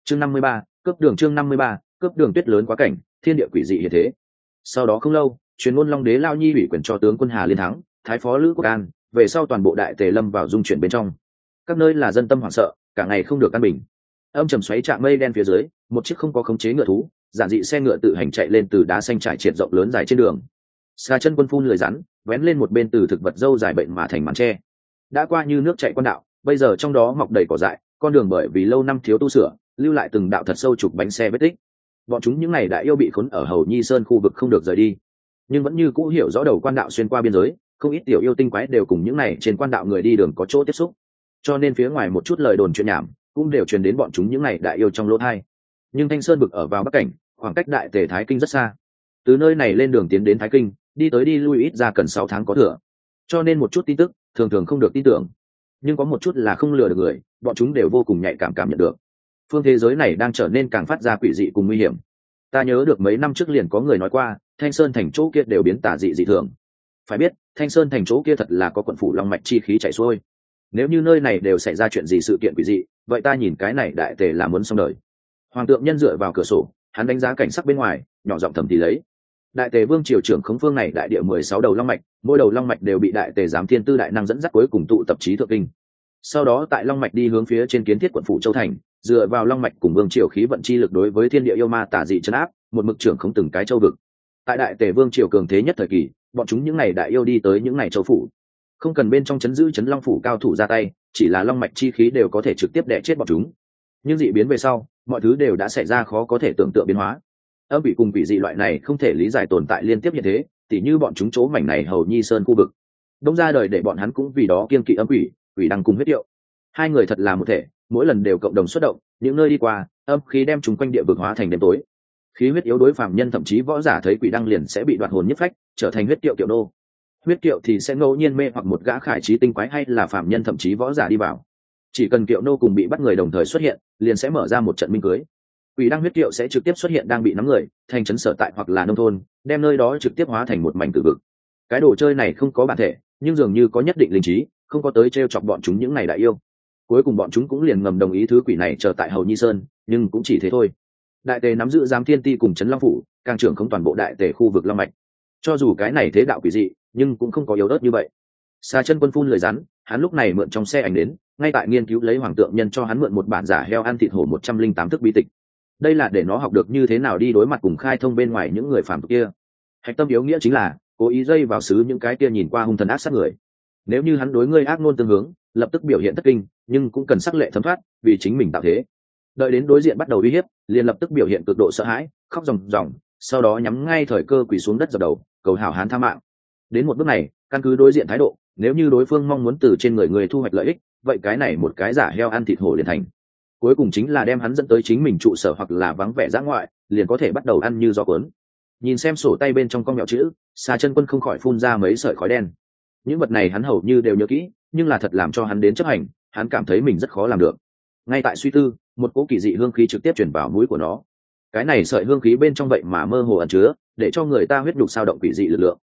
chương 53, cướp đường. chương 53, cướp đường. Tuyết lớn quá cảnh, thiên địa quỷ dị hiện thế. Sau đó không lâu, truyền ngôn Long Đế Lao Nhi ủy quyền cho tướng quân Hà Liên Thắng, thái phó Lữ Quốc An, về sau toàn bộ đại tề lâm vào dung chuyển bên trong. Các nơi là dân tâm hoảng sợ, cả ngày không được căn bình. Âm trầm xoáy trạng mây đen phía dưới, một chiếc không có khống chế ngựa thú, giản dị xe ngựa tự hành chạy lên từ đá xanh trải triệt rộng lớn dài trên đường. Xa chân quân phun lười rắn, vén lên một bên từ thực vật dâu dài bệnh mà thành màn tre. Đã qua như nước chảy quan đạo, bây giờ trong đó mọc đầy cỏ dại, con đường bởi vì lâu năm thiếu tu sửa, lưu lại từng đạo thật sâu chục bánh xe vết tích. Bọn chúng những ngày đã yêu bị khốn ở Hầu Nhi Sơn khu vực không được rời đi, nhưng vẫn như cũ hiểu rõ đầu quan đạo xuyên qua biên giới, không ít tiểu yêu tinh quái đều cùng những này trên quan đạo người đi đường có chỗ tiếp xúc, cho nên phía ngoài một chút lời đồn chuyện nhảm cũng đều truyền đến bọn chúng những này đại yêu trong lỗ thai. Nhưng Thanh Sơn vực ở vào bắc cảnh, khoảng cách đại tề Thái Kinh rất xa, từ nơi này lên đường tiến đến Thái Kinh, đi tới đi lui ít ra cần 6 tháng có thừa, cho nên một chút tin tức thường thường không được tin tưởng, nhưng có một chút là không lừa được người, bọn chúng đều vô cùng nhạy cảm cảm nhận được phương thế giới này đang trở nên càng phát ra quỷ dị cùng nguy hiểm. Ta nhớ được mấy năm trước liền có người nói qua, Thanh Sơn thành chỗ kia đều biến tà dị dị thường. Phải biết, Thanh Sơn thành chỗ kia thật là có quận phủ long mạch chi khí chảy xuôi. Nếu như nơi này đều xảy ra chuyện gì sự kiện quỷ dị, vậy ta nhìn cái này đại tề là muốn xong đời. Hoàng Tượng Nhân dựa vào cửa sổ, hắn đánh giá cảnh sắc bên ngoài, nhỏ giọng thầm thì lấy. Đại tề vương triều trưởng khống phương này đại địa 16 đầu long mạch, mỗi đầu long mạch đều bị đại tề giám thiên tư đại năng dẫn dắt cuối cùng tụ tập chí thượng kinh. Sau đó tại long mạch đi hướng phía trên kiến thiết quận phủ châu thành, dựa vào long mạch cùng vương triều khí vận chi lực đối với thiên địa yêu ma tà dị trấn áp, một mực trưởng khống từng cái châu vực. Tại đại tề vương triều cường thế nhất thời kỳ, bọn chúng những ngày đại yêu đi tới những ngày châu phủ, không cần bên trong chấn giữ chấn long phủ cao thủ ra tay, chỉ là long mạch chi khí đều có thể trực tiếp đè chết bọn chúng. Nhưng dị biến về sau, mọi thứ đều đã xảy ra khó có thể tưởng tượng biến hóa. Âm quỷ cùng quỷ dị loại này không thể lý giải tồn tại liên tiếp như thế, tỉ như bọn chúng chỗ mảnh này Hầu Nhi Sơn khu vực, đông ra đời để bọn hắn cũng vì đó kiêng kỵ âm quỷ, quỷ đăng cùng huyết điệu. Hai người thật là một thể, mỗi lần đều cộng đồng xuất động, những nơi đi qua, âm khí đem chúng quanh địa vực hóa thành đêm tối. Khí huyết yếu đối phàm nhân thậm chí võ giả thấy quỷ đăng liền sẽ bị đoạt hồn nhất phách, trở thành huyết kiệu kiệu nô. Huyết kiệu thì sẽ ngẫu nhiên mê hoặc một gã khải trí tinh quái hay là phàm nhân thậm chí võ giả đi vào. Chỉ cần kiệu nô cùng bị bắt người đồng thời xuất hiện, liền sẽ mở ra một trận minh cưới. Quỷ đăng huyết kiệu sẽ trực tiếp xuất hiện đang bị nắm người, thành trấn sở tại hoặc là nông thôn, đem nơi đó trực tiếp hóa thành một mảnh tử vực. Cái đồ chơi này không có bản thể, nhưng dường như có nhất định linh trí, không có tới trêu chọc bọn chúng những này đại yêu. Cuối cùng bọn chúng cũng liền ngầm đồng ý thứ quỷ này chờ tại Hầu Nhi Sơn, nhưng cũng chỉ thế thôi. Đại tề nắm giữ giám thiên ti cùng trấn long phủ, càng trưởng không toàn bộ đại tề khu vực long mạch. Cho dù cái này thế đạo quỷ dị, nhưng cũng không có yếu ớt như vậy. Xa chân quân phun lời rắn, hắn lúc này mượn trong xe ảnh đến, ngay tại nghiên cứu lấy Hoàng Tượng Nhân cho hắn mượn một bản giả heo ăn thịt hổ 108 thức bí tịch. Đây là để nó học được như thế nào đi đối mặt cùng khai thông bên ngoài những người phàm tục kia. Hạch tâm yếu nghĩa chính là cố ý dây vào xứ những cái kia nhìn qua hung thần ác sát người. Nếu như hắn đối ngươi ác ngôn tương hướng, lập tức biểu hiện thất kinh, nhưng cũng cần sắc lệ thấm thoát, vì chính mình tạo thế. Đợi đến đối diện bắt đầu uy hiếp, liền lập tức biểu hiện cực độ sợ hãi, khóc ròng ròng, sau đó nhắm ngay thời cơ quỳ xuống đất dập đầu, cầu hảo hán tha mạng. Đến một bước này, căn cứ đối diện thái độ, nếu như đối phương mong muốn từ trên người thu hoạch lợi ích, vậy cái này một cái giả heo ăn thịt hổ liền thành. Cuối cùng chính là đem hắn dẫn tới chính mình trụ sở hoặc là vắng vẻ dã ngoại, liền có thể bắt đầu ăn như gió cuốn. Nhìn xem sổ tay bên trong con mẹo chữ, Xà Chân Quân không khỏi phun ra mấy sợi khói đen. Những vật này hắn hầu như đều nhớ kỹ, nhưng là thật làm cho hắn đến chấp hành, hắn cảm thấy mình rất khó làm được. Ngay tại suy tư, một cỗ kỳ dị hương khí trực tiếp truyền vào mũi của nó. Cái này sợi hương khí bên trong vậy mà mơ hồ ẩn chứa, để cho người ta huyết nhục sao động quỷ dị lực lượng.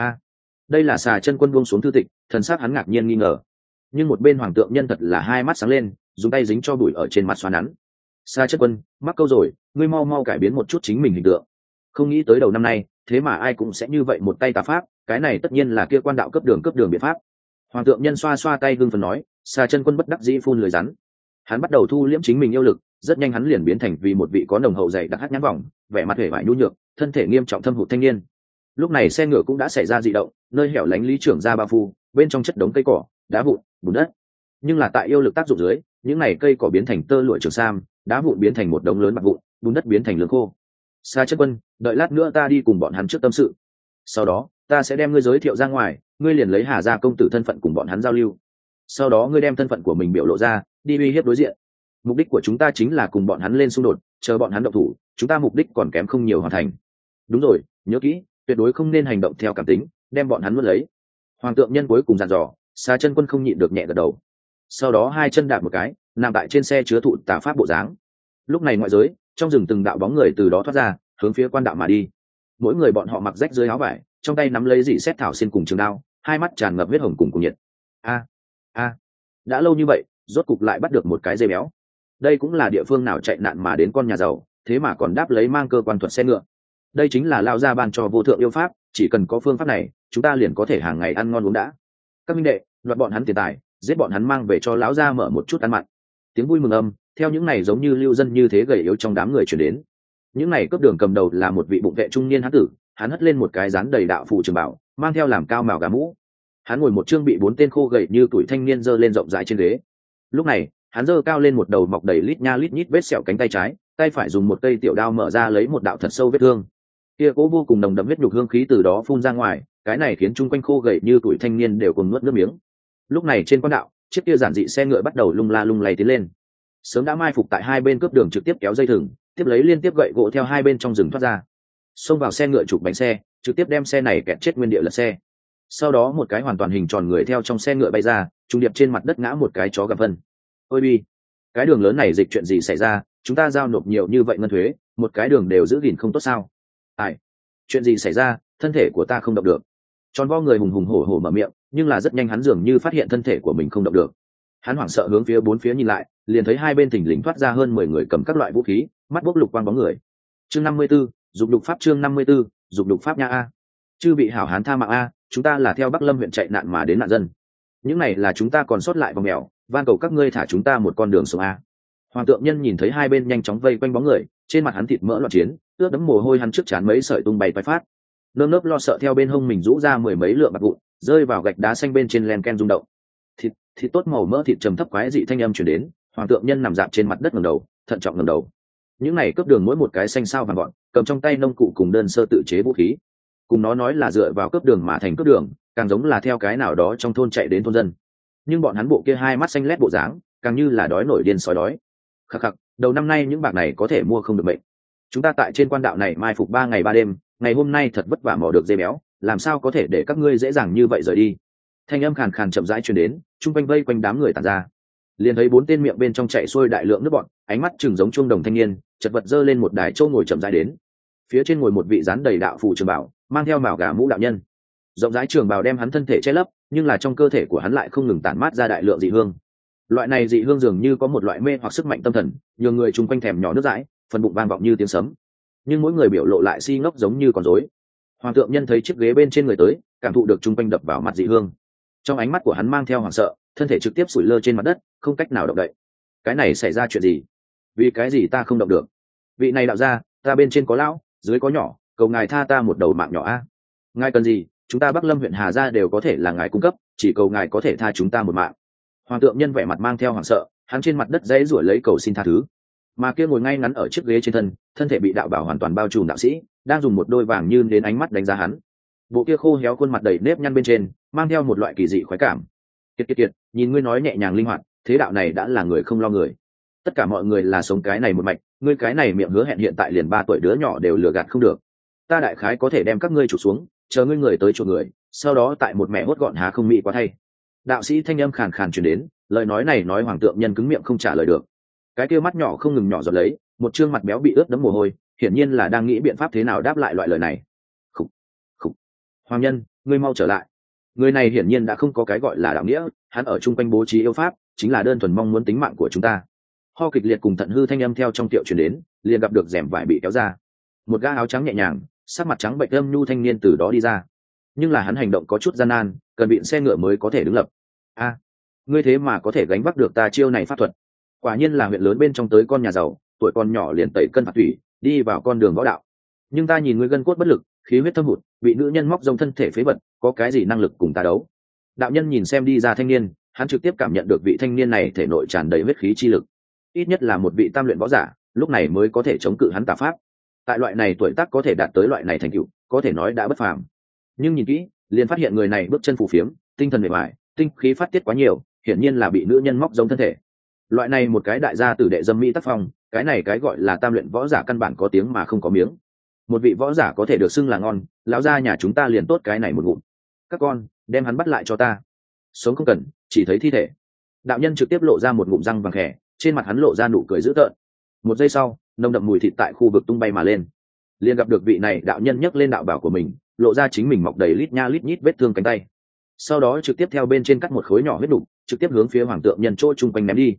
Đây là Xà Chân Quân buông xuống thư tịch, thần sắc hắn ngạc nhiên nghi ngờ. Nhưng một bên Hoàng Tượng Nhân thật là hai mắt sáng lên, dùng tay dính cho bụi ở trên mặt xoa nắn. Xà Chân Quân, mắc câu rồi, ngươi mau mau cải biến một chút chính mình hình tượng. Không nghĩ tới đầu năm nay, thế mà ai cũng sẽ như vậy một tay tà pháp, cái này tất nhiên là kia quan đạo cấp đường biện pháp. Hoàng Tượng Nhân xoa xoa tay hưng phấn nói. Xà Chân Quân bất đắc dĩ phun lưỡi rắn. Hắn bắt đầu thu liễm chính mình yêu lực, rất nhanh hắn liền biến thành vì một vị có nồng hậu dày đặc hắc nhãn vòng, vẻ mặt hề vải nhu nhược, thân thể nghiêm trọng thâm hụt thanh niên. Lúc này xe ngựa cũng đã xảy ra dị động, nơi hẻo lánh lý trưởng ra ba phu, bên trong chất đống cây cỏ, đá vụn, bùn đất. Nhưng là tại yêu lực tác dụng dưới, những này cây cỏ biến thành tơ lụa trường sam, đá vụn biến thành một đống lớn bạc vụn, bùn đất biến thành lương khô. Xà Chân Quân, đợi lát nữa ta đi cùng bọn hắn trước tâm sự. Sau đó, ta sẽ đem ngươi giới thiệu ra ngoài, ngươi liền lấy Hà gia công tử thân phận cùng bọn hắn giao lưu. Sau đó ngươi đem thân phận của mình biểu lộ ra, đi uy hiếp đối diện. Mục đích của chúng ta chính là cùng bọn hắn lên xung đột, chờ bọn hắn động thủ, chúng ta mục đích còn kém không nhiều hoàn thành. Đúng rồi, nhớ kỹ, tuyệt đối không nên hành động theo cảm tính, đem bọn hắn nuốt lấy. Hoàng Tượng Nhân cuối cùng dặn dò. Xà Chân Quân không nhịn được nhẹ gật đầu. Sau đó hai chân đạp một cái, nằm tại trên xe chứa thụ tà pháp bộ dáng. Lúc này ngoại giới, trong rừng từng đạo bóng người từ đó thoát ra, hướng phía quan đạo mà đi. Mỗi người bọn họ mặc rách dưới áo vải, trong tay nắm lấy dị xét thảo xin cùng trường đao, hai mắt tràn ngập huyết hồng cùng nhiệt. Đã lâu như vậy, rốt cục lại bắt được một cái dây béo. đây cũng là địa phương nào chạy nạn mà đến con nhà giàu, thế mà còn đáp lấy mang cơ quan thuật xe ngựa. Đây chính là lao ra ban cho vô thượng yêu pháp, chỉ cần có phương pháp này chúng ta liền có thể hàng ngày ăn ngon uống đã. Các minh đệ, đoạt bọn hắn tiền tài, giết bọn hắn mang về cho lão gia mở một chút ăn mặn. Tiếng vui mừng âm theo những này giống như lưu dân như thế gầy yếu trong đám người chuyển đến. Những này cướp đường cầm đầu là một vị bụng vệ trung niên hán tử, hắn hất lên một cái dán đầy đạo phụ trường bảo, mang theo làm cao mào gà mũ. Hắn ngồi một chương bị 4 tên khô gầy như tuổi thanh niên giơ lên rộng rãi trên ghế. Lúc này hắn giơ cao lên một đầu mọc đầy lít nha lít nhít vết sẹo cánh tay trái, tay phải dùng một cây tiểu đao mở ra lấy một đạo thật sâu vết thương. Kia cố vô cùng nồng đậm huyết nhục hương khí từ đó phun ra ngoài, cái này khiến chung quanh khô gầy như tuổi thanh niên đều cùng nuốt nước miếng. Lúc này trên quan đạo, chiếc kia giản dị xe ngựa bắt đầu lung la lung lay tiến lên. Sớm đã mai phục tại hai bên cướp đường trực tiếp kéo dây thừng, tiếp lấy liên tiếp gậy gỗ theo hai bên trong rừng thoát ra, xông vào xe ngựa chụp bánh xe, trực tiếp đem xe này kẹt chết nguyên địa lật xe. Sau đó một cái hoàn toàn hình tròn người theo trong xe ngựa bay ra, trùng điệp trên mặt đất ngã một cái chó gặp vân. Ôi bi, cái đường lớn này dịch chuyện gì xảy ra, chúng ta giao nộp nhiều như vậy ngân thuế, một cái đường đều giữ gìn không tốt sao? Ai, chuyện gì xảy ra, thân thể của ta không động được. Tròn vo người hùng hùng hổ hổ mở miệng, nhưng là rất nhanh hắn dường như phát hiện thân thể của mình không động được. Hắn hoảng sợ hướng phía bốn phía nhìn lại, liền thấy hai bên thình lình thoát ra hơn 10 người cầm các loại vũ khí, mắt bốc lục quang bóng người. Chương 54, dục đục pháp. Chương 54, dục đục pháp nha a. Chư vị hảo hán tha mạng a, chúng ta là theo Bắc Lâm huyện chạy nạn mà đến nạn dân. Những này là chúng ta còn sót lại vòng mèo, van cầu các ngươi thả chúng ta một con đường sống a. Hoàng Tượng Nhân nhìn thấy hai bên nhanh chóng vây quanh bóng người, trên mặt hắn thịt mỡ loạn chiến, ướt đẫm mồ hôi, hắn trước trán mấy sợi tung bay phai phát. Nơm nớp lo sợ theo bên hông mình rũ ra 10 mấy lượng bạc vụn, rơi vào gạch đá xanh bên trên len ken rung động. Thịt tốt màu mỡ thịt trầm thấp quái dị thanh âm truyền đến. Hoàng Tượng Nhân nằm dạp trên mặt đất ngẩng đầu, thận trọng ngẩng đầu. Những này cướp đường mỗi một cái xanh sao vàng gọn, cầm trong tay nông cụ cùng đơn sơ tự chế vũ khí. Cùng nó nói là dựa vào cướp đường mà thành cướp đường, càng giống là theo cái nào đó trong thôn chạy đến thôn dân. Nhưng bọn hắn bộ kia hai mắt xanh lét bộ dáng, càng như là đói nổi điên sói đói. Khắc khắc, đầu năm nay những bạc này có thể mua không được mệnh. Chúng ta tại trên quan đạo này mai phục 3 ngày 3 đêm, ngày hôm nay thật vất vả mò được dê béo, làm sao có thể để các ngươi dễ dàng như vậy rời đi? Thanh âm khàn khàn chậm rãi truyền đến, trung quanh vây quanh đám người tản ra. Liền thấy 4 tên miệng bên trong chạy xuôi đại lượng nước bọt, ánh mắt chừng giống chuông đồng thanh niên, chật vật giơ lên một đài châu ngồi chậm rãi đến. Phía trên ngồi một vị dán đầy đạo phù trường bảo, mang theo mào gà mũ đạo nhân. Rộng rãi trường bào đem hắn thân thể che lấp, nhưng là trong cơ thể của hắn lại không ngừng tản mát ra đại lượng dị hương. Loại này dị hương dường như có một loại mê hoặc sức mạnh tâm thần, nhiều người chung quanh thèm nhỏ nước dãi, phần bụng vang vọng như tiếng sấm. Nhưng mỗi người biểu lộ lại si ngốc giống như con rối. Hoàng Tượng Nhân thấy chiếc ghế bên trên người tới, cảm thụ được chung quanh đập vào mặt dị hương. Trong ánh mắt của hắn mang theo hoảng sợ, thân thể trực tiếp sủi lơ trên mặt đất, không cách nào động đậy. Cái này xảy ra chuyện gì? Vì cái gì ta không động được? Vị này đạo gia, ta bên trên có lão, dưới có nhỏ, cầu ngài tha ta một đầu mạng nhỏ a. Ngài cần gì? Chúng ta Bắc Lâm huyện Hà Gia đều có thể là ngài cung cấp, chỉ cầu ngài có thể tha chúng ta một mạng. Hoàng Tượng Nhân vẻ mặt mang theo hoảng sợ, hắn trên mặt đất dãy rủa lấy cầu xin tha thứ. Mà kia ngồi ngay ngắn ở chiếc ghế trên thân thể bị đạo bảo hoàn toàn bao trùm đạo sĩ, đang dùng một đôi vàng như đến ánh mắt đánh giá hắn. Bộ kia khô héo khuôn mặt đầy nếp nhăn bên trên, mang theo một loại kỳ dị khoái cảm. Kiệt, nhìn ngươi nói nhẹ nhàng linh hoạt, thế đạo này đã là người không lo người. Tất cả mọi người là sống cái này một mạch, ngươi cái này miệng hứa hẹn hiện tại liền 3 tuổi đứa nhỏ đều lừa gạt không được. Ta đại khái có thể đem các ngươi trục xuống, chờ ngươi người tới chuộc người, sau đó tại một mẹ hốt gọn há không mỹ quá thay. Đạo sĩ thanh âm khàn khàn truyền đến, lời nói này nói Hoàng Tượng Nhân cứng miệng không trả lời được. Cái kia mắt nhỏ không ngừng nhỏ giọt lấy, một trương mặt béo bị ướt đẫm mồ hôi, hiển nhiên là đang nghĩ biện pháp thế nào đáp lại loại lời này. Khục. Hoàng Nhân, ngươi mau trở lại. Người này hiển nhiên đã không có cái gọi là đạo nghĩa, hắn ở chung quanh bố trí yêu pháp, chính là đơn thuần mong muốn tính mạng của chúng ta. Ho kịch liệt cùng thận hư thanh âm theo trong tiệu truyền đến, liền gặp được rèm vải bị kéo ra. Một gã áo trắng nhẹ nhàng, sắc mặt trắng bệnh âm nhu thanh niên từ đó đi ra. Nhưng là hắn hành động có chút gian nan, cần bị xe ngựa mới có thể đứng lập. A, ngươi thế mà có thể gánh vác được ta chiêu này pháp thuật. Quả nhiên là huyện lớn bên trong tới con nhà giàu, tuổi con nhỏ liền tẩy cân phạt thủy, đi vào con đường võ đạo. Nhưng ta nhìn ngươi gân cốt bất lực, khí huyết thâm hụt, bị nữ nhân móc rông thân thể phế vật, có cái gì năng lực cùng ta đấu? Đạo nhân nhìn xem đi ra thanh niên, hắn trực tiếp cảm nhận được vị thanh niên này thể nội tràn đầy huyết khí chi lực, ít nhất là một vị tam luyện võ giả, lúc này mới có thể chống cự hắn tà pháp. Tại loại này tuổi tác có thể đạt tới loại này thành tựu, có thể nói đã bất phàm. Nhưng nhìn kỹ, liền phát hiện người này bước chân phù phiếm, tinh thần mệt mỏi, tinh khí phát tiết quá nhiều, hiển nhiên là bị nữ nhân móc rông thân thể. Loại này một cái đại gia tử đệ dâm mỹ tác phong, cái này cái gọi là tam luyện võ giả căn bản có tiếng mà không có miếng. Một vị võ giả có thể được xưng là ngon, lão gia nhà chúng ta liền tốt cái này một ngụm. Các con, đem hắn bắt lại cho ta. Sống không cần, chỉ thấy thi thể. Đạo nhân trực tiếp lộ ra một ngụm răng vàng khè, trên mặt hắn lộ ra nụ cười dữ tợn. Một giây sau, nồng đậm mùi thịt tại khu vực tung bay mà lên. Liền gặp được vị này đạo nhân nhấc lên đạo bảo của mình, lộ ra chính mình mọc đầy lít nha lít nhít vết thương cánh tay. Sau đó trực tiếp theo bên trên cắt một khối nhỏ huyết đục, trực tiếp hướng phía Hoàng Tượng Nhân chỗ chung quanh ném đi.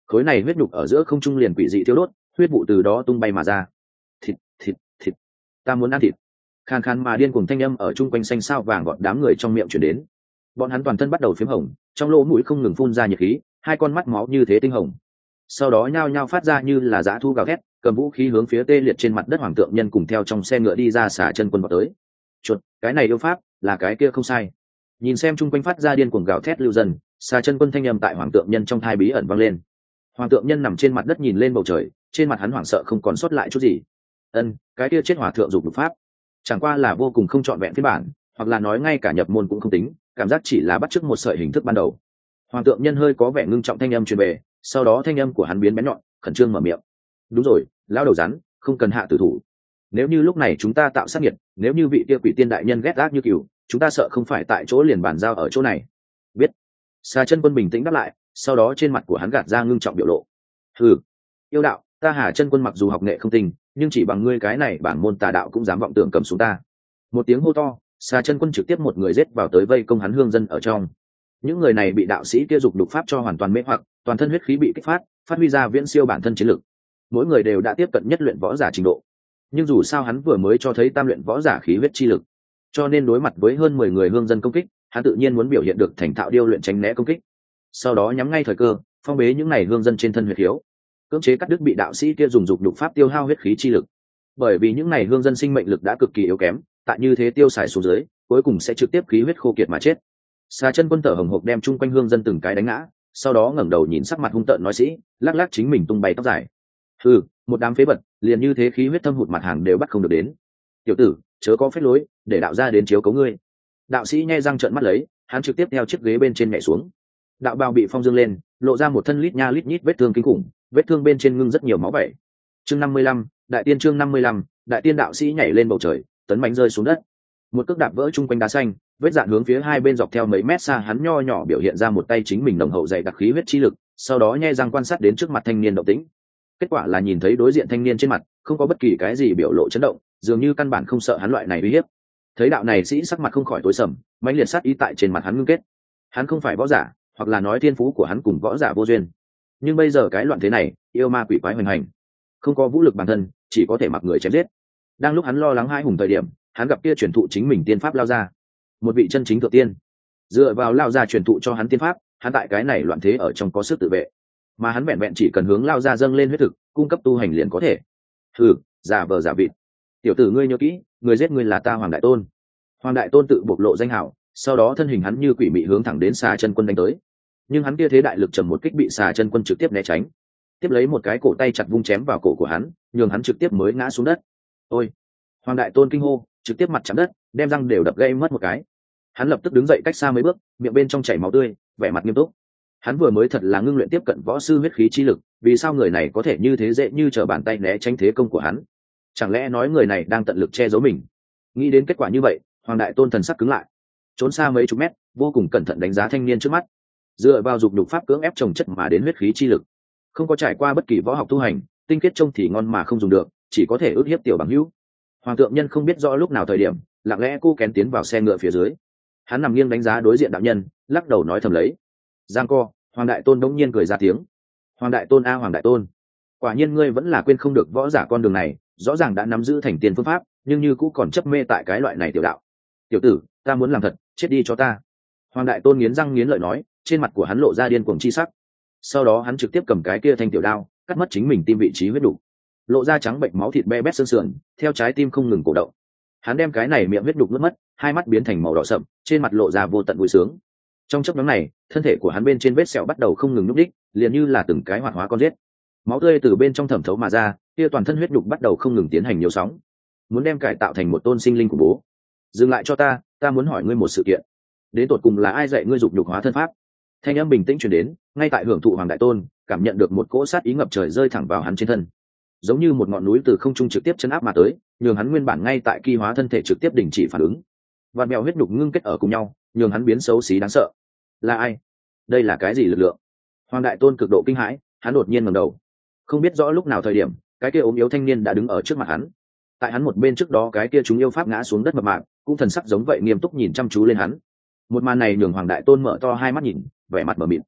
khối này huyết nhục ở giữa không trung liền quỷ dị thiêu đốt, huyết vụ từ đó tung bay mà ra. Thịt, thịt, thịt, ta muốn ăn thịt. Khan khan mà điên cuồng thanh âm ở chung quanh xanh sao vàng gọt đám người trong miệng chuyển đến. Bọn hắn toàn thân bắt đầu phím hồng, trong lỗ mũi không ngừng phun ra nhiệt khí, hai con mắt máu như thế tinh hồng. Sau đó nhao nhao phát ra như là dã thu gào thét, cầm vũ khí hướng phía tê liệt trên mặt đất hoàng tượng nhân cùng theo trong xe ngựa đi ra xả chân quân vào tới. Chuột, cái này yêu pháp là cái kia không sai. Nhìn xem chung quanh phát ra điên cuồng gào thét lưu dần, xà chân quân thanh âm tại hoàng tượng nhân trong thai bí ẩn vang lên. Hoàng tượng nhân nằm trên mặt đất nhìn lên bầu trời, trên mặt hắn hoảng sợ không còn sót lại chút gì. Cái kia chết hỏa thượng dục lục pháp chẳng qua là vô cùng không trọn vẹn phiên bản, hoặc là nói ngay cả nhập môn cũng không tính, cảm giác chỉ là bắt chước một sợi hình thức ban đầu. Hoàng tượng nhân hơi có vẻ ngưng trọng thanh âm truyền về, sau đó thanh âm của hắn biến bén nhọn, khẩn trương mở miệng. Đúng rồi, lão đầu rắn, không cần hạ tử thủ. Nếu như lúc này chúng ta tạo sát nhiệt, nếu như vị kia quỷ tiên đại nhân ghét gác như cừu, chúng ta sợ không phải tại chỗ liền bàn giao ở chỗ này. Biết. Xà chân quân bình tĩnh đáp lại, sau đó trên mặt của hắn gạt ra ngưng trọng biểu lộ. Hừ, yêu đạo, ta Hà chân quân mặc dù học nghệ không tinh, nhưng chỉ bằng ngươi cái này bản môn tà đạo cũng dám vọng tưởng cầm xuống ta. Một tiếng hô to, xà chân quân trực tiếp một người giết vào tới vây công hắn hương dân ở trong. Những người này bị đạo sĩ kia dục đục pháp cho hoàn toàn mê hoặc, toàn thân huyết khí bị kích phát, phát huy ra viễn siêu bản thân chiến lực. Mỗi người đều đã tiếp cận nhất luyện võ giả trình độ, nhưng dù sao hắn vừa mới cho thấy tam luyện võ giả khí huyết chi lực, cho nên đối mặt với hơn 10 người hương dân công kích, hắn tự nhiên muốn biểu hiện được thành thạo điêu luyện tránh né công kích. Sau đó nhắm ngay thời cơ, phong bế những này hương dân trên thân huyết khiếu, cưỡng chế cắt đứt bị đạo sĩ kia dùng dục đục pháp tiêu hao huyết khí chi lực. Bởi vì những này hương dân sinh mệnh lực đã cực kỳ yếu kém, tại như thế tiêu xài xuống dưới, cuối cùng sẽ trực tiếp khí huyết khô kiệt mà chết. Xà chân quân thở hồng hộc đem chung quanh hương dân từng cái đánh ngã, sau đó ngẩng đầu nhìn sắc mặt hung tợn nói sĩ, lắc lắc chính mình tung bay tóc dài. Một đám phế vật, liền như thế khí huyết thâm hụt mặt hàng đều bắt không được đến. Tiểu tử, chớ có phép lối, để đạo ra đến chiếu cấu ngươi. Đạo sĩ nhe răng trợn mắt lấy, hắn trực tiếp theo chiếc ghế bên trên nhảy xuống. Đạo bào bị phong dương lên, lộ ra một thân lít nha lít nhít vết thương kinh khủng, vết thương bên trên ngưng rất nhiều máu vẩy. Chương 55, đại tiên chương 55, đại tiên đạo sĩ nhảy lên bầu trời, tấn bánh rơi xuống đất. Một cước đạp vỡ chung quanh đá xanh, vết dạn hướng phía hai bên dọc theo mấy mét xa, hắn nho nhỏ biểu hiện ra một tay chính mình nồng hậu dày đặc khí huyết chi lực, sau đó nhe răng quan sát đến trước mặt thanh niên động tĩnh. Kết quả là nhìn thấy đối diện thanh niên trên mặt không có bất kỳ cái gì biểu lộ chấn động, dường như căn bản không sợ hắn loại này uy hiếp. Thấy đạo này sĩ sắc mặt không khỏi tối sầm, mãnh liệt sát ý tại trên mặt hắn ngưng kết. Hắn không phải võ giả, hoặc là nói thiên phú của hắn cùng võ giả vô duyên, nhưng bây giờ cái loạn thế này, yêu ma quỷ quái hoành hành, không có vũ lực bản thân, chỉ có thể mặc người chém giết. Đang lúc hắn lo lắng hai hùng thời điểm, hắn gặp kia truyền thụ chính mình tiên pháp lao ra, một vị chân chính thượng tiên. Dựa vào lao ra truyền thụ cho hắn tiên pháp, hắn tại cái này loạn thế ở trong có sức tự vệ, mà hắn vẹn vẹn chỉ cần hướng lao ra dâng lên huyết thực, cung cấp tu hành liền có thể. Giả vờ giả vịt. Tiểu tử ngươi nhớ kỹ, người giết ngươi là ta Hoàng Đại Tôn. Hoàng Đại Tôn tự bộc lộ danh hảo, sau đó thân hình hắn như quỷ mị hướng thẳng đến xà chân quân đánh tới. Nhưng hắn kia thế đại lực trầm một kích bị xà chân quân trực tiếp né tránh, tiếp lấy một cái cổ tay chặt vung chém vào cổ của hắn, nhường hắn trực tiếp mới ngã xuống đất. Ôi! Hoàng Đại Tôn kinh hô, trực tiếp mặt chạm đất, đem răng đều đập gây mất một cái. Hắn lập tức đứng dậy cách xa mấy bước, miệng bên trong chảy máu tươi, vẻ mặt nghiêm túc. Hắn vừa mới thật là ngưng luyện tiếp cận võ sư huyết khí chi lực, vì sao người này có thể như thế dễ như trở bàn tay né tránh thế công của hắn? Chẳng lẽ nói người này đang tận lực che giấu mình? Nghĩ đến kết quả như vậy, Hoàng Đại Tôn thần sắc cứng lại, trốn xa mấy chục mét, vô cùng cẩn thận đánh giá thanh niên trước mắt. Dựa vào dục đục pháp cưỡng ép trồng chất mà đến huyết khí chi lực, không có trải qua bất kỳ võ học tu hành, tinh kết trông thì ngon mà không dùng được, chỉ có thể ước hiếp tiểu bằng hữu. Hoàng tượng nhân không biết rõ lúc nào thời điểm, lặng lẽ cô kén tiến vào xe ngựa phía dưới. Hắn nằm nghiêng đánh giá đối diện đạo nhân, lắc đầu nói thầm lấy. Giang co. Hoàng Đại Tôn đống nhiên cười ra tiếng. Hoàng Đại Tôn a Hoàng Đại Tôn, quả nhiên ngươi vẫn là quên không được võ giả con đường này, rõ ràng đã nắm giữ thành tiền phương pháp, nhưng như cũng còn chấp mê tại cái loại này tiểu đạo. Tiểu tử, ta muốn làm thật, chết đi cho ta. Hoàng Đại Tôn nghiến răng nghiến lợi nói, trên mặt của hắn lộ ra điên cuồng chi sắc. Sau đó hắn trực tiếp cầm cái kia thanh tiểu đao, cắt mất chính mình tim vị trí huyết đủ, lộ ra trắng bệnh máu thịt be bét xương sườn, theo trái tim không ngừng cổ động. Hắn đem cái này miệng huyết đục nuốt mất, hai mắt biến thành màu đỏ sậm, trên mặt lộ ra vô tận vui sướng. Trong chốc ngắn này, thân thể của hắn bên trên vết sẹo bắt đầu không ngừng nhúc đích, liền như là từng cái hoạt hóa con rết. Máu tươi từ bên trong thẩm thấu mà ra, kia toàn thân huyết đục bắt đầu không ngừng tiến hành nhiều sóng, muốn đem cải tạo thành một tôn sinh linh của bố. Dừng lại cho ta muốn hỏi ngươi một sự kiện. Đến tột cùng là ai dạy ngươi dục nhục hóa thân pháp? Thanh âm bình tĩnh truyền đến, ngay tại hưởng thụ Hoàng Đại Tôn, cảm nhận được một cỗ sát ý ngập trời rơi thẳng vào hắn trên thân, giống như một ngọn núi từ không trung trực tiếp chấn áp mà tới, nhường hắn nguyên bản ngay tại kỳ hóa thân thể trực tiếp đình chỉ phản ứng. Vạn mèo huyết nhục ngưng kết ở cùng nhau, nhường hắn biến xấu xí đáng sợ. Là ai? Đây là cái gì lực lượng? Hoàng Đại Tôn cực độ kinh hãi, hắn đột nhiên ngẩng đầu, không biết rõ lúc nào thời điểm, cái kia ốm yếu thanh niên đã đứng ở trước mặt hắn. Tại hắn một bên trước đó, cái kia chúng yêu pháp ngã xuống đất mập mạp, cũng thần sắc giống vậy nghiêm túc nhìn chăm chú lên hắn. Một màn này nhường Hoàng Đại Tôn mở to hai mắt nhìn, vẻ mặt mở mịt.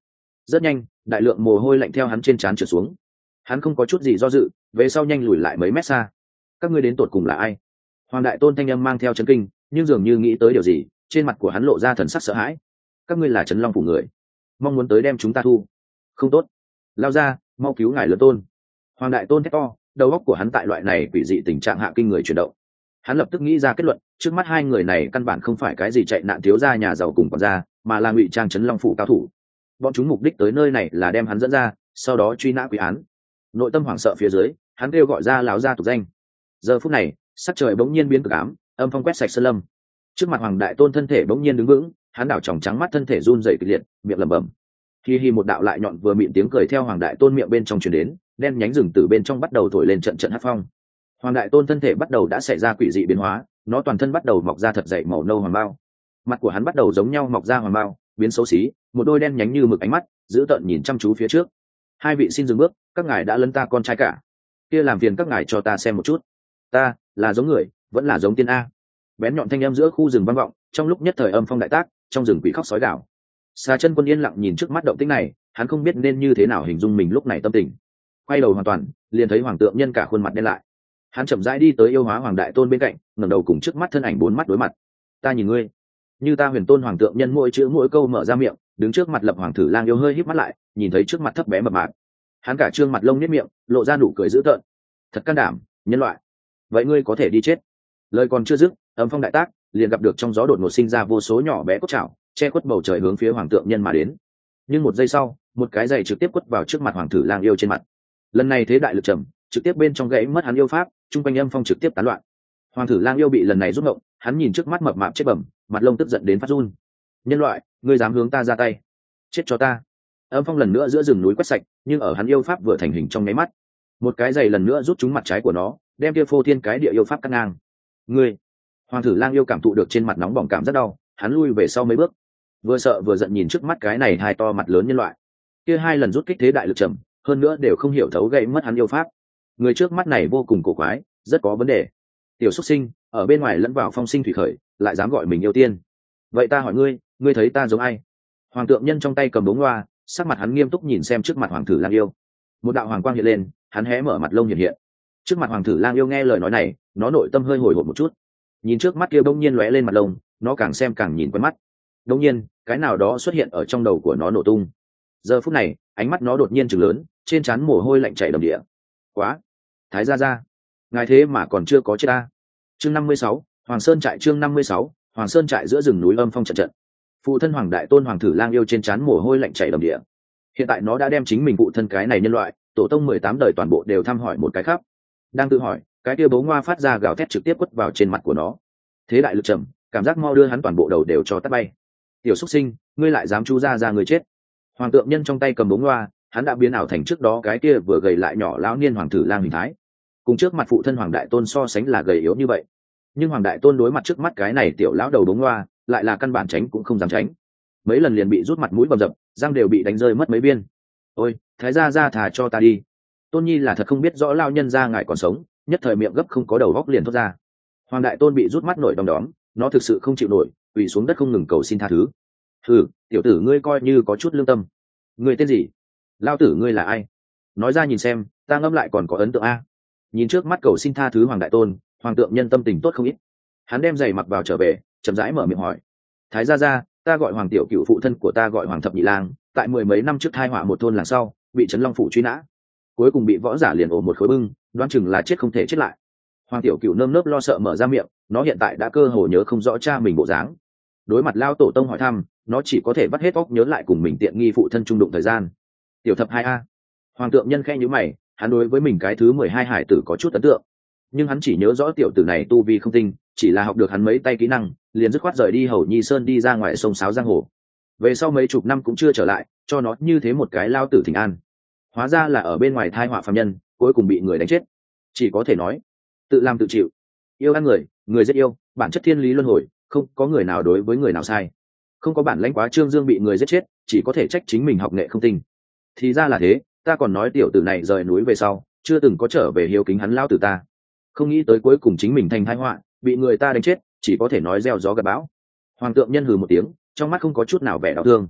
Rất nhanh, đại lượng mồ hôi lạnh theo hắn trên trán trượt xuống. Hắn không có chút gì do dự, về sau nhanh lùi lại mấy mét xa. Các ngươi đến tột cùng là ai? Hoàng đại tôn thanh âm mang theo chấn kinh, nhưng dường như nghĩ tới điều gì, trên mặt của hắn lộ ra thần sắc sợ hãi. Các ngươi là Trấn Long phủ người, mong muốn tới đem chúng ta thu. Không tốt, lao ra, mau cứu ngài lớn tôn. Hoàng đại tôn thét to, đầu óc của hắn tại loại này quỷ dị tình trạng hạ kinh người chuyển động. Hắn lập tức nghĩ ra kết luận, trước mắt hai người này căn bản không phải cái gì chạy nạn thiếu gia nhà giàu cùng quản gia, mà là ngụy trang Trấn Long phủ cao thủ. Bọn chúng mục đích tới nơi này là đem hắn dẫn ra, sau đó truy nã quy án. Nội tâm hoảng sợ phía dưới, hắn kêu gọi ra lão gia tục danh. Giờ phút này, sắc trời bỗng nhiên biến cực ám, âm phong quét sạch sơn lâm. Trước mặt Hoàng đại tôn thân thể bỗng nhiên đứng vững, hắn đảo tròng trắng mắt, thân thể run rẩy kịch liệt, miệng lẩm bẩm. Hi một đạo lại nhọn vừa mịn tiếng cười theo Hoàng đại tôn miệng bên trong truyền đến, đen nhánh rừng từ bên trong bắt đầu thổi lên trận trận hắc phong. Hoàng đại tôn thân thể bắt đầu đã xảy ra quỷ dị biến hóa, nó toàn thân bắt đầu mọc ra thật dày màu nâu hoàng bao. Mặt của hắn bắt đầu giống nhau mọc ra hoàng bao, biến xấu xí, một đôi đen nhánh như mực ánh mắt giữ tợn nhìn chăm chú phía trước. Hai vị xin dừng bước, các ngài đã lấn ta con trai cả, kia làm phiền các ngài cho ta xem một chút, ta là giống người vẫn là giống tiên a. Bén nhọn thanh âm giữa khu rừng vang vọng, trong lúc nhất thời âm phong đại tác, trong rừng quỷ khóc sói gào. Xà Chân Quân yên lặng nhìn trước mắt động tĩnh này, hắn không biết nên như thế nào hình dung mình lúc này tâm tình. Quay đầu hoàn toàn, liền thấy hoàng tượng nhân cả khuôn mặt đen lại. Hắn chậm rãi đi tới yêu hóa Hoàng đại tôn bên cạnh, ngẩng đầu cùng trước mắt thân ảnh bốn mắt đối mặt. Ta nhìn ngươi, như ta huyền tôn hoàng tượng nhân mỗi chữ mỗi câu mở ra miệng, đứng trước mặt Lập Hoàng Thử Lang yêu hơi híp mắt lại, nhìn thấy trước mặt thấp bé mập mạp. Hắn cả trương mặt lông nhếch miệng, lộ ra nụ cười dữ tợn. Thật can đảm, nhân loại. Vậy ngươi có thể đi chết. Lời còn chưa dứt, âm phong đại tác, liền gặp được trong gió đột ngột sinh ra vô số nhỏ bé cốt chảo, che khuất bầu trời hướng phía hoàng tượng nhân mà đến. Nhưng một giây sau, một cái giày trực tiếp quất vào trước mặt Hoàng Thử Lang yêu trên mặt. Lần này thế đại lực trầm, trực tiếp bên trong gãy mất hắn yêu pháp, trung quanh âm phong trực tiếp tán loạn. Hoàng Thử Lang yêu bị lần này rút ngộng, hắn nhìn trước mắt mập mạp chết bẩm, mặt lông tức giận đến phát run. Nhân loại, ngươi dám hướng ta ra tay, chết cho ta. Âm phong lần nữa giữa rừng núi quét sạch, nhưng ở hắn yêu pháp vừa thành hình trong nháy mắt, một cái giày lần nữa rút trúng mặt trái của nó, đem kia phô thiên cái địa yêu pháp cắt ngang. Ngươi. Hoàng Thử Lang yêu cảm thụ được trên mặt nóng bỏng cảm rất đau, hắn lui về sau mấy bước, vừa sợ vừa giận nhìn trước mắt cái này hai to mặt lớn nhân loại. Kia hai lần rút kích thế đại lực trầm, hơn nữa đều không hiểu thấu gãy mất hắn yêu pháp. Người trước mắt này vô cùng cổ quái, rất có vấn đề. Tiểu xuất sinh, ở bên ngoài lẫn vào phong sinh thủy khởi, lại dám gọi mình yêu tiên. Vậy ta hỏi ngươi, ngươi thấy ta giống ai? Hoàng tượng nhân trong tay cầm đống loa, sắc mặt hắn nghiêm túc nhìn xem trước mặt Hoàng Thử Lang yêu. Một đạo hoàng quang hiện lên, hắn hé mở mặt lông hiện hiện. Trước mặt Hoàng Thử Lang yêu nghe lời nói này, nó nội tâm hơi hồi hộp một chút. Nhìn trước mắt kia bỗng nhiên lóe lên mặt lông, nó càng xem càng nhìn quen mắt. Đột nhiên, cái nào đó xuất hiện ở trong đầu của nó nổ tung. Giờ phút này, ánh mắt nó đột nhiên trừng lớn, trên trán mồ hôi lạnh chảy đầm đìa. Quá, Thái gia gia, ngài thế mà còn chưa có chết ta. Chương 56, Hoàng Sơn trại. Chương 56, Hoàng Sơn trại. Giữa rừng núi âm phong trận trận. Phụ thân Hoàng đại tôn Hoàng Thử Lang yêu trên trán mồ hôi lạnh chảy đầm đìa. Hiện tại nó đã đem chính mình phụ thân cái này nhân loại, tổ tông 18 đời toàn bộ đều thăm hỏi một cái khắp. Đang tự hỏi, cái kia bố ngoa phát ra gào thét trực tiếp quất vào trên mặt của nó. Thế đại lực trầm, cảm giác mau đưa hắn toàn bộ đầu đều cho tát bay. Tiểu xuất sinh, ngươi lại dám chu ra người chết. Hoàng tượng nhân trong tay cầm bố ngoa, hắn đã biến ảo thành trước đó cái kia vừa gầy lại nhỏ lão niên Hoàng Thử Lang hình thái. Cùng trước mặt phụ thân Hoàng đại tôn so sánh là gầy yếu như vậy, nhưng Hoàng đại tôn đối mặt trước mắt cái này tiểu lão đầu bố ngoa, lại là căn bản tránh cũng không dám tránh. Mấy lần liền bị rút mặt mũi bầm dập, răng đều bị đánh rơi mất mấy viên. Ôi, thái gia gia thà cho ta đi. Tôn nhi là thật không biết rõ lao nhân gia ngài còn sống, nhất thời miệng gấp không có đầu góc liền thốt ra. Hoàng đại tôn bị rút mắt nổi đom đóm, nó thực sự không chịu nổi, quỳ xuống đất không ngừng cầu xin tha thứ. Hừ, tiểu tử ngươi coi như có chút lương tâm. Ngươi tên gì? Lao tử ngươi là ai? Nói ra nhìn xem, ta ngẫm lại còn có ấn tượng a. Nhìn trước mắt cầu xin tha thứ Hoàng đại tôn, Hoàng tượng nhân tâm tình tốt không ít. Hắn đem giày mặc vào trở về, chậm rãi mở miệng hỏi. Thái gia gia, ta gọi Hoàng tiểu cựu, phụ thân của ta gọi Hoàng thập nhị lang, tại 10 mấy năm trước thai họa một thôn làng sau, bị Trấn Long phủ truy nã, cuối cùng bị võ giả liền ổ một khối bưng, đoán chừng là chết không thể chết lại. Hoàng tiểu cựu nơm nớp lo sợ mở ra miệng, nó hiện tại đã cơ hồ nhớ không rõ cha mình bộ dáng. Đối mặt lao tổ tông hỏi thăm, nó chỉ có thể vắt hết óc nhớ lại cùng mình tiện nghi phụ thân trung đụng thời gian. Tiểu thập 2A. Hoàng tượng nhân khẽ nhíu mày, hắn đối với mình cái thứ 12 hải tử có chút ấn tượng, nhưng hắn chỉ nhớ rõ tiểu tử này tu vi không tinh, chỉ là học được hắn mấy tay kỹ năng, liền dứt khoát rời đi Hầu Nhi Sơn đi ra ngoài sông sáo giang hồ. Về sau mấy chục năm cũng chưa trở lại, cho nó như thế một cái lao tử thỉnh an. Hóa ra là ở bên ngoài thai họa phàm nhân, cuối cùng bị người đánh chết. Chỉ có thể nói, tự làm tự chịu. Yêu ăn người, người giết yêu, bản chất thiên lý luân hồi, không có người nào đối với người nào sai. Không có bản lãnh quá Trương Dương bị người giết chết, chỉ có thể trách chính mình học nghệ không tinh. Thì ra là thế, ta còn nói tiểu tử này rời núi về sau, chưa từng có trở về hiếu kính hắn lao tử ta. Không nghĩ tới cuối cùng chính mình thành tai họa, bị người ta đánh chết, chỉ có thể nói gieo gió gặt bão. Hoàng tượng nhân hừ một tiếng, trong mắt không có chút nào vẻ đau thương.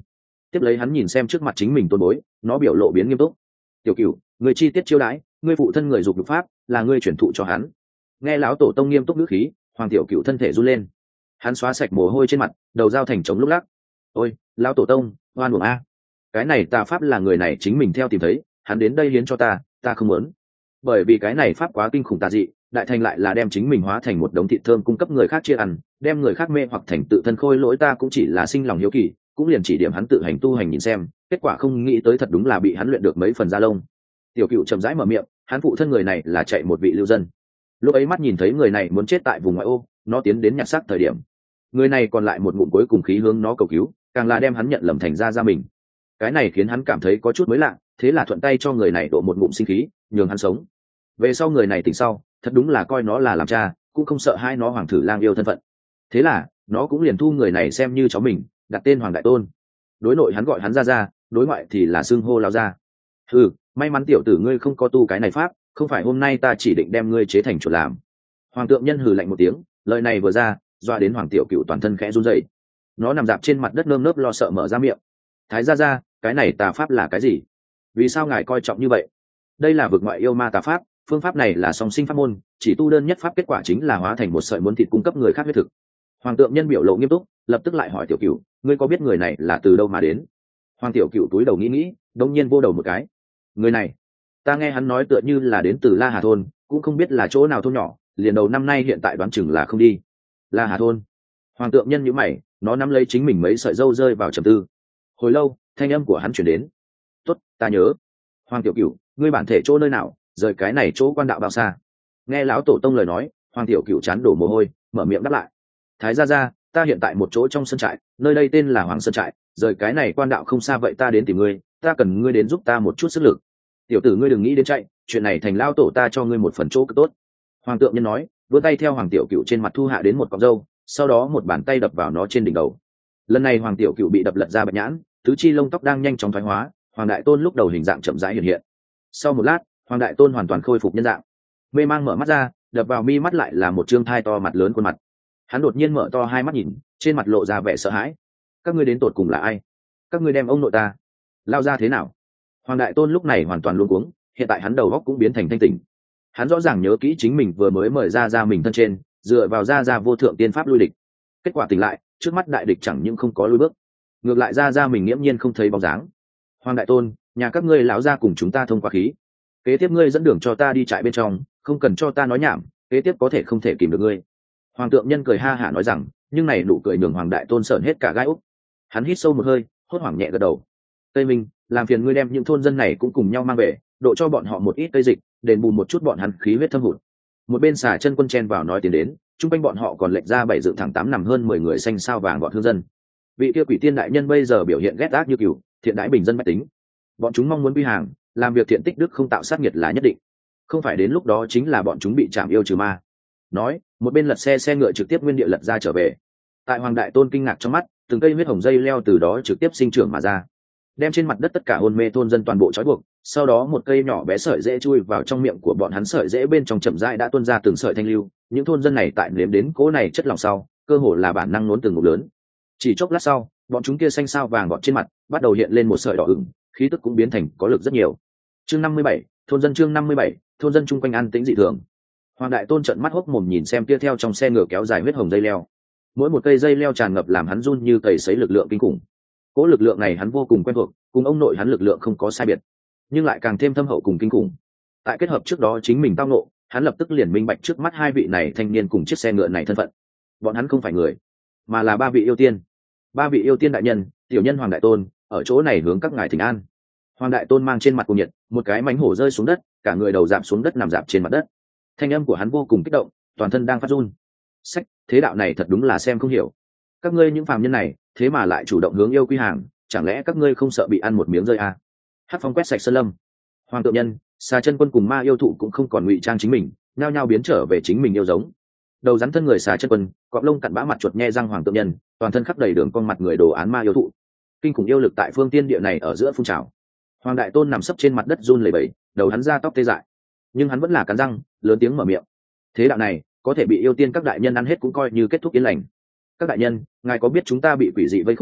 tiếp lấy hắn nhìn xem trước mặt chính mình tôn bối, nó biểu lộ biến nghiêm túc. Tiểu Cửu, người chi tiết chiêu đãi, ngươi phụ thân người dục lục pháp là ngươi chuyển thụ cho hắn. Nghe lão tổ tông nghiêm túc ngữ khí, Hoàng Tiểu Cửu thân thể run lên, hắn xóa sạch mồ hôi trên mặt, đầu dao thành trống lúc lắc. Ôi, lão tổ tông, oan uổng a, cái này tà pháp là người này chính mình theo tìm thấy, hắn đến đây hiến cho ta, ta không muốn. Bởi vì cái này pháp quá kinh khủng tà dị, đại thành lại là đem chính mình hóa thành một đống thịt thơm cung cấp người khác chia ăn, đem người khác mê hoặc thành tự thân khôi lỗi, ta cũng chỉ là sinh lòng hiếu kỳ, cũng liền chỉ điểm hắn tự hành tu hành nhìn xem, kết quả không nghĩ tới thật đúng là bị hắn luyện được mấy phần da lông. Tiểu Cựu chậm rãi mở miệng, hắn phụ thân người này là chạy một vị lưu dân, lúc ấy mắt nhìn thấy người này muốn chết tại vùng ngoại ô, nó tiến đến nhặt xác thời điểm, người này còn lại một ngụm cuối cùng khí hướng nó cầu cứu, càng là đem hắn nhận lầm thành ra mình. Cái này khiến hắn cảm thấy có chút mới lạ, thế là thuận tay cho người này đổ một ngụm sinh khí, nhường hắn sống. Về sau người này tỉnh sau, thật đúng là coi nó là làm cha, cũng không sợ hai nó Hoàng Thử Lang yêu thân phận. Thế là nó cũng liền thu người này xem như cháu mình, đặt tên Hoàng Đại Tôn. Đối nội hắn gọi hắn ra, đối ngoại thì là xưng hô lao ra. Ừ, may mắn tiểu tử ngươi không có tu cái này pháp, không phải hôm nay ta chỉ định đem ngươi chế thành chuột làm. Hoàng Tượng Nhân hừ lạnh một tiếng, lời này vừa ra, doa đến Hoàng Tiểu Cựu toàn thân khẽ run rẩy. Nó nằm dạp trên mặt đất nơm nớp lo sợ mở ra miệng. Thái gia, cái này tà pháp là cái gì? Vì sao ngài coi trọng như vậy? Đây là vực ngoại yêu ma tà pháp, phương pháp này là song sinh pháp môn, chỉ tu đơn nhất pháp kết quả chính là hóa thành một sợi muốn thịt cung cấp người khác huyết thực. Hoàng Tượng Nhân biểu lộ nghiêm túc, lập tức lại hỏi Tiểu Cựu, ngươi có biết người này là từ đâu mà đến? Hoàng Tiểu Cựu túi đầu nghĩ, đột nhiên vô đầu một cái. Người này, ta nghe hắn nói tựa như là đến từ La Hà thôn, cũng không biết là chỗ nào thôn nhỏ, liền đầu năm nay hiện tại đoán chừng là không đi. La Hà thôn. Hoàng Tượng Nhân nhíu mày, nó nắm lấy chính mình mấy sợi râu rơi vào trầm tư. Hồi lâu, thanh âm của hắn chuyển đến. Tốt, ta nhớ. Hoàng Tiểu Cửu, ngươi bản thể chỗ nơi nào, rời cái này chỗ quan đạo bao xa? Nghe lão tổ tông lời nói, Hoàng Tiểu Cửu chán đổ mồ hôi, mở miệng đáp lại. Thái gia, ta hiện tại một chỗ trong sân trại, nơi đây tên là Hoàng Sơn trại, rời cái này quan đạo không xa vậy ta đến tìm ngươi, ta cần ngươi đến giúp ta một chút sức lực. Tiểu tử ngươi đừng nghĩ đến chạy, chuyện này thành lão tổ ta cho ngươi một phần chỗ cực tốt. Hoàng Tượng Nhân nói, vươn tay theo Hoàng Tiểu Cửu trên mặt thu hạ đến một cọng râu, sau đó một bàn tay đập vào nó trên đỉnh đầu. Lần này Hoàng Tiểu Cửu bị đập lật ra bạch nhãn, tứ chi lông tóc đang nhanh chóng thoái hóa, Hoàng Đại Tôn lúc đầu hình dạng chậm rãi hiện hiện. Sau một lát, Hoàng Đại Tôn hoàn toàn khôi phục nhân dạng, mê mang mở mắt ra, đập vào mi mắt lại là một trương thai to mặt lớn khuôn mặt. Hắn đột nhiên mở to hai mắt nhìn, trên mặt lộ ra vẻ sợ hãi. Các ngươi đến tột cùng là ai? Các ngươi đem ông nội ta lao ra thế nào? Hoàng Đại Tôn lúc này hoàn toàn luống cuống, hiện tại hắn đầu óc cũng biến thành thanh tỉnh. Hắn rõ ràng nhớ kỹ chính mình vừa mới mời ra mình thân trên, dựa vào ra vô thượng tiên pháp lui địch. Kết quả tỉnh lại, trước mắt đại địch chẳng những không có lùi bước, ngược lại ra mình nghiễm nhiên không thấy bóng dáng. Hoàng Đại Tôn, nhà các ngươi lão ra cùng chúng ta thông qua khí, kế tiếp ngươi dẫn đường cho ta đi trại bên trong, không cần cho ta nói nhảm, kế tiếp có thể không thể kìm được ngươi. Hoàng Tượng Nhân cười ha hả nói rằng, nhưng này nụ cười nhường Hoàng Đại Tôn sởn hết cả gai úc. Hắn hít sâu một hơi, hốt hoảng nhẹ gật đầu. Tây Minh, làm phiền ngươi đem những thôn dân này cũng cùng nhau mang về, độ cho bọn họ một ít tây dịch, đền bù một chút bọn hắn khí huyết thâm hụt. Một bên xà chân quân chen vào nói tiến đến, chung quanh bọn họ còn lệch ra 7 dựng thẳng 8 nằm hơn 10 người xanh sao vàng bọn thương dân. Vị kia quỷ tiên đại nhân bây giờ biểu hiện ghét ác như cừu, thiện đãi bình dân bách tính. Bọn chúng mong muốn quy hàng, làm việc thiện tích đức không tạo sát nghiệt là nhất định, không phải đến lúc đó chính là bọn chúng bị chạm yêu trừ ma. Nói, một bên lật xe ngựa trực tiếp nguyên địa lật ra trở về. Tại Hoàng Đại Tôn kinh ngạc trong mắt, từng cây huyết hồng dây leo từ đó trực tiếp sinh trưởng mà ra, đem trên mặt đất tất cả hôn mê thôn dân toàn bộ trói buộc. Sau đó một cây nhỏ bé sợi rễ chui vào trong miệng của bọn hắn, sợi rễ bên trong chậm rãi đã tuôn ra từng sợi thanh lưu. Những thôn dân này tại nếm đến cỗ này chất lỏng sau, cơ hồ là bản năng nuốt từng ngụm lớn. Chỉ chốc lát sau, bọn chúng kia xanh sao vàng gọt trên mặt bắt đầu hiện lên một sợi đỏ ửng, khí tức cũng biến thành có lực rất nhiều. Chương 57, thôn dân. Chương 57, thôn dân chung quanh an tĩnh dị thường. Hoàng Đại Tôn trợn mắt hốc mồm nhìn xem kia theo trong xe ngựa kéo dài huyết hồng dây leo. Mỗi một cây dây leo tràn ngập làm hắn run như cầy sấy lực lượng kinh khủng. Cỗ lực lượng này hắn vô cùng quen thuộc, cùng ông nội hắn lực lượng không có sai biệt, nhưng lại càng thêm thâm hậu cùng kinh khủng. Tại kết hợp trước đó chính mình tao ngộ, hắn lập tức liền minh bạch trước mắt hai vị này thanh niên cùng chiếc xe ngựa này thân phận. Bọn hắn không phải người, mà là ba vị yêu tiên. Ba vị yêu tiên đại nhân, tiểu nhân Hoàng Đại Tôn, ở chỗ này hướng các ngài thỉnh an. Hoàng Đại Tôn mang trên mặt cuồng nhiệt, một cái mánh hổ rơi xuống đất, cả người đầu dạp xuống đất nằm dạp trên mặt đất. Thanh âm của hắn vô cùng kích động, toàn thân đang phát run. Sách, thế đạo này thật đúng là xem không hiểu. Các ngươi những phàm nhân này, thế mà lại chủ động hướng yêu quy hàng, chẳng lẽ các ngươi không sợ bị ăn một miếng rơi à? Hắc phong quét sạch sơn lâm. Hoàng Tượng Nhân, xà chân quân cùng ma yêu thụ cũng không còn ngụy trang chính mình, nhao nhao biến trở về chính mình yêu giống. Đầu rắn thân người xà chân quân, cọp lông cặn bã mặt chuột nhe răng Hoàng Tượng Nhân, toàn thân khắp đầy đường con mặt người đồ án ma yêu thụ. Kinh khủng yêu lực tại phương tiên địa này ở giữa phun trào. Hoàng Đại Tôn nằm sấp trên mặt đất run lẩy bẩy, đầu hắn ra tóc tê dại, nhưng hắn vẫn là cắn răng, lớn tiếng mở miệng. Thế đạo này, có thể bị yêu tiên các đại nhân ăn hết cũng coi như kết thúc yên lành. Các đại nhân, ngài có biết chúng ta bị quỷ dị vây khốn,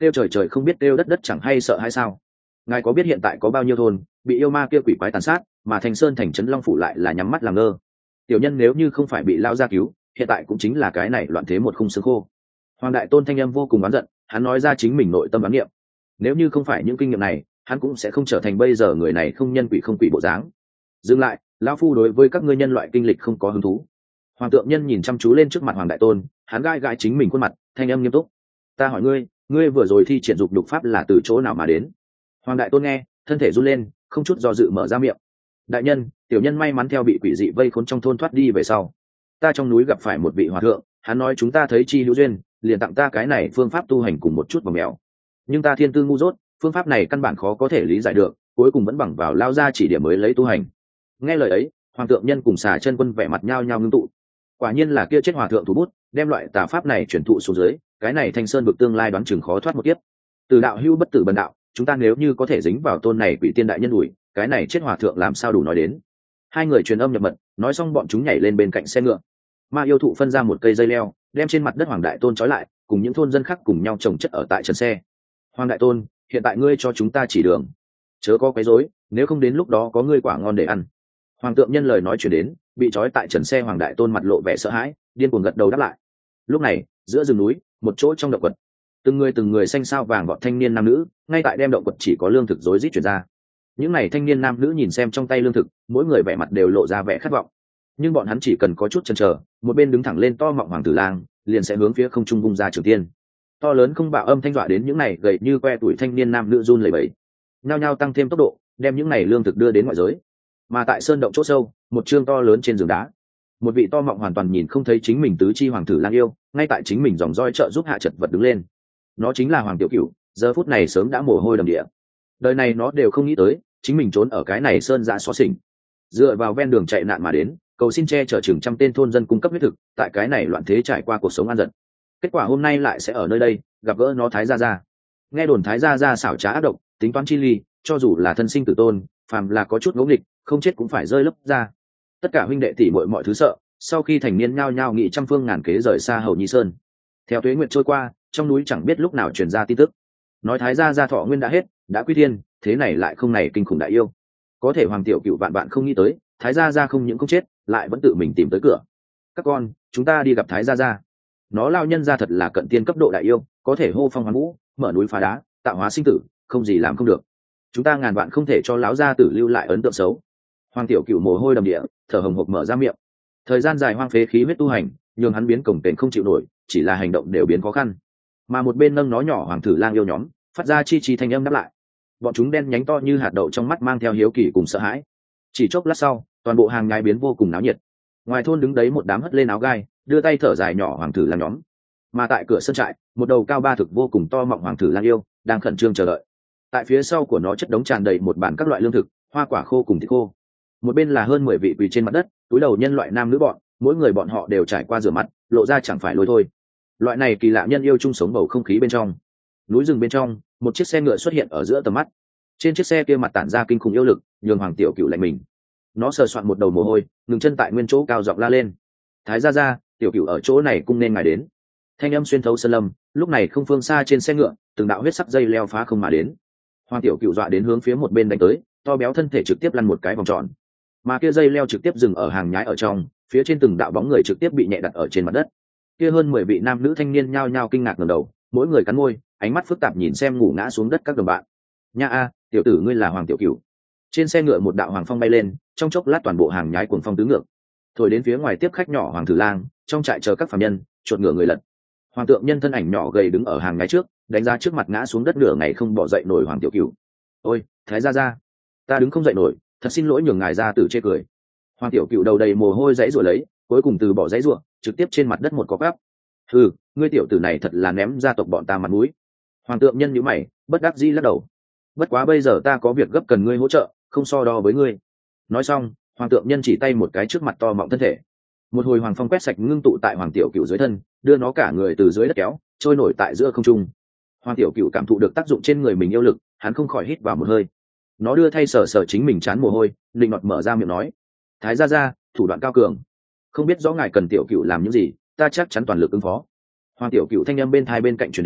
kêu trời trời không biết kêu đất đất chẳng hay sợ hay sao? Ngài có biết hiện tại có bao nhiêu thôn bị yêu ma kia quỷ quái tàn sát, mà Thành Sơn thành trấn Long phủ lại là nhắm mắt làm ngơ? Tiểu nhân nếu như không phải bị lao ra cứu, hiện tại cũng chính là cái này loạn thế một khung xương khô. Hoàng đại tôn thanh âm vô cùng oán giận, hắn nói ra chính mình nội tâm đoán nghiệm. Nếu như không phải những kinh nghiệm này, hắn cũng sẽ không trở thành bây giờ người này không nhân quỷ không quỷ bộ dáng. Dừng lại, lão phu đối với các ngươi nhân loại kinh lịch không có hứng thú. Hoàng tượng nhân nhìn chăm chú lên trước mặt Hoàng đại tôn, hắn gai gai chính mình khuôn mặt, thanh âm nghiêm túc. Ta hỏi ngươi, ngươi vừa rồi thi triển dục đục pháp là từ chỗ nào mà đến? Hoàng đại tôn nghe, thân thể run lên, không chút do dự mở ra miệng. Đại nhân, tiểu nhân may mắn theo bị quỷ dị vây khốn trong thôn thoát đi về sau, ta trong núi gặp phải một vị hòa thượng, hắn nói chúng ta thấy chi hữu duyên, liền tặng ta cái này phương pháp tu hành cùng một chút vào mèo. Nhưng ta thiên tư ngu dốt, phương pháp này căn bản khó có thể lý giải được, cuối cùng vẫn bằng vào lao ra chỉ điểm mới lấy tu hành. Nghe lời ấy, Hoàng tượng nhân cùng Xà Chân Quân vẻ mặt nhao nhao ngưng tụ. Quả nhiên là kia chết hòa thượng thủ bút, đem loại tà pháp này truyền thụ xuống dưới, cái này Thanh Sơn vực tương lai đoán chừng khó thoát một kiếp. Từ đạo hưu bất tử bần đạo, chúng ta nếu như có thể dính vào tôn này quỷ tiên đại nhân ủi, cái này chết hòa thượng làm sao đủ nói đến. Hai người truyền âm nhập mật, nói xong bọn chúng nhảy lên bên cạnh xe ngựa. Ma yêu thụ phân ra một cây dây leo, đem trên mặt đất Hoàng đại tôn trói lại, cùng những thôn dân khác cùng nhau trồng chất ở tại trần xe. Hoàng đại tôn, hiện tại ngươi cho chúng ta chỉ đường, chớ có quấy rối, nếu không đến lúc đó có ngươi quả ngon để ăn. Hoàng tượng nhân lời nói chuyển đến, bị trói tại trần xe Hoàng đại tôn mặt lộ vẻ sợ hãi, điên cuồng gật đầu đáp lại. Lúc này, giữa rừng núi, một chỗ trong động quật, từng người xanh sao vàng gọn thanh niên nam nữ, ngay tại đem động quật chỉ có lương thực rối rít chuyển ra. Những này thanh niên nam nữ nhìn xem trong tay lương thực, mỗi người vẻ mặt đều lộ ra vẻ khát vọng. Nhưng bọn hắn chỉ cần có chút chần chờ, một bên đứng thẳng lên to mọng hoàng tử lang, liền sẽ hướng phía không trung vung ra trường tiên. To lớn không bạo âm thanh dọa đến những này gầy như que tuổi thanh niên nam nữ run lẩy bẩy, nhao nhao tăng thêm tốc độ, đem những này lương thực đưa đến ngoại giới. Mà tại sơn động chỗ sâu, một chương to lớn trên giường đá, một vị to mọng hoàn toàn nhìn không thấy chính mình tứ chi hoàng tử lang yêu, ngay tại chính mình dòng roi trợ giúp hạ chật vật đứng lên. Nó chính là Hoàng Tiểu Cửu, giờ phút này sớm đã mồ hôi đầm địa. Đời này nó đều không nghĩ tới, chính mình trốn ở cái này sơn dã xó xỉnh, dựa vào ven đường chạy nạn mà đến, cầu xin che chở chừng trăm tên thôn dân cung cấp huyết thực, tại cái này loạn thế trải qua cuộc sống an dật. Kết quả hôm nay lại sẽ ở nơi đây gặp gỡ nó Thái gia gia. Nghe đồn Thái gia gia xảo trá ác độc, tính toán chi ly, cho dù là thân sinh tử tôn, phàm là có chút ngỗ nghịch, không chết cũng phải rơi lấp ra. Tất cả huynh đệ tỷ muội mọi thứ sợ, sau khi thành niên nhao nhao nghị trăm phương ngàn kế rời xa Hầu Nhi Sơn. Theo tuế nguyện trôi qua, trong núi chẳng biết lúc nào truyền ra tin tức, nói Thái gia gia thọ nguyên đã hết, đã quy thiên, thế này lại không này kinh khủng đại yêu. Có thể Hoàng Tiểu Cửu vạn bạn không nghĩ tới, Thái gia gia không những không chết, lại vẫn tự mình tìm tới cửa. Các con, chúng ta đi gặp Thái gia gia. Nó lao nhân ra thật là cận tiên cấp độ đại yêu, có thể hô phong hoán vũ, mở núi phá đá, tạo hóa sinh tử, không gì làm không được. Chúng ta ngàn vạn không thể cho lão gia tử lưu lại ấn tượng xấu. Hoàng Tiểu Cửu mồ hôi đầm địa, thở hồng hộc mở ra miệng. Thời gian dài hoang phế khí huyết tu hành, nhường hắn biến cổng kềnh không chịu nổi, chỉ là hành động đều biến khó khăn. Mà một bên nâng nó nhỏ hoàng tử lang yêu nhóm, phát ra chi chi thanh âm đáp lại. Bọn chúng đen nhánh to như hạt đậu trong mắt mang theo hiếu kỳ cùng sợ hãi. Chỉ chốc lát sau, toàn bộ hàng nhái biến vô cùng náo nhiệt. Ngoài thôn đứng đấy một đám hất lên áo gai, đưa tay thở dài nhỏ hoàng tử lang nhóm. Mà tại cửa sân trại, một đầu cao ba thực vô cùng to mọng hoàng tử lang yêu đang khẩn trương chờ đợi. Tại phía sau của nó chất đống tràn đầy một bàn các loại lương thực, hoa quả khô cùng thịt khô. Một bên là hơn 10 vị quỳ trên mặt đất, túi đầu nhân loại nam nữ bọn, mỗi người bọn họ đều trải qua rửa mặt, lộ ra chẳng phải lôi thôi. Loại này kỳ lạ nhân yêu chung sống bầu không khí bên trong. Núi rừng bên trong, một chiếc xe ngựa xuất hiện ở giữa tầm mắt. Trên chiếc xe kia mặt tản ra kinh khủng yêu lực, nhường Hoàng Tiểu Cửu lạnh mình. Nó sờ soạn một đầu mồ hôi, ngừng chân tại nguyên chỗ cao giọng la lên: Thái gia gia, Tiểu Cửu ở chỗ này cung nên ngài đến. Thanh âm xuyên thấu sơn lâm, lúc này không phương xa trên xe ngựa, từng đạo huyết sắc dây leo phá không mà đến. Hoàng Tiểu Cửu dọa đến hướng phía một bên đánh tới, to béo thân thể trực tiếp lăn một cái vòng tròn. Mà kia dây leo trực tiếp dừng ở hàng nhái ở trong, phía trên từng đạo bóng người trực tiếp bị nhẹ đặt ở trên mặt đất. Kia hơn 10 vị nam nữ thanh niên nhao nhao kinh ngạc ngẩng đầu, mỗi người cắn môi, ánh mắt phức tạp nhìn xem ngủ ngã xuống đất các đồng bạn. Nha a, tiểu tử ngươi là Hoàng Tiểu Cửu. Trên xe ngựa một đạo hoàng phong bay lên, trong chốc lát toàn bộ hàng nhái cuồng phong tứ ngược. Thổi đến phía ngoài tiếp khách nhỏ Hoàng Tử Lang, trong trại chờ các phàm nhân, chuột ngựa người lật. Hoàng tượng nhân thân ảnh nhỏ gầy đứng ở hàng nhái trước, đánh ra trước mặt ngã xuống đất nửa ngày không bỏ dậy nổi Hoàng Tiểu Cửu. Ôi, Thái gia gia, ta đứng không dậy nổi, thật xin lỗi nhường ngài ra tử chê cười. Hoàng Tiểu Cửu đầu đầy mồ hôi giãy giụa lấy, cuối cùng từ bỏ giãy giụa, trực tiếp trên mặt đất một cú gắp. Hừ, ngươi tiểu tử này thật là ném gia tộc bọn ta mặt mũi. Hoàng tượng nhân nhíu mày, bất đắc dĩ lắc đầu. Bất quá bây giờ ta có việc gấp cần ngươi hỗ trợ, không so đo với ngươi. Nói xong, Hoàng tượng nhân chỉ tay một cái trước mặt to mọng thân thể. Một hồi hoàng phong quét sạch ngưng tụ tại Hoàng Tiểu Cửu dưới thân, đưa nó cả người từ dưới đất kéo, trôi nổi tại giữa không trung. Hoàng Tiểu Cửu cảm thụ được tác dụng trên người mình yêu lực, hắn không khỏi hít vào một hơi. Nó đưa thay sờ sờ chính mình chán mồ hôi, định nọt mở ra miệng nói: Thái gia gia, thủ đoạn cao cường, không biết rõ ngài cần Tiểu Cửu làm những gì, ta chắc chắn toàn lực ứng phó. Hoàng Tiểu Cửu thanh âm bên thai bên cạnh truyền đến,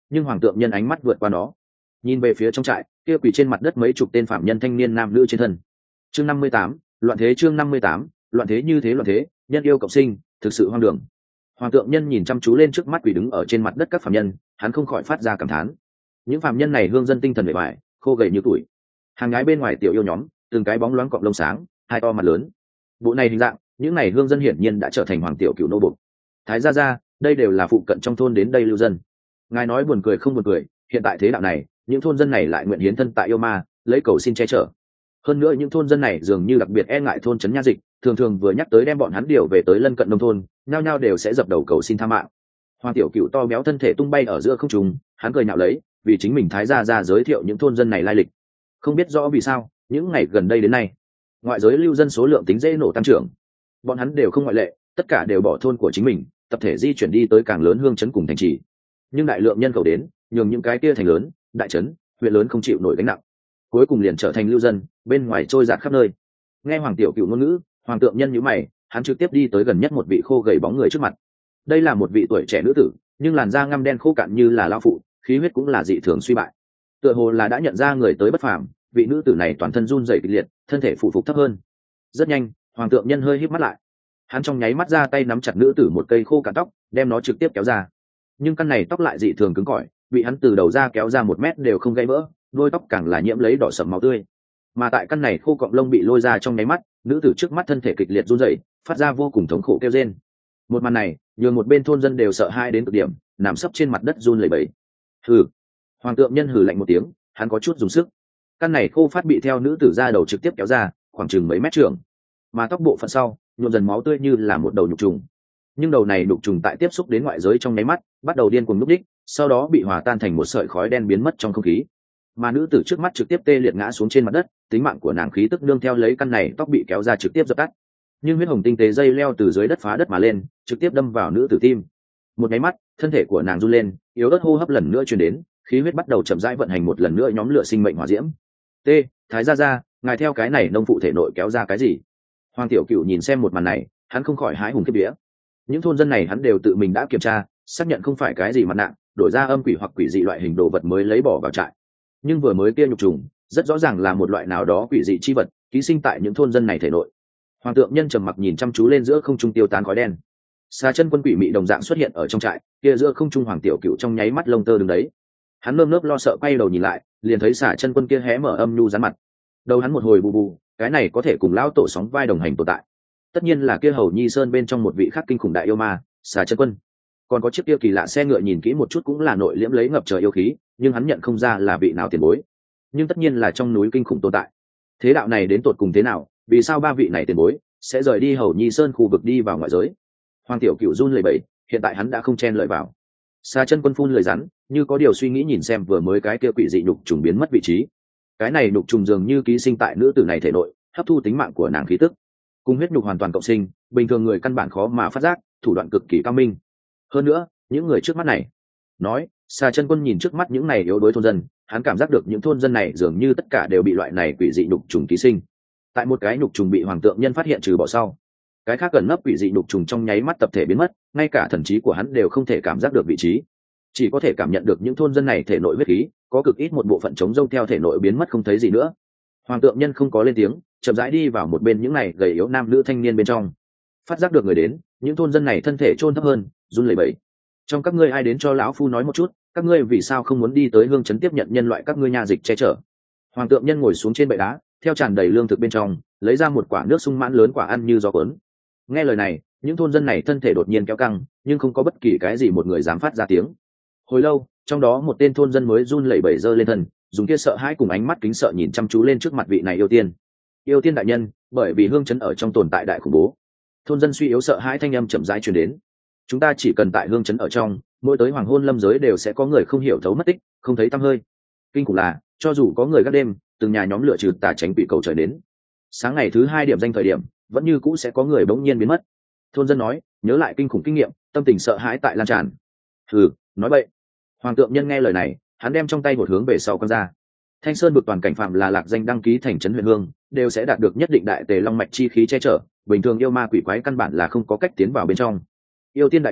nhưng hoàng tượng nhân ánh mắt vượt qua nó, nhìn về phía trong trại kia quỳ trên mặt đất mấy chục tên phạm nhân thanh niên nam nữ trên thân. Chương 58, loạn thế. Chương 58, loạn thế. Như thế loạn thế, nhân yêu cộng sinh, thực sự hoang đường. Hoàng tượng nhân nhìn chăm chú lên trước mắt quỳ đứng ở trên mặt đất các phạm nhân, hắn không khỏi phát ra cảm thán. Những phạm nhân này hương dân tinh thần bề bại, khô gầy như tuổi. Hàng gái bên ngoài tiểu yêu nhóm, từng cái bóng loáng cọng lông sáng, hai to mặt lớn. Bộ này hình dạng, những này hương dân hiển nhiên đã trở thành hoàng tiểu cửu nô bộc. Thái gia gia, đây đều là phụ cận trong thôn đến đây lưu dân. Ngài nói buồn cười không buồn cười, hiện tại thế đạo này, những thôn dân này lại nguyện hiến thân tại yêu ma, lấy cầu xin che chở. Hơn nữa những thôn dân này dường như đặc biệt e ngại thôn trấn nha dịch, thường thường vừa nhắc tới đem bọn hắn điều về tới lân cận nông thôn, nhao nhao đều sẽ dập đầu cầu xin tha mạng. Hoàng tiểu cửu to béo thân thể tung bay ở giữa không trung, hắn cười nhạo lấy, vì chính mình thái gia gia giới thiệu những thôn dân này lai lịch. Không biết rõ vì sao, những ngày gần đây đến nay, ngoại giới lưu dân số lượng tính dễ nổ tăng trưởng. Bọn hắn đều không ngoại lệ, tất cả đều bỏ thôn của chính mình, tập thể di chuyển đi tới càng lớn hương trấn cùng thành trì. Nhưng đại lượng nhân khẩu đến, nhường những cái kia thành lớn, đại trấn, huyện lớn không chịu nổi gánh nặng, cuối cùng liền trở thành lưu dân, bên ngoài trôi dạt khắp nơi. Nghe hoàng tiểu cửu ngôn ngữ, hoàng tượng nhân nhíu mày, hắn trực tiếp đi tới gần nhất một vị khô gầy bóng người trước mặt. Đây là một vị tuổi trẻ nữ tử, nhưng làn da ngăm đen khô cạn như là lao phụ, khí huyết cũng là dị thường suy bại. Tựa hồ là đã nhận ra người tới bất phàm, vị nữ tử này toàn thân run rẩy kịch liệt, thân thể phụ phục thấp hơn. Rất nhanh, hoàng tượng nhân hơi híp mắt lại, hắn trong nháy mắt ra tay nắm chặt nữ tử một cây khô cạn tóc, đem nó trực tiếp kéo ra. Nhưng căn này tóc lại dị thường cứng cỏi, bị hắn từ đầu ra kéo ra 1 mét đều không gãy vỡ, đôi tóc càng là nhiễm lấy đỏ sẫm máu tươi. Mà tại căn này khô cọng lông bị lôi ra trong nháy mắt, nữ tử trước mắt thân thể kịch liệt run rẩy, phát ra vô cùng thống khổ kêu rên. Một màn này, nhường một bên thôn dân đều sợ hãi đến cực điểm, nằm sấp trên mặt đất run lẩy bẩy. Hừ. Hoàng tượng nhân hừ lạnh một tiếng, hắn có chút dùng sức. Căn này khô phát bị theo nữ tử ra đầu trực tiếp kéo ra, khoảng chừng mấy mét trường. Mà tóc bộ phận sau, nhuộm dần máu tươi như là một đầu nhục trùng. Nhưng đầu này nhục trùng tại tiếp xúc đến ngoại giới trong nháy mắt, bắt đầu điên cuồng núp đích, sau đó bị hòa tan thành một sợi khói đen biến mất trong không khí. Mà nữ tử trước mắt trực tiếp tê liệt ngã xuống trên mặt đất, tính mạng của nàng khí tức nương theo lấy căn này tóc bị kéo ra trực tiếp dập tắt. Nhưng huyết hồng tinh tế dây leo từ dưới đất phá đất mà lên, trực tiếp đâm vào nữ tử tim. Một cái mắt, thân thể của nàng run lên, yếu ớt hô hấp lần nữa truyền đến, khí huyết bắt đầu chậm rãi vận hành một lần nữa nhóm lửa sinh mệnh hỏa diễm. T, thái gia gia, ngài theo cái này nông phụ thể nội kéo ra cái gì? Hoàng tiểu cửu nhìn xem một màn này, hắn không khỏi hái hùng kiếp vía. Những thôn dân này hắn đều tự mình đã kiểm tra, xác nhận không phải cái gì mặt nạ, đổi ra âm quỷ hoặc quỷ dị loại hình đồ vật mới lấy bỏ vào trại. Nhưng vừa mới kia nhục trùng, rất rõ ràng là một loại nào đó quỷ dị chi vật, ký sinh tại những thôn dân này thể nội. Hoàng tượng nhân trầm mặc nhìn chăm chú lên giữa không trung tiêu tán khói đen. Xà chân quân quỷ mị đồng dạng xuất hiện ở trong trại, kia giữa không trung hoàng tiểu cửu trong nháy mắt lông tơ đứng đấy. Hắn nơm nớp lo sợ quay đầu nhìn lại, liền thấy xà chân quân kia hé mở âm nhu rắn mặt. Đầu hắn một hồi bù bù, cái này có thể cùng lão tổ sóng vai đồng hành tồn tại. Tất nhiên là kia Hầu Nhi Sơn bên trong một vị khác kinh khủng đại yêu ma, xà chân quân. Còn có chiếc kia kỳ lạ xe ngựa nhìn kỹ một chút cũng là nội liễm lấy ngập trời yêu khí, nhưng hắn nhận không ra là vị nào tiền bối. Nhưng tất nhiên là trong núi kinh khủng tồn tại. Thế đạo này đến tột cùng thế nào, vì sao ba vị này tiền bối sẽ rời đi Hầu Nhi Sơn khu vực đi vào ngoại giới? Hoàng tiểu cửu run lẩy bẩy, hiện tại hắn đã không chen lợi vào. Xà chân quân phun lời rắn, như có điều suy nghĩ nhìn xem vừa mới cái kia quỷ dị nhục trùng biến mất vị trí. Cái này nhục trùng dường như ký sinh tại nữ tử này thể nội, hấp thu tính mạng của nàng khí tức, cùng huyết nhục hoàn toàn cộng sinh, bình thường người căn bản khó mà phát giác, thủ đoạn cực kỳ cao minh. Hơn nữa, những người trước mắt này, nói, xà chân quân nhìn trước mắt những này yếu đuối thôn dân, hắn cảm giác được những thôn dân này dường như tất cả đều bị loại này quỷ dị nhục trùng ký sinh. Tại một cái nhục trùng bị hoàng tượng nhân phát hiện trừ bỏ sau, cái khác gần nấp quỷ dị nhục trùng trong nháy mắt tập thể biến mất, ngay cả thần trí của hắn đều không thể cảm giác được vị trí, chỉ có thể cảm nhận được những thôn dân này thể nội huyết khí có cực ít một bộ phận chống rông theo thể nội biến mất không thấy gì nữa. Hoàng tượng nhân không có lên tiếng, chậm rãi đi vào một bên những này gầy yếu nam nữ thanh niên bên trong. Phát giác được người đến, những thôn dân này thân thể chôn thấp hơn, run lẩy bẩy. Trong các ngươi ai đến cho lão phu nói một chút, các ngươi vì sao không muốn đi tới hương trấn tiếp nhận nhân loại các ngươi nha dịch che chở? Hoàng tượng nhân ngồi xuống trên bệ đá, theo tràn đầy lương thực bên trong, lấy ra một quả nước sung mãn lớn quả ăn như gió cuốn. Nghe lời này, những thôn dân này thân thể đột nhiên kéo căng, nhưng không có bất kỳ cái gì một người dám phát ra tiếng. Hồi lâu, trong đó một tên thôn dân mới run lẩy bẩy giơ lên thân, dùng kia sợ hãi cùng ánh mắt kính sợ nhìn chăm chú lên trước mặt vị này yêu tiên. Yêu tiên đại nhân, bởi vì hương trấn ở trong tồn tại đại khủng bố. Thôn dân suy yếu sợ hãi thanh âm chậm rãi truyền đến. Chúng ta chỉ cần tại hương trấn ở trong, mỗi tới hoàng hôn lâm giới đều sẽ có người không hiểu thấu mất tích, không thấy tăm hơi. Kinh khủng là, cho dù có người gác đêm, từng nhà nhóm lửa trừ tà tránh quỷ cầu trời đến. Sáng ngày thứ 2 điểm danh thời điểm, vẫn như cũ sẽ có người bỗng nhiên biến mất. Thôn dân nói, nhớ lại kinh khủng kinh nghiệm, tâm tình sợ hãi tại lan tràn. Hừ, nói bậy. Hoàng tượng nhân nghe lời này, hắn đem trong tay một hướng về sau quăng ra. Thanh Sơn vực toàn cảnh phạm là lạc danh đăng ký thành trấn huyện hương, đều sẽ đạt được nhất định đại tề long mạch chi khí che chở, bình thường yêu ma quỷ quái căn bản là không có cách tiến vào bên trong. Yêu tiên đại nhân,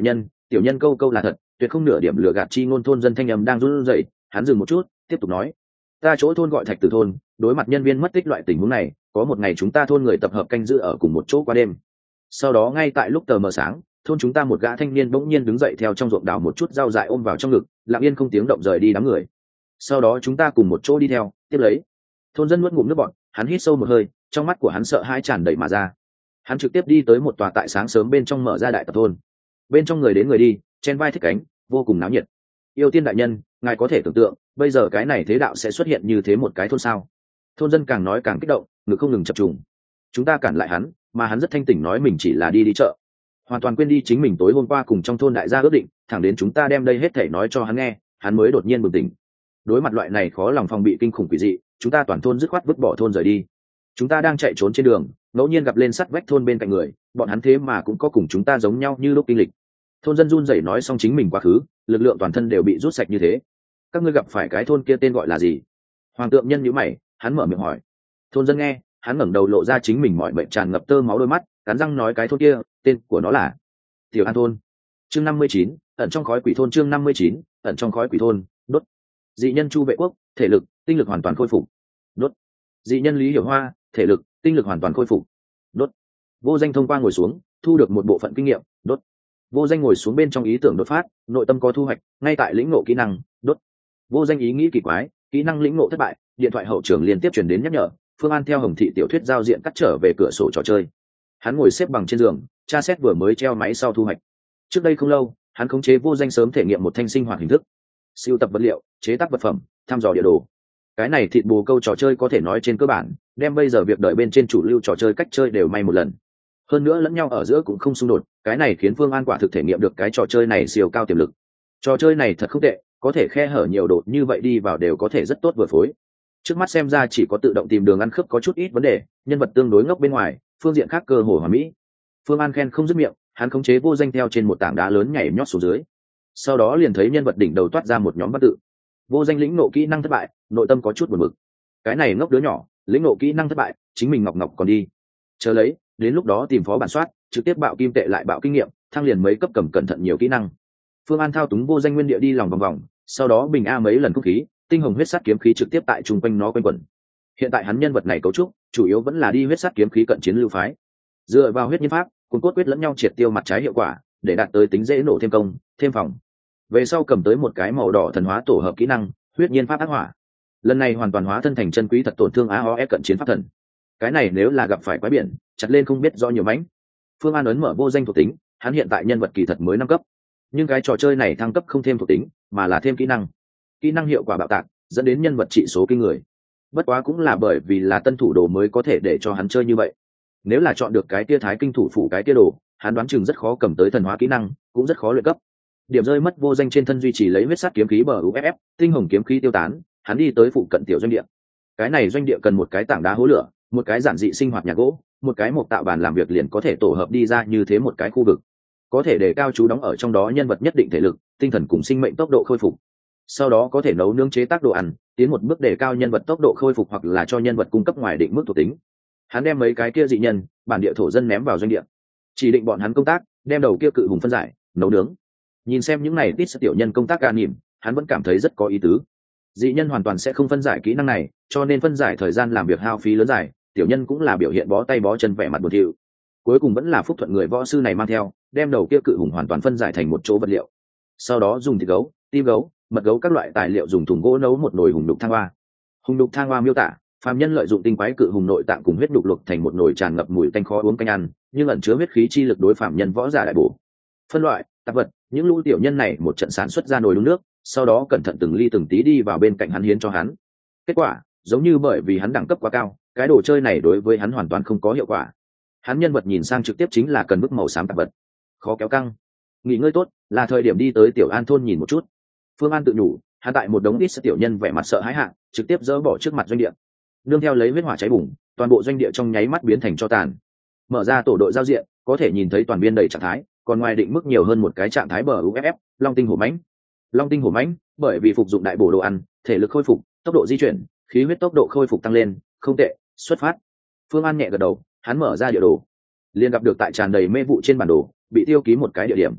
tiểu nhân câu câu là thật, tuyệt không nửa điểm lừa gạt chi ngôn. Thôn dân thanh âm đang run rẩy, hắn dừng một chút tiếp tục nói, ta chỗ thôn gọi Thạch Tử thôn, đối mặt nhân viên mất tích loại tình huống này, có một ngày chúng ta thôn người tập hợp canh giữ ở cùng một chỗ qua đêm. Sau đó ngay tại lúc tờ mờ sáng, thôn chúng ta một gã thanh niên bỗng nhiên đứng dậy theo trong ruộng đào một chút rau dại ôm vào trong ngực, lặng yên không tiếng động rời đi đám người. Sau đó chúng ta cùng một chỗ đi theo tiếp lấy. Thôn dân nuốt ngụm nước bọt, hắn hít sâu một hơi, trong mắt của hắn sợ hãi tràn đầy mà ra. Hắn trực tiếp đi tới một tòa tại sáng sớm bên trong mở ra đại tập thôn. Bên trong người đến người đi, chen vai thích cánh, vô cùng náo nhiệt. Yêu tiên đại nhân, ngài có thể tưởng tượng bây giờ cái này thế đạo sẽ xuất hiện như thế một cái thôn sao? Thôn dân càng nói càng kích động, ngực không ngừng chập trùng. Chúng ta cản lại hắn, mà hắn rất thanh tỉnh nói mình chỉ là đi chợ, hoàn toàn quên đi chính mình tối hôm qua cùng trong thôn đại gia ước định. Thẳng đến chúng ta đem đây hết thảy nói cho hắn nghe, hắn mới đột nhiên bừng tỉnh. Đối mặt loại này khó lòng phòng bị kinh khủng quỷ dị, chúng ta toàn thôn dứt khoát vứt bỏ thôn rời đi. Chúng ta đang chạy trốn trên đường, ngẫu nhiên gặp lên sắt vách thôn bên cạnh người, bọn hắn thế mà cũng có cùng chúng ta giống nhau như lúc kinh lịch. Thôn dân run rẩy nói xong chính mình quá khứ, lực lượng toàn thân đều bị rút sạch như thế. Các ngươi gặp phải cái thôn kia tên gọi là gì? Hoàng tượng nhân nhíu mày, hắn mở miệng hỏi. Thôn dân nghe, hắn ngẩng đầu lộ ra chính mình mọi bệnh tràn ngập tơ máu đôi mắt, cắn răng nói cái thôn kia tên của nó là Tiểu An thôn. Chương 59, ẩn trong khói quỷ thôn. Chương 59, ẩn trong khói quỷ thôn. Đốt. Dị nhân Chu Vệ Quốc, thể lực tinh lực hoàn toàn khôi phục. Đốt. Dị nhân Lý Hiểu Hoa, thể lực tinh lực hoàn toàn khôi phục. Đốt. Vô Danh thông qua ngồi xuống, thu được một bộ phận kinh nghiệm. Đốt. Vô Danh ngồi xuống bên trong ý tưởng đột phát, nội tâm có thu hoạch, ngay tại lĩnh ngộ kỹ năng. Đốt. Vô Danh ý nghĩ kỳ quái, kỹ năng lĩnh ngộ thất bại, điện thoại hậu trường liên tiếp truyền đến nhắc nhở. Phương An theo Hồng Thị tiểu thuyết giao diện cắt trở về cửa sổ trò chơi. Hắn ngồi xếp bằng trên giường, tra xét vừa mới treo máy sau thu hoạch. Trước đây không lâu, hắn khống chế Vô Danh sớm thể nghiệm một thanh sinh hoạt hình thức, siêu tập vật liệu, chế tác vật phẩm, thăm dò địa đồ. Cái này thịt bồ câu trò chơi có thể nói trên cơ bản đem bây giờ việc đợi bên trên chủ lưu trò chơi cách chơi đều may một lần. Hơn nữa lẫn nhau ở giữa cũng không xung đột, cái này khiến Phương An quả thực thể nghiệm được cái trò chơi này siêu cao tiềm lực. Trò chơi này thật không tệ, có thể khe hở nhiều độ như vậy đi vào đều có thể rất tốt vừa phối. Trước mắt xem ra chỉ có tự động tìm đường ăn khớp có chút ít vấn đề, nhân vật tương đối ngốc bên ngoài, phương diện khác cơ hồ hoàn mỹ. Phương An khen không dứt miệng, hắn khống chế Vô Danh theo trên một tảng đá lớn nhảy nhót xuống dưới. Sau đó liền thấy nhân vật đỉnh đầu toát ra một nhóm văn tự. Vô Danh lĩnh nộ kỹ năng thất bại, nội tâm có chút buồn bực. Cái này ngốc đứa nhỏ, lĩnh nộ kỹ năng thất bại, chính mình ngọc ngọc còn đi. Chờ lấy, đến lúc đó tìm phó bản soát, trực tiếp bạo kim tệ lại bạo kinh nghiệm, thăng liền mấy cấp cầm cẩn thận nhiều kỹ năng. Phương An thao túng Vô Danh nguyên địa đi lòng vòng vòng, sau đó bình a mấy lần không khí, tinh hồng huyết sắt kiếm khí trực tiếp tại trung quanh nó quanh quẩn. Hiện tại hắn nhân vật này cấu trúc, chủ yếu vẫn là đi huyết sắt kiếm khí cận chiến lưu phái. Dựa vào huyết nhân pháp, cùng cốt quyết lẫn nhau triệt tiêu mặt trái hiệu quả, để đạt tới tính dễ nổ thêm công, thêm phòng. Về sau cầm tới một cái màu đỏ thần hóa tổ hợp kỹ năng, huyết nhiên pháp ác hỏa. Lần này hoàn toàn hóa thân thành chân quý thật tổn thương AOS cận chiến pháp thần. Cái này nếu là gặp phải quái biển, chặt lên không biết do nhiều mánh. Phương An ấn mở Vô Danh thuộc tính, hắn hiện tại nhân vật kỳ thật mới 5 cấp. Nhưng cái trò chơi này thăng cấp không thêm thuộc tính, mà là thêm kỹ năng. Kỹ năng hiệu quả bạo tạc, dẫn đến nhân vật trị số kinh người. Bất quá cũng là bởi vì là tân thủ đồ mới có thể để cho hắn chơi như vậy. Nếu là chọn được cái tia thái kinh thủ phủ cái tia đồ, hắn đoán chừng rất khó cầm tới thần hóa kỹ năng, cũng rất khó luyện cấp. Điểm rơi mất Vô Danh trên thân duy trì lấy huyết sắt kiếm khí bờ UFF, tinh hồng kiếm khí tiêu tán, hắn đi tới phụ cận tiểu doanh địa. Cái này doanh địa cần một cái tảng đá hố lửa, một cái giản dị sinh hoạt nhà gỗ, một cái mộc tạo bàn làm việc liền có thể tổ hợp đi ra như thế một cái khu vực. Có thể để cao chú đóng ở trong đó nhân vật nhất định thể lực, tinh thần cùng sinh mệnh tốc độ khôi phục. Sau đó có thể nấu nướng chế tác đồ ăn, tiến một bước để cao nhân vật tốc độ khôi phục hoặc là cho nhân vật cung cấp ngoài định mức thuộc tính. Hắn đem mấy cái kia dị nhân, bản địa thổ dân ném vào doanh địa, chỉ định bọn hắn công tác, đem đầu kia cự hùng phân giải, nấu nướng. Nhìn xem những này ít tiểu nhân công tác ca niệm, hắn vẫn cảm thấy rất có ý tứ. Dị nhân hoàn toàn sẽ không phân giải kỹ năng này, cho nên phân giải thời gian làm việc hao phí lớn dài, tiểu nhân cũng là biểu hiện bó tay bó chân vẻ mặt buồn thiu. Cuối cùng vẫn là phúc thuận người võ sư này mang theo, đem đầu kia cự hùng hoàn toàn phân giải thành một chỗ vật liệu. Sau đó dùng thịt gấu, tim gấu, mật gấu các loại tài liệu dùng thùng gỗ nấu một nồi hùng đục thang hoa. Hùng đục thang hoa miêu tả, phàm nhân lợi dụng tinh quái cự hùng nội tạng cùng huyết đục luộc thành một nồi tràn ngập mùi tanh khó uống canh ăn, nhưng ẩn chứa huyết khí chi lực đối phàm nhân võ giả đại bổ. Phân loại, tạp vật, những lũ tiểu nhân này một trận sản xuất ra nồi đun nước, sau đó cẩn thận từng ly từng tí đi vào bên cạnh hắn hiến cho hắn. Kết quả, giống như bởi vì hắn đẳng cấp quá cao, cái đồ chơi này đối với hắn hoàn toàn không có hiệu quả. Hắn nhân vật nhìn sang trực tiếp chính là cần bức màu xám tạp vật, khó kéo căng. Nghỉ ngơi tốt, là thời điểm đi tới Tiểu An thôn nhìn một chút. Phương An tự nhủ, hắn tại một đống ít tiểu nhân vẻ mặt sợ hãi hạng, trực tiếp dỡ bỏ trước mặt doanh địa. Nương theo lấy huyết hỏa cháy bùng, toàn bộ doanh địa trong nháy mắt biến thành tro tàn. Mở ra tổ đội giao diện, có thể nhìn thấy toàn biên đầy trạng thái, còn ngoài định mức nhiều hơn một cái trạng thái bờ UFF, long tinh hổ mãnh. Long tinh hổ mãnh, bởi vì phục dụng đại bổ đồ ăn, thể lực khôi phục, tốc độ di chuyển, khí huyết tốc độ khôi phục tăng lên, không tệ, xuất phát. Phương An nhẹ gật đầu, hắn mở ra địa đồ, liền gặp được tại tràn đầy mê vụ trên bản đồ, bị tiêu ký một cái địa điểm.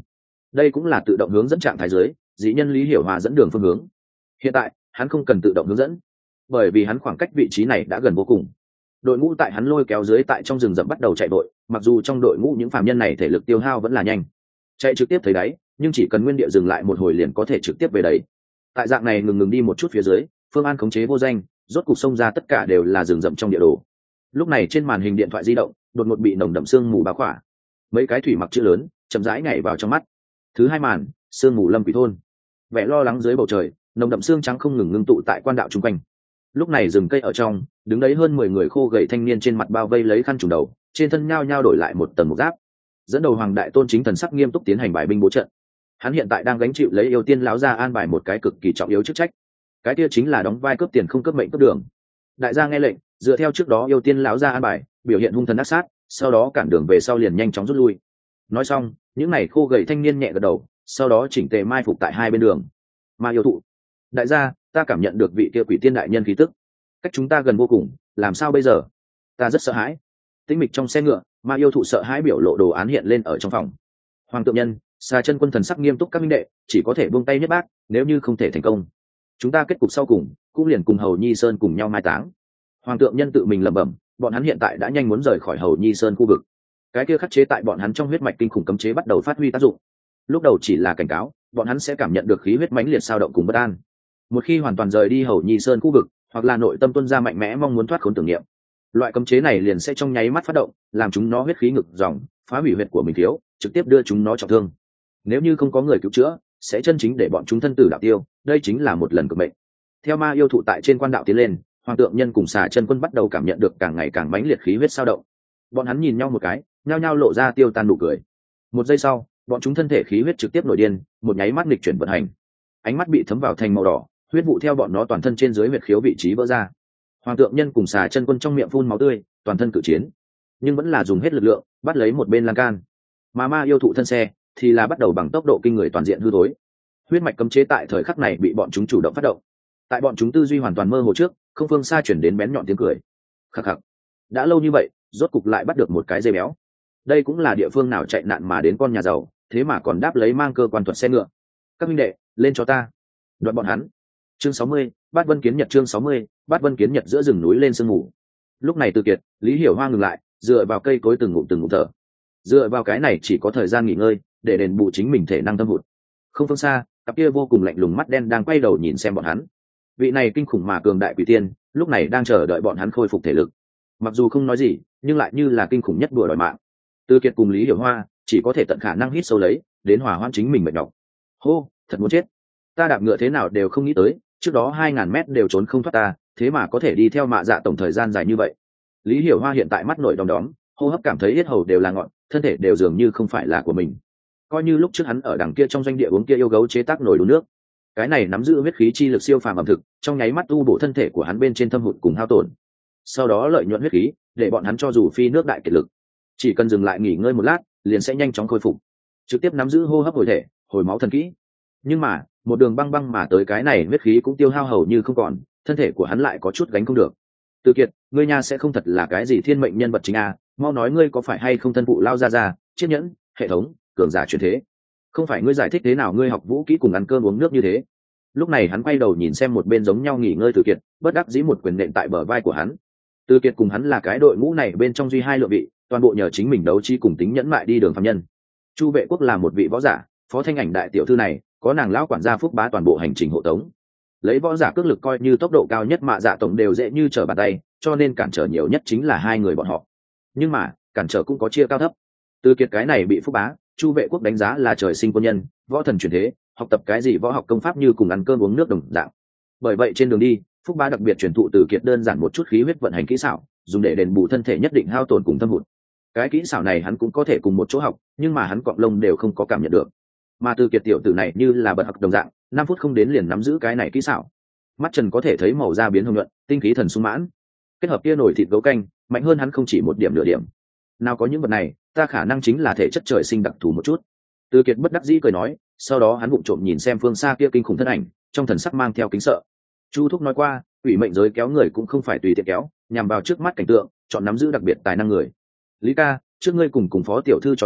đây cũng là tự động hướng dẫn trạng thái dưới dị nhân Lý Hiểu Hoa dẫn đường phương hướng. Hiện tại hắn không cần tự động hướng dẫn, bởi vì hắn khoảng cách vị trí này đã gần vô cùng. Đội ngũ tại hắn lôi kéo dưới tại trong rừng rậm bắt đầu chạy vội, mặc dù trong đội ngũ những phàm nhân này thể lực tiêu hao vẫn là nhanh, chạy trực tiếp thấy đáy, nhưng chỉ cần nguyên địa dừng lại một hồi liền có thể trực tiếp về đấy. Tại dạng này ngừng đi một chút phía dưới, phương án khống chế vô danh, rốt cục xông ra tất cả đều là rừng rậm trong địa đồ. Lúc này trên màn hình điện thoại di động đột ngột bị nồng đậm sương mù bao khỏa, mấy cái thủy mặc chữ lớn chậm rãi nhảy vào trong mắt. Thứ hai màn, sương mù lâm quỷ thôn. Vẻ lo lắng dưới bầu trời, nồng đậm sương trắng không ngừng ngưng tụ tại quan đạo chung quanh. Lúc này rừng cây ở trong, đứng đấy hơn 10 người khô gầy thanh niên trên mặt bao vây lấy khăn trùm đầu, trên thân nhao nhao đổi lại một tầng mục giáp. Dẫn đầu Hoàng Đại Tôn chính thần sắc nghiêm túc tiến hành bài binh bố trận. Hắn hiện tại đang gánh chịu lấy yêu tiên lão gia an bài một cái cực kỳ trọng yếu chức trách. Cái kia chính là đóng vai cướp tiền không cướp mệnh cướp đường. Đại gia nghe lệnh, dựa theo trước đó yêu tiên lão gia an bài, biểu hiện hung thần ác sát, sau đó cản đường về sau liền nhanh chóng rút lui. Nói xong, những này khô gầy thanh niên nhẹ gật đầu, sau đó chỉnh tề mai phục tại hai bên đường. Ma yêu thụ, đại gia, ta cảm nhận được vị kia quỷ tiên đại nhân khí tức, cách chúng ta gần vô cùng, làm sao bây giờ? Ta rất sợ hãi. Tĩnh mịch trong xe ngựa, Ma yêu thụ sợ hãi biểu lộ đồ án hiện lên ở trong phòng. Hoàng Tượng Nhân, Xà Chân Quân thần sắc nghiêm túc các minh đệ, chỉ có thể buông tay nhất bác, nếu như không thể thành công, chúng ta kết cục sau cùng cũng liền cùng Hầu Nhi Sơn cùng nhau mai táng. Hoàng Tượng Nhân tự mình lẩm bẩm, bọn hắn hiện tại đã nhanh muốn rời khỏi Hầu Nhi Sơn khu vực. Cái kia khắc chế tại bọn hắn trong huyết mạch kinh khủng cấm chế bắt đầu phát huy tác dụng. Lúc đầu chỉ là cảnh cáo, bọn hắn sẽ cảm nhận được khí huyết mãnh liệt sao động cùng bất an. Một khi hoàn toàn rời đi Hầu Nhi Sơn khu vực, hoặc là nội tâm tuôn ra mạnh mẽ mong muốn thoát khốn tưởng niệm, loại cấm chế này liền sẽ trong nháy mắt phát động, làm chúng nó huyết khí ngực dòng, phá hủy huyết của mình thiếu, trực tiếp đưa chúng nó trọng thương. Nếu như không có người cứu chữa, sẽ chân chính để bọn chúng thân tử đạo tiêu, đây chính là một lần cực mệnh. Theo Ma yêu thụ tại trên quan đạo tiến lên, Hoàng Tượng Nhân cùng Xà Chân Quân bắt đầu cảm nhận được càng ngày càng mãnh liệt khí huyết sao động. Bọn hắn nhìn nhau một cái, nhao nhao lộ ra tiêu tan nụ cười. Một giây sau, bọn chúng thân thể khí huyết trực tiếp nổi điên, một nháy mắt nghịch chuyển vận hành. Ánh mắt bị thấm vào thành màu đỏ, huyết vụ theo bọn nó toàn thân trên dưới huyệt khiếu vị trí vỡ ra. Hoàng Tượng Nhân cùng Xà Chân Quân trong miệng phun máu tươi, toàn thân cự chiến, nhưng vẫn là dùng hết lực lượng bắt lấy một bên lan can. Mà Ma yêu thụ thân xe thì là bắt đầu bằng tốc độ kinh người toàn diện hư thối. Huyết mạch cấm chế tại thời khắc này bị bọn chúng chủ động phát động. Tại bọn chúng tư duy hoàn toàn mơ hồ trước, không phương xa chuyển đến bén nhọn tiếng cười. Khắc khắc, đã lâu như vậy, rốt cục lại bắt được một cái dây béo. Đây cũng là địa phương nào chạy nạn mà đến con nhà giàu, thế mà còn đáp lấy mang cơ quan thuật xe ngựa. Các minh đệ, lên cho ta. Đoạn bọn hắn. Chương 60, Bát Vân Kiến Nhật. Chương 60, Bát Vân Kiến Nhật. Giữa rừng núi lên sương mù. Lúc này Từ Kiệt, Lý Hiểu Hoa ngừng lại, dựa vào cây cối từng ngụm thở. Dựa vào cái này chỉ có thời gian nghỉ ngơi, để đền bù chính mình thể năng thâm hụt. Không phương xa, cặp kia vô cùng lạnh lùng mắt đen đang quay đầu nhìn xem bọn hắn. Vị này kinh khủng mà cường đại quỷ tiên, lúc này đang chờ đợi bọn hắn khôi phục thể lực. Mặc dù không nói gì, nhưng lại như là kinh khủng nhất đùa đòi mạng. Từ Kiệt cùng Lý Hiểu Hoa chỉ có thể tận khả năng hít sâu lấy, đến hòa hoãn chính mình mệt nhọc. Hô, thật muốn chết. Ta đạp ngựa thế nào đều không nghĩ tới, trước đó 2000 mét đều trốn không thoát ta, thế mà có thể đi theo Mạ Dạ tổng thời gian dài như vậy. Lý Hiểu Hoa hiện tại mắt nổi đom đóm, hô hấp cảm thấy yết hầu đều là ngọn, thân thể đều dường như không phải là của mình. Coi như lúc trước hắn ở đằng kia trong doanh địa uống kia yêu gấu chế tác nồi đun nước, cái này nắm giữ huyết khí chi lực siêu phàm ẩm thực, trong nháy mắt tu bổ thân thể của hắn bên trên thâm hụt cùng hao tổn. Sau đó lợi nhuận huyết khí, để bọn hắn cho dù phi nước đại kiệt lực, chỉ cần dừng lại nghỉ ngơi một lát, liền sẽ nhanh chóng khôi phục, trực tiếp nắm giữ hô hấp hồi thể, hồi máu thần kỹ. Nhưng mà, một đường băng băng mà tới cái này huyết khí cũng tiêu hao hầu như không còn, thân thể của hắn lại có chút gánh không được. Từ Kiệt, ngươi nha sẽ không thật là cái gì thiên mệnh nhân vật chính à, mau nói ngươi có phải hay không thân phụ lao ra, chiết nhẫn, hệ thống, cường giả truyền thế. Không phải ngươi giải thích thế nào ngươi học vũ kỹ cùng ăn cơm uống nước như thế. Lúc này hắn quay đầu nhìn xem một bên giống nhau nghỉ ngơi Từ Kiệt, bất đắc dĩ một quyền nện tại bờ vai của hắn. Từ Kiệt cùng hắn là cái đội ngũ này bên trong duy hai lượng vị, toàn bộ nhờ chính mình đấu trí cùng tính nhẫn mại đi đường phàm nhân. Chu Vệ Quốc là một vị võ giả, Phó Thanh Ảnh đại tiểu thư này, có nàng lão quản gia Phúc Bá toàn bộ hành trình hộ tống. Lấy võ giả cước lực coi như tốc độ cao nhất Mạ Dạ tổng đều dễ như trở bàn tay, cho nên cản trở nhiều nhất chính là hai người bọn họ. Nhưng mà, cản trở cũng có chia cao thấp. Từ Kiệt cái này bị Phúc Bá, Chu Vệ Quốc đánh giá là trời sinh quân nhân, võ thần truyền thế, học tập cái gì võ học công pháp như cùng ăn cơm uống nước đồng dạng. Bởi vậy trên đường đi, Phúc Bá đặc biệt truyền thụ Từ Kiệt đơn giản một chút khí huyết vận hành kỹ xảo, dùng để đền bù thân thể nhất định hao tổn cùng thâm hụt. Cái kỹ xảo này hắn cũng có thể cùng một chỗ học, nhưng mà hắn cọng lông đều không có cảm nhận được. Mà Từ Kiệt tiểu tử này như là bật học đồng dạng, 5 phút không đến liền nắm giữ cái này kỹ xảo. Mắt Trần có thể thấy màu da biến hồng nhuận, tinh khí thần sung mãn. Kết hợp kia nổi thịt gấu canh, mạnh hơn hắn không chỉ một điểm nửa điểm. Nào có những vật này, ta khả năng chính là thể chất trời sinh đặc thù một chút. Từ Kiệt bất đắc dĩ cười nói, sau đó hắn vụng trộm nhìn xem phương xa kia kinh khủng thân ảnh, trong thần sắc mang theo kính sợ. Chu Thúc nói qua, ủy mệnh giới kéo người cũng không phải tùy tiện kéo, nhằm vào trước mắt cảnh tượng, chọn nắm giữ đặc biệt tài năng người. Lý ca, trước ngươi cùng phó tiểu thư trò chuyện,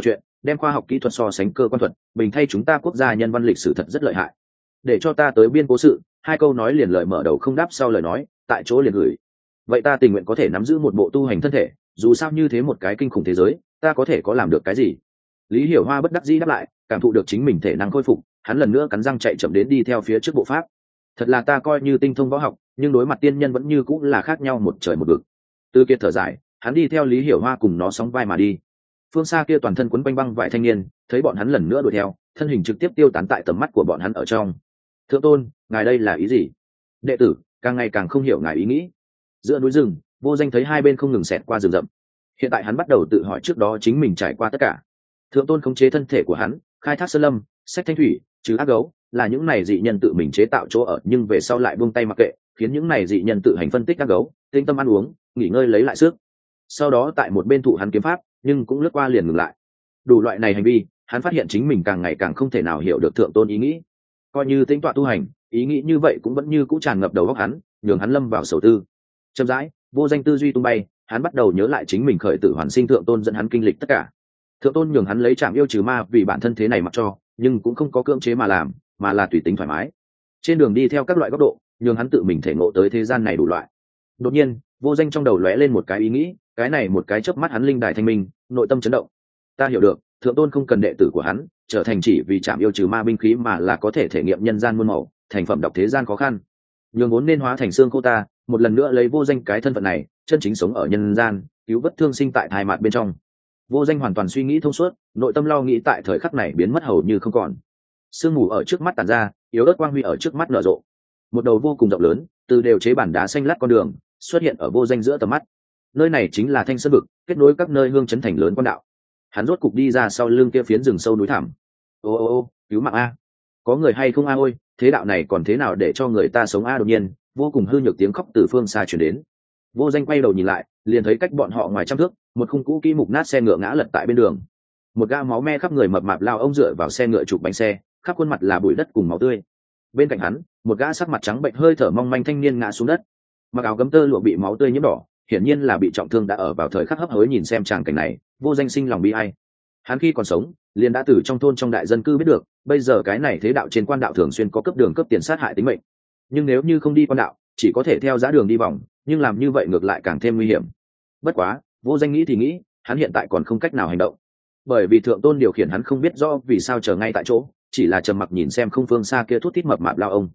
đem khoa học kỹ thuật so sánh cơ quan thuật, bình thay chúng ta quốc gia nhân văn lịch sử thật rất lợi hại. Để cho ta tới biên cố sự, 2 câu nói liền lời mở đầu không đáp sau lời nói, tại chỗ liền gửi. Vậy ta tình nguyện có thể nắm giữ một bộ tu hành thân thể, dù sao như thế một cái kinh khủng thế giới, ta có thể có làm được cái gì? Lý Hiểu Hoa bất đắc dĩ đáp lại, cảm thụ được chính mình thể năng khôi phục, hắn lần nữa cắn răng chạy chậm đến đi theo phía trước bộ pháp. Thật là ta coi như tinh thông võ học, nhưng đối mặt tiên nhân vẫn như cũng là khác nhau một trời một vực. Từ Kiệt thở dài, hắn đi theo Lý Hiểu Hoa cùng nó sóng vai mà đi. Phương xa kia toàn thân quấn quanh băng vải thanh niên, thấy bọn hắn lần nữa đuổi theo, thân hình trực tiếp tiêu tán tại tầm mắt của bọn hắn ở trong. Thượng tôn, ngài đây là ý gì? Đệ tử càng ngày càng không hiểu ngài ý nghĩ. Giữa núi rừng, Vô Danh thấy hai bên không ngừng xẹt qua rừng rậm. Hiện tại hắn bắt đầu tự hỏi trước đó chính mình trải qua tất cả. Thượng tôn khống chế thân thể của hắn, khai thác sơn lâm, sách thanh thủy, trừ ác gấu, là những này dị nhân tự mình chế tạo chỗ ở, nhưng về sau lại buông tay mặc kệ, khiến những này dị nhân tự hành phân tích ác gấu, tinh tâm ăn uống, nghỉ ngơi lấy lại sức. Sau đó tại một bên thụ hắn kiếm pháp, nhưng cũng lướt qua liền ngừng lại. Đủ loại này hành vi, hắn phát hiện chính mình càng ngày càng không thể nào hiểu được thượng tôn ý nghĩ. Coi như tính tọa tu hành, ý nghĩ như vậy cũng vẫn như cũ tràn ngập đầu óc hắn, nhường hắn lâm vào sầu tư. Chậm rãi, Vô Danh tư duy tung bay, hắn bắt đầu nhớ lại chính mình khởi tử hoàn sinh thượng tôn dẫn hắn kinh lịch tất cả. Thượng tôn nhường hắn lấy trảm yêu trừ ma vì bản thân thế này mặc cho, nhưng cũng không có cưỡng chế mà làm, mà là tùy tính thoải mái. Trên đường đi theo các loại góc độ, nhường hắn tự mình thể ngộ tới thế gian này đủ loại. Đột nhiên, Vô Danh trong đầu lóe lên một cái ý nghĩ, cái này một cái chớp mắt hắn linh đài thanh minh, nội tâm chấn động. Ta hiểu được, thượng tôn không cần đệ tử của hắn trở thành chỉ vì trảm yêu trừ ma binh khí, mà là có thể thể nghiệm nhân gian muôn màu, thành phẩm đọc thế gian khó khăn. Nhường vốn nên hóa thành xương khô ta, một lần nữa lấy Vô Danh cái thân phận này, chân chính sống ở nhân gian, cứu vớt thương sinh tại thai mạt bên trong. Vô Danh hoàn toàn suy nghĩ thông suốt, nội tâm lo nghĩ tại thời khắc này biến mất hầu như không còn. Sương mù ở trước mắt tàn ra, yếu ớt quang huy ở trước mắt nở rộ. Một đầu vô cùng rộng lớn, từ đều chế bản đá xanh lát con đường xuất hiện ở Vô Danh giữa tầm mắt. Nơi này chính là Thanh Sơn vực, kết nối các nơi hương chấn thành lớn quan đạo. Hắn rốt cục đi ra sau lưng kia phiến rừng sâu núi thẳm. Ô ô ô, cứu mạng a! Có người hay không a ôi, thế đạo này còn thế nào để cho người ta sống a? Đột nhiên, vô cùng hư nhược tiếng khóc từ phương xa truyền đến. Vô Danh quay đầu nhìn lại, liền thấy cách bọn họ ngoài trăm thước, một khung cũ kỹ mục nát xe ngựa ngã lật tại bên đường. Một gã máu me khắp người mập mạp lao ông dựa vào xe ngựa chụp bánh xe, khắp khuôn mặt là bụi đất cùng máu tươi. Bên cạnh hắn, một gã sắc mặt trắng bệnh hơi thở mong manh thanh niên ngã xuống đất, mặc áo gấm tơ lụa bị máu tươi nhiễm đỏ, hiển nhiên là bị trọng thương đã ở vào thời khắc hấp hối. Nhìn xem tràng cảnh này, Vô Danh sinh lòng bi ai. Hắn khi còn sống, liền đã từ trong thôn trong đại dân cư biết được, bây giờ cái này thế đạo trên quan đạo thường xuyên có cướp đường cướp tiền sát hại tính mệnh. Nhưng nếu như không đi quan đạo, chỉ có thể theo giá đường đi vòng, nhưng làm như vậy ngược lại càng thêm nguy hiểm. Bất quá, Vô Danh nghĩ thì nghĩ, hắn hiện tại còn không cách nào hành động, bởi vì thượng tôn điều khiển hắn không biết rõ vì sao chờ ngay tại chỗ, chỉ là trầm mặc nhìn xem không phương xa kia thút thít mập mạp lao ông.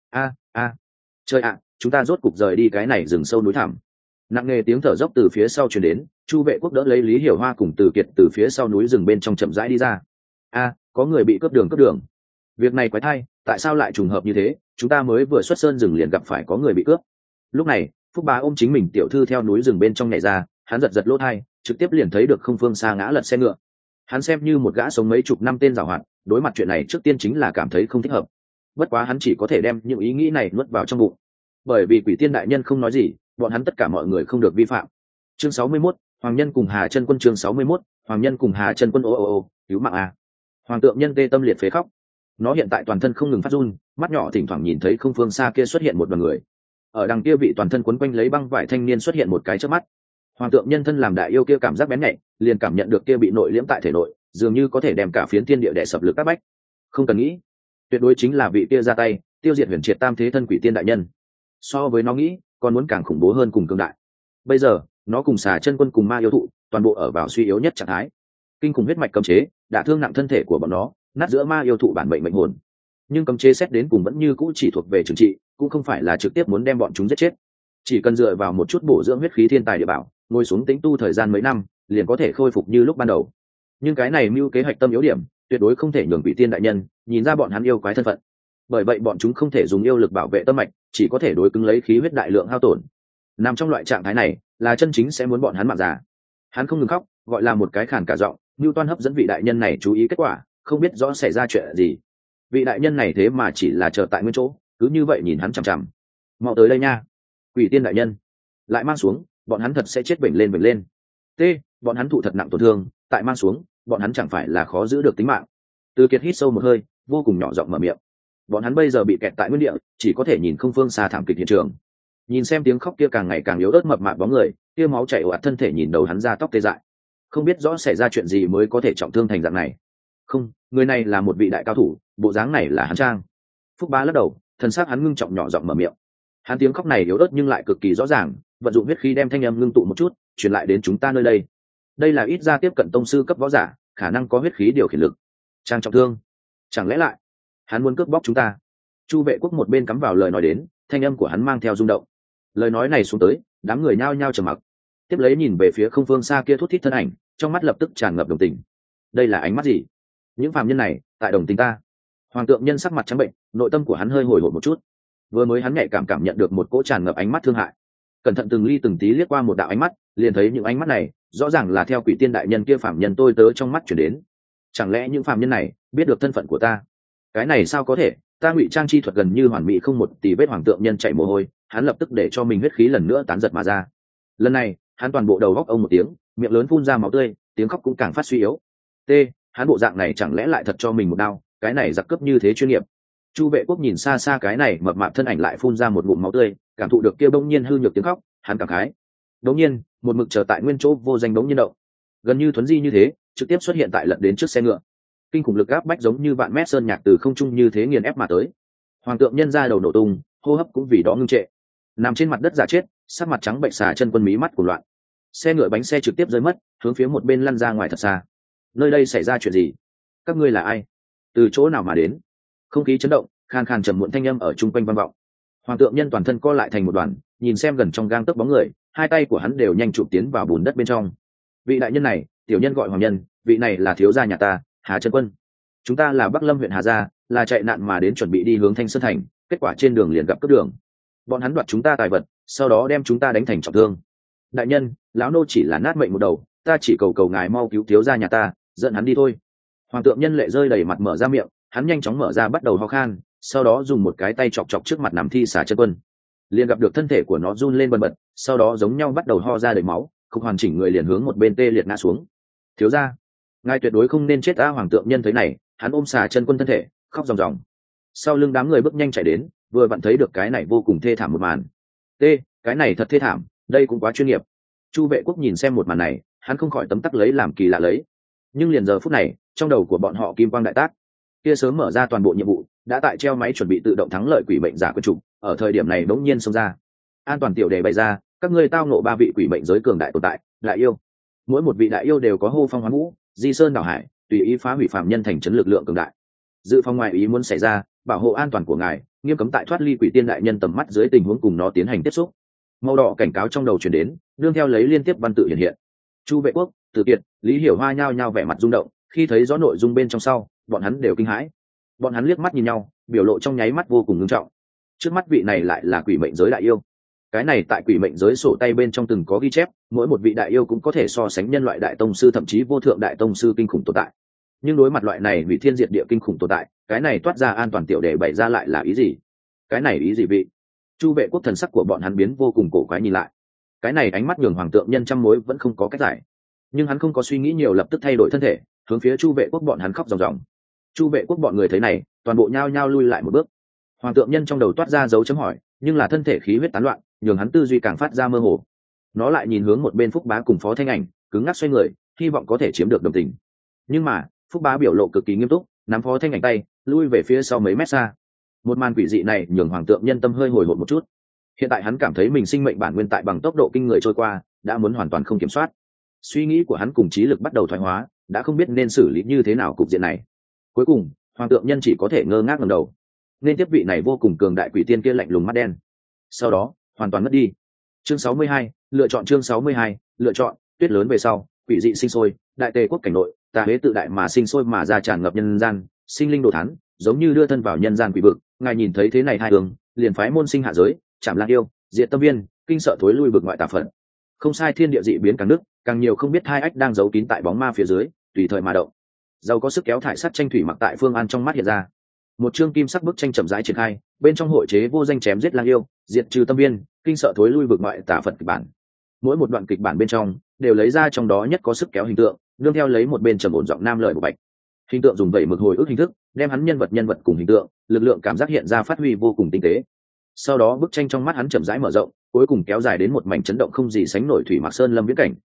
Trời ạ, chúng ta rốt cục rời đi cái này rừng sâu núi thẳm. Nặng nề tiếng thở dốc từ phía sau truyền đến, Chu Vệ Quốc đỡ lấy Lý Hiểu Hoa cùng Từ Kiệt từ phía sau núi rừng bên trong chậm rãi đi ra. Có người bị cướp đường. Việc này quái thai, tại sao lại trùng hợp như thế, chúng ta mới vừa xuất sơn rừng liền gặp phải có người bị cướp. Lúc này, Phúc Bá ôm chính mình tiểu thư theo núi rừng bên trong nhảy ra, hắn giật giật lỗ tai, trực tiếp liền thấy được không phương xa ngã lật xe ngựa. Hắn xem như một gã sống mấy chục năm tên giàu hoạt, đối mặt chuyện này trước tiên chính là cảm thấy không thích hợp. Bất quá hắn chỉ có thể đem những ý nghĩ này nuốt vào trong bụng, bởi vì Quỷ Tiên đại nhân không nói gì, bọn hắn tất cả mọi người không được vi phạm. Chương 61, Hoàng Nhân cùng Hà Chân Quân. Chương 61, Hoàng Nhân cùng Hà Chân Quân. Cứu mạng a! Hoàng Tượng Nhân tê tâm liệt phế khóc. Nó hiện tại toàn thân không ngừng phát run, mắt nhỏ thỉnh thoảng nhìn thấy không phương xa kia xuất hiện một đoàn người. Ở đằng kia vị toàn thân quấn quanh lấy băng vải thanh niên xuất hiện một cái chớp mắt. Hoàng Tượng Nhân thân làm đại yêu kia cảm giác bén nhạy, liền cảm nhận được kia bị nội liễm tại thể nội, dường như có thể đem cả phiến thiên địa đè sập lực các bách. Không cần nghĩ, tuyệt đối chính là vị kia ra tay tiêu diệt Huyền Triệt Tam Thế thân Quỷ Tiên đại nhân. So với nó nghĩ, còn muốn càng khủng bố hơn cùng cường đại. Bây giờ, nó cùng Xà Chân Quân cùng Ma Yêu Thụ, toàn bộ ở vào suy yếu nhất trạng thái. Kinh khủng huyết mạch cấm chế, đã thương nặng thân thể của bọn nó, nát giữa Ma Yêu Thụ bản mệnh mệnh hồn. Nhưng cấm chế xét đến cùng vẫn như cũ chỉ thuộc về trừng trị, cũng không phải là trực tiếp muốn đem bọn chúng giết chết. Chỉ cần dựa vào một chút bổ dưỡng huyết khí thiên tài địa bảo, ngồi xuống tĩnh tu thời gian mấy năm, liền có thể khôi phục như lúc ban đầu. Nhưng cái này mưu kế hoạch tâm yếu điểm, tuyệt đối không thể nhường Quỷ Tiên đại nhân nhìn ra bọn hắn yêu quái thân phận. Bởi vậy bọn chúng không thể dùng yêu lực bảo vệ tâm mạch, chỉ có thể đối cứng lấy khí huyết đại lượng hao tổn. Nằm trong loại trạng thái này, là chân chính sẽ muốn bọn hắn mạng già. Hắn không ngừng khóc, gọi là một cái khàn cả giọng, Newton hấp dẫn vị đại nhân này chú ý kết quả, không biết rõ xảy ra chuyện gì. Vị đại nhân này thế mà chỉ là chờ tại nguyên chỗ, cứ như vậy nhìn hắn chằm chằm. Mau tới đây nha, Quỷ Tiên đại nhân. Lại mang xuống, bọn hắn thật sẽ chết bệnh lên. Bọn hắn thụ thật nặng tổn thương, tại mang xuống, bọn hắn chẳng phải là khó giữ được tính mạng. Từ Kiệt hít sâu một hơi, vô cùng nhỏ giọng mở miệng. Bọn hắn bây giờ bị kẹt tại nguyên địa, chỉ có thể nhìn không phương xa thảm kịch hiện trường. Nhìn xem tiếng khóc kia càng ngày càng yếu ớt mập mạp bóng người, kia máu chảy ồ ạt thân thể nhìn đầu hắn ra tóc tê dại. không biết rõ xảy ra chuyện gì mới có thể trọng thương thành dạng này. Không, người này là một vị đại cao thủ, bộ dáng này là hắn trang. Phúc Bá lắc đầu, thân xác hắn ngưng trọng nhỏ giọng mở miệng. Hắn tiếng khóc này yếu ớt nhưng lại cực kỳ rõ ràng, vận dụng huyết khí đem thanh âm ngưng tụ một chút, truyền lại đến chúng ta nơi đây. Đây là ít ra tiếp cận tông sư cấp võ giả, khả năng có huyết khí điều khiển lực. Trang trọng thương, chẳng lẽ lại hắn muốn cướp bóc chúng ta? Chu Vệ Quốc một bên cắm vào lời nói đến, thanh âm của hắn mang theo rung động. Lời nói này xuống tới, đám người nhao nhao trầm mặc. Tiếp lấy nhìn về phía không phương xa kia thút thít thân ảnh, trong mắt lập tức tràn ngập đồng tình. Đây là ánh mắt gì? Những phàm nhân này tại đồng tình ta? Hoàng Tượng Nhân sắc mặt trắng bệnh, nội tâm của hắn hơi hồi hộp một chút. Vừa mới hắn nhạy cảm nhận được một cỗ tràn ngập ánh mắt thương hại, cẩn thận từng ly từng tí liếc qua một đạo ánh mắt, liền thấy những ánh mắt này rõ ràng là theo quỷ tiên đại nhân kia phàm nhân tôi tớ trong mắt chuyển đến. Chẳng lẽ những phàm nhân này biết được thân phận của ta? Cái này sao có thể? Ta ngụy trang chi thuật gần như hoàn mỹ không một tì vết. Hoàng Tượng Nhân chạy mồ hôi, hắn lập tức để cho mình huyết khí lần nữa tán giật mà ra. Lần này hắn toàn bộ đầu góc ông một tiếng, miệng lớn phun ra máu tươi, tiếng khóc cũng càng phát suy yếu. Hắn bộ dạng này chẳng lẽ lại thật cho mình một đao? Cái này giặc cướp như thế chuyên nghiệp. Chu Vệ Quốc nhìn xa xa cái này mập mạp thân ảnh lại phun ra một ngụm máu tươi, cảm thụ được kia bỗng nhiên hư nhược tiếng khóc, hắn cảm khái. Đống nhiên, một mực chờ tại nguyên chỗ vô danh đống nhiên động, gần như thuấn di như thế, trực tiếp xuất hiện tại lật đến trước xe ngựa. Kinh khủng lực áp bách giống như vạn mét sơn nhạc từ không trung như thế nghiền ép mà tới. Hoàng Tượng Nhân ra đầu nổ tung, hô hấp cũng vì đó ngưng trệ. Nằm trên mặt đất giả chết, sắc mặt trắng bệnh xà chân quân mí mắt của loạn. Xe ngựa bánh xe trực tiếp rơi mất, hướng phía một bên lăn ra ngoài thật xa. Nơi đây xảy ra chuyện gì? Các ngươi là ai? Từ chỗ nào mà đến? Không khí chấn động, khan khan trầm muộn thanh âm ở chung quanh vang vọng. Hoàng Tượng Nhân toàn thân co lại thành một đoàn, nhìn xem gần trong gang tấc bóng người, hai tay của hắn đều nhanh chụp tiến vào bùn đất bên trong. Vị đại nhân này, tiểu nhân gọi Hoàng Nhân, vị này là thiếu gia nhà ta, Hà Chân Quân. Chúng ta là Bắc Lâm huyện Hà gia, là chạy nạn mà đến chuẩn bị đi hướng Thanh Sơn thành, kết quả trên đường liền gặp cướp đường. Bọn hắn đoạt chúng ta tài vật, sau đó đem chúng ta đánh thành trọng thương. Đại nhân, lão nô chỉ là nát mệnh một đầu, ta chỉ cầu ngài mau cứu thiếu gia nhà ta, dẫn hắn đi thôi. Hoàng Tượng Nhân lệ rơi đầy mặt mở ra miệng, hắn nhanh chóng mở ra bắt đầu ho khan, sau đó dùng một cái tay chọc chọc trước mặt nằm thi xà Chân Quân, liền gặp được thân thể của nó run lên bần bật, sau đó giống nhau bắt đầu ho ra đầy máu, không hoàn chỉnh người liền hướng một bên tê liệt ngã xuống. Thiếu gia, ngài tuyệt đối không nên chết ta. Hoàng Tượng Nhân thấy này, hắn ôm xà Chân Quân thân thể, khóc ròng ròng. Sau lưng đám người bước nhanh chạy đến, vừa vặn thấy được cái này vô cùng thê thảm một màn. Cái này thật thê thảm, đây cũng quá chuyên nghiệp. Chu Vệ Quốc nhìn xem một màn này, hắn không khỏi tấm tắc lấy làm kỳ lạ lấy. Nhưng liền giờ phút này, trong đầu của bọn họ kim quang đại tác, kia sớm mở ra toàn bộ nhiệm vụ, đã tại treo máy chuẩn bị tự động thắng lợi quỷ mệnh giả quân chủ, ở thời điểm này bỗng nhiên xông ra. An toàn tiểu đề bày ra, các ngươi tao ngộ 3 vị quỷ mệnh giới cường đại tồn tại, đại yêu. Mỗi một vị đại yêu đều có hô phong hoán vũ, di sơn đảo hải, tùy ý phá hủy phạm nhân thành trấn lực lượng cường đại. Dự phòng ngoại ý muốn xảy ra, bảo hộ an toàn của ngài, nghiêm cấm tại thoát ly quỷ tiên đại nhân tầm mắt dưới tình huống cùng nó tiến hành tiếp xúc. Màu đỏ cảnh cáo trong đầu truyền đến, nương theo lấy liên tiếp văn tự hiện hiện. Chu Vệ Quốc, Từ Kiệt, Lý Hiểu Hoa nhao nhao vẻ mặt rung động, khi thấy rõ nội dung bên trong sau, bọn hắn đều kinh hãi. Bọn hắn liếc mắt nhìn nhau, biểu lộ trong nháy mắt vô cùng nghiêm trọng. Trước mắt vị này lại là quỷ mệnh giới đại yêu. Cái này tại quỷ mệnh giới sổ tay bên trong từng có ghi chép, mỗi một vị đại yêu cũng có thể so sánh nhân loại đại tông sư thậm chí vô thượng đại tông sư kinh khủng tồn tại. Nhưng đối mặt loại này hủy thiên diệt địa kinh khủng tồn tại, cái này toát ra an toàn tiểu đề bày ra lại là ý gì? Cái này ý gì vị? Chu Vệ Quốc thần sắc của bọn hắn biến vô cùng cổ quái nhìn lại. Cái này ánh mắt nhường Hoàng Tượng Nhân trăm mối vẫn không có cách giải. Nhưng hắn không có suy nghĩ nhiều, lập tức thay đổi thân thể, hướng phía Chu Vệ Quốc bọn hắn khóc ròng ròng. Chu Vệ Quốc bọn người thấy này, toàn bộ nhao nhao lui lại một bước. Hoàng Tượng Nhân trong đầu toát ra dấu chấm hỏi, nhưng là thân thể khí huyết tán loạn, nhường hắn tư duy càng phát ra mơ hồ. Nó lại nhìn hướng một bên Phúc Bá cùng Phó Thanh Ảnh, cứng ngắc xoay người, hy vọng có thể chiếm được đồng tình. Nhưng mà Phúc Bá biểu lộ cực kỳ nghiêm túc, nắm Phó Thanh Ảnh tay, lui về phía sau mấy mét xa. Một màn quỷ dị này nhường Hoàng Tượng Nhân tâm hơi hồi hộp một chút. Hiện tại hắn cảm thấy mình sinh mệnh bản nguyên tại bằng tốc độ kinh người trôi qua, đã muốn hoàn toàn không kiểm soát. Suy nghĩ của hắn cùng trí lực bắt đầu thoái hóa, đã không biết nên xử lý như thế nào cục diện này. Cuối cùng Hoàng Tượng Nhân chỉ có thể ngơ ngác ngẩng đầu, nên tiếp vị này vô cùng cường đại quỷ tiên kia lạnh lùng mắt đen, sau đó hoàn toàn mất đi. Chương 62, lựa chọn. Chương 62, lựa chọn. Tuyết lớn về sau, quỷ dị sinh sôi, đại tề quốc cảnh nội, tà huế tự đại mà sinh sôi mà ra, tràn ngập nhân gian, sinh linh đồ thán, giống như đưa thân vào nhân gian quỷ vực. Ngài nhìn thấy thế này hai hướng, liền phái môn sinh hạ giới, chạm lang yêu, diệt tâm viên, kinh sợ thối lui vực ngoại tà phận. Không sai, thiên địa dị biến càng nứt, càng nhiều không biết hai ách đang giấu kín tại bóng ma phía dưới, tùy thời mà động. Giàu có sức kéo thải sắt tranh thủy mặc tại Phương An trong mắt hiện ra. Một chương kim sắc bức tranh chậm rãi triển khai, bên trong hội chế vô danh chém giết lang yêu, diệt trừ tâm viên, kinh sợ thối lui vực ngoại tà phật kịch bản. Mỗi một đoạn kịch bản bên trong đều lấy ra trong đó nhất có sức kéo hình tượng, nương theo lấy một bên trầm ổn giọng nam lời của bạch. Hình tượng dùng vẩy mực hồi ức hình thức, đem hắn nhân vật cùng hình tượng, lực lượng cảm giác hiện ra phát huy vô cùng tinh tế. Sau đó bức tranh trong mắt hắn chậm rãi mở rộng, cuối cùng kéo dài đến một mảnh chấn động không gì sánh nổi thủy mặc sơn lâm viễn cảnh.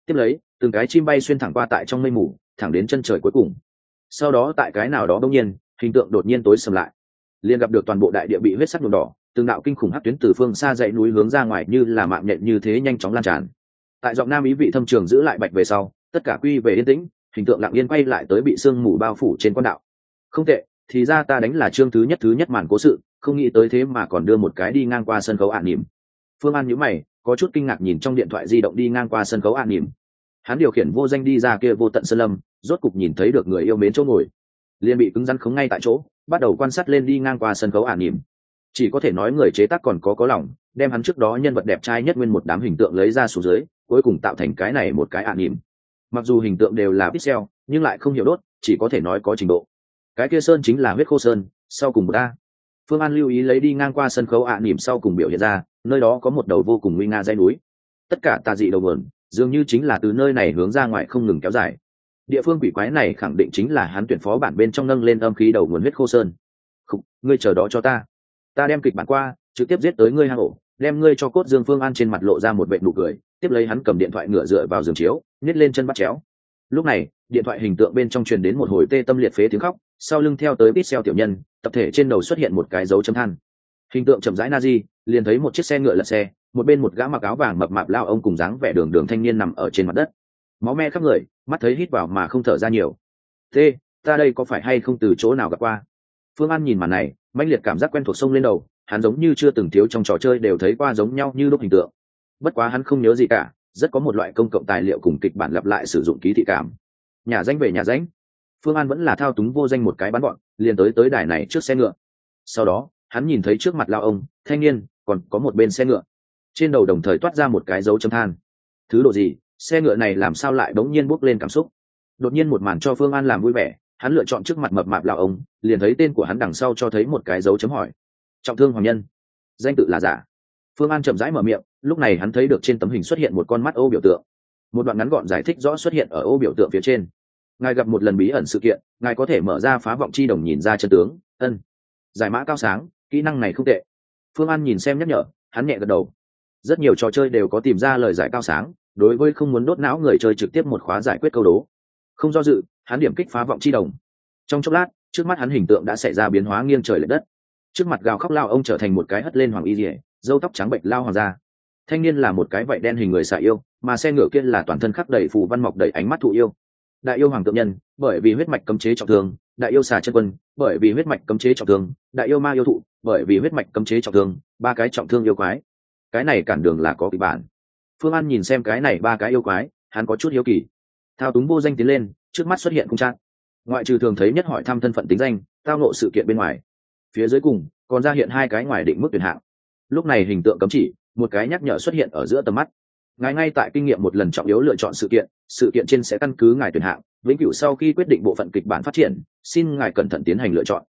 tiếp lấy từng cái chim bay xuyên thẳng qua tại trong mây mù thẳng đến chân trời cuối cùng. Sau đó tại cái nào đó đông nhiên hình tượng đột nhiên tối sầm lại, liền gặp được toàn bộ đại địa bị huyết sắc nhuộm đỏ, từng đạo kinh khủng hắc tuyến từ phương xa dãy núi hướng ra ngoài như là mạng nhện như thế nhanh chóng lan tràn. Tại giọng nam ý vị thâm trường giữ lại bạch về sau, tất cả quy về yên tĩnh, hình tượng lặng yên quay lại tới bị sương mù bao phủ trên quan đạo. Không tệ, thì ra ta đánh là chương thứ nhất màn cố sự, không nghĩ tới thế mà còn đưa một cái đi ngang qua sân khấu ạn nỉm. Phương An nhíu mày, có chút kinh ngạc nhìn trong điện thoại di động đi ngang qua sân khấu ạn nỉm. Hắn điều khiển vô danh đi ra kia vô tận sơn lâm, rốt cục nhìn thấy được người yêu mến chỗ ngồi, liền bị cứng rắn khống ngay tại chỗ, bắt đầu quan sát lên đi ngang qua sân khấu ạn nỉm. Chỉ có thể nói người chế tác còn có lòng, đem hắn trước đó nhân vật đẹp trai nhất nguyên một đám hình tượng lấy ra xuống dưới, cuối cùng tạo thành cái này một cái ạn nỉm. Mặc dù hình tượng đều là pixel, nhưng lại không hiểu đốt, chỉ có thể nói có trình độ. Cái kia sơn chính là huyết khô sơn, sau cùng một a. Phương An lưu ý lấy đi ngang qua sân khấu ạn nỉm sau cùng biểu hiện ra, nơi đó có một đầu vô cùng nguy nga dãy núi. Tất cả tà dị đầu nguồn, dường như chính là từ nơi này hướng ra ngoài không ngừng kéo dài. Địa phương quỷ quái này khẳng định chính là hắn tuyển phó bản bên trong nâng lên âm khí đầu nguồn huyết khô sơn. Khục, ngươi chờ đó cho ta đem kịch bản qua, trực tiếp giết tới ngươi hang ổ, đem ngươi cho cốt dương. Phương An trên mặt lộ ra một vệt nụ cười, tiếp lấy hắn cầm điện thoại ngựa dựa vào giường chiếu, nhét lên chân bắt chéo. Lúc này điện thoại hình tượng bên trong truyền đến một hồi tê tâm liệt phế tiếng khóc, sau lưng theo tới pixel tiểu nhân, tập thể trên đầu xuất hiện một cái dấu chấm than. Hình tượng chậm rãi nazi, liền thấy một chiếc xe ngựa lật xe, một bên một gã mặc áo vàng mập mạp lao ông cùng dáng vẻ đường đường thanh niên nằm ở trên mặt đất, máu me khắp người, mắt thấy hít vào mà không thở ra nhiều. Thế ta đây có phải hay không từ chỗ nào gặp qua? Phương An nhìn màn này, mãnh liệt cảm giác quen thuộc xông lên đầu, hắn giống như chưa từng thiếu trong trò chơi đều thấy qua giống nhau như lúc hình tượng. Bất quá hắn không nhớ gì cả, rất có một loại công cộng tài liệu cùng kịch bản lặp lại sử dụng ký thị cảm. Nhà danh về nhà danh, Phương An vẫn là thao túng vô danh một cái bắn bọn, liền tới đài này trước xe ngựa. Sau đó hắn nhìn thấy trước mặt lao ông thanh niên còn có một bên xe ngựa, trên đầu đồng thời toát ra một cái dấu chấm than. Thứ độ gì? Xe ngựa này làm sao lại bỗng nhiên bốc lên cảm xúc? Đột nhiên một màn cho Phương An làm vui vẻ, hắn lựa chọn trước mặt mập mạp lao ông, liền thấy tên của hắn đằng sau cho thấy một cái dấu chấm hỏi. Trọng thương hoàng nhân, danh tự là giả. Phương An chậm rãi mở miệng, lúc này hắn thấy được trên tấm hình xuất hiện một con mắt ô biểu tượng, một đoạn ngắn gọn giải thích rõ xuất hiện ở ô biểu tượng phía trên. Ngài gặp một lần bí ẩn sự kiện, ngài có thể mở ra phá vọng chi đồng nhìn ra chân tướng. Giải mã cao sáng, kỹ năng này không tệ. Phương An nhìn xem nhắc nhở, hắn nhẹ gật đầu. Rất nhiều trò chơi đều có tìm ra lời giải cao sáng, đối với không muốn đốt não người chơi trực tiếp một khóa giải quyết câu đố. Không do dự, hắn điểm kích phá vọng chi đồng. Trong chốc lát, trước mắt hắn hình tượng đã xảy ra biến hóa nghiêng trời lệch đất. Trước mặt gào khóc lao ông trở thành một cái hất lên hoàng y rỉa, râu tóc trắng bệnh lao hoàng gia. Thanh niên là một cái vảy đen hình người xạ yêu, mà xe ngựa kia là toàn thân khắc đầy phù văn mọc đầy ánh mắt thụ yêu. Đại yêu hoàng tượng nhân, bởi vì huyết mạch cấm chế trọng thương. Đại yêu xà chân quân, bởi vì huyết mạch cấm chế trọng thương. Đại yêu ma yêu thụ, bởi vì huyết mạch cấm chế trọng thương. Ba cái trọng thương yêu quái, cái này cản đường là có kịch bản. Phương An nhìn xem cái này ba cái yêu quái, hắn có chút hiếu kỳ. Thao túng vô danh tiến lên, trước mắt xuất hiện khung trạng, ngoại trừ thường thấy nhất hỏi thăm thân phận tính danh, tao nộ sự kiện bên ngoài, phía dưới cùng còn ra hiện hai cái ngoài định mức tuyển hạng. Lúc này hình tượng cấm chỉ, một cái nhắc nhở xuất hiện ở giữa tầm mắt. Ngài ngay tại kinh nghiệm một lần trọng yếu lựa chọn sự kiện trên sẽ căn cứ ngài tuyển hạng vĩnh cửu sau khi quyết định bộ phận kịch bản phát triển, xin ngài cẩn thận tiến hành lựa chọn.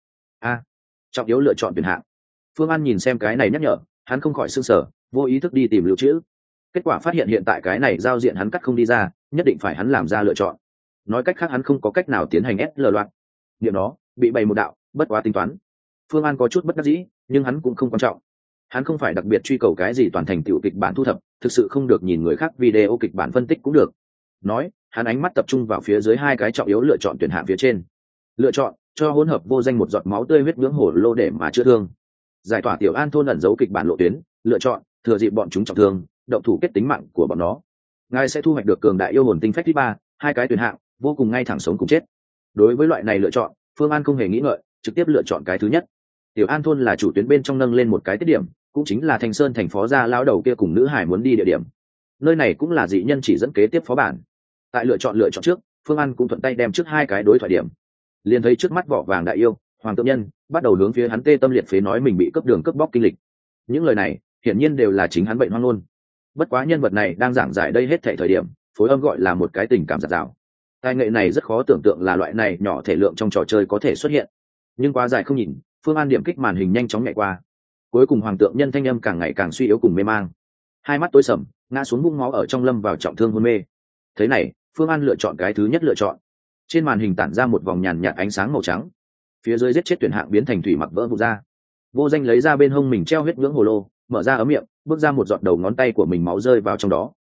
Trọng yếu lựa chọn tuyển hạng. Phương An nhìn xem cái này nhắc nhở, hắn không khỏi sưng sở, vô ý thức đi tìm lưu trữ. Kết quả phát hiện hiện tại cái này giao diện hắn cắt không đi ra, nhất định phải hắn làm ra lựa chọn. Nói cách khác hắn không có cách nào tiến hành SL loạt. Điểm đó bị bày một đạo, bất quá tính toán. Phương An có chút bất đắc dĩ, nhưng hắn cũng không quan trọng. Hắn không phải đặc biệt truy cầu cái gì toàn thành tựu kịch bản thu thập, thực sự không được nhìn người khác video kịch bản phân tích cũng được. Nói, hắn ánh mắt tập trung vào phía dưới hai cái trọng yếu lựa chọn tuyển hạng phía trên. Lựa chọn cho hỗn hợp vô danh một giọt máu tươi huyết nhưỡng hổ lô để mà chữa thương. Giải tỏa tiểu an thôn ẩn giấu kịch bản lộ tuyến. Lựa chọn thừa dịp bọn chúng trọng thương, động thủ kết tính mạng của bọn nó. Ngài sẽ thu hoạch được cường đại yêu hồn tinh phách thứ 3, hai cái tuyển hạng vô cùng ngay thẳng sống cùng chết. Đối với loại này lựa chọn, Phương An không hề nghĩ ngợi, trực tiếp lựa chọn cái thứ nhất. Tiểu an thôn là chủ tuyến bên trong nâng lên một cái tiết điểm, cũng chính là Thanh Sơn thành phó gia lão đầu kia cùng nữ hải muốn đi địa điểm. Nơi này cũng là dị nhân chỉ dẫn kế tiếp phó bản. Tại lựa chọn trước, Phương An cũng thuận tay đem trước hai cái đối thoại điểm. Liền thấy trước mắt vỏ vàng đại yêu hoàng tượng nhân bắt đầu hướng phía hắn tê tâm liệt phế nói mình bị cướp đường cướp bóc kinh lịch. Những lời này hiển nhiên đều là chính hắn bệnh hoang luôn. Bất quá nhân vật này đang giảng giải đây hết thảy thời điểm, phối âm gọi là một cái tình cảm giạt rào. Tài nghệ này rất khó tưởng tượng là loại này nhỏ thể lượng trong trò chơi có thể xuất hiện. Nhưng quá dài không nhìn, Phương An điểm kích màn hình nhanh chóng nhảy qua. Cuối cùng hoàng tượng nhân thanh âm càng ngày càng suy yếu cùng mê mang, hai mắt tối sầm, ngã xuống vũng máu ở trong lâm vào trọng thương hôn mê. Thế này, Phương An lựa chọn cái thứ nhất lựa chọn. Trên màn hình tản ra một vòng nhàn nhạt ánh sáng màu trắng, phía dưới giết chết tuyển hạng biến thành thủy mặc vỡ vụn ra. Vô danh lấy ra bên hông mình treo huyết nhưỡng hồ lô, mở ra ấm miệng, bước ra một giọt đầu ngón tay của mình máu rơi vào trong đó.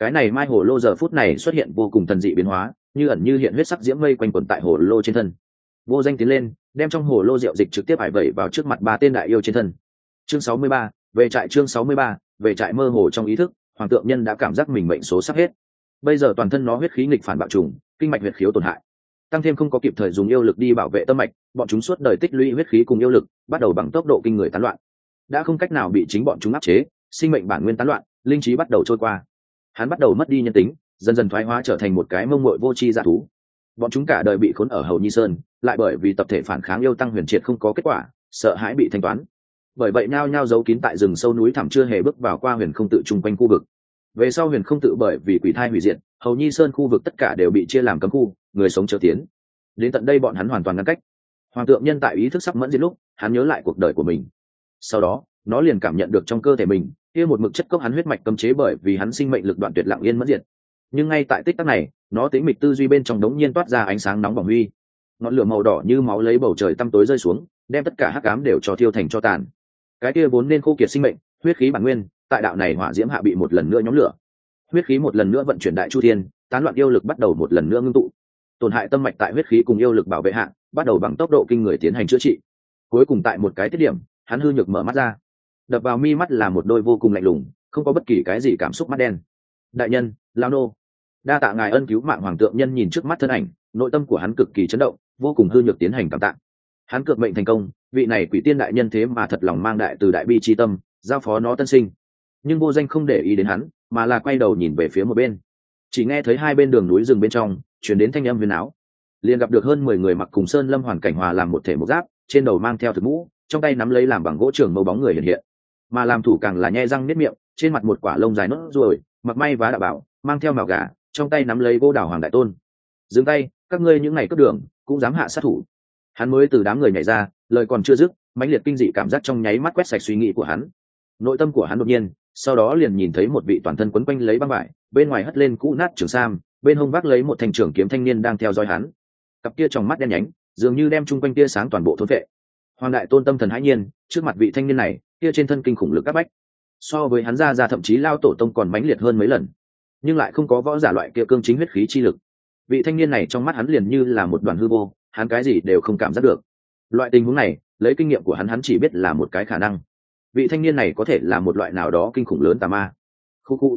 Cái này mai hồ lô giờ phút này xuất hiện vô cùng thần dị biến hóa, như ẩn như hiện huyết sắc diễm mây quanh quẩn tại hồ lô trên thân. Vô Danh tiến lên, đem trong hồ lô rượu dịch trực tiếp ải vẩy vào trước mặt ba tên đại yêu trên thân. Chương 63, về trại. Chương 63, về trại. Mơ hồ trong ý thức, Hoàng Tượng Nhân đã cảm giác mình mệnh số sắp hết. Bây giờ toàn thân nó huyết khí nghịch phản bạo trùng, kinh mạch huyết khiếu tổn hại, tăng thêm không có kịp thời dùng yêu lực đi bảo vệ tâm mạch, bọn chúng suốt đời tích lũy huyết khí cùng yêu lực, bắt đầu bằng tốc độ kinh người tán loạn. Đã không cách nào bị chính bọn chúng áp chế, sinh mệnh bản nguyên tán loạn, linh trí bắt đầu trôi qua. Hắn bắt đầu mất đi nhân tính, dần dần thoái hóa trở thành một cái mông muội vô tri dã thú. Bọn chúng cả đời bị khốn ở Hầu Nhi Sơn, lại bởi vì tập thể phản kháng yêu tăng huyền triệt không có kết quả, sợ hãi bị thanh toán. Bởi vậy nhao nhao giấu kín tại rừng sâu núi thẳm, chưa hề bước vào qua huyền không tự chung quanh khu vực. Về sau huyền không tự bởi vì quỷ thai hủy diệt, Hầu Nhi Sơn khu vực tất cả đều bị chia làm cấm khu, người sống chớ tiến. Đến tận đây bọn hắn hoàn toàn ngăn cách. Hoàng Tượng Nhân tại ý thức sắp mẫn diệt lúc, hắn nhớ lại cuộc đời của mình. Sau đó, nó liền cảm nhận được trong cơ thể mình kia một mực chất cốc hắn huyết mạch cấm chế, bởi vì hắn sinh mệnh lực đoạn tuyệt lặng yên mất diệt. Nhưng ngay tại tích tắc này, nó tĩnh mịch tư duy bên trong đống nhiên toát ra ánh sáng nóng bỏng huy, ngọn lửa màu đỏ như máu lấy bầu trời tăm tối rơi xuống, đem tất cả hắc ám đều cho thiêu thành cho tàn. Cái kia vốn nên khô kiệt sinh mệnh, huyết khí bản nguyên, tại đạo này hỏa diễm hạ bị một lần nữa nhóm lửa. Huyết khí một lần nữa vận chuyển đại chu thiên, tán loạn yêu lực bắt đầu một lần nữa ngưng tụ. Tổn hại tâm mạch tại huyết khí cùng yêu lực bảo vệ hạ, bắt đầu bằng tốc độ kinh người tiến hành chữa trị. Cuối cùng tại một cái tiết điểm, hắn hư nhược mở mắt ra. Đập vào mi mắt là một đôi vô cùng lạnh lùng, không có bất kỳ cái gì cảm xúc mắt đen. Đại nhân, lão nô, đa tạ ngài ân cứu mạng. Hoàng Tượng Nhân nhìn trước mắt thân ảnh, nội tâm của hắn cực kỳ chấn động, vô cùng hư nhược tiến hành cảm tạ. Hắn cược mệnh thành công, vị này quỷ tiên đại nhân thế mà thật lòng mang đại từ đại bi chi tâm, giao phó nó tân sinh. Nhưng Vô Danh không để ý đến hắn, mà là quay đầu nhìn về phía một bên. Chỉ nghe thấy hai bên đường núi rừng bên trong truyền đến thanh âm huyền áo, liền gặp được hơn 10 người mặc cùng sơn lâm hoàn cảnh hòa làm một thể một giáp, trên đầu mang theo thực mũ, trong tay nắm lấy làm bằng gỗ trường mâu bóng người hiện hiện, mà làm thủ càng là nhe răng nếp miệng, trên mặt một quả lông dài nốt ruồi, mặc may vá đạo bảo, mang theo mào gà, trong tay nắm lấy gỗ đào Hoàng Đại Tôn. Dừng tay, các ngươi những ngày cướp đường cũng dám hạ sát thủ. Hắn mới từ đám người nhảy ra, lời còn chưa dứt, mãnh liệt kinh dị cảm giác trong nháy mắt quét sạch suy nghĩ của hắn. Nội tâm của hắn đột nhiên, sau đó liền nhìn thấy một vị toàn thân quấn quanh lấy băng vải, bên ngoài hất lên cũ nát trường sam, bên hông vác lấy một thanh trường kiếm thanh niên đang theo dõi hắn. Cặp kia tròng mắt đen nhánh, dường như đem chung quanh tia sáng toàn bộ thôn vệ. Hoàng Đại Tôn tâm thần hãi nhiên, trước mặt vị thanh niên này, kia trên thân kinh khủng lực áp bách, so với hắn ra thậm chí lao tổ tông còn mãnh liệt hơn mấy lần, nhưng lại không có võ giả loại kia cương chính huyết khí chi lực. Vị thanh niên này trong mắt hắn liền như là một đoàn hư vô, hắn cái gì đều không cảm giác được. Loại tình huống này, lấy kinh nghiệm của hắn chỉ biết là một cái khả năng. Vị thanh niên này có thể là một loại nào đó kinh khủng lớn tà ma. Khụ.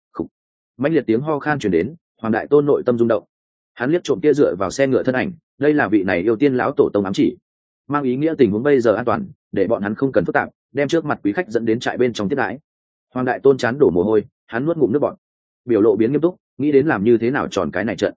Mãnh liệt tiếng ho khan truyền đến, Hoàng Đại Tôn nội tâm rung động. Hắn liếc trộm kia dựa vào xe ngựa thân ảnh, đây là vị này yêu tiên lão tổ tông ám chỉ, mang ý nghĩa tình huống bây giờ an toàn, để bọn hắn không cần phức tạp, đem trước mặt quý khách dẫn đến trại bên trong tiếp đãi. Hoàng Đại Tôn chán đổ mồ hôi, hắn nuốt ngụm nước bọt, biểu lộ biến nghiêm túc, nghĩ đến làm như thế nào tròn cái này trận.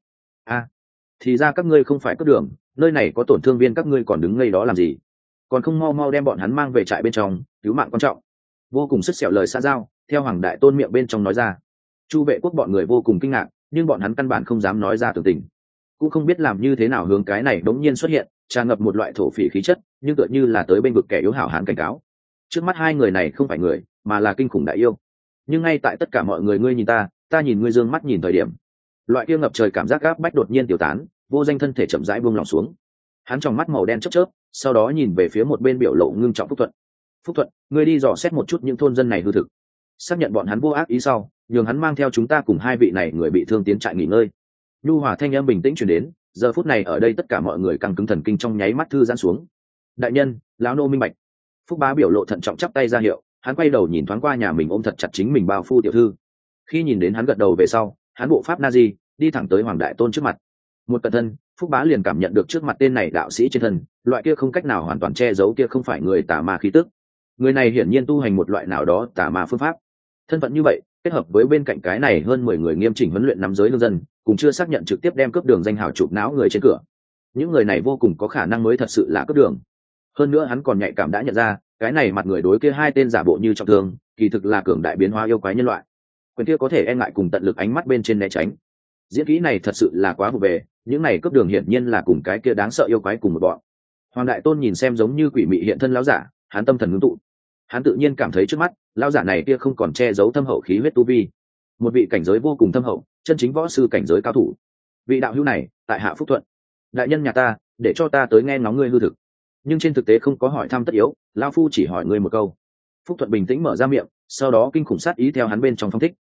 Thì ra các ngươi không phải cướp đường, nơi này có tổn thương viên, các ngươi còn đứng ngây đó làm gì? Còn không mau mau đem bọn hắn mang về trại bên trong, cứu mạng quan trọng. Vô cùng sức sẹo lời xã giao theo Hoàng Đại Tôn miệng bên trong nói ra. Chu Vệ Quốc bọn người vô cùng kinh ngạc, nhưng bọn hắn căn bản không dám nói ra tường tình, cũng không biết làm như thế nào hướng cái này đống nhiên xuất hiện, tràn ngập một loại thổ phỉ khí chất, nhưng tựa như là tới bên vực kẻ yếu hảo hán cảnh cáo. Trước mắt hai người này không phải người, mà là kinh khủng đại yêu. Nhưng ngay tại tất cả mọi người ngươi nhìn ta nhìn ngươi dương mắt nhìn thời điểm, loại kia ngập trời cảm giác gáp bách đột nhiên tiêu tán, Vô Danh thân thể chậm rãi buông lỏng xuống. Hắn trong mắt màu đen chớp chớp, sau đó nhìn về phía một bên biểu lộ ngưng trọng Phúc Thuận, ngươi đi dò xét một chút những thôn dân này hư thực, xác nhận bọn hắn vô ác ý sau, nhường hắn mang theo chúng ta cùng hai vị này người bị thương tiến trại nghỉ ngơi. Nhu hòa thanh âm bình tĩnh truyền đến, giờ phút này ở đây tất cả mọi người căng cứng thần kinh trong nháy mắt thư giãn xuống. Đại nhân, lão nô minh bạch. Phúc Bá biểu lộ thận trọng chắp tay ra hiệu, hắn quay đầu nhìn thoáng qua nhà mình ôm thật chặt chính mình bao phu tiểu thư. Khi nhìn đến hắn gật đầu về sau, hắn bộ pháp na di đi thẳng tới Hoàng Đại Tôn trước mặt. Một cận thân, Phúc Bá liền cảm nhận được trước mặt tên này đạo sĩ trên thân, loại kia không cách nào hoàn toàn che giấu kia không phải người tà ma khí tức. Người này hiển nhiên tu hành một loại nào đó tà ma phương pháp. Thân phận như vậy, kết hợp với bên cạnh cái này hơn 10 người nghiêm chỉnh huấn luyện nắm giới lương dân, cùng chưa xác nhận trực tiếp đem cướp đường danh hào chụp não người trên cửa. Những người này vô cùng có khả năng mới thật sự là cướp đường. Hơn nữa hắn còn nhạy cảm đã nhận ra, cái này mặt người đối kia hai tên giả bộ như trọng thương, kỳ thực là cường đại biến hóa yêu quái nhân loại. Quyền kia có thể e ngại cùng tận lực ánh mắt bên trên né tránh. Diễn kỹ này thật sự là quá vụ về, những này cướp đường hiển nhiên là cùng cái kia đáng sợ yêu quái cùng một bọn. Hoàng Đại Tôn nhìn xem giống như quỷ mị hiện thân lão giả, hắn tâm thần ngưng tụ. Hắn tự nhiên cảm thấy trước mắt lão giả này kia không còn che giấu thâm hậu khí huyết tu vi, một vị cảnh giới vô cùng thâm hậu, chân chính võ sư cảnh giới cao thủ. Vị đạo hữu này tại hạ Phúc Thuận, đại nhân nhà ta để cho ta tới nghe ngóng ngươi hư thực, nhưng trên thực tế không có hỏi thăm tất yếu, lão phu chỉ hỏi ngươi một câu. Phúc Thuận bình tĩnh mở ra miệng, sau đó kinh khủng sát ý theo hắn bên trong phong thích.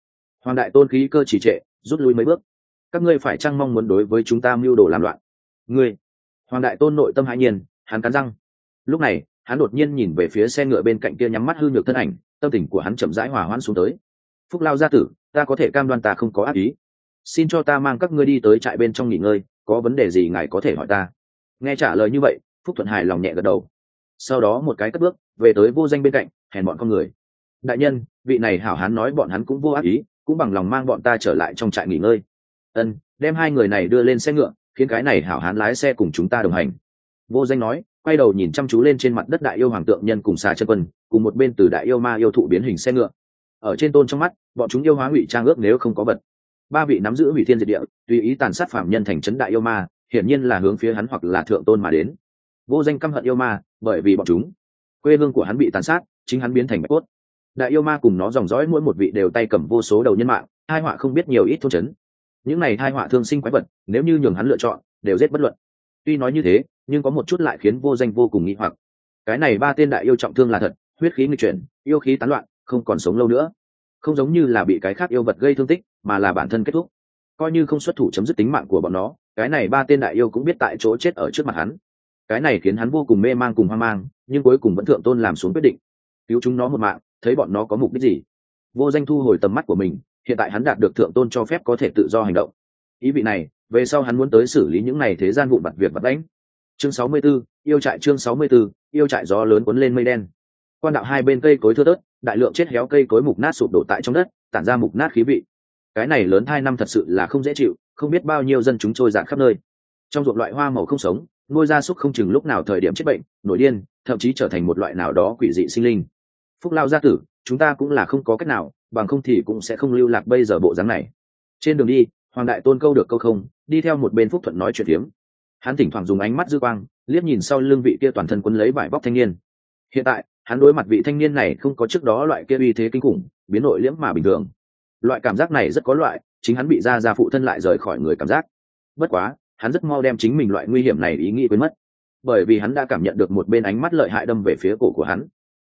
Hoàng đại tôn khí cơ trì trệ, rút lui mấy bước. Các ngươi phải chăng mong muốn đối với chúng ta mưu đồ làm loạn? Ngươi! Hoàng đại tôn nội tâm hãi nhiên, hắn cắn răng. Lúc này, hắn đột nhiên nhìn về phía xe ngựa bên cạnh kia nhắm mắt hư nhược thân ảnh, tâm tình của hắn chậm rãi hòa hoãn xuống tới. Phúc Lao gia tử, ta có thể cam đoan ta không có ác ý. Xin cho ta mang các ngươi đi tới trại bên trong nghỉ ngơi, có vấn đề gì ngài có thể hỏi ta. Nghe trả lời như vậy, Phúc Thuận hài lòng nhẹ gật đầu. Sau đó một cái cất bước về tới Vô Danh bên cạnh, hèn bọn con người. Đại nhân, vị này hảo hán nói bọn hắn cũng vô ác ý, cũng bằng lòng mang bọn ta trở lại trong trại nghỉ ngơi. Ân, đem hai người này đưa lên xe ngựa, khiến cái này hảo hán lái xe cùng chúng ta đồng hành. Vô Danh nói, quay đầu nhìn chăm chú lên trên mặt đất đại yêu hoàng tượng nhân cùng xà chân quân, cùng một bên từ đại yêu ma yêu thụ biến hình xe ngựa. Ở trên tôn trong mắt, bọn chúng yêu hóa ngụy trang ước nếu không có vật. Ba vị nắm giữ hủy thiên diệt địa, tùy ý tàn sát phạm nhân thành trấn đại yêu ma, hiển nhiên là hướng phía hắn hoặc là thượng tôn mà đến. Vô Danh căm hận yêu ma, bởi vì bọn chúng quê hương của hắn bị tàn sát, chính hắn biến thành bạch cốt. Đại yêu ma cùng nó dòng dõi mỗi một vị đều tay cầm vô số đầu nhân mạng, hai họa không biết nhiều ít thôn trấn. Những này hai họa thương sinh quái vật, nếu như nhường hắn lựa chọn, đều giết bất luận. Tuy nói như thế, nhưng có một chút lại khiến Vô Danh vô cùng nghi hoặc. Cái này ba tên đại yêu trọng thương là thật, huyết khí nghịch chuyển, yêu khí tán loạn, không còn sống lâu nữa. Không giống như là bị cái khác yêu vật gây thương tích, mà là bản thân kết thúc. Coi như không xuất thủ chấm dứt tính mạng của bọn nó, cái này ba tên đại yêu cũng biết tại chỗ chết ở trước mặt hắn. Cái này khiến hắn vô cùng mê mang cùng hoang mang, nhưng cuối cùng vẫn thượng tôn làm xuống quyết định, cứu chúng nó một mạng, thấy bọn nó có mục đích gì. Vô Danh thu hồi tầm mắt của mình, hiện tại hắn đạt được thượng tôn cho phép có thể tự do hành động. Ý vị này, về sau hắn muốn tới xử lý những này thế gian vụn vặt việc vặt đánh. Chương 64, yêu trại chương 64, yêu trại gió lớn cuốn lên mây đen. Quan đạo hai bên cây cối thưa thớt, đại lượng chết héo cây cối mục nát sụp đổ tại trong đất, tản ra mục nát khí vị. Cái này lớn 2 năm thật sự là không dễ chịu, không biết bao nhiêu dân chúng trôi dạt khắp nơi. Trong ruộng loại hoa màu không sống, nuôi gia súc không chừng lúc nào thời điểm chết bệnh, nổi điên, thậm chí trở thành một loại nào đó quỷ dị sinh linh. Phúc Lao gia tử, chúng ta cũng là không có cách nào, bằng không thì cũng sẽ không lưu lạc bây giờ bộ dáng này. Trên đường đi, Hoàng đại tôn câu được câu không, đi theo một bên Phúc Thuận nói chuyện phiếm. Hắn thỉnh thoảng dùng ánh mắt dư quang liếc nhìn sau lưng vị kia toàn thân quấn lấy vải bóc thanh niên. Hiện tại, hắn đối mặt vị thanh niên này không có trước đó loại kia uy thế kinh khủng, biến nội liễm mà bình thường. Loại cảm giác này rất có loại, chính hắn bị gia phụ thân lại rời khỏi người cảm giác. Bất quá, hắn rất mau đem chính mình loại nguy hiểm này ý nghĩ quên mất, bởi vì hắn đã cảm nhận được một bên ánh mắt lợi hại đâm về phía cổ của hắn.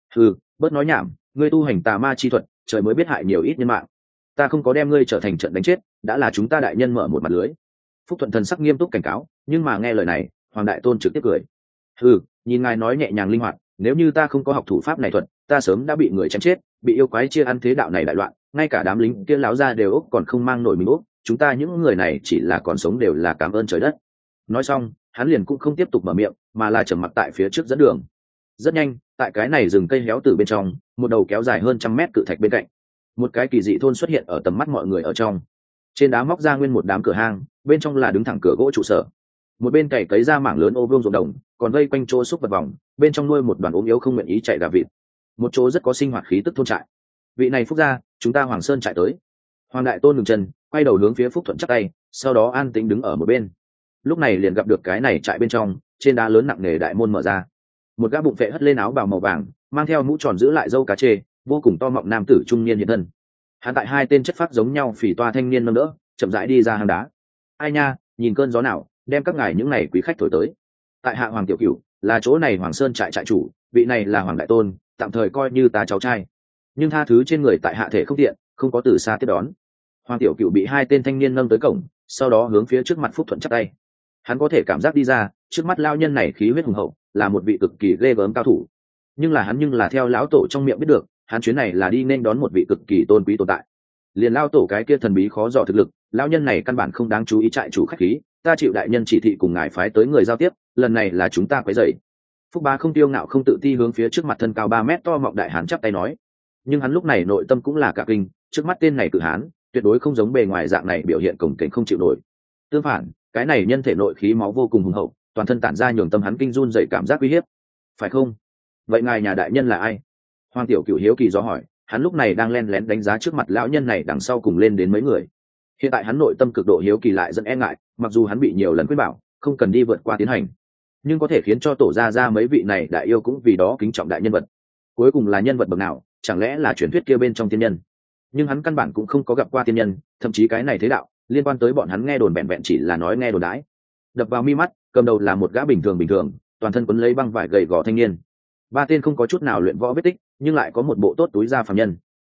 Bớt nói nhảm, ngươi tu hành tà ma chi thuật, trời mới biết hại nhiều ít nhân mạng. Ta không có đem ngươi trở thành trận đánh chết, đã là chúng ta đại nhân mở một mặt lưới. Phúc Thuận thần sắc nghiêm túc cảnh cáo, nhưng mà nghe lời này, Hoàng đại tôn trực tiếp cười. Nhìn ngài nói nhẹ nhàng linh hoạt, nếu như ta không có học thủ pháp này thuật, ta sớm đã bị người chém chết, bị yêu quái chia ăn thế đạo này đại loạn, ngay cả đám lính kia láo ra đều ốc còn không mang nổi mình ốc, chúng ta những người này chỉ là còn sống đều là cảm ơn trời đất. Nói xong, hắn liền cũng không tiếp tục mở miệng, mà là trầm mặc tại phía trước dẫn đường. Rất nhanh, tại cái này rừng cây héo từ bên trong, một đầu kéo dài hơn 100 mét cự thạch bên cạnh, một cái kỳ dị thôn xuất hiện ở tầm mắt mọi người ở trong. Trên đá móc ra nguyên một đám cửa hang, bên trong là đứng thẳng cửa gỗ trụ sở. Một bên cày cấy ra mảng lớn ô vuông ruộng đồng, còn vây quanh chỗ xúc vật vòng, bên trong nuôi một đoàn ốm yếu không nguyện ý chạy gà vịt. Một chỗ rất có sinh hoạt khí tức thôn trại. Vị này Phúc gia, chúng ta Hoàng Sơn trại tới. Hoàng đại tôn ngừng chân, quay đầu hướng phía Phúc Thuận chắp tay, sau đó an tĩnh đứng ở một bên. Lúc này liền gặp được cái này trại bên trong, trên đá lớn nặng nề đại môn mở ra. Một gã bụng vệ hất lên áo bào màu vàng, mang theo mũ tròn giữ lại râu cá chê, vô cùng to mọng nam tử trung niên hiện thân. Hắn tại hai tên chất phác giống nhau phỉ toa thanh niên nâng đỡ, chậm rãi đi ra hang đá. Ai nha, nhìn cơn gió nào, đem các ngài những này quý khách thổi tới. Tại hạ Hoàng tiểu cửu, là chỗ này Hoàng Sơn trại trại chủ, vị này là Hoàng đại tôn, tạm thời coi như ta cháu trai. Nhưng tha thứ trên người tại hạ thể không tiện, không có từ xa tiếp đón. Hoàng tiểu cửu bị hai tên thanh niên nâng tới cổng, sau đó hướng phía trước mặt Phúc Thuận chắp tay. Hắn có thể cảm giác đi ra, trước mắt lao nhân này khí huyết hùng hậu, là một vị cực kỳ ghê gớm cao thủ. Nhưng là theo lão tổ trong miệng biết được, hắn chuyến này là đi nên đón một vị cực kỳ tôn quý tồn tại. Liền lao tổ cái kia thần bí khó dò thực lực, lão nhân này căn bản không đáng chú ý trại chủ khách khí, ta chịu đại nhân chỉ thị cùng ngài phái tới người giao tiếp, lần này là chúng ta quấy rầy. Phúc Bá không tiêu ngạo không tự ti hướng phía trước mặt thân cao 3 mét to mọng đại hán chắp tay nói. Nhưng hắn lúc này nội tâm cũng là cả kinh, trước mắt tên này cử hán, tuyệt đối không giống bề ngoài dạng này biểu hiện cổng kềnh không chịu nổi. Tương phản, cái này nhân thể nội khí máu vô cùng hùng hậu, toàn thân tản ra nhường tâm hắn kinh run dậy cảm giác uy hiếp. Phải không? Vậy ngài nhà đại nhân là ai? Hoàng tiểu cửu hiếu kỳ do hỏi, hắn lúc này đang len lén đánh giá trước mặt lão nhân này đằng sau cùng lên đến mấy người. Hiện tại hắn nội tâm cực độ hiếu kỳ lại dẫn e ngại, mặc dù hắn bị nhiều lần khuyên bảo, không cần đi vượt qua tiến hành, nhưng có thể khiến cho tổ ra mấy vị này đại yêu cũng vì đó kính trọng đại nhân vật. Cuối cùng là nhân vật bậc nào, chẳng lẽ là truyền thuyết kia bên trong tiên nhân? Nhưng hắn căn bản cũng không có gặp qua tiên nhân, thậm chí cái này thế đạo liên quan tới bọn hắn nghe đồn vẹn vẹn chỉ là nói nghe đồn đãi. Đập vào mi mắt, cầm đầu là một gã bình thường, toàn thân quấn lấy băng vải gầy gò thanh niên. Ba tên không có chút nào luyện võ vết tích, nhưng lại có một bộ tốt túi da phàm nhân.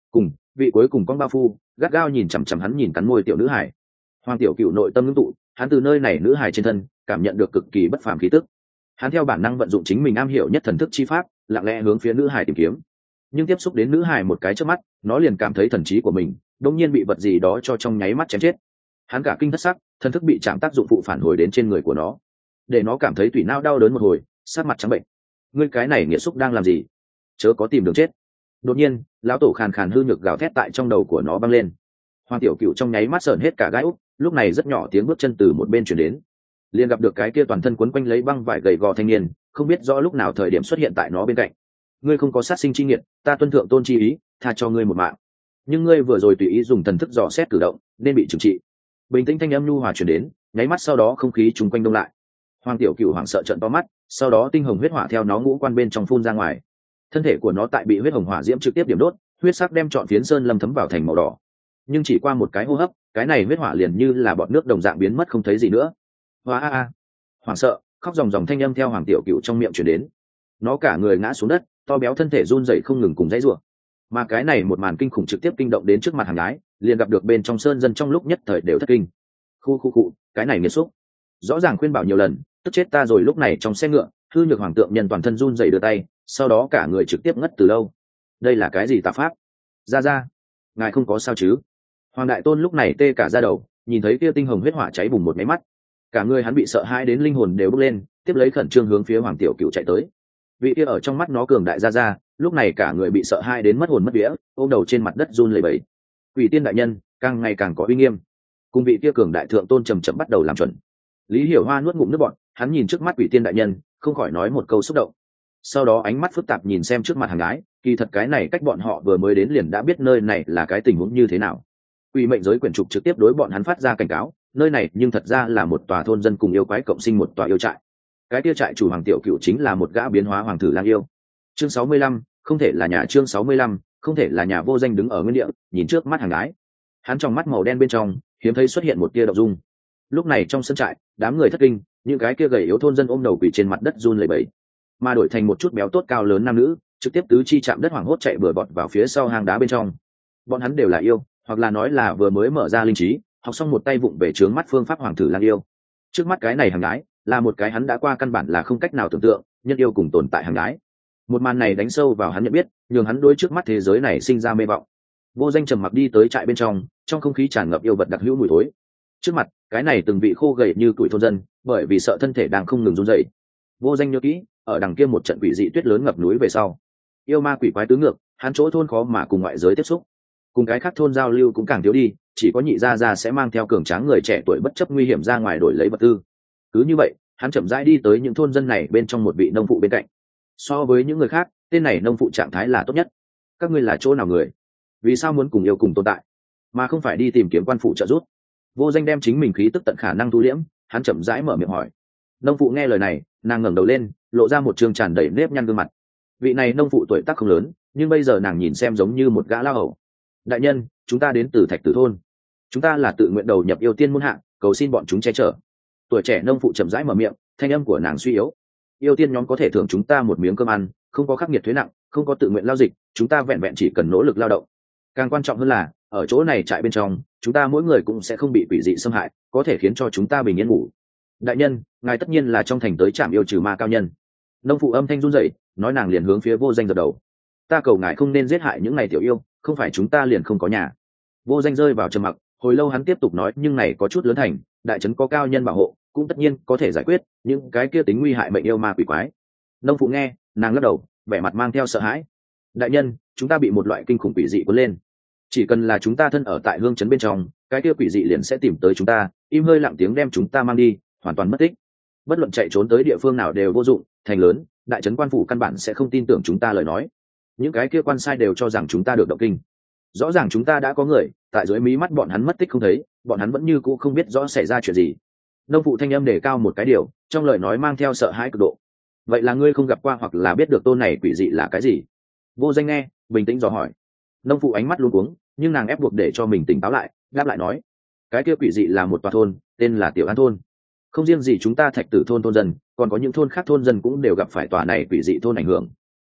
Cùng vị cuối cùng con bao phu gắt gao nhìn chằm chằm hắn, nhìn cắn môi tiểu nữ hải. Hoàng Tiểu Cựu nội tâm ngưng tụ, hắn từ nơi này nữ hải trên thân cảm nhận được cực kỳ bất phàm khí tức. Hắn theo bản năng vận dụng chính mình am hiểu nhất thần thức chi pháp, lặng lẽ hướng phía nữ hải tìm kiếm. Nhưng tiếp xúc đến nữ hải một cái trước mắt, nó liền cảm thấy thần trí của mình đột nhiên bị vật gì đó cho trong nháy mắt chém chết. Hắn cả kinh thất sắc, thần thức bị chạm tác dụng phụ phản hồi đến trên người của nó, để nó cảm thấy tủy não đau đớn một hồi, sát mặt trắng bệnh. Ngươi cái này nghĩa xúc đang làm gì? Chớ có tìm đường chết. Đột nhiên, lão tổ khàn khàn hư nhược gào thét tại trong đầu của nó vang lên. Hoàng Tiểu Cựu trong nháy mắt sởn hết cả gai úc, lúc này rất nhỏ tiếng bước chân từ một bên chuyển đến, liền gặp được cái kia toàn thân quấn quanh lấy băng vải gầy gò thanh niên, không biết rõ lúc nào thời điểm xuất hiện tại nó bên cạnh. Ngươi không có sát sinh chi nghiệt, ta tuân thượng tôn chi ý, tha cho ngươi một mạng. Nhưng ngươi vừa rồi tùy ý dùng thần thức dò xét cử động, nên bị trừng trị. Bình tĩnh thanh âm nhu hòa truyền đến, nháy mắt sau đó không khí chung quanh đông lại. Hoàng Tiểu Cựu hoảng sợ trợn to mắt, sau đó tinh hồng huyết hỏa theo nó ngũ quan bên trong phun ra ngoài. Thân thể của nó tại bị huyết hồng hỏa diễm trực tiếp điểm đốt, huyết sắc đem trọn phiến sơn lâm thấm vào thành màu đỏ. Nhưng chỉ qua một cái hô hấp, cái này huyết hỏa liền như là bọt nước đồng dạng biến mất không thấy gì nữa. Hoa a a! Hoảng sợ, khóc ròng ròng thanh âm theo Hoàng Tiểu Cựu trong miệng truyền đến. Nó cả người ngã xuống đất, to béo thân thể run rẩy không ngừng cùng dãy rủa. Mà cái này một màn kinh khủng trực tiếp kinh động đến trước mặt hàng gái, liền gặp được bên trong sơn dân trong lúc nhất thời đều thất kinh. Khu, cái này nghiệt xúc. Rõ ràng khuyên bảo nhiều lần, tức chết ta rồi. Lúc này trong xe ngựa, hư nhược hoàng tượng nhân toàn thân run rẩy đưa tay, sau đó cả người trực tiếp ngất từ lâu. Đây là cái gì tà pháp? Ra, ngài không có sao chứ? Hoàng Đại Tôn lúc này tê cả da đầu, nhìn thấy kia tinh hồng huyết hỏa cháy bùng một máy mắt, cả người hắn bị sợ hãi đến linh hồn đều bốc lên, tiếp lấy khẩn trương hướng phía Hoàng Tiểu Cựu chạy tới. Vị kia ở trong mắt nó cường đại ra, lúc này cả người bị sợ hãi đến mất hồn mất vía, ôm đầu trên mặt đất run lẩy bẩy. Quỷ Tiên đại nhân càng ngày càng có uy nghiêm. Cùng vị kia cường đại thượng tôn trầm trầm bắt đầu làm chuẩn. Lý Hiểu Hoa nuốt ngụm nước bọt, hắn nhìn trước mắt Quỷ Tiên đại nhân, không khỏi nói một câu xúc động. Sau đó ánh mắt phức tạp nhìn xem trước mặt hàng gái, kỳ thật cái này cách bọn họ vừa mới đến liền đã biết nơi này là cái tình huống như thế nào. Quỷ mệnh giới quyển trục trực tiếp đối bọn hắn phát ra cảnh cáo, nơi này nhưng thật ra là một tòa thôn dân cùng yêu quái cộng sinh một tòa yêu trại. Cái kia trại chủ Hoàng Tiểu Cựu chính là một gã biến hóa hoàng tử lang yêu. Chương 65, không thể là nhà. Chương 65, không thể là nhà. Vô Danh đứng ở nguyên địa, nhìn trước mắt hàng gái. Hắn trong mắt màu đen bên trong hiếm thấy xuất hiện một tia động dung. Lúc này trong sân trại, đám người thất kinh, những cái kia gầy yếu thôn dân ôm đầu quỳ trên mặt đất run lẩy bẩy, mà đổi thành một chút béo tốt cao lớn nam nữ, trực tiếp tứ chi chạm đất hoảng hốt chạy bừa bọt vào phía sau hang đá bên trong. Bọn hắn đều là yêu, hoặc là nói là vừa mới mở ra linh trí, học xong một tay vụng về trướng mắt phương pháp hoàng tử lang yêu. Trước mắt cái này hàng gái là một cái hắn đã qua căn bản là không cách nào tưởng tượng nhân yêu cùng tồn tại hàng gái. Một màn này đánh sâu vào hắn nhận biết, nhường hắn đối trước mắt thế giới này sinh ra mê vọng. Vô Danh trầm mặc đi tới trại bên trong không khí tràn ngập yêu vật đặc hữu mùi thối. Trước mặt cái này từng vị khô gầy như tuổi thôn dân, bởi vì sợ thân thể đang không ngừng run rẩy. Vô Danh nhớ kỹ, ở đằng kia một trận quỷ dị tuyết lớn ngập núi về sau, yêu ma quỷ quái tứ ngược, hắn chỗ thôn khó mà cùng ngoại giới tiếp xúc, cùng cái khác thôn giao lưu cũng càng thiếu đi, chỉ có nhị gia sẽ mang theo cường tráng người trẻ tuổi bất chấp nguy hiểm ra ngoài đổi lấy vật tư. Cứ như vậy, hắn chậm rãi đi tới những thôn dân này bên trong một vị nông phụ bên cạnh. So với những người khác, tên này nông phụ trạng thái là tốt nhất. Các ngươi là chỗ nào người? Vì sao muốn cùng yêu cùng tồn tại, mà không phải đi tìm kiếm quan phụ trợ giúp? Vô Danh đem chính mình khí tức tận khả năng thu liễm, hắn chậm rãi mở miệng hỏi. Nông phụ nghe lời này, nàng ngẩng đầu lên, lộ ra một trương tràn đầy nếp nhăn gương mặt. Vị này nông phụ tuổi tác không lớn, nhưng bây giờ nàng nhìn xem giống như một gã lao hầu. Đại nhân, chúng ta đến từ Thạch Tử thôn, chúng ta là tự nguyện đầu nhập yêu tiên môn hạ, cầu xin bọn chúng che chở. Tuổi trẻ nông phụ chậm rãi mở miệng, thanh âm của nàng suy yếu. Yêu tiên nhóm có thể thưởng chúng ta một miếng cơm ăn, không có khắc nghiệt thuế nặng, không có tự nguyện lao dịch, chúng ta vẹn vẹn chỉ cần nỗ lực lao động. Càng quan trọng hơn là, ở chỗ này trại bên trong, chúng ta mỗi người cũng sẽ không bị quỷ dị xâm hại, có thể khiến cho chúng ta bình yên ngủ. Đại nhân, ngài tất nhiên là trong thành tới trạm yêu trừ ma cao nhân. Nông phụ âm thanh run rẩy, nói nàng liền hướng phía Vô Danh gật đầu. Ta cầu ngài không nên giết hại những này tiểu yêu, không phải chúng ta liền không có nhà. Vô Danh rơi vào trầm mặc, hồi lâu hắn tiếp tục nói, nhưng này có chút lớn thành, đại trấn có cao nhân bảo hộ, cũng tất nhiên có thể giải quyết những cái kia tính nguy hại mệnh yêu ma quỷ quái. Nông phụ nghe, nàng lắc đầu, vẻ mặt mang theo sợ hãi. Đại nhân, chúng ta bị một loại kinh khủng quỷ dị cuốn lên, chỉ cần là chúng ta thân ở tại hương trấn bên trong, cái kia quỷ dị liền sẽ tìm tới chúng ta, im hơi lặng tiếng đem chúng ta mang đi, hoàn toàn mất tích. Bất luận chạy trốn tới địa phương nào đều vô dụng, thành lớn, đại trấn quan phủ căn bản sẽ không tin tưởng chúng ta lời nói. Những cái kia quan sai đều cho rằng chúng ta được động kinh. Rõ ràng chúng ta đã có người, tại dưới mí mắt bọn hắn mất tích không thấy, bọn hắn vẫn như cũ không biết rõ xảy ra chuyện gì. Nông phụ thanh âm đề cao một cái điều, trong lời nói mang theo sợ hãi cực độ. Vậy là ngươi không gặp qua hoặc là biết được tôn này quỷ dị là cái gì? Vô Danh nghe, bình tĩnh dò hỏi. Nông phụ ánh mắt luống cuống, nhưng nàng ép buộc để cho mình tỉnh táo lại, đáp lại nói, cái kia quỷ dị là một tòa thôn, tên là Tiểu An thôn. Không riêng gì chúng ta Thạch Tử thôn thôn dân, còn có những thôn khác thôn dân cũng đều gặp phải tòa này quỷ dị thôn ảnh hưởng.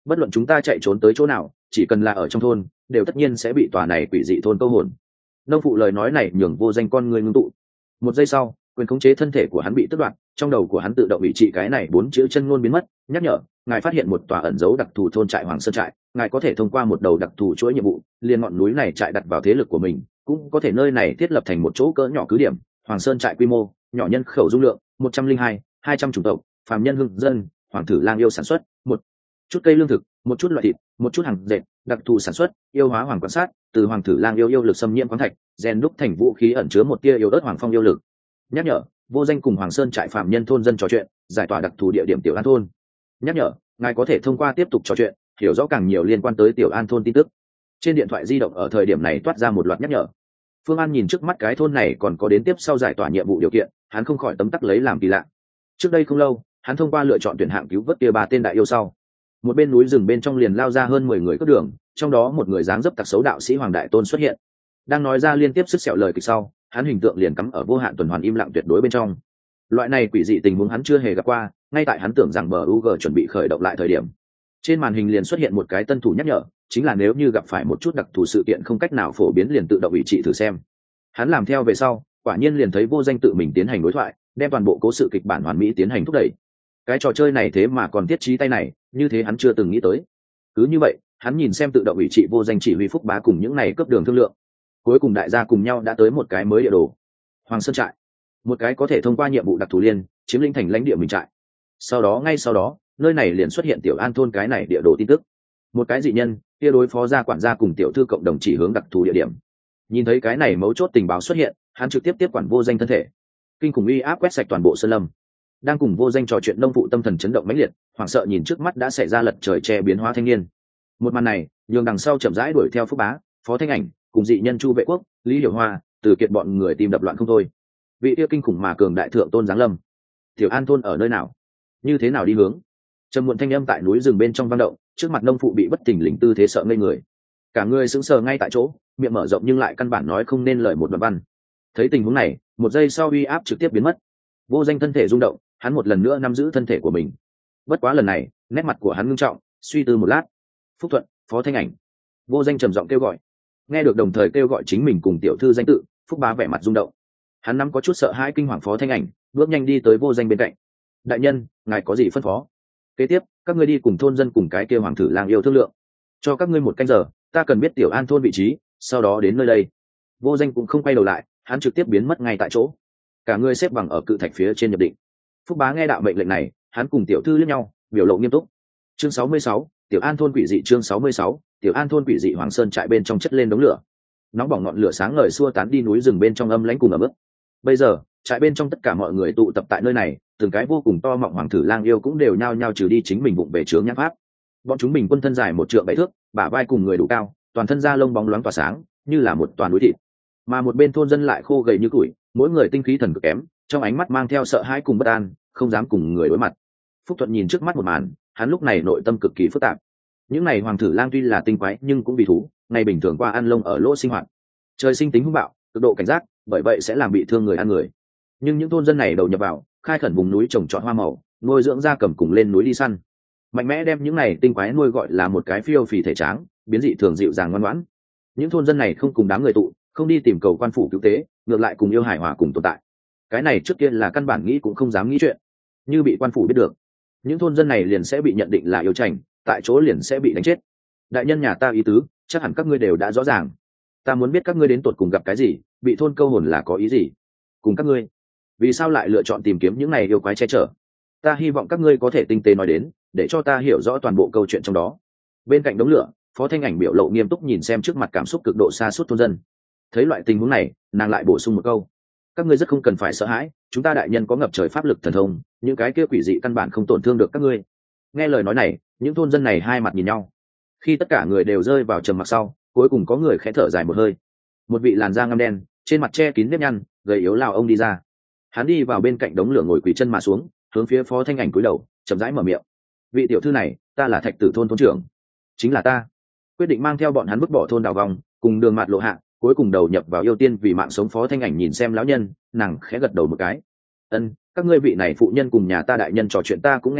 bất luận chúng ta chạy trốn tới chỗ nào, chỉ cần là ở trong thôn đều tất nhiên sẽ bị tòa này quỷ dị thôn câu hồn. Nông phụ lời nói này nhường Vô Danh con người ngưng tụ. Một giây sau, quyền khống chế thân thể của hắn bị tước đoạt, trong đầu của hắn tự động bị trị cái này 4 chữ chân ngôn biến mất. Nhắc nhở, ngài phát hiện một tòa ẩn dấu đặc thù thôn trại Hoàng Sơn trại, ngài có thể thông qua một đầu đặc thù chuỗi nhiệm vụ liền ngọn núi này trại đặt vào thế lực của mình, cũng có thể nơi này thiết lập thành một chỗ cỡ nhỏ cứ điểm. Hoàng Sơn trại quy mô nhỏ, nhân khẩu dung lượng 102, 200 chủng tộc, phàm nhân hưng dân, hoàng tử lang yêu sản xuất một chút cây lương thực, một chút loại thịt, một chút hàng dệt, đặc thù sản xuất yêu hóa hoàng quan sát, từ hoàng tử lang yêu lực xâm nhiễm khoáng thạch rèn đúc thành vũ khí ẩn chứa một tia yêu ớt hoàng phong yêu lực. Nhắc nhở, Vô Danh cùng Hoàng Sơn trại phạm nhân thôn dân trò chuyện, giải tỏa đặc thù địa điểm Tiểu An thôn. Nhắc nhở, ngài có thể thông qua tiếp tục trò chuyện hiểu rõ càng nhiều liên quan tới Tiểu An thôn tin tức. Trên điện thoại di động ở thời điểm này toát ra một loạt nhắc nhở. Phương An nhìn trước mắt cái thôn này còn có đến tiếp sau giải tỏa nhiệm vụ điều kiện, hắn không khỏi tấm tắc lấy làm kỳ lạ. Trước đây không lâu, hắn thông qua lựa chọn tuyển hạng cứu vớt kia 3 tên đại yêu sau, một bên núi rừng bên trong liền lao ra hơn 10 người cướp đường, trong đó một người dáng dấp tặc xấu đạo sĩ Hoàng Đại Tôn xuất hiện. Đang nói ra liên tiếp sức sẹo lời kịch sau, hắn hình tượng liền cắm ở vô hạn tuần hoàn im lặng tuyệt đối bên trong. Loại này quỷ dị tình huống hắn chưa hề gặp qua, ngay tại hắn tưởng rằng BUG chuẩn bị khởi động lại thời điểm, trên màn hình liền xuất hiện một cái tân thủ nhắc nhở, chính là nếu như gặp phải một chút đặc thù sự kiện không cách nào phổ biến liền tự động ủy trị thử xem. Hắn làm theo về sau, quả nhiên liền thấy Vô Danh tự mình tiến hành đối thoại, đem toàn bộ cố sự kịch bản hoàn mỹ tiến hành thúc đẩy. Cái trò chơi này thế mà còn thiết trí tay này, như thế hắn chưa từng nghĩ tới. Cứ như vậy, hắn nhìn xem tự động ủy trị Vô Danh chỉ huy Phúc Bá cùng những này cấp đường thương lượng. Cuối cùng đại gia cùng nhau đã tới một cái mới địa đồ. Hoàng Sơn trại, một cái có thể thông qua nhiệm vụ đặc thù liên chiếm lĩnh thành lãnh địa mình trại. Ngay sau đó, nơi này liền xuất hiện Tiểu An thôn cái này địa đồ tin tức. Một cái dị nhân, kia đối phó gia quản gia cùng tiểu thư cộng đồng chỉ hướng đặc thù địa điểm. Nhìn thấy cái này mấu chốt tình báo xuất hiện, hắn trực tiếp tiếp quản Vô Danh thân thể. Kinh khủng uy áp quét sạch toàn bộ sơn lâm. Đang cùng Vô Danh trò chuyện, nông phụ tâm thần chấn động mãnh liệt, hoảng sợ nhìn trước mắt đã xảy ra lật trời che biến hóa thanh niên. Một màn này, nhường đằng sau chậm rãi đuổi theo Phúc Bá, Phó Thanh Ảnh, cùng dị nhân Chu Vệ Quốc, Lý Hiểu Hoa, Từ Kiệt bọn người tim đập loạn không thôi. Vị kia kinh khủng mà cường đại thượng tôn giáng lâm. Tiểu An thôn ở nơi nào? Như thế nào đi hướng? Trầm muộn thanh âm tại núi rừng bên trong vang động, trước mặt nông phụ bị bất thình lình tư thế sợ ngây người. Cả người sững sờ ngay tại chỗ, miệng mở rộng nhưng lại căn bản nói không nên lời một đoạn văn. Thấy tình huống này, một giây sau uy áp trực tiếp biến mất. Vô Danh thân thể rung động, hắn một lần nữa nắm giữ thân thể của mình. Bất quá lần này, nét mặt của hắn ngưng trọng, suy tư một lát. Phúc Thuận, Phó Thanh Ảnh. Vô Danh trầm giọng kêu gọi. Nghe được đồng thời kêu gọi chính mình cùng tiểu thư danh tự, Phúc Bá vẻ mặt rung động. Hắn nắm có chút sợ hãi kinh hoàng Phó Thanh Ảnh, bước nhanh đi tới Vô Danh bên cạnh. Đại nhân, ngài có gì phân phó? Kế tiếp, các ngươi đi cùng thôn dân cùng cái kia hoàng tử lang yêu thương lượng. Cho các ngươi 1 canh giờ, ta cần biết Tiểu An thôn vị trí, sau đó đến nơi đây. Vô Danh cũng không quay đầu lại, hắn trực tiếp biến mất ngay tại chỗ. Cả người xếp bằng ở cự thạch phía trên nhập định. Phúc Bá nghe đạo mệnh lệnh này, hắn cùng tiểu thư liếc nhau, biểu lộ nghiêm túc. Chương 66, Tiểu An thôn quỷ dị. Chương 66, Tiểu An thôn quỷ dị. Hoàng Sơn trại bên trong chất lên đống lửa, nóng bỏng ngọn lửa sáng ngời xua tán đi núi rừng bên trong âm lãnh cùng ẩm ướt. Bây giờ, trại bên trong tất cả mọi người tụ tập tại nơi này, từng cái vô cùng to mọng hoàng tử lang yêu cũng đều nhao nhao trừ đi chính mình bụng về chướng nhãn pháp. Bọn chúng bình quân thân dài 1 trượng 7 thước, bả vai cùng người đủ cao, toàn thân da lông bóng loáng tỏa sáng, như là một toàn núi thịt. Mà một bên thôn dân lại khô gầy như củi, mỗi người tinh khí thần cực kém, trong ánh mắt mang theo sợ hãi cùng bất an, không dám cùng người đối mặt. Phúc Thuận nhìn trước mắt một màn, hắn lúc này nội tâm cực kỳ phức tạp. Những này hoàng tử lang tuy là tinh quái nhưng cũng vì thú, ngày bình thường qua ăn lông ở lỗ sinh hoạt, trời sinh tính hung bạo, cực độ cảnh giác, bởi vậy sẽ làm bị thương người ăn người. Nhưng những thôn dân này đầu nhập vào, khai khẩn vùng núi trồng trọt hoa màu, nuôi dưỡng gia cầm cùng lên núi đi săn, mạnh mẽ đem những này tinh quái nuôi gọi là một cái phiêu phì thể tráng, biến dị thường dịu dàng ngoan ngoãn. Những thôn dân này không cùng đám người tụ, không đi tìm cầu quan phủ cứu tế, ngược lại cùng yêu hài hòa cùng tồn tại. Cái này trước kia là căn bản nghĩ cũng không dám nghĩ chuyện. Như bị quan phủ biết được, những thôn dân này liền sẽ bị nhận định là yêu trành, tại chỗ liền sẽ bị đánh chết. Đại nhân nhà ta ý tứ, chắc hẳn các ngươi đều đã rõ ràng. Ta muốn biết các ngươi đến tột cùng gặp cái gì, bị thôn câu hồn là có ý gì? Cùng các ngươi, vì sao lại lựa chọn tìm kiếm những này yêu quái che chở? Ta hy vọng các ngươi có thể tinh tế nói đến, để cho ta hiểu rõ toàn bộ câu chuyện trong đó. Bên cạnh đống lửa, Phó Thanh Ảnh biểu lộ nghiêm túc nhìn xem trước mặt cảm xúc cực độ xa suốt thôn dân. Thấy loại tình huống này, nàng lại bổ sung một câu: các ngươi rất không cần phải sợ hãi, chúng ta đại nhân có ngập trời pháp lực thần thông, những cái kia quỷ dị căn bản không tổn thương được các ngươi. Nghe lời nói này, những thôn dân này hai mặt nhìn nhau. Khi tất cả người đều rơi vào trầm mặc sau, cuối cùng có người khẽ thở dài một hơi. Một vị làn da ngăm đen, trên mặt che kín nếp nhăn, gầy yếu lao ông đi ra. Hắn đi vào bên cạnh đống lửa ngồi quỳ chân mà xuống, hướng phía Phó Thanh Ảnh cúi đầu, chậm rãi mở miệng: vị tiểu thư này, ta là Thạch Tử thôn thôn trưởng. Chính là ta quyết định mang theo bọn hắn vứt bỏ thôn đào vòng, cùng đường mạt lộ hạ, cuối cùng đầu nhập vào yêu tiên vì mạng sống. Phó Thanh Ảnh nhìn xem lão nhân, nàng khẽ gật đầu một cái. Ân, các ngươi vị này phụ nhân cùng nhà ta đại nhân trò chuyện ta cũng nghe tới,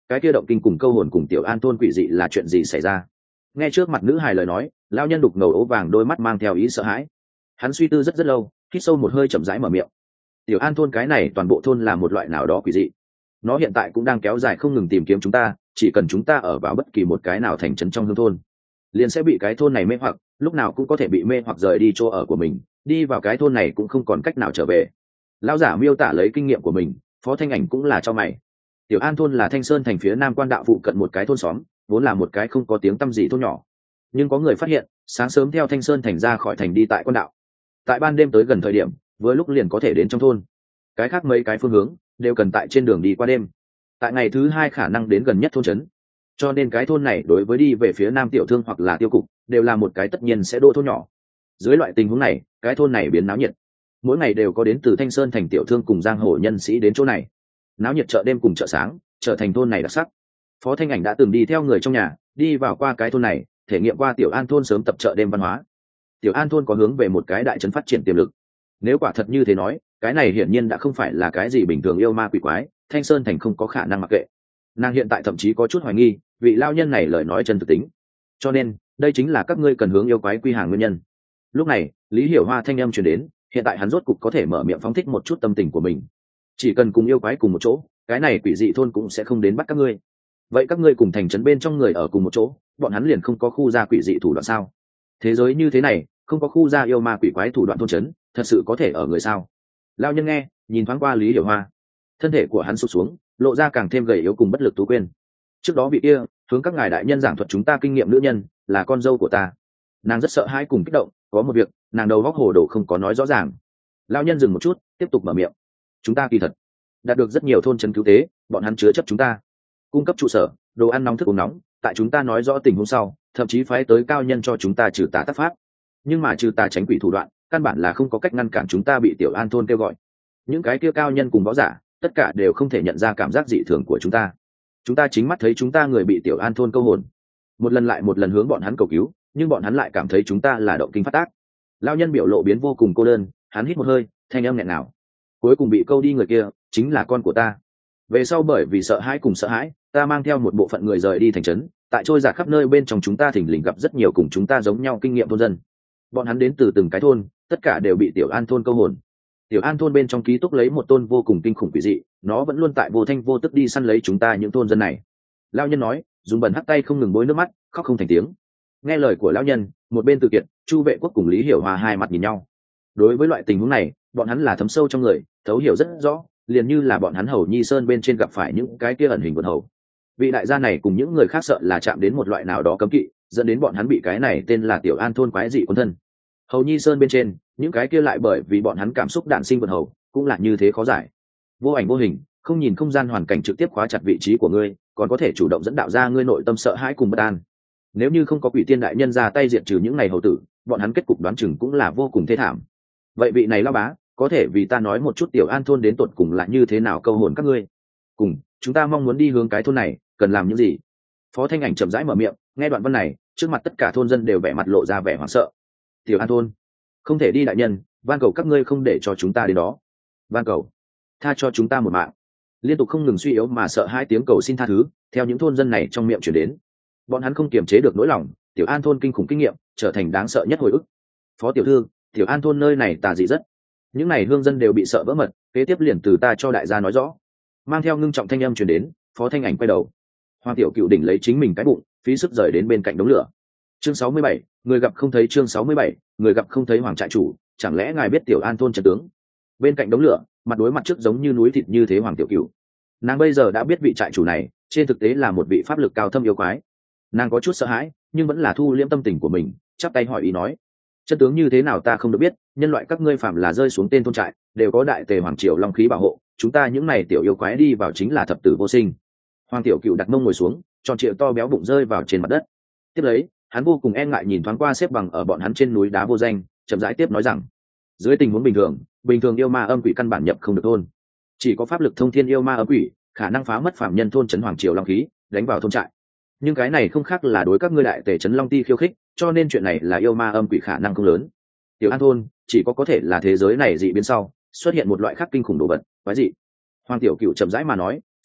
cái kia động kinh cùng câu hồn cùng tiểu an thôn quỷ dị là chuyện gì xảy ra? Nghe trước mặt nữ hài lời nói, lao nhân đục ngầu ố vàng đôi mắt mang theo ý sợ hãi. Hắn suy tư rất lâu, hít sâu một hơi chậm rãi mở miệng. Tiểu an thôn cái này toàn bộ thôn là một loại nào đó quỷ dị, nó hiện tại cũng đang kéo dài không ngừng tìm kiếm chúng ta, chỉ cần chúng ta ở vào bất kỳ một cái nào thành trấn trong hương thôn liền sẽ bị cái thôn này mê hoặc, lúc nào cũng có thể bị mê hoặc rời đi chỗ ở của mình, đi vào cái thôn này cũng không còn cách nào trở về. Lão giả miêu tả lấy kinh nghiệm của mình, Phó Thanh Ảnh cũng là cho mày. Tiểu An thôn là Thanh Sơn thành phía nam quan đạo phụ cận một cái thôn xóm, vốn là một cái không có tiếng tăm gì thôn nhỏ, nhưng có người phát hiện sáng sớm theo Thanh Sơn thành ra khỏi thành đi tại quan đạo, tại ban đêm tới gần thời điểm vừa lúc liền có thể đến trong thôn, cái khác mấy cái phương hướng đều cần tại trên đường đi qua đêm, tại ngày thứ hai khả năng đến gần nhất thôn trấn, cho nên cái thôn này đối với đi về phía nam tiểu thương hoặc là tiêu cục đều là một cái tất nhiên sẽ đô thôn nhỏ. Dưới loại tình huống này, cái thôn này biến náo nhiệt, mỗi ngày đều có đến từ Thanh Sơn thành tiểu thương cùng giang hồ nhân sĩ đến chỗ này, náo nhiệt chợ đêm cùng chợ sáng trở thành thôn này đặc sắc. Phó Thanh Ảnh đã từng đi theo người trong nhà đi vào qua cái thôn này, thể nghiệm qua Tiểu An thôn sớm tập chợ đêm văn hóa. Tiểu An thôn có hướng về một cái đại trấn phát triển tiềm lực, nếu quả thật như thế nói, cái này hiển nhiên đã không phải là cái gì bình thường yêu ma quỷ quái, Thanh Sơn thành không có khả năng mặc kệ. Nàng hiện tại thậm chí có chút hoài nghi vị lao nhân này lời nói chân thực tính, cho nên đây chính là các ngươi cần hướng yêu quái quy hàng nguyên nhân. Lúc này Lý Hiểu Hoa thanh âm truyền đến, hiện tại hắn rốt cục có thể mở miệng phóng thích một chút tâm tình của mình. Chỉ cần cùng yêu quái cùng một chỗ, cái này quỷ dị thôn cũng sẽ không đến bắt các ngươi. Vậy các ngươi cùng thành trấn bên trong người ở cùng một chỗ, bọn hắn liền không có khu gia quỷ dị thủ đoạn sao? Thế giới như thế này, không có khu gia yêu ma quỷ quái thủ đoạn thôn trấn, thật sự có thể ở người sao? Lao nhân nghe, nhìn thoáng qua Lý Hiểu Hoa, thân thể của hắn sụt xuống, lộ ra càng thêm gầy yếu cùng bất lực tú quên. Trước đó vị kia hướng các ngài đại nhân giảng thuật chúng ta kinh nghiệm nữ nhân là con dâu của ta, nàng rất sợ hãi cùng kích động, có một việc nàng đầu góc hồ đồ không có nói rõ ràng. Lao nhân dừng một chút, tiếp tục mở miệng. Chúng ta kỳ thật đạt được rất nhiều thôn trấn cứu tế, bọn hắn chứa chấp chúng ta, cung cấp trụ sở, đồ ăn nóng thức uống nóng, tại chúng ta nói rõ tình huống sau, thậm chí phái tới cao nhân cho chúng ta trừ tà tác pháp. Nhưng mà trừ tà tránh quỷ thủ đoạn, căn bản là không có cách ngăn cản chúng ta bị Tiểu An thôn kêu gọi. Những cái kia cao nhân cùng võ giả, tất cả đều không thể nhận ra cảm giác dị thường của chúng ta. Chúng ta chính mắt thấy chúng ta người bị Tiểu An thôn câu hồn, một lần lại một lần hướng bọn hắn cầu cứu, nhưng bọn hắn lại cảm thấy chúng ta là động kinh phát tác. Lao nhân biểu lộ biến vô cùng cô đơn, hắn hít một hơi, thanh âm nghẹn ngào. Cuối cùng bị câu đi người kia chính là con của ta. Về sau bởi vì sợ hãi cùng sợ hãi, ta mang theo một bộ phận người rời đi thành trấn, tại trôi dạt khắp nơi bên trong chúng ta thỉnh lình gặp rất nhiều cùng chúng ta giống nhau kinh nghiệm thôn dân. Bọn hắn đến từ từng cái thôn, tất cả đều bị Tiểu An thôn câu hồn. Tiểu An thôn bên trong ký túc lấy một tôn vô cùng kinh khủng quỷ dị, nó vẫn luôn tại vô thanh vô tức đi săn lấy chúng ta những thôn dân này. Lão nhân nói, dùng bẩn hắt tay không ngừng bôi nước mắt, khóc không thành tiếng. Nghe lời của lão nhân, một bên Từ Kiệt, Chu Vệ Quốc cùng Lý Hiểu Hòa hai mặt nhìn nhau. Đối với loại tình huống này, bọn hắn là thấm sâu trong người, thấu hiểu rất rõ, liền như là bọn hắn Hầu Nhi Sơn bên trên gặp phải những cái kia ẩn hình vượn hầu. Vị đại gia này cùng những người khác sợ là chạm đến một loại nào đó cấm kỵ, dẫn đến bọn hắn bị cái này tên là Tiểu An thôn quái dị cuốn thân. Hầu Nhi Sơn bên trên, những cái kia lại bởi vì bọn hắn cảm xúc đạn sinh vượn hầu, cũng là như thế khó giải. Vô ảnh vô hình, không nhìn không gian hoàn cảnh trực tiếp khóa chặt vị trí của ngươi, còn có thể chủ động dẫn đạo ra ngươi nội tâm sợ hãi cùng bất an. Nếu như không có quỷ tiên đại nhân ra tay diệt trừ những ngày hầu tử, bọn hắn kết cục đoán chừng cũng là vô cùng thê thảm. Vậy vị này lão bá, có thể vì ta nói một chút Tiểu An thôn đến tột cùng là như thế nào câu hồn các ngươi? Cùng chúng ta mong muốn đi hướng cái thôn này, cần làm những gì? Phó Thanh Ảnh chậm rãi mở miệng, nghe đoạn văn này, trước mặt tất cả thôn dân đều vẻ mặt lộ ra vẻ hoảng sợ. Tiểu An thôn, không thể đi đại nhân, van cầu các ngươi không để cho chúng ta đến đó. Van cầu, tha cho chúng ta một mạng. Liên tục không ngừng suy yếu mà sợ hai tiếng cầu xin tha thứ, theo những thôn dân này trong miệng truyền đến. Bọn hắn không kiềm chế được nỗi lòng, Tiểu An thôn kinh khủng kinh nghiệm trở thành đáng sợ nhất hồi ức. Phó tiểu thư, Tiểu An thôn nơi này tà dị rất, những này hương dân đều bị sợ vỡ mật, kế tiếp liền từ ta cho đại gia nói rõ. Mang theo ngưng trọng thanh âm truyền đến, Phó Thanh Ảnh quay đầu. Hoàng Tiểu Cựu đỉnh lấy chính mình cái bụng, phí sức rời đến bên cạnh đống lửa. Chương 67, người gặp không thấy. Chương 67, người gặp không thấy. Hoàng trại chủ, chẳng lẽ ngài biết Tiểu An thôn trận tướng? Bên cạnh đống lửa, mặt đối mặt trước giống như núi thịt như thế Hoàng Tiểu Cựu. Nàng bây giờ đã biết vị trại chủ này trên thực tế là một vị pháp lực cao thâm yêu quái. Nàng có chút sợ hãi, nhưng vẫn là thu liễm tâm tình của mình, chắp tay hỏi ý nói: chân tướng như thế nào ta không được biết, nhân loại các ngươi phạm là rơi xuống tên thôn trại đều có đại tề hoàng triều long khí bảo hộ, chúng ta những này tiểu yêu quái đi vào chính là thập tử vô sinh. Hoàng Tiểu Cựu đặt mông ngồi xuống, tròn trịa to béo bụng rơi vào trên mặt đất. Tiếp lấy, hắn vô cùng e ngại nhìn thoáng qua xếp bằng ở bọn hắn trên núi đá vô danh, chậm rãi tiếp nói rằng: dưới tình huống bình thường yêu ma âm quỷ căn bản nhập không được thôn, chỉ có pháp lực thông thiên yêu ma âm quỷ khả năng phá mất phạm nhân thôn trấn hoàng triều long khí, đánh vào thôn trại. Nhưng cái này không khác là đối các ngươi đại tề trấn long ti khiêu khích, cho nên chuyện này là yêu ma âm quỷ khả năng không lớn. Tiểu An thôn chỉ có thể là thế giới này dị biến sau xuất hiện một loại khác kinh khủng đồ vật quái dị. Hoàng Tiểu Cựu chậm rãi mà nói,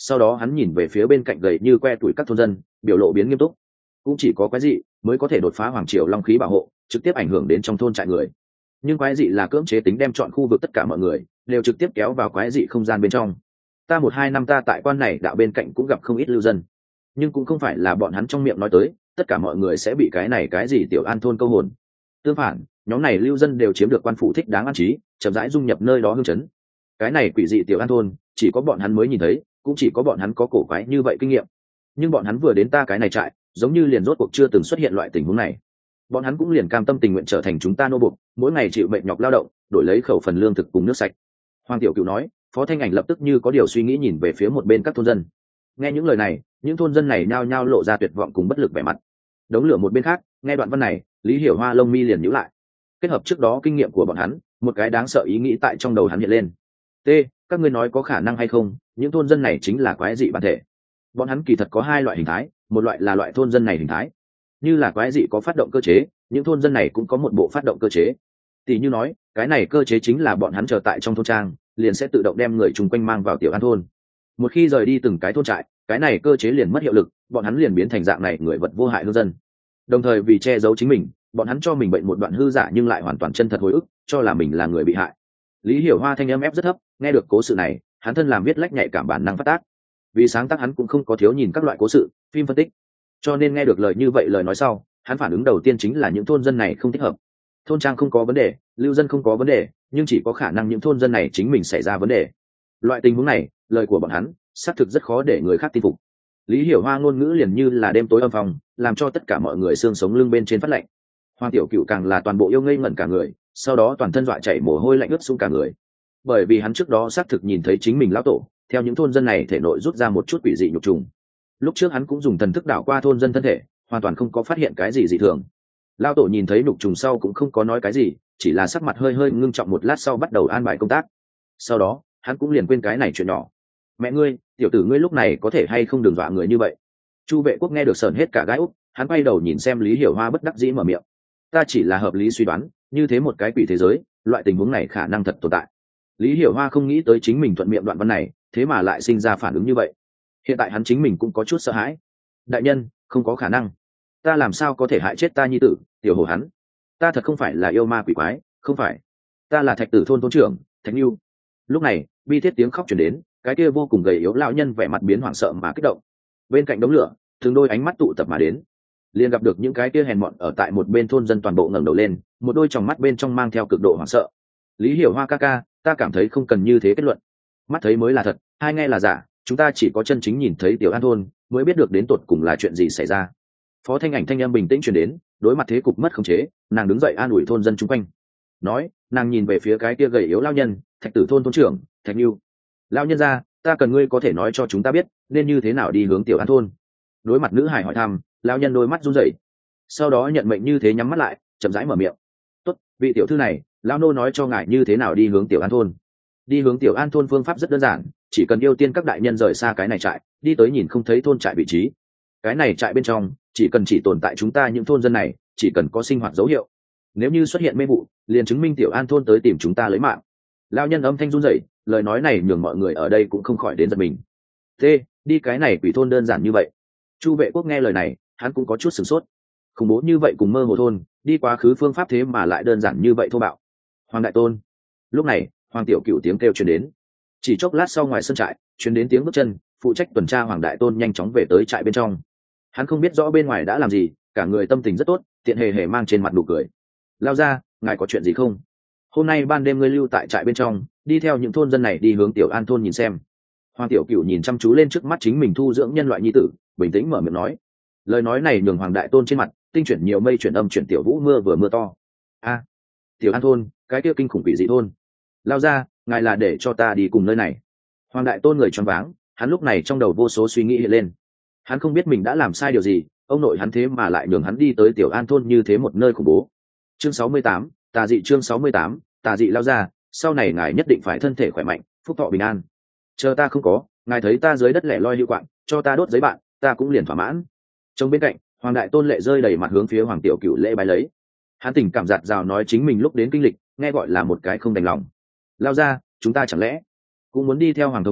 sau đó hắn nhìn về phía bên cạnh gầy như que tuổi các thôn dân, biểu lộ biến nghiêm túc. Cũng chỉ có quái dị mới có thể đột phá hoàng triều long khí bảo hộ, trực tiếp ảnh hưởng đến trong thôn trại người. Nhưng quái dị là cưỡng chế tính đem chọn khu vực tất cả mọi người đều trực tiếp kéo vào quái dị không gian bên trong. Ta 1-2 năm ta tại quan này đạo bên cạnh cũng gặp không ít lưu dân, nhưng cũng không phải là bọn hắn trong miệng nói tới tất cả mọi người sẽ bị cái này cái gì tiểu an thôn câu hồn. Tương phản, nhóm này lưu dân đều chiếm được quan phủ thích đáng an trí, chậm rãi dung nhập nơi đó hương chấn. Cái này quỷ dị tiểu an thôn chỉ có bọn hắn mới nhìn thấy, cũng chỉ có bọn hắn có cổ quái như vậy kinh nghiệm. Nhưng bọn hắn vừa đến ta cái này trại, giống như liền rốt cuộc chưa từng xuất hiện loại tình huống này. Bọn hắn cũng liền cam tâm tình nguyện trở thành chúng ta nô bộc, mỗi ngày chịu mệnh nhọc lao động, đổi lấy khẩu phần lương thực cùng nước sạch. Hoàng Tiểu Cửu nói. Phó Thanh Ảnh lập tức như có điều suy nghĩ nhìn về phía một bên các thôn dân. Nghe những lời này, những thôn dân này nhao nhao lộ ra tuyệt vọng cùng bất lực vẻ mặt. Đống lửa một bên khác, nghe đoạn văn này, Lý Hiểu Hoa lông mi liền nhíu lại. Kết hợp trước đó kinh nghiệm của bọn hắn, một cái đáng sợ ý nghĩ tại trong đầu hắn hiện lên. T, các ngươi nói có khả năng hay không, những thôn dân này chính là quái dị bản thể. Bọn hắn kỳ thật có hai loại hình thái, một loại là loại thôn dân này hình thái, như là quái dị có phát động cơ chế, những thôn dân này cũng có một bộ phát động cơ chế. Tỷ như nói, cái này cơ chế chính là bọn hắn chờ tại trong thôn trang, liền sẽ tự động đem người chung quanh mang vào tiểu an thôn. Một khi rời đi từng cái thôn trại, cái này cơ chế liền mất hiệu lực, bọn hắn liền biến thành dạng này người vật vô hại hương dân. Đồng thời vì che giấu chính mình, bọn hắn cho mình bệnh một đoạn hư giả nhưng lại hoàn toàn chân thật hồi ức, cho là mình là người bị hại. Lý Hiểu Hoa thanh âm ép rất thấp, nghe được cố sự này, hắn thân làm viết lách nhạy cảm bản năng phát tác. Vì sáng tác hắn cũng không có thiếu nhìn các loại cố sự, phim phân tích, cho nên nghe được lời như vậy lời nói sau, hắn phản ứng đầu tiên chính là những thôn dân này không thích hợp. Thôn trang không có vấn đề, lưu dân không có vấn đề, nhưng chỉ có khả năng những thôn dân này chính mình xảy ra vấn đề. Loại tình huống này, lời của bọn hắn xác thực rất khó để người khác tin phục. Lý Hiểu Hoa ngôn ngữ liền như là đêm tối âm phòng, làm cho tất cả mọi người xương sống lưng bên trên phát lạnh. Hoàng Tiểu Cửu càng là toàn bộ yêu ngây ngẩn cả người, sau đó toàn thân dọa chảy mồ hôi lạnh ướt sũng cả người. Bởi vì hắn trước đó xác thực nhìn thấy chính mình lão tổ theo những thôn dân này thể nội rút ra một chút quỷ dị nhục trùng. Lúc trước hắn cũng dùng thần thức đảo qua thôn dân thân thể, hoàn toàn không có phát hiện cái gì dị thường. Lão tổ nhìn thấy nhục trùng sau cũng không có nói cái gì, chỉ là sắc mặt hơi hơi ngưng trọng, một lát sau bắt đầu an bài công tác. Sau đó hắn cũng liền quên cái này chuyện nhỏ. Mẹ ngươi, tiểu tử ngươi lúc này có thể hay không đừng dọa người như vậy. Chu Vệ Quốc nghe được sờn hết cả gai úc, hắn quay đầu nhìn xem Lý Hiểu Hoa bất đắc dĩ mở miệng. Ta chỉ là hợp lý suy đoán, như thế một cái quỷ thế giới, loại tình huống này khả năng thật tồn tại. Lý Hiểu Hoa không nghĩ tới chính mình thuận miệng đoạn văn này, thế mà lại sinh ra phản ứng như vậy. Hiện tại hắn chính mình cũng có chút sợ hãi. Đại nhân, không có khả năng. Ta làm sao có thể hại chết ta nhi tử, tiểu hổ hắn. Ta thật không phải là yêu ma quỷ quái, không phải. Ta là Thạch Tử thôn thôn trưởng, Thạch Nưu. Lúc này, bi thiết tiếng khóc truyền đến, cái kia vô cùng gầy yếu lão nhân vẻ mặt biến hoảng sợ mà kích động. Bên cạnh đống lửa, từng đôi ánh mắt tụ tập mà đến. Liền gặp được những cái kia hèn mọn ở tại một bên thôn dân toàn bộ ngẩng đầu lên, một đôi tròng mắt bên trong mang theo cực độ hoảng sợ. Lý Hiểu Hoa ca ca, ta cảm thấy không cần như thế kết luận. Mắt thấy mới là thật, hai nghe là giả, chúng ta chỉ có chân chính nhìn thấy tiểu an thôn mới biết được đến tột cùng là chuyện gì xảy ra. Phó Thanh Ảnh thanh âm bình tĩnh truyền đến, đối mặt thế cục mất khống chế, nàng đứng dậy an ủi thôn dân chung quanh. Nói, nàng nhìn về phía cái kia gầy yếu lão nhân, Thạch Tử thôn thôn trưởng, Thạch Nưu. Lão nhân gia, ta cần ngươi có thể nói cho chúng ta biết nên như thế nào đi hướng tiểu an thôn. Đối mặt nữ hải hỏi thăm, lão nhân đôi mắt run rẩy, sau đó nhận mệnh như thế nhắm mắt lại, chậm rãi mở miệng. Tốt, vị tiểu thư này, lão nô nói cho ngài như thế nào đi hướng tiểu an thôn. Đi hướng tiểu an thôn phương pháp rất đơn giản, chỉ cần ưu tiên các đại nhân rời xa cái này trại, đi tới nhìn không thấy thôn trại vị trí. Cái này trại bên trong chỉ cần chỉ tồn tại chúng ta những thôn dân này, chỉ cần có sinh hoạt dấu hiệu, nếu như xuất hiện mê vụ, liền chứng minh tiểu an thôn tới tìm chúng ta lấy mạng. Lão nhân âm thanh run rẩy, lời nói này nhường mọi người ở đây cũng không khỏi đến giật mình. Thế, đi cái này quỷ thôn đơn giản như vậy? Chu Vệ Quốc nghe lời này, hắn cũng có chút sửng sốt. Khủng bố như vậy cùng mơ hồ thôn, đi quá khứ phương pháp thế mà lại đơn giản như vậy thô bạo. Hoàng đại tôn. Lúc này, Hoàng Tiểu Cửu tiếng kêu truyền đến. Chỉ chốc lát sau ngoài sân trại, truyền đến tiếng bước chân, phụ trách tuần tra Hoàng đại tôn nhanh chóng về tới trại bên trong. Hắn không biết rõ bên ngoài đã làm gì, cả người tâm tình rất tốt, tiện hề hề mang trên mặt nụ cười. Lao ra, ngài có chuyện gì không? Hôm nay ban đêm ngươi lưu tại trại bên trong, đi theo những thôn dân này đi hướng tiểu an thôn nhìn xem. Hoàng Tiểu Cửu nhìn chăm chú lên trước mắt chính mình thu dưỡng nhân loại nhi tử, bình tĩnh mở miệng nói. Lời nói này nhường Hoàng đại tôn trên mặt tinh chuyển nhiều mây chuyển âm chuyển tiểu vũ mưa vừa mưa to. A, tiểu an thôn, cái kia kinh khủng quỷ dị thôn. Lao ra, ngài là để cho ta đi cùng nơi này. Hoàng đại tôn người choáng váng, hắn lúc này trong đầu vô số suy nghĩ hiện lên. Hắn không biết mình đã làm sai điều gì, ông nội hắn thế mà lại nhường hắn đi tới tiểu an thôn như thế một nơi khủng bố. Chương 68, tà dị. Chương 68, tà dị. Lao ra, sau này ngài nhất định phải thân thể khỏe mạnh, phúc thọ bình an. Chờ ta không có, ngài thấy ta dưới đất lẻ loi hữu quạng, cho ta đốt giấy bạn, ta cũng liền thỏa mãn. Trong bên cạnh, Hoàng đại tôn lệ rơi đầy mặt hướng phía Hoàng Tiểu Cửu lễ bái lấy. Hắn tình cảm giạt rào nói chính mình lúc đến kinh lịch, nghe gọi là một cái không đành lòng. Lao ra, chúng ta chẳng lẽ cũng muốn đi theo Hoàng thống lĩnh,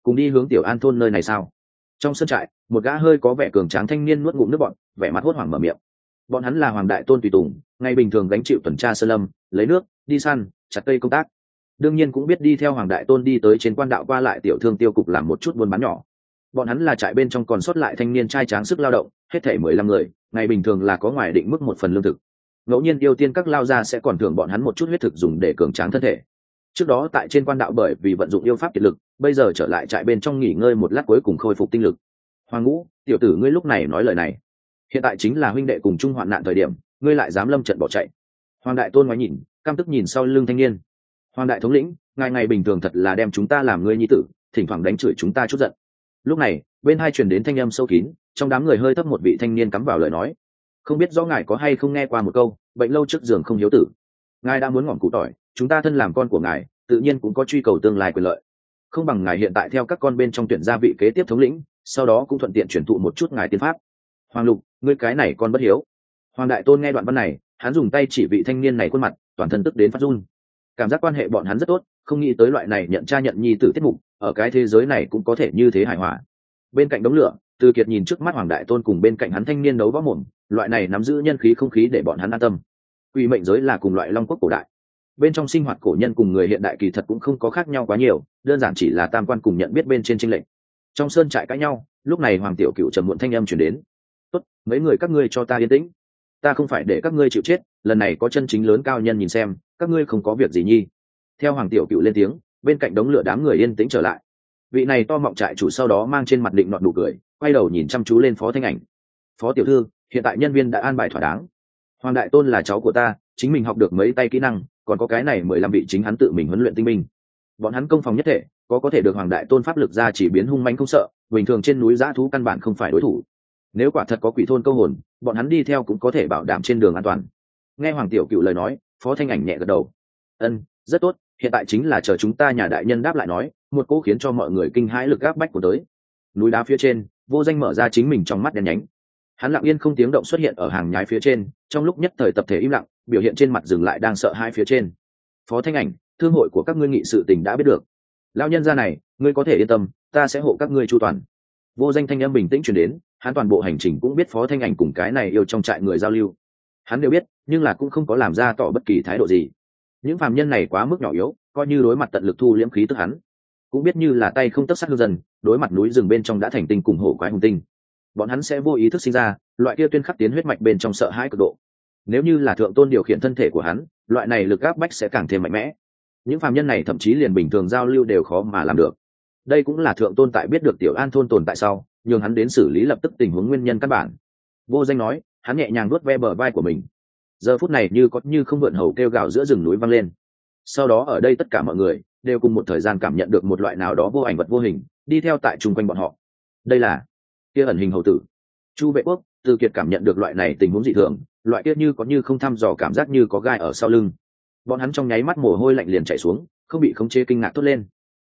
cùng đi hướng Tiểu An thôn nơi này sao? Trong sân trại, một gã hơi có vẻ cường tráng thanh niên nuốt ngụm nước bọt, vẻ mặt hốt hoảng mở miệng. Bọn hắn là Hoàng Đại Tôn tùy tùng, ngày bình thường gánh chịu tuần tra sơn lâm, lấy nước, đi săn, chặt cây công tác. Đương nhiên cũng biết đi theo Hoàng Đại Tôn đi tới trên quan đạo qua lại tiểu thương tiêu cục làm một chút buôn bán nhỏ. Bọn hắn là trại bên trong còn sót lại thanh niên trai tráng sức lao động, hết thảy 15 người, ngày bình thường là có ngoài định mức một phần lương thực. Ngẫu nhiên yêu tiên các lao gia sẽ còn thưởng bọn hắn một chút huyết thực dùng để cường tráng thân thể. Trước đó tại trên quan đạo bởi vì vận dụng yêu pháp kiệt lực, bây giờ trở lại trại bên trong nghỉ ngơi một lát cuối cùng khôi phục tinh lực. Hoàng Ngũ, tiểu tử ngươi lúc này nói lời này, hiện tại chính là huynh đệ cùng chung hoạn nạn thời điểm, ngươi lại dám lâm trận bỏ chạy. Hoàng Đại Tôn ngoái nhìn, căm tức nhìn sau lưng thanh niên. Hoàng đại thống lĩnh, ngài ngày bình thường thật là đem chúng ta làm ngươi nhi tử, thỉnh thoảng đánh chửi chúng ta chút giận. Lúc này bên hai truyền đến thanh âm sâu kín, trong đám người hơi thấp một vị thanh niên cắm vào lời nói. Không biết rõ ngài có hay không nghe qua một câu, bệnh lâu trước giường không hiếu tử. Ngài đã muốn ngỏm củ tỏi, chúng ta thân làm con của ngài, tự nhiên cũng có truy cầu tương lai quyền lợi. Không bằng ngài hiện tại theo các con bên trong tuyển gia vị kế tiếp thống lĩnh, sau đó cũng thuận tiện chuyển thụ một chút ngài tiên pháp. Hoàng Lục, ngươi cái này con bất hiếu. Hoàng Đại Tôn nghe đoạn văn này, hắn dùng tay chỉ vị thanh niên này khuôn mặt, toàn thân tức đến phát run. Cảm giác quan hệ bọn hắn rất tốt, không nghĩ tới loại này nhận cha nhận nhi tử tiết mục, ở cái thế giới này cũng có thể như thế hài hòa. Bên cạnh đống lửa, Từ Kiệt nhìn trước mắt Hoàng Đại Tôn cùng bên cạnh hắn thanh niên đấu võ mồm, loại này nắm giữ nhân khí không khí để bọn hắn an tâm. Quỷ mệnh giới là cùng loại Long Quốc cổ đại, bên trong sinh hoạt cổ nhân cùng người hiện đại kỳ thật cũng không có khác nhau quá nhiều, đơn giản chỉ là tam quan cùng nhận biết bên trên chênh lệch. Trong sơn trại cãi nhau, lúc này Hoàng Tiểu Cựu trầm muộn thanh âm truyền đến. Tốt, mấy người các ngươi cho ta yên tĩnh, ta không phải để các ngươi chịu chết, lần này có chân chính lớn cao nhân nhìn xem, các ngươi không có việc gì nhi. Theo Hoàng Tiểu Cựu lên tiếng, bên cạnh đống lửa đám người yên tĩnh trở lại. Vị này to mọng trại chủ sau đó mang trên mặt định nọt nụ cười, quay đầu nhìn chăm chú lên Phó Thanh Ảnh. Phó tiểu thư, hiện tại nhân viên đã an bài thỏa đáng. Hoàng Đại Tôn là cháu của ta, chính mình học được mấy tay kỹ năng, còn có cái này 15 vị chính hắn tự mình huấn luyện tinh minh. Bọn hắn công phòng nhất thể, có thể được Hoàng Đại Tôn pháp lực ra chỉ biến hung manh không sợ, bình thường trên núi dã thú căn bản không phải đối thủ. Nếu quả thật có quỷ thôn câu hồn, bọn hắn đi theo cũng có thể bảo đảm trên đường an toàn. Nghe Hoàng Tiểu Cựu lời nói, Phó Thanh Ảnh nhẹ gật đầu. Ân, rất tốt, hiện tại chính là chờ chúng ta nhà đại nhân đáp lại nói, một cỗ khiến cho mọi người kinh hãi lực áp bách của tới. Núi đá phía trên, Vô Danh mở ra chính mình trong mắt đen nhánh. Hắn lặng yên không tiếng động xuất hiện ở hàng nhái phía trên, trong lúc nhất thời tập thể im lặng, biểu hiện trên mặt dừng lại đang sợ hai phía trên. Phó Thanh Ảnh, thương hội của các ngươi nghị sự tình đã biết được. Lão nhân gia này, ngươi có thể yên tâm, ta sẽ hộ các ngươi chu toàn. Vô Danh thanh âm bình tĩnh truyền đến, hắn toàn bộ hành trình cũng biết Phó Thanh Ảnh cùng cái này yêu trong trại người giao lưu. Hắn đều biết, nhưng là cũng không có làm ra tỏ bất kỳ thái độ gì. Những phàm nhân này quá mức nhỏ yếu, coi như đối mặt tận lực thu liễm khí tức hắn, cũng biết như là tay không tấc sắt hư dần, đối mặt núi rừng bên trong đã thành tinh cùng hổ quái hùng tinh, bọn hắn sẽ vô ý thức sinh ra loại kia tuyên khắc tiến huyết mạch bên trong sợ hãi cực độ. Nếu như là thượng tôn điều khiển thân thể của hắn, loại này lực áp bách sẽ càng thêm mạnh mẽ. Những phàm nhân này thậm chí liền bình thường giao lưu đều khó mà làm được. Đây cũng là thượng tôn tại biết được Tiểu An thôn tồn tại sau, nhường hắn đến xử lý lập tức tình huống nguyên nhân căn bản. Vô Danh nói, hắn nhẹ nhàng vuốt ve bờ vai của mình. Giờ phút này như có như không vượn hầu kêu gào giữa rừng núi vang lên. Sau đó ở đây tất cả mọi người đều cùng một thời gian cảm nhận được một loại nào đó vô ảnh vật vô hình đi theo tại chung quanh bọn họ. Đây là kia ẩn hình hầu tử. Chu Vệ Quốc, Từ Kiệt cảm nhận được loại này tình huống dị thường, loại kia như có như không thăm dò cảm giác như có gai ở sau lưng. Bọn hắn trong nháy mắt mồ hôi lạnh liền chảy xuống, không bị khống chế kinh ngạc thốt lên.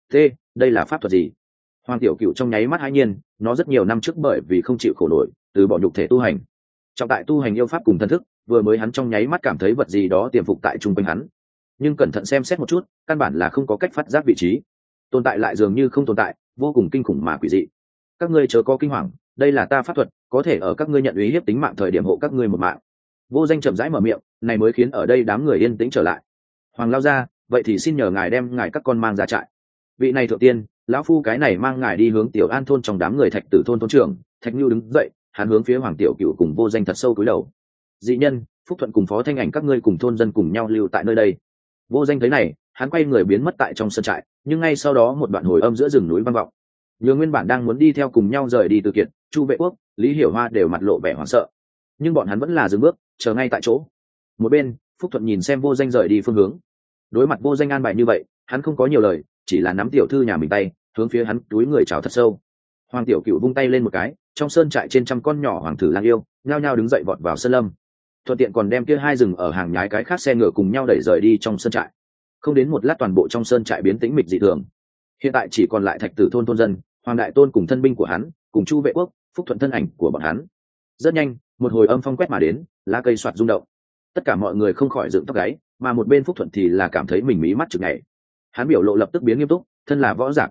Đây là pháp thuật gì? Hoàng Tiểu Cựu trong nháy mắt hãi nhiên, nó rất nhiều năm trước bởi vì không chịu khổ nổi, từ bỏ nhục thể tu hành. Trọng tại tu hành yêu pháp cùng thân thức, vừa mới hắn trong nháy mắt cảm thấy vật gì đó tiềm phục tại chung quanh hắn. Nhưng cẩn thận xem xét một chút, căn bản là không có cách phát giác vị trí. Tồn tại lại dường như không tồn tại, vô cùng kinh khủng mà quỷ dị. Các ngươi chớ có kinh hoàng, đây là ta pháp thuật, có thể ở các ngươi nhận uy hiếp tính mạng thời điểm hộ các ngươi một mạng. Vô Danh chậm rãi mở miệng, này mới khiến ở đây đám người yên tĩnh trở lại. Hoàng lao ra, vậy thì xin nhờ ngài đem ngài các con mang ra trại. Vị này thượng tiên, lão phu cái này mang ngài đi hướng Tiểu An thôn trong đám người Thạch Tử thôn thôn trưởng. Thạch Nhu đứng dậy, hắn hướng phía Hoàng Tiểu Cựu cùng Vô Danh thật sâu cúi đầu. Dị nhân, Phúc Thuận cùng Phó Thanh Ảnh các ngươi cùng thôn dân cùng nhau lưu tại nơi đây. Vô Danh thấy này, hắn quay người biến mất tại trong sân trại, nhưng ngay sau đó một đoạn hồi âm giữa rừng núi vang vọng. Nhường nguyên bản đang muốn đi theo cùng nhau rời đi Từ Kiệt, Chu Vệ Quốc, Lý Hiểu Hoa đều mặt lộ vẻ hoảng sợ, nhưng bọn hắn vẫn là dừng bước, chờ ngay tại chỗ. Một bên, Phúc Thuận nhìn xem Vô Danh rời đi phương hướng. Đối mặt Vô Danh an bài như vậy, hắn không có nhiều lời, chỉ là nắm tiểu thư nhà mình tay, hướng phía hắn túi người chào thật sâu. Hoàng Tiểu Cựu vung tay lên một cái, trong sơn trại trên trăm con nhỏ hoàng thử lang yêu, nhao nhao đứng dậy vọt vào sơn lâm. Thuận tiện còn đem kia hai rừng ở hàng nhái cái khác xe ngựa cùng nhau đẩy rời đi trong sơn trại. Không đến một lát toàn bộ trong sơn trại biến tĩnh mịch dị thường. Hiện tại chỉ còn lại Thạch Tử thôn thôn dân, Hoàng Đại Tôn cùng thân binh của hắn, cùng Chu Vệ Quốc, Phúc Thuận thân ảnh của bọn hắn. Rất nhanh, một hồi âm phong quét mà đến, lá cây soạt rung động. Tất cả mọi người không khỏi dựng tóc gáy, mà một bên Phúc Thuận thì là cảm thấy mình mí mắt chực nhảy. Hắn biểu lộ lập tức biến nghiêm túc, thân là võ giả cảnh giác,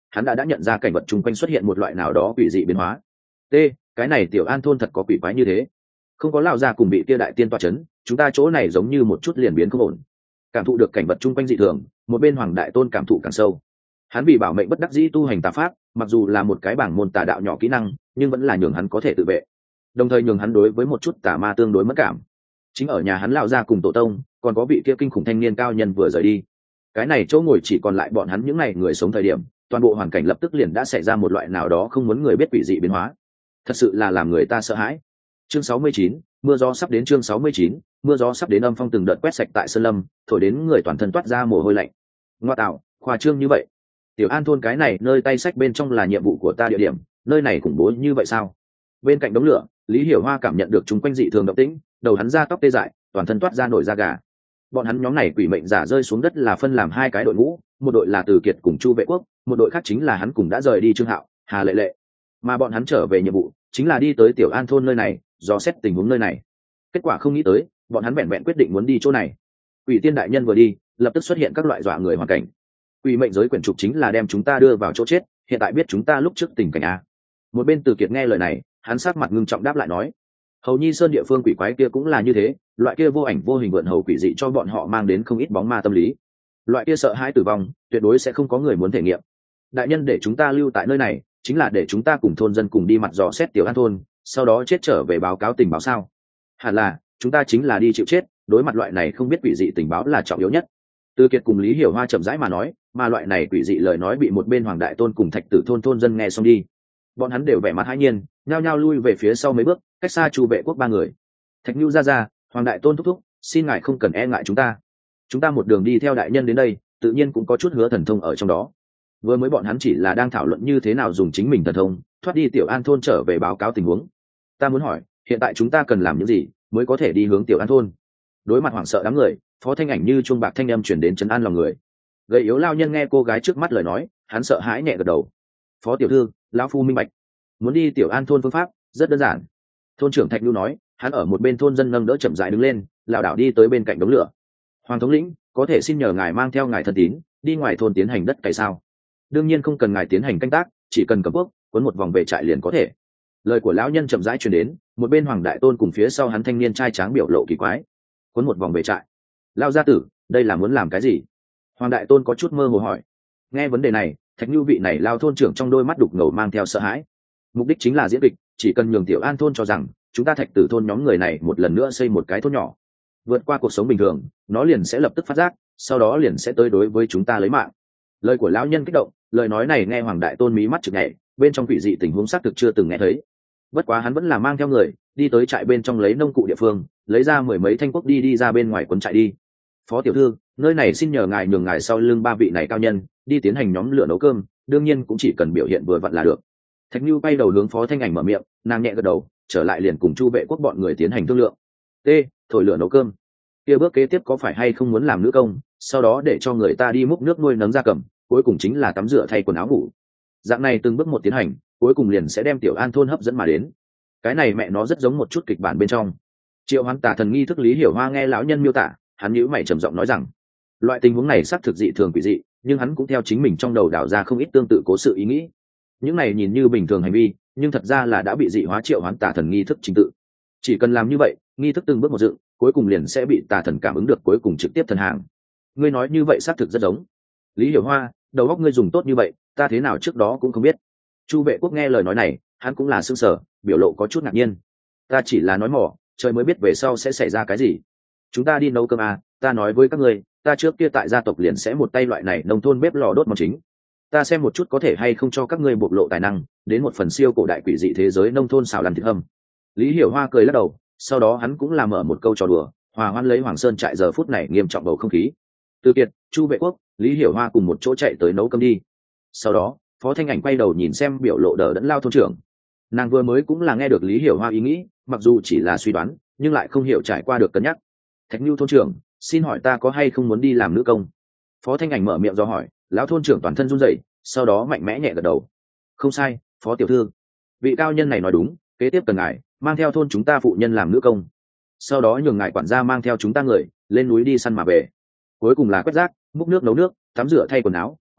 hắn đã nhận ra cảnh vật chung quanh xuất hiện một loại nào đó quỷ dị biến hóa. Cái này Tiểu An thôn thật có quỷ quái như thế. Không có lão gia cùng bị kia đại tiên tọa chấn, chúng ta chỗ này giống như một chút liền biến không ổn. Cảm thụ được cảnh vật chung quanh dị thường, một bên Hoàng Đại Tôn cảm thụ càng sâu. Hắn vì bảo mệnh bất đắc dĩ tu hành tà pháp, mặc dù là một cái bảng môn tà đạo nhỏ kỹ năng, nhưng vẫn là nhường hắn có thể tự vệ, đồng thời nhường hắn đối với một chút tà ma tương đối mất cảm. Chính ở nhà hắn lão gia cùng tổ tông, còn có vị kia kinh khủng thanh niên cao nhân vừa rời đi. Cái này chỗ ngồi chỉ còn lại bọn hắn những này người sống thời điểm, toàn bộ hoàn cảnh lập tức liền đã xảy ra một loại nào đó không muốn người biết quỷ dị biến hóa. Thật sự là làm người ta sợ hãi. Chương 69, mưa gió sắp đến. Chương 69, mưa gió sắp đến. Âm phong từng đợt quét sạch tại sơn lâm, thổi đến người toàn thân toát ra mồ hôi lạnh. Ngoa tạo, khoa trương như vậy. Tiểu An thôn cái này nơi tay sách bên trong là nhiệm vụ của ta địa điểm, nơi này khủng bố như vậy sao? Bên cạnh đống lửa, Lý Hiểu Hoa cảm nhận được chúng quanh dị thường động tĩnh, đầu hắn ra tóc tê dại, toàn thân toát ra nổi da gà. Bọn hắn nhóm này quỷ mệnh giả rơi xuống đất là phân làm hai cái đội ngũ, một đội là Từ Kiệt cùng Chu Vệ Quốc, một đội khác chính là hắn cùng đã rời đi Trương Hạo, Hà Lệ Lệ. Mà bọn hắn trở về nhiệm vụ, chính là đi tới Tiểu An thôn nơi này, dò xét tình huống nơi này. Kết quả không nghĩ tới, bọn hắn vẹn vẹn quyết định muốn đi chỗ này. Quỷ tiên đại nhân vừa đi, lập tức xuất hiện các loại dọa người hoàn cảnh. Quỷ mệnh giới quyển trục chính là đem chúng ta đưa vào chỗ chết, hiện tại biết chúng ta lúc trước tình cảnh a. Một bên Từ Kiệt nghe lời này, hắn sắc mặt ngưng trọng đáp lại nói: Hầu Nhi Sơn địa phương quỷ quái kia cũng là như thế, loại kia vô ảnh vô hình vượn hầu quỷ dị cho bọn họ mang đến không ít bóng ma tâm lý. Loại kia sợ hãi tử vong, tuyệt đối sẽ không có người muốn thể nghiệm. Đại nhân để chúng ta lưu tại nơi này, chính là để chúng ta cùng thôn dân cùng đi mặt dò xét Tiểu An thôn, sau đó chết trở về báo cáo tình báo sao? Hẳn là, chúng ta chính là đi chịu chết, đối mặt loại này không biết quỷ dị tình báo là trọng yếu nhất. Từ Kiệt cùng Lý Hiểu Hoa chậm rãi mà nói, mà loại này quỷ dị lời nói bị một bên Hoàng Đại Tôn cùng Thạch Tử thôn thôn dân nghe xong đi. Bọn hắn đều vẻ mặt hãi nhiên, nhao nhao lui về phía sau mấy bước, cách xa Chu Vệ Quốc ba người. Thạch Nưu ra, Hoàng Đại Tôn thúc thúc, xin ngài không cần e ngại chúng ta một đường đi theo đại nhân đến đây, tự nhiên cũng có chút hứa thần thông ở trong đó. Vừa mới bọn hắn chỉ là đang thảo luận như thế nào dùng chính mình thần thông thoát đi Tiểu An thôn trở về báo cáo tình huống. Ta muốn hỏi, hiện tại chúng ta cần làm những gì mới có thể đi hướng Tiểu An thôn? Đối mặt hoảng sợ đám người, Phó Thanh Ảnh như chuông bạc thanh âm chuyển đến trấn an lòng người. Gầy yếu lao nhân nghe cô gái trước mắt lời nói, hắn sợ hãi nhẹ gật đầu. Phó tiểu thư, lão phu minh bạch. Muốn đi Tiểu An thôn phương pháp rất đơn giản. Thôn trưởng Thạch Nhu nói, hắn ở một bên thôn dân nâng đỡ chậm rãi đứng lên, lảo đảo đi tới bên cạnh đống lửa. Hoàng thống lĩnh, có thể xin nhờ ngài mang theo ngài thân tín đi ngoài thôn tiến hành đất cày sao? Đương nhiên không cần ngài tiến hành canh tác, chỉ cần cầm cuốc cuốn một vòng về trại liền có thể. Lời của lão nhân chậm rãi truyền đến, một bên Hoàng Đại Tôn cùng phía sau hắn thanh niên trai tráng biểu lộ kỳ quái. Cuốn một vòng về trại? Lao gia tử, đây là muốn làm cái gì? Hoàng Đại Tôn có chút mơ hồ hỏi. Nghe vấn đề này, Thạch Nhu vị này lao thôn trưởng trong đôi mắt đục ngầu mang theo sợ hãi. Mục đích chính là diễn kịch, chỉ cần nhường Tiểu An thôn cho rằng chúng ta Thạch Tử thôn nhóm người này một lần nữa xây một cái thôn nhỏ, vượt qua cuộc sống bình thường, nó liền sẽ lập tức phát giác, sau đó liền sẽ tới đối với chúng ta lấy mạng. Lời của lão nhân kích động, lời nói này nghe Hoàng Đại Tôn mí mắt chực nhảy, bên trong quỷ dị tình huống xác thực chưa từng nghe thấy. Bất quá hắn vẫn là mang theo người đi tới trại bên trong lấy nông cụ địa phương, lấy ra mười mấy thanh quốc đi ra bên ngoài quấn trại đi. Phó tiểu thư, nơi này xin nhờ ngài nhường ngài sau lưng ba vị này cao nhân đi tiến hành nhóm lửa nấu cơm, đương nhiên cũng chỉ cần biểu hiện vừa vặn là được. Thạch Nhu bay đầu hướng Phó Thanh Ảnh mở miệng, nàng nhẹ gật đầu, trở lại liền cùng Chu Vệ Quốc bọn người tiến hành thương lượng. Thổi lửa nấu cơm. Kia bước kế tiếp có phải hay không muốn làm nữ công, sau đó để cho người ta đi múc nước nuôi nấng gia cầm, cuối cùng chính là tắm rửa thay quần áo ngủ. Dạng này từng bước một tiến hành, cuối cùng liền sẽ đem Tiểu An thôn hấp dẫn mà đến. Cái này mẹ nó rất giống một chút kịch bản bên trong. Triệu Hoán Tà Thần nghi thức Lý Hiểu Hoa nghe lão nhân miêu tả, hắn nhíu mày trầm giọng nói rằng, loại tình huống này xác thực dị thường quỷ dị, nhưng hắn cũng theo chính mình trong đầu đào ra không ít tương tự cố sự ý nghĩ. Những này nhìn như bình thường hành vi, nhưng thật ra là đã bị dị hóa Triệu Hoán Tà Thần nghi thức chính tự. Chỉ cần làm như vậy, nghi thức từng bước một dựng, cuối cùng liền sẽ bị tà thần cảm ứng được, cuối cùng trực tiếp thần hàng. Ngươi nói như vậy xác thực rất giống. Lý Hiểu Hoa, đầu óc ngươi dùng tốt như vậy, ta thế nào trước đó cũng không biết. Chu Vệ Quốc nghe lời nói này, hắn cũng là sững sờ, biểu lộ có chút ngạc nhiên. Ta chỉ là nói mỏ, trời mới biết về sau sẽ xảy ra cái gì. Chúng ta đi nấu cơm à, ta nói với các ngươi, ta trước kia tại gia tộc liền sẽ một tay loại này nông thôn bếp lò đốt món chính. Ta xem một chút có thể hay không cho các ngươi bộc lộ tài năng, đến một phần siêu cổ đại quỷ dị thế giới nông thôn xào lăn thịt hầm. Lý Hiểu Hoa cười lắc đầu, sau đó hắn cũng làm mở một câu trò đùa, hòa hoan lấy Hoàng Sơn trại giờ phút này nghiêm trọng bầu không khí. Từ Kiệt, Chu Vệ Quốc, Lý Hiểu Hoa cùng một chỗ chạy tới nấu cơm đi. Sau đó, Phó Thanh Ảnh quay đầu nhìn xem biểu lộ đờ đẫn lao thôn trưởng. Nàng vừa mới cũng là nghe được Lý Hiểu Hoa ý nghĩ, mặc dù chỉ là suy đoán, nhưng lại không hiểu trải qua được cân nhắc. Thạch Nhu thôn trưởng, xin hỏi ta có hay không muốn đi làm nữ công? Phó Thanh Ảnh mở miệng do hỏi, lão thôn trưởng toàn thân run rẩy, sau đó mạnh mẽ nhẹ gật đầu. Không sai, Phó tiểu thư, vị cao nhân này nói đúng, kế tiếp cần ngài mang theo thôn chúng ta phụ nhân làm nữ công, sau đó nhường ngài quản gia mang theo chúng ta người lên núi đi săn mà về, cuối cùng là quét rác, múc nước nấu nước, tắm rửa thay quần áo,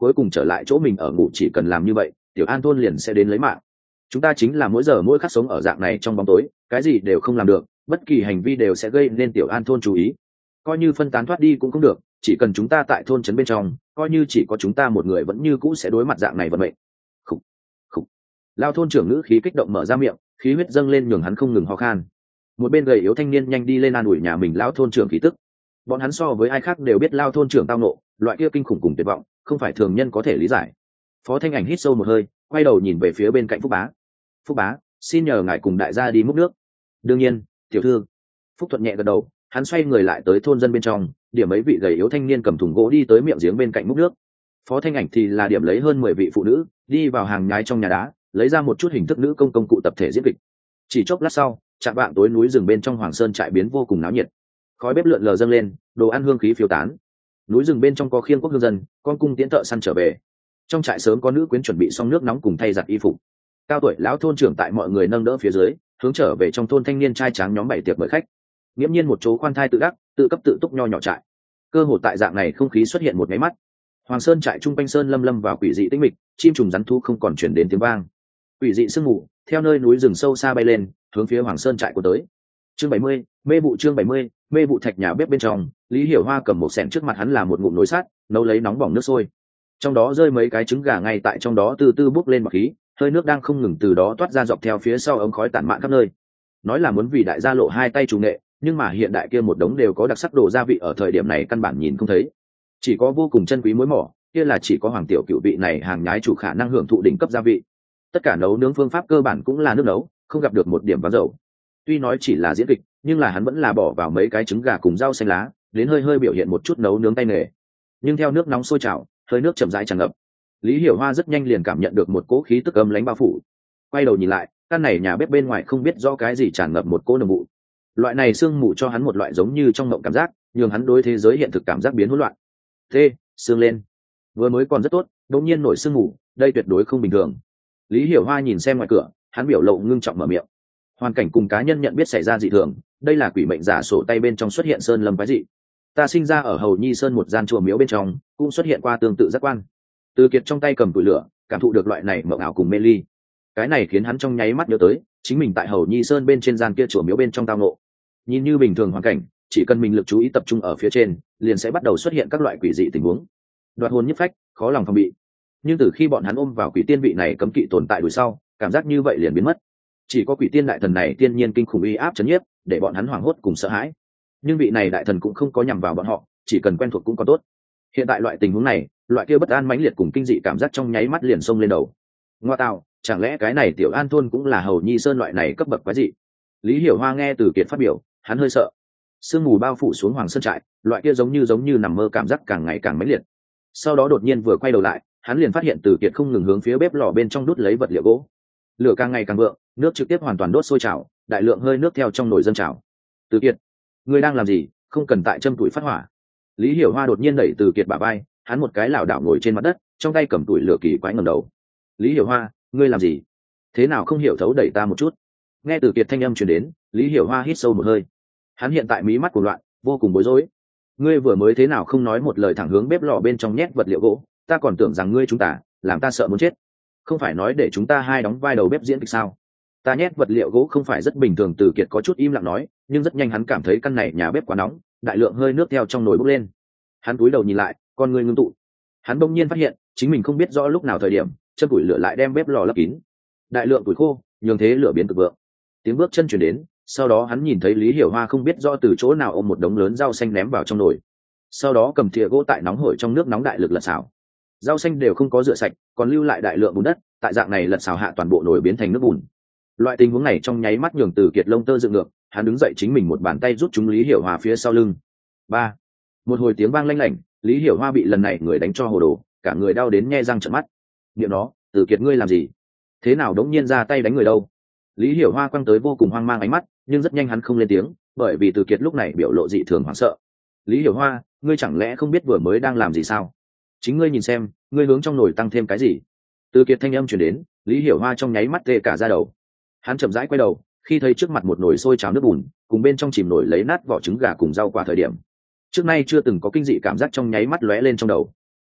cuối cùng trở lại chỗ mình ở ngủ, chỉ cần làm như vậy tiểu an thôn liền sẽ đến lấy mạng. Chúng ta chính là mỗi giờ mỗi khắc sống ở dạng này trong bóng tối, cái gì đều không làm được, bất kỳ hành vi đều sẽ gây nên tiểu an thôn chú ý. Coi như phân tán thoát đi cũng không được, chỉ cần chúng ta tại thôn trấn bên trong, coi như chỉ có chúng ta một người vẫn như cũ sẽ đối mặt dạng này vận mệnh. Khủ, khủ. Lao thôn trưởng ngữ khí kích động mở ra miệng, khí huyết dâng lên nhường hắn không ngừng ho khan. Một bên gầy yếu thanh niên nhanh đi lên an ủi nhà mình lão thôn trưởng khí tức. Bọn hắn so với ai khác đều biết Lao thôn trưởng tao nộ, loại kia kinh khủng cùng tuyệt vọng không phải thường nhân có thể lý giải. Phó Thanh Ảnh hít sâu một hơi, quay đầu nhìn về phía bên cạnh Phúc Bá. Phúc Bá, xin nhờ ngài cùng đại gia đi múc nước. Đương nhiên, tiểu thư. Phúc Thuận nhẹ gật đầu, hắn xoay người lại tới thôn dân bên trong, điểm mấy vị gầy yếu thanh niên cầm thùng gỗ đi tới miệng giếng bên cạnh múc nước. Phó Thanh Ảnh thì là điểm lấy hơn 10 vị phụ nữ đi vào hàng nhái trong nhà đá, lấy ra một chút hình thức nữ công cụ tập thể diễn kịch. Chỉ chốc lát sau, chạm vạng tối núi rừng bên trong Hoàng Sơn trại biến vô cùng náo nhiệt. Khói bếp lượn lờ dâng lên, đồ ăn hương khí phiêu tán. Núi rừng bên trong có khiên quốc hương dân, con cung tiễn thợ săn trở về. Trong trại sớm có nữ quyến chuẩn bị xong nước nóng cùng thay giặt y phục. Cao tuổi lão thôn trưởng tại mọi người nâng đỡ phía dưới, hướng trở về trong thôn thanh niên trai tráng nhóm bày tiệc mời khách. Nghiễm nhiên một chỗ khoan thai tự đắc, tự cấp tự túc nho nhỏ trại. Cơ hội tại dạng này không khí xuất hiện một cái mắt. Hoàng Sơn trại trung quanh sơn lâm lâm vào quỷ dị tĩnh mịch, chim trùng rắn thú không còn truyền đến tiếng vang. Quỷ dị sương mù theo nơi núi rừng sâu xa bay lên, hướng phía Hoàng Sơn trại của tới. Chương 70, mê vụ chương 70, mê vụ thạch nhà bếp bên trong, Lý Hiểu Hoa cầm một xẻng trước mặt hắn là một ngụm nồi sắt, nấu lấy nóng bỏng nước sôi. Trong đó rơi mấy cái trứng gà ngay tại trong đó từ từ bốc lên bọt khí, hơi nước đang không ngừng từ đó toát ra dọc theo phía sau ống khói tản mạn khắp nơi. Nói là muốn vì đại gia lộ hai tay chủ nghệ, nhưng mà hiện đại kia một đống đều có đặc sắc đồ gia vị ở thời điểm này căn bản nhìn không thấy, chỉ có vô cùng chân quý muối mỏ, kia là chỉ có Hoàng tiểu cựu vị này hàng nhái chủ khả năng hưởng thụ đỉnh cấp gia vị. Tất cả nấu nướng phương pháp cơ bản cũng là nước nấu, không gặp được một điểm váng dầu. Tuy nói chỉ là diễn kịch, nhưng là hắn vẫn là bỏ vào mấy cái trứng gà cùng rau xanh lá, đến hơi hơi biểu hiện một chút nấu nướng tay nghề. Nhưng theo nước nóng sôi trào, hơi nước chậm rãi tràn ngập, Lý Hiểu Hoa rất nhanh liền cảm nhận được một cỗ khí tức âm lãnh bao phủ. Quay đầu nhìn lại, căn này nhà bếp bên ngoài không biết do cái gì tràn ngập một cỗ nồng vụ. Loại này sương mù cho hắn một loại giống như trong mộng cảm giác, nhường hắn đối thế giới hiện thực cảm giác biến hỗn loạn. Thế, sương lên. Vừa mới còn rất tốt, đột nhiên nổi sương mù, đây tuyệt đối không bình thường. Lý Hiểu Hoa nhìn xem ngoài cửa, hắn biểu lộ ngưng trọng mở miệng. Hoàn cảnh cùng cá nhân nhận biết xảy ra dị thường, đây là quỷ mệnh giả sổ tay bên trong xuất hiện sơn lâm quái dị. Ta sinh ra ở Hầu Nhi Sơn một gian chùa miếu bên trong, cũng xuất hiện qua tương tự giác quan. Từ Kiệt trong tay cầm củi lửa, cảm thụ được loại này mộng ảo cùng mê ly. Cái này khiến hắn trong nháy mắt nhớ tới, chính mình tại Hầu Nhi Sơn bên trên gian kia chùa miếu bên trong tao ngộ. Nhìn như bình thường hoàn cảnh, chỉ cần mình lực chú ý tập trung ở phía trên, liền sẽ bắt đầu xuất hiện các loại quỷ dị tình huống. Đoạt hồn nhất phách, khó lòng phòng bị. Nhưng từ khi bọn hắn ôm vào quỷ tiên vị này cấm kỵ tồn tại đuổi sau, cảm giác như vậy liền biến mất. Chỉ có quỷ tiên đại thần này tiên nhiên kinh khủng uy áp chấn nhiếp, để bọn hắn hoảng hốt cùng sợ hãi. Nhưng vị này đại thần cũng không có nhằm vào bọn họ, chỉ cần quen thuộc cũng có tốt. Hiện tại loại tình huống này, loại kia bất an mãnh liệt cùng kinh dị cảm giác trong nháy mắt liền xông lên đầu. Ngoa tạo, chẳng lẽ cái này tiểu an thôn cũng là Hầu Nhi Sơn loại này cấp bậc quái dị? Lý Hiểu Hoa nghe Từ Kiệt phát biểu, hắn hơi sợ. Sương mù bao phủ xuống Hoàng Sơn trại, loại kia giống như nằm mơ cảm giác càng ngày càng mãnh liệt. Sau đó đột nhiên vừa quay đầu lại, hắn liền phát hiện Từ Kiệt không ngừng hướng phía bếp lò bên trong đút lấy vật liệu gỗ. Lửa càng ngày càng vượng, nước trực tiếp hoàn toàn đốt sôi trào, đại lượng hơi nước theo trong nồi dâng trào. Từ Kiệt, ngươi đang làm gì? Không cần tại châm tuổi phát hỏa. Lý Hiểu Hoa đột nhiên đẩy Từ Kiệt bả vai, hắn một cái lảo đảo ngồi trên mặt đất, trong tay cầm tuổi lửa kỳ quái ngẩng đầu. Lý Hiểu Hoa, ngươi làm gì? Thế nào không hiểu thấu đẩy ta một chút? Nghe Từ Kiệt thanh âm truyền đến, Lý Hiểu Hoa hít sâu một hơi. Hắn hiện tại mí mắt cuồng loạn, vô cùng bối rối. Ngươi vừa mới thế nào không nói một lời thẳng hướng bếp lò bên trong nhét vật liệu gỗ, ta còn tưởng rằng ngươi chúng ta, làm ta sợ muốn chết. Không phải nói để chúng ta hai đóng vai đầu bếp diễn kịch sao? Ta nhét vật liệu gỗ không phải rất bình thường. Từ Kiệt có chút im lặng nói, nhưng rất nhanh hắn cảm thấy căn này nhà bếp quá nóng, đại lượng hơi nước theo trong nồi bốc lên. Hắn cúi đầu nhìn lại, con người ngưng tụ. Hắn bỗng nhiên phát hiện, chính mình không biết rõ lúc nào thời điểm, chân củi lửa lại đem bếp lò lấp kín. Đại lượng củi khô, nhường thế lửa biến cực vượng. Tiếng bước chân chuyển đến, sau đó hắn nhìn thấy Lý Hiểu Hoa không biết rõ từ chỗ nào ôm một đống lớn rau xanh ném vào trong nồi. Sau đó cầm thìa gỗ tại nóng hổi trong nước nóng đại lực lật xào. Rau xanh đều không có rửa sạch, còn lưu lại đại lượng bùn đất, tại dạng này lật xào hạ toàn bộ nồi biến thành nước bùn. Loại tình huống này trong nháy mắt nhường Từ Kiệt lông tơ dựng ngược, hắn đứng dậy chính mình một bàn tay rút chúng Lý Hiểu Hoa phía sau lưng. Ba, một hồi tiếng vang lanh lảnh, Lý Hiểu Hoa bị lần này người đánh cho hồ đồ, cả người đau đến nhe răng trợn mắt. Niệm nó, Từ Kiệt ngươi làm gì? Thế nào đống nhiên ra tay đánh người đâu? Lý Hiểu Hoa quăng tới vô cùng hoang mang ánh mắt, nhưng rất nhanh hắn không lên tiếng, bởi vì Từ Kiệt lúc này biểu lộ dị thường hoảng sợ. Lý Hiểu Hoa, ngươi chẳng lẽ không biết vừa mới đang làm gì sao? Chính ngươi nhìn xem, ngươi hướng trong nồi tăng thêm cái gì? Từ Kiệt thanh âm truyền đến, Lý Hiểu Hoa trong nháy mắt tê cả da đầu. Hắn chậm rãi quay đầu, khi thấy trước mặt một nồi sôi trào nước bùn, cùng bên trong chìm nổi lấy nát vỏ trứng gà cùng rau quả thời điểm, trước nay chưa từng có kinh dị cảm giác trong nháy mắt lóe lên trong đầu.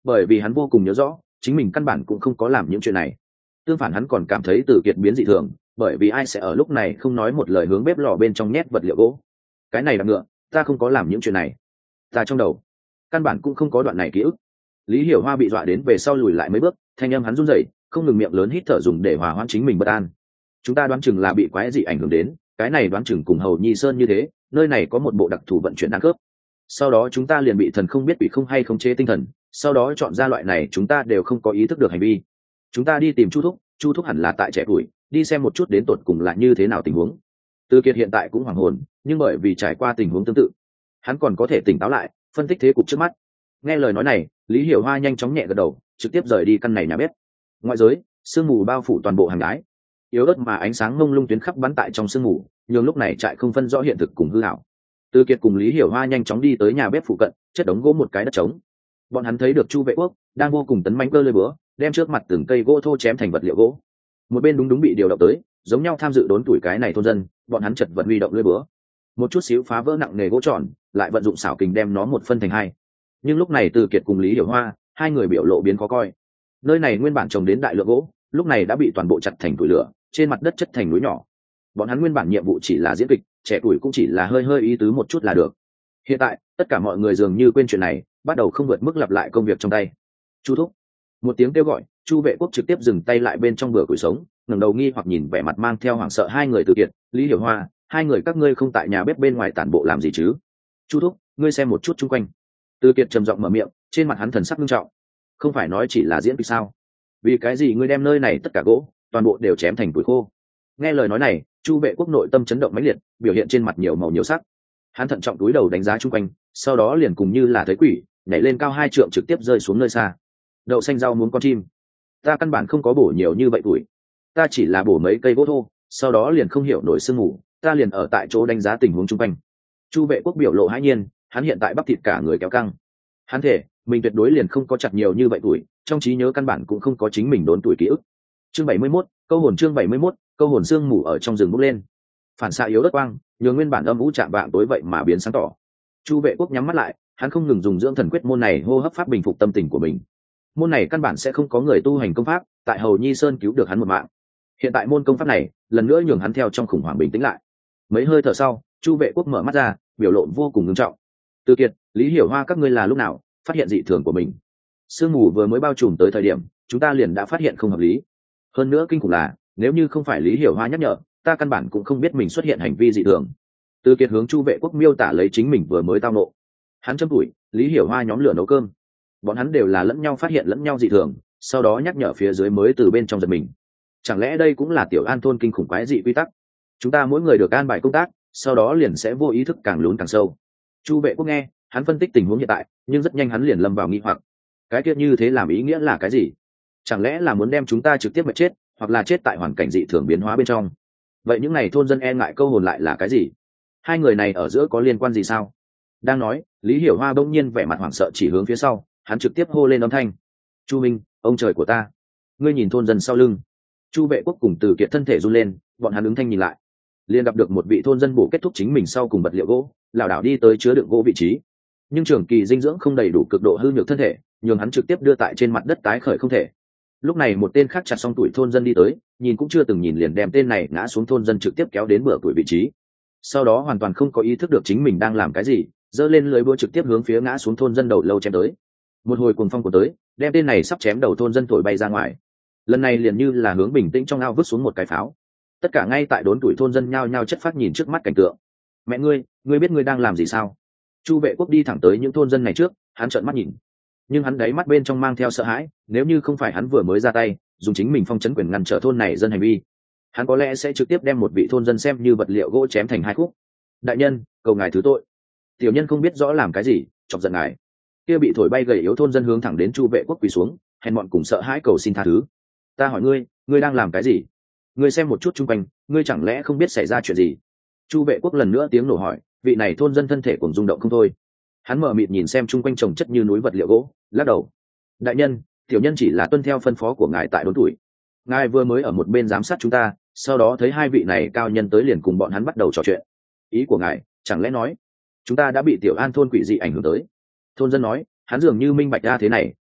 bởi vì hắn vô cùng nhớ rõ chính mình căn bản cũng không có làm những chuyện này. Tương phản hắn còn cảm thấy Từ Kiệt biến dị thường, bởi vì ai sẽ ở lúc này không nói một lời hướng bếp lò bên trong nhét vật liệu gỗ. Cái này là ngựa, ta không có làm những chuyện này. Ta trong đầu căn bản cũng không có đoạn này ký ức. Lý Hiểu Hoa bị dọa đến về sau lùi lại mấy bước, thanh âm hắn run rẩy, không ngừng miệng lớn hít thở dùng để hòa hoãn chính mình bất an. Chúng ta đoán chừng là bị quái dị ảnh hưởng đến, cái này đoán chừng cùng Hầu Nhi Sơn như thế, nơi này có một bộ đặc thù vận chuyển đan khớp. Sau đó chúng ta liền bị thần không biết bị không hay khống chế tinh thần, sau đó chọn ra loại này chúng ta đều không có ý thức được hành vi. Chúng ta đi tìm Chu Thúc hẳn là tại trẻ tuổi, đi xem một chút đến tột cùng là như thế nào tình huống. Từ Kiệt hiện tại cũng hoảng hồn, nhưng bởi vì trải qua tình huống tương tự, hắn còn có thể tỉnh táo lại, phân tích thế cục trước mắt. Nghe lời nói này, Lý Hiểu Hoa nhanh chóng nhẹ gật đầu, trực tiếp rời đi căn này nhà bếp. Ngoại giới, sương mù bao phủ toàn bộ hàng đái, yếu ớt mà ánh sáng mông lung tuyến khắp bắn tại trong sương mù, nhưng lúc này trại không phân rõ hiện thực cùng hư ảo. Từ Kiệt cùng Lý Hiểu Hoa nhanh chóng đi tới nhà bếp phụ cận, chất đống gỗ một cái đất trống. Bọn hắn thấy được Chu Vệ Quốc đang vô cùng tấn mãnh cơ lơi búa, đem trước mặt từng cây gỗ thô chém thành vật liệu gỗ. Một bên đúng bị điều động tới, giống nhau tham dự đốn tuổi cái này thôn dân, bọn hắn chật vật huy động lưỡi búa, một chút xíu phá vỡ nặng nề gỗ tròn, lại vận dụng xảo kình đem nó một phân thành hai. Nhưng lúc này Từ Kiệt cùng Lý Hiểu Hoa, hai người biểu lộ biến khó coi. Nơi này nguyên bản trồng đến đại lượng gỗ, lúc này đã bị toàn bộ chặt thành củi lửa, trên mặt đất chất thành núi nhỏ. Bọn hắn nguyên bản nhiệm vụ chỉ là diễn kịch, trẻ tuổi cũng chỉ là hơi hơi ý tứ một chút là được. Hiện tại, tất cả mọi người dường như quên chuyện này, bắt đầu không vượt mức lặp lại công việc trong tay. Chu Thúc, một tiếng kêu gọi, Chu Vệ Quốc trực tiếp dừng tay lại bên trong bữa củi sống, ngẩng đầu nghi hoặc nhìn vẻ mặt mang theo hoảng sợ hai người Từ Kiệt, Lý Hiểu Hoa, hai người các ngươi không tại nhà bếp bên ngoài tản bộ làm gì chứ? Chu Thúc, ngươi xem một chút xung quanh. Từ Kiệt trầm giọng mở miệng, trên mặt hắn thần sắc nghiêm trọng. Không phải nói chỉ là diễn kịch sao? Vì cái gì ngươi đem nơi này tất cả gỗ, toàn bộ đều chém thành củi khô? Nghe lời nói này, Chu Vệ Quốc nội tâm chấn động mãnh liệt, biểu hiện trên mặt nhiều màu nhiều sắc. Hắn thận trọng cúi đầu đánh giá xung quanh, sau đó liền cùng như là thấy quỷ, nhảy lên cao 2 trượng trực tiếp rơi xuống nơi xa. Đậu xanh rau muống con chim, ta căn bản không có bổ nhiều như vậy tuổi, ta chỉ là bổ mấy cây gỗ thô, sau đó liền không hiểu nổi sương mù, ta liền ở tại chỗ đánh giá tình huống xung quanh. Chu Vệ Quốc biểu lộ hãi nhiên, hắn hiện tại bắp thịt cả người kéo căng. Hắn thể, mình tuyệt đối liền không có chặt nhiều như vậy tuổi, trong trí nhớ căn bản cũng không có chính mình đốn tuổi ký ức. Chương 71, câu hồn chương 71, câu hồn sương mù ở trong rừng bốc lên. Phản xạ yếu đất quang, nhường nguyên bản âm u chạm vạng tối vậy mà biến sáng tỏ. Chu Vệ Quốc nhắm mắt lại, hắn không ngừng dùng dưỡng thần quyết môn này hô hấp pháp bình phục tâm tình của mình. Môn này căn bản sẽ không có người tu hành công pháp, tại Hầu Nhi Sơn cứu được hắn một mạng. Hiện tại môn công pháp này, lần nữa nhường hắn theo trong khủng hoảng bình tĩnh lại. Mấy hơi thở sau, Chu Vệ Quốc mở mắt ra, biểu lộ vô cùng nghiêm trọng. Từ Kiệt, Lý Hiểu Hoa các ngươi là lúc nào phát hiện dị thường của mình? Sương mù vừa mới bao trùm tới thời điểm, chúng ta liền đã phát hiện không hợp lý. Hơn nữa kinh khủng là, nếu như không phải Lý Hiểu Hoa nhắc nhở, ta căn bản cũng không biết mình xuất hiện hành vi dị thường. Từ Kiệt hướng Chu Vệ Quốc miêu tả lấy chính mình vừa mới tao nộ. Hắn châm tuổi, Lý Hiểu Hoa nhóm lửa nấu cơm. Bọn hắn đều là lẫn nhau phát hiện lẫn nhau dị thường, sau đó nhắc nhở phía dưới mới từ bên trong giật mình. Chẳng lẽ đây cũng là Tiểu An thôn kinh khủng quái dị quy tắc? Chúng ta mỗi người được an bài công tác, sau đó liền sẽ vô ý thức càng lún càng sâu. Chu Vệ Quốc nghe, hắn phân tích tình huống hiện tại, nhưng rất nhanh hắn liền lâm vào nghi hoặc. Cái kia như thế làm ý nghĩa là cái gì? Chẳng lẽ là muốn đem chúng ta trực tiếp mà chết, hoặc là chết tại hoàn cảnh dị thường biến hóa bên trong? Vậy những này thôn dân e ngại câu hồn lại là cái gì? Hai người này ở giữa có liên quan gì sao? Đang nói, Lý Hiểu Hoa bỗng nhiên vẻ mặt hoảng sợ chỉ hướng phía sau, hắn trực tiếp hô lên âm thanh. Chu Minh, ông trời của ta! Ngươi nhìn thôn dân sau lưng. Chu Vệ Quốc cùng Từ Kiệt thân thể run lên, bọn hắn ứng thanh nhìn lại, liền gặp được một vị thôn dân bổ kết thúc chính mình sau cùng vật liệu gỗ, lảo đảo đi tới chứa đựng gỗ vị trí. Nhưng trường kỳ dinh dưỡng không đầy đủ cực độ hư nhược thân thể, nhường hắn trực tiếp đưa tại trên mặt đất tái khởi không thể. Lúc này một tên khác chặt xong tuổi thôn dân đi tới, nhìn cũng chưa từng nhìn liền đem tên này ngã xuống thôn dân trực tiếp kéo đến bờ tuổi vị trí. Sau đó hoàn toàn không có ý thức được chính mình đang làm cái gì, giơ lên lưỡi búa trực tiếp hướng phía ngã xuống thôn dân đầu lâu chém tới. Một hồi cuồng phong của tới, đem tên này sắp chém đầu thôn dân thổi bay ra ngoài. Lần này liền như là hướng bình tĩnh trong ao vứt xuống một cái pháo. Tất cả ngay tại đốn tuổi thôn dân nhao nhao chất phát nhìn trước mắt cảnh tượng. Mẹ ngươi biết ngươi đang làm gì sao? Chu Vệ Quốc đi thẳng tới những thôn dân này trước, hắn trợn mắt nhìn, nhưng hắn đáy mắt bên trong mang theo sợ hãi. Nếu như không phải hắn vừa mới ra tay dùng chính mình phong trấn quyền ngăn trở thôn này dân hành vi, hắn có lẽ sẽ trực tiếp đem một vị thôn dân xem như vật liệu gỗ chém thành 2 khúc. Đại nhân, cầu ngài thứ tội, tiểu nhân không biết rõ làm cái gì, chọc giận ngài. Kia bị thổi bay gầy yếu thôn dân hướng thẳng đến Chu Vệ Quốc quỳ xuống, hèn mọn cùng sợ hãi cầu xin tha thứ. Ta hỏi ngươi đang làm cái gì? Ngươi xem một chút chung quanh, ngươi chẳng lẽ không biết xảy ra chuyện gì? Chu Vệ Quốc lần nữa tiếng nổ hỏi, vị này thôn dân thân thể cũng rung động không thôi. Hắn mở mịt nhìn xem chung quanh trồng chất như núi vật liệu gỗ, lắc đầu. Đại nhân, tiểu nhân chỉ là tuân theo phân phó của ngài tại đốn tuổi. Ngài vừa mới ở một bên giám sát chúng ta, sau đó thấy 2 vị này cao nhân tới liền cùng bọn hắn bắt đầu trò chuyện. Ý của ngài, chẳng lẽ nói chúng ta đã bị Tiểu An thôn quỷ dị ảnh hưởng tới? Thôn dân nói, hắn dường như minh bạch ra thế này,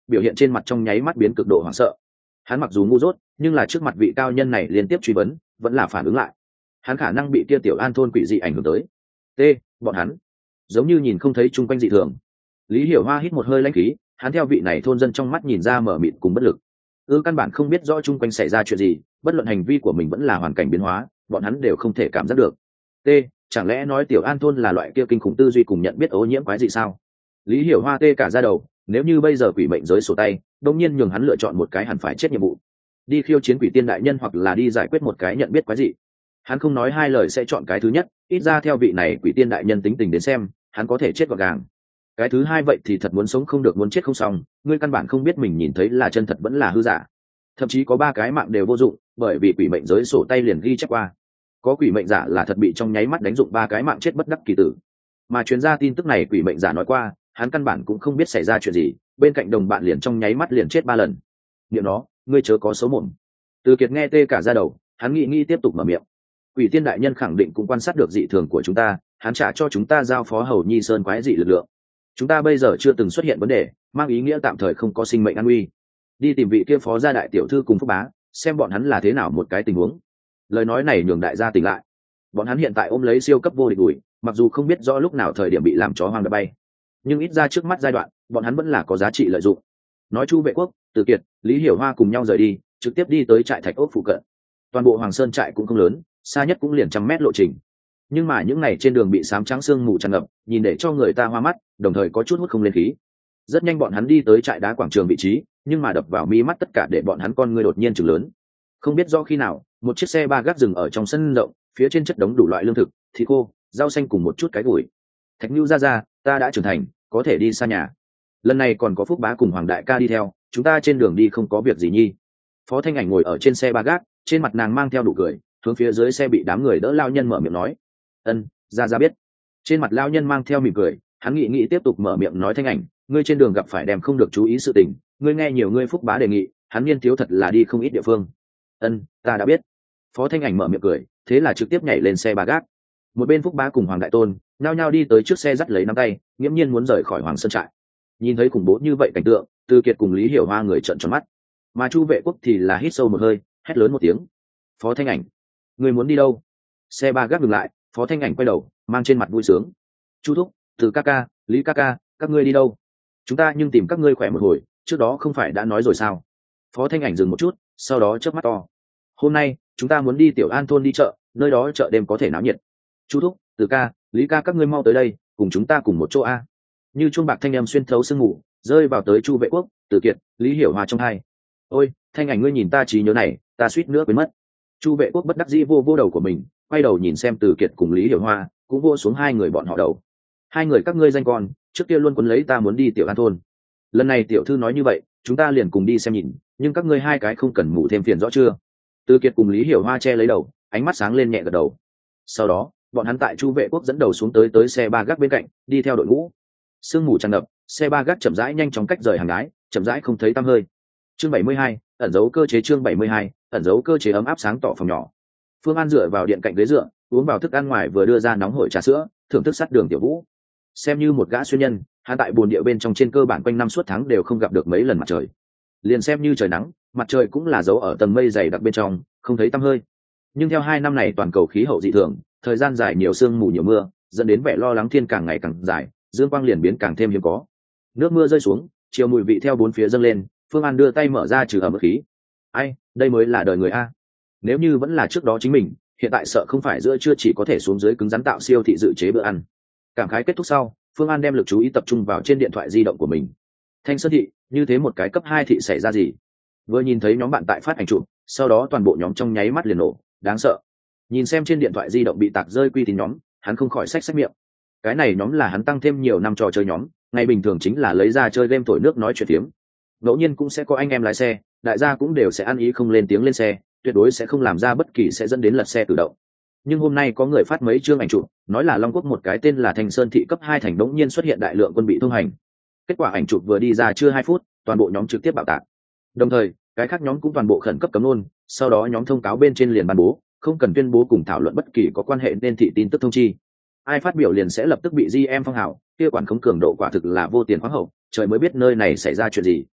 biểu hiện trên mặt trong nháy mắt biến cực độ hoảng sợ. Hắn mặc dù ngu dốt, nhưng là trước mặt vị cao nhân này liên tiếp truy vấn, vẫn là phản ứng lại. Hắn khả năng bị kia tiểu an thôn quỷ dị ảnh hưởng tới. T, bọn hắn giống như nhìn không thấy chung quanh dị thường. Lý Hiểu Hoa hít một hơi lãnh khí, hắn theo vị này thôn dân trong mắt nhìn ra mở mịt cùng bất lực. Căn bản không biết rõ chung quanh xảy ra chuyện gì, bất luận hành vi của mình vẫn là hoàn cảnh biến hóa, bọn hắn đều không thể cảm giác được. T, chẳng lẽ nói tiểu an thôn là loại kia kinh khủng tư duy cùng nhận biết ô nhiễm quái dị sao? Lý Hiểu Hoa tê cả da đầu, nếu như bây giờ quỷ mệnh giới sổ tay, đột nhiên nhường hắn lựa chọn một cái hẳn phải chết nhiệm vụ, đi khiêu chiến quỷ tiên đại nhân hoặc là đi giải quyết một cái nhận biết quái dị. Hắn không nói hai lời sẽ chọn cái thứ nhất, ít ra theo vị này quỷ tiên đại nhân tính tình đến xem, hắn có thể chết gọn gàng. Cái thứ hai vậy thì thật muốn sống không được muốn chết không xong, ngươi căn bản không biết mình nhìn thấy là chân thật vẫn là hư giả. Thậm chí có 3 cái mạng đều vô dụng, bởi vì quỷ mệnh giới sổ tay liền ghi chép qua, có quỷ mệnh giả là thật bị trong nháy mắt đánh dụng 3 cái mạng chết bất đắc kỳ tử. Mà truyền ra tin tức này quỷ mệnh giả nói qua, hắn căn bản cũng không biết xảy ra chuyện gì, bên cạnh đồng bạn liền trong nháy mắt liền chết 3 lần. Niệm nó, ngươi chớ có xấu mồm. Từ Kiệt nghe tê cả da đầu, hắn nghĩ tiếp tục mở miệng. Quỷ tiên đại nhân khẳng định cũng quan sát được dị thường của chúng ta, hắn trả cho chúng ta giao phó hầu nhi sơn quái dị lực lượng. Chúng ta bây giờ chưa từng xuất hiện vấn đề, mang ý nghĩa tạm thời không có sinh mệnh an nguy. Đi tìm vị kia phó gia đại tiểu thư cùng Phúc Bá, xem bọn hắn là thế nào một cái tình huống. Lời nói này nhường đại gia tỉnh lại. Bọn hắn hiện tại ôm lấy siêu cấp vô địch đuổi, mặc dù không biết rõ lúc nào thời điểm bị làm chó hoang đã bay, nhưng ít ra trước mắt giai đoạn, bọn hắn vẫn là có giá trị lợi dụng. Nói Chu Vệ Quốc, Từ Kiệt, Lý Hiểu Hoa cùng nhau rời đi, trực tiếp đi tới trại Thạch Ốc phụ cận. Toàn bộ Hoàng Sơn trại cũng không lớn, xa nhất cũng liền 100 mét lộ trình. Nhưng mà những ngày trên đường bị xám trắng sương mù tràn ngập, nhìn để cho người ta hoa mắt, đồng thời có chút hút không lên khí. Rất nhanh bọn hắn đi tới trại đá quảng trường vị trí, nhưng mà đập vào mi mắt tất cả để bọn hắn con ngươi đột nhiên chừng lớn. Không biết do khi nào, một chiếc xe ba gác dừng ở trong sân rộng, phía trên chất đống đủ loại lương thực, thịt khô, rau xanh cùng một chút cái gùi. Thạch Nưu ra, ta đã trưởng thành, có thể đi xa nhà. Lần này còn có Phúc Bá cùng Hoàng đại ca đi theo, chúng ta trên đường đi không có việc gì nhi. Phó Thanh Ảnh ngồi ở trên xe ba gác, trên mặt nàng mang theo nụ cười, hướng phía dưới xe bị đám người đỡ lao nhân mở miệng nói. Ân, ra biết. Trên mặt lao nhân mang theo mỉm cười, hắn nghĩ tiếp tục mở miệng nói. Thanh Ảnh, ngươi trên đường gặp phải đem không được chú ý sự tình, ngươi nghe nhiều ngươi Phúc Bá đề nghị, hắn niên thiếu thật là đi không ít địa phương. Ân, ta đã biết. Phó Thanh Ảnh mở miệng cười, thế là trực tiếp nhảy lên xe ba gác. Một bên Phúc Bá cùng Hoàng đại tôn nhao nhao đi tới trước xe dắt lấy nắm tay, nghiễm nhiên muốn rời khỏi Hoàng Sơn trại. Nhìn thấy khủng bố như vậy cảnh tượng, Từ Kiệt cùng Lý Hiểu Hoa người trợn tròn mắt, mà Chu Vệ Quốc thì là hít sâu một hơi, hét lớn một tiếng. Phó Thanh Ảnh, người muốn đi đâu? Xe ba gác dừng lại, Phó Thanh Ảnh quay đầu, mang trên mặt vui sướng. Chu thúc, Từ ca ca, Lý ca ca, các ngươi đi đâu? Chúng ta nhưng tìm các ngươi khỏe một hồi, trước đó không phải đã nói rồi sao? Phó Thanh Ảnh dừng một chút, sau đó chớp mắt to. Hôm nay chúng ta muốn đi Tiểu An thôn đi chợ, nơi đó chợ đêm có thể náo nhiệt. Chu thúc, Từ ca, Lý ca các ngươi mau tới đây, cùng chúng ta cùng một chỗ a. Như chuông bạc thanh âm xuyên thấu sương mù, rơi vào tới Chu Vệ Quốc, Từ Kiệt, Lý Hiểu Hoa trong hai. Ôi, Thanh Ảnh ngươi nhìn ta trí nhớ này, ta suýt nữa quên mất. Chu Vệ Quốc bất đắc dĩ vô đầu của mình, quay đầu nhìn xem Từ Kiệt cùng Lý Hiểu Hoa, cũng vô xuống hai người bọn họ đầu. Hai người các ngươi danh con, trước kia luôn quấn lấy ta muốn đi Tiểu An thôn. Lần này tiểu thư nói như vậy, chúng ta liền cùng đi xem nhìn, nhưng các ngươi hai cái không cần mù thêm phiền rõ chưa? Từ Kiệt cùng Lý Hiểu Hoa che lấy đầu, ánh mắt sáng lên nhẹ gật đầu. Sau đó, bọn hắn tại Chu Vệ Quốc dẫn đầu xuống tới xe ba gác bên cạnh, đi theo đội ngũ. Sương mù tràn ngập, xe ba gác chậm rãi nhanh chóng cách rời hàng đái, chậm rãi không thấy tăm hơi. Chương 72, ẩn dấu cơ chế. Chương 72, ẩn dấu cơ chế ấm áp sáng tỏ phòng nhỏ. Phương An dựa vào điện cạnh ghế dựa, uống vào thức ăn ngoài vừa đưa ra nóng hổi trà sữa, thưởng thức sát đường tiểu vũ. Xem như một gã xuyên nhân, hắn tại buồn địa bên trong trên cơ bản quanh năm suốt tháng đều không gặp được mấy lần mặt trời. Liền xem như trời nắng, mặt trời cũng là giấu ở tầng mây dày đặc bên trong, không thấy tăm hơi. Nhưng theo 2 năm này toàn cầu khí hậu dị thường, thời gian dài nhiều sương mù nhiều mưa, dẫn đến vẻ lo lắng thiên càng ngày càng dài, dương quang liền biến càng thêm hiếm có. Nước mưa rơi xuống, chiều mùi vị theo bốn phía dâng lên, Phương An đưa tay mở ra trừ ẩm khí. Ai, đây mới là đời người a. Nếu như vẫn là trước đó chính mình, hiện tại sợ không phải giữa trưa chỉ có thể xuống dưới cứng rắn tạo siêu thị dự chế bữa ăn. Cảm khái kết thúc sau, Phương An đem lực chú ý tập trung vào trên điện thoại di động của mình. Thanh Sơn thị, như thế một cái cấp 2 thị xảy ra gì? Vừa nhìn thấy nhóm bạn tại phát ảnh chụp, sau đó toàn bộ nhóm trong nháy mắt liền nổ, đáng sợ. Nhìn xem trên điện thoại di động bị tạc rơi quy tín nhóm, hắn không khỏi xách miệng. Cái này nhóm là hắn tăng thêm nhiều năm trò chơi nhóm, ngày bình thường chính là lấy ra chơi game thổi nước nói chuyện tiếng. Ngẫu nhiên cũng sẽ có anh em lái xe, đại gia cũng đều sẽ ăn ý không lên tiếng lên xe, tuyệt đối sẽ không làm ra bất kỳ sẽ dẫn đến lật xe tự động. Nhưng hôm nay có người phát mấy chương ảnh chụp, nói là Long Quốc một cái tên là Thanh Sơn thị cấp 2 thành đống nhiên xuất hiện đại lượng quân bị thông hành. Kết quả ảnh chụp vừa đi ra chưa 2 phút, toàn bộ nhóm trực tiếp bạo tạc. Đồng thời, cái khác nhóm cũng toàn bộ khẩn cấp cấm luôn, sau đó nhóm thông cáo bên trên liền ban bố, không cần tuyên bố cùng thảo luận bất kỳ có quan hệ nên thị tin tức thông chi. Ai phát biểu liền sẽ lập tức bị GM phong hào, kia quản khống cường độ quả thực là vô tiền khoáng hậu, trời mới biết nơi này xảy ra chuyện gì.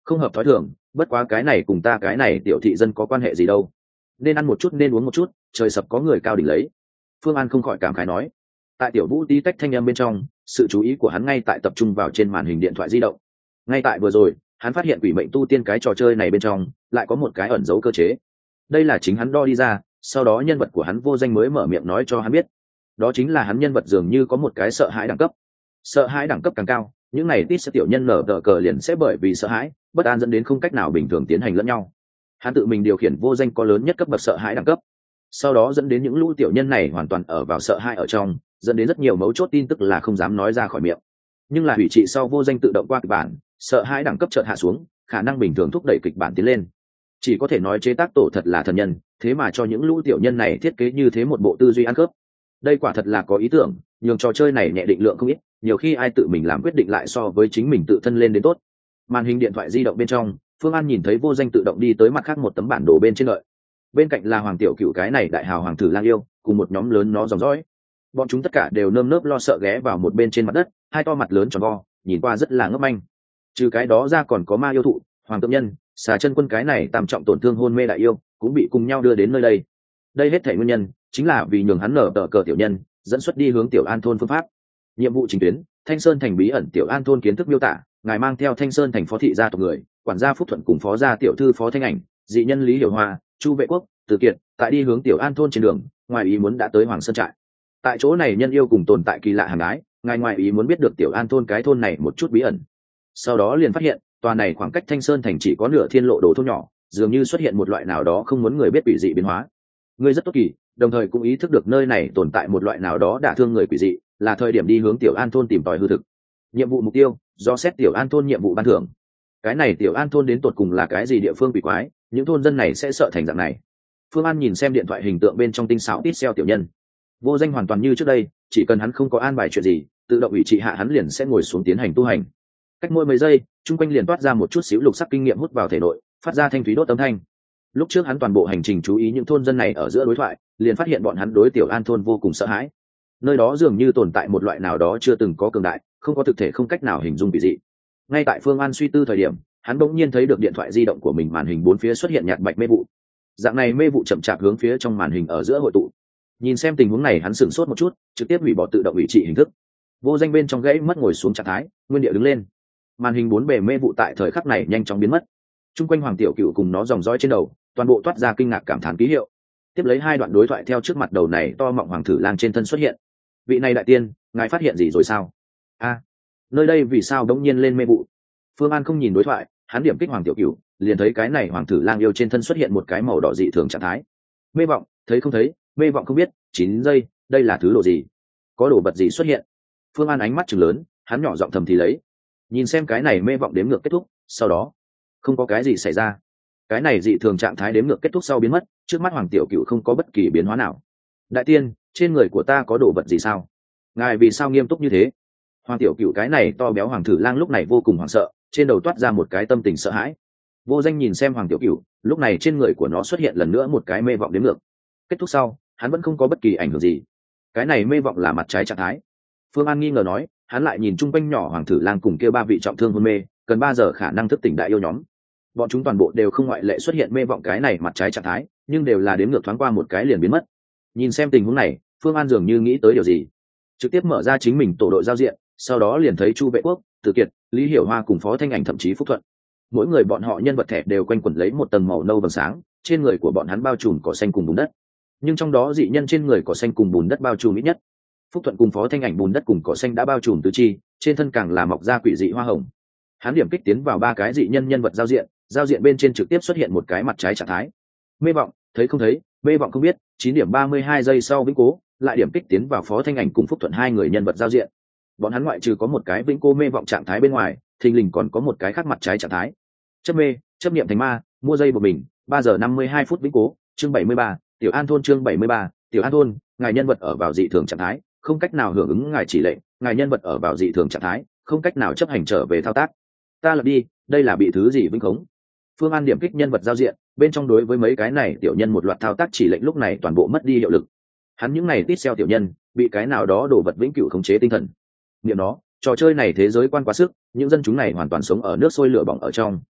không hợp thói thường, bất quá cái này cùng ta cái này tiểu thị dân có quan hệ gì đâu, nên ăn một chút nên uống một chút, trời sập có người cao đỉnh lấy. Phương An không khỏi cảm khái nói. Tại tiểu vũ tí tách thanh âm bên trong, sự chú ý của hắn ngay tại tập trung vào trên màn hình điện thoại di động. Ngay tại vừa rồi, hắn phát hiện quỷ mệnh tu tiên cái trò chơi này bên trong lại có một cái ẩn dấu cơ chế. Đây là chính hắn đo đi ra, sau đó nhân vật của hắn vô danh mới mở miệng nói cho hắn biết. Đó chính là hắn nhân vật dường như có một cái sợ hãi đẳng cấp. Sợ hãi đẳng cấp càng cao, những này tít sẽ tiểu nhân nở tờ cờ liền sẽ bởi vì sợ hãi, bất an dẫn đến không cách nào bình thường tiến hành lẫn nhau. Hắn tự mình điều khiển vô danh có lớn nhất cấp bậc sợ hãi đẳng cấp, sau đó dẫn đến những lũ tiểu nhân này hoàn toàn ở vào sợ hãi ở trong, dẫn đến rất nhiều mấu chốt tin tức là không dám nói ra khỏi miệng. Nhưng là hủy trị sau vô danh tự động qua kịch bản, sợ hãi đẳng cấp chợt hạ xuống, khả năng bình thường thúc đẩy kịch bản tiến lên. Chỉ có thể nói chế tác tổ thật là thần nhân, thế mà cho những lũ tiểu nhân này thiết kế như thế một bộ tư duy ăn khớp. Đây quả thật là có ý tưởng, nhường trò chơi này nhẹ định lượng không ít, nhiều khi ai tự mình làm quyết định lại so với chính mình tự thân lên đến tốt. Màn hình điện thoại di động bên trong, Phương An nhìn thấy vô danh tự động đi tới mặt khác một tấm bản đồ bên trên lợi. Bên cạnh là Hoàng Tiểu Cựu cái này đại hào hoàng tử lang yêu, cùng một nhóm lớn nó dòng dõi. Bọn chúng tất cả đều nơm nớp lo sợ ghé vào một bên trên mặt đất, hai to mặt lớn tròn vo, nhìn qua rất là ngấp manh. Trừ cái đó ra còn có ma yêu thụ, hoàng tượng nhân, xà chân quân cái này tam trọng tổn thương hôn mê đại yêu, cũng bị cùng nhau đưa đến nơi đây. Đây hết thảy nguyên nhân chính là vì nhường hắn nở tờ cờ tiểu nhân dẫn xuất đi hướng Tiểu An thôn phương pháp. Nhiệm vụ chính tuyến: Thanh Sơn thành bí ẩn Tiểu An thôn kiến thức miêu tả, ngài mang theo Thanh Sơn thành phó thị gia tộc người, quản gia Phúc Thuận cùng phó gia tiểu thư Phó Thanh Ảnh, dị nhân Lý Hiểu Hoa, Chu Vệ Quốc, Từ Kiệt, tại đi hướng Tiểu An thôn trên đường, ngoài ý muốn đã tới Hoàng Sơn trại. Tại chỗ này nhân yêu cùng tồn tại kỳ lạ hàng ái, ngài ngoài ý muốn biết được Tiểu An thôn cái thôn này một chút bí ẩn. Sau đó liền phát hiện, tòa này khoảng cách Thanh Sơn thành chỉ có nửa thiên lộ đồ thôn nhỏ, dường như xuất hiện một loại nào đó không muốn người biết quỷ dị biến hóa. Ngươi rất tốt kỳ, đồng thời cũng ý thức được nơi này tồn tại một loại nào đó đả thương người quỷ dị, là thời điểm đi hướng Tiểu An thôn tìm tòi hư thực. Nhiệm vụ mục tiêu: do xét Tiểu An thôn nhiệm vụ ban thưởng. Cái này Tiểu An thôn đến tột cùng là cái gì địa phương quỷ quái, những thôn dân này sẽ sợ thành dạng này. Phương An nhìn xem điện thoại hình tượng bên trong tinh xảo tít xeo tiểu nhân. Vô danh hoàn toàn như trước đây, chỉ cần hắn không có an bài chuyện gì, tự động ủy trị hạ hắn liền sẽ ngồi xuống tiến hành tu hành. Cách mỗi mấy giây, chung quanh liền toát ra một chút xíu lục sắc kinh nghiệm hút vào thể nội, phát ra thanh thúy đốt âm thanh. Lúc trước hắn toàn bộ hành trình chú ý những thôn dân này ở giữa đối thoại, liền phát hiện bọn hắn đối Tiểu An thôn vô cùng sợ hãi. Nơi đó dường như tồn tại một loại nào đó chưa từng có cường đại, không có thực thể không cách nào hình dung bị dị. Ngay tại Phương An suy tư thời điểm, hắn bỗng nhiên thấy được điện thoại di động của mình màn hình bốn phía xuất hiện nhạt bạch mê vụ. Dạng này mê vụ chậm chạp hướng phía trong màn hình ở giữa hội tụ. Nhìn xem tình huống này, hắn sửng sốt một chút, trực tiếp hủy bỏ tự động ủy trị hình thức. Vô danh bên trong gãy mất ngồi xuống trạng thái, nguyên địa đứng lên. Màn hình bốn bề mê vụ tại thời khắc này nhanh chóng biến mất. Trung quanh Hoàng Tiểu Cựu cùng nó dòng dõi trên đầu, toàn bộ toát ra kinh ngạc cảm thán ký hiệu. Tiếp lấy hai đoạn đối thoại theo trước mặt đầu này to mọng hoàng thử lang trên thân xuất hiện. Vị này đại tiên, ngài phát hiện gì rồi sao? A, nơi đây vì sao đống nhiên lên mê vụ? Phương An không nhìn đối thoại, hắn điểm kích Hoàng Tiểu Cựu, liền thấy cái này hoàng thử lang yêu trên thân xuất hiện một cái màu đỏ dị thường trạng thái. Mê vọng, thấy không thấy, mê vọng không biết, 9 giây, đây là thứ đồ gì? Có đồ vật gì xuất hiện? Phương An ánh mắt trừng lớn, hắn nhỏ giọng thầm thì lấy. Nhìn xem cái này mê vọng đếm ngược kết thúc, sau đó không có cái gì xảy ra. Cái này dị thường trạng thái đếm ngược kết thúc sau biến mất, trước mắt Hoàng Tiểu Cựu không có bất kỳ biến hóa nào. Đại tiên, trên người của ta có đồ vật gì sao? Ngài vì sao nghiêm túc như thế? Hoàng Tiểu Cựu cái này to béo hoàng thử lang lúc này vô cùng hoảng sợ, trên đầu toát ra một cái tâm tình sợ hãi. Vô danh nhìn xem Hoàng Tiểu Cựu, lúc này trên người của nó xuất hiện lần nữa một cái mê vọng đếm ngược. Kết thúc sau, hắn vẫn không có bất kỳ ảnh hưởng gì. Cái này mê vọng là mặt trái trạng thái. Phương An nghi ngờ nói, hắn lại nhìn chung quanh nhỏ hoàng thử lang cùng kia ba vị trọng thương hôn mê, cần 3 giờ khả năng thức tỉnh đại yêu nhóm. Bọn chúng toàn bộ đều không ngoại lệ xuất hiện mê vọng cái này mặt trái trạng thái, nhưng đều là đếm ngược thoáng qua một cái liền biến mất. Nhìn xem tình huống này, Phương An dường như nghĩ tới điều gì, trực tiếp mở ra chính mình tổ đội giao diện, sau đó liền thấy Chu Vệ Quốc, Từ Kiệt, Lý Hiểu Hoa cùng Phó Thanh Ảnh thậm chí Phúc Thuận. Mỗi người bọn họ nhân vật thẻ đều quanh quẩn lấy một tầng màu nâu vầng sáng, trên người của bọn hắn bao trùm cỏ xanh cùng bùn đất. Nhưng trong đó dị nhân trên người cỏ xanh cùng bùn đất bao trùm ít nhất. Phúc Thuận cùng Phó Thanh Ảnh bùn đất cùng cỏ xanh đã bao trùm tứ chi, trên thân càng là mọc ra quỷ dị hoa hồng. Hắn điểm kích tiến vào 3 cái dị nhân nhân vật giao diện bên trên trực tiếp xuất hiện một cái mặt trái trạng thái. Mê vọng, thấy không thấy, mê vọng không biết, 9 điểm 32 giây sau vĩnh cố, lại điểm kích tiến vào Phó Thanh Ảnh cùng Phúc Thuận hai người nhân vật giao diện. Bọn hắn ngoại trừ có một cái vĩnh cố mê vọng trạng thái bên ngoài, thình lình còn có một cái khác mặt trái trạng thái. Chấp mê, chấp niệm thành ma, mua dây của mình, 3 giờ 52 phút vĩnh cố, chương 73, Tiểu An thôn chương 73, Tiểu An thôn, ngài nhân vật ở vào dị thường trạng thái, không cách nào hưởng ứng ngài chỉ lệnh, ngài nhân vật ở vào dị thường trạng thái, không cách nào chấp hành trở về thao tác. Ta lật đi, đây là bị thứ gì vĩnh khống? Phương An điểm kích nhân vật giao diện, bên trong đối với mấy cái này tiểu nhân một loạt thao tác chỉ lệnh lúc này toàn bộ mất đi hiệu lực. Hắn những này tít xeo tiểu nhân, bị cái nào đó đổ vật vĩnh cửu khống chế tinh thần. Niệm nó, trò chơi này thế giới quan quá sức, những dân chúng này hoàn toàn sống ở nước sôi lửa bỏng ở trong.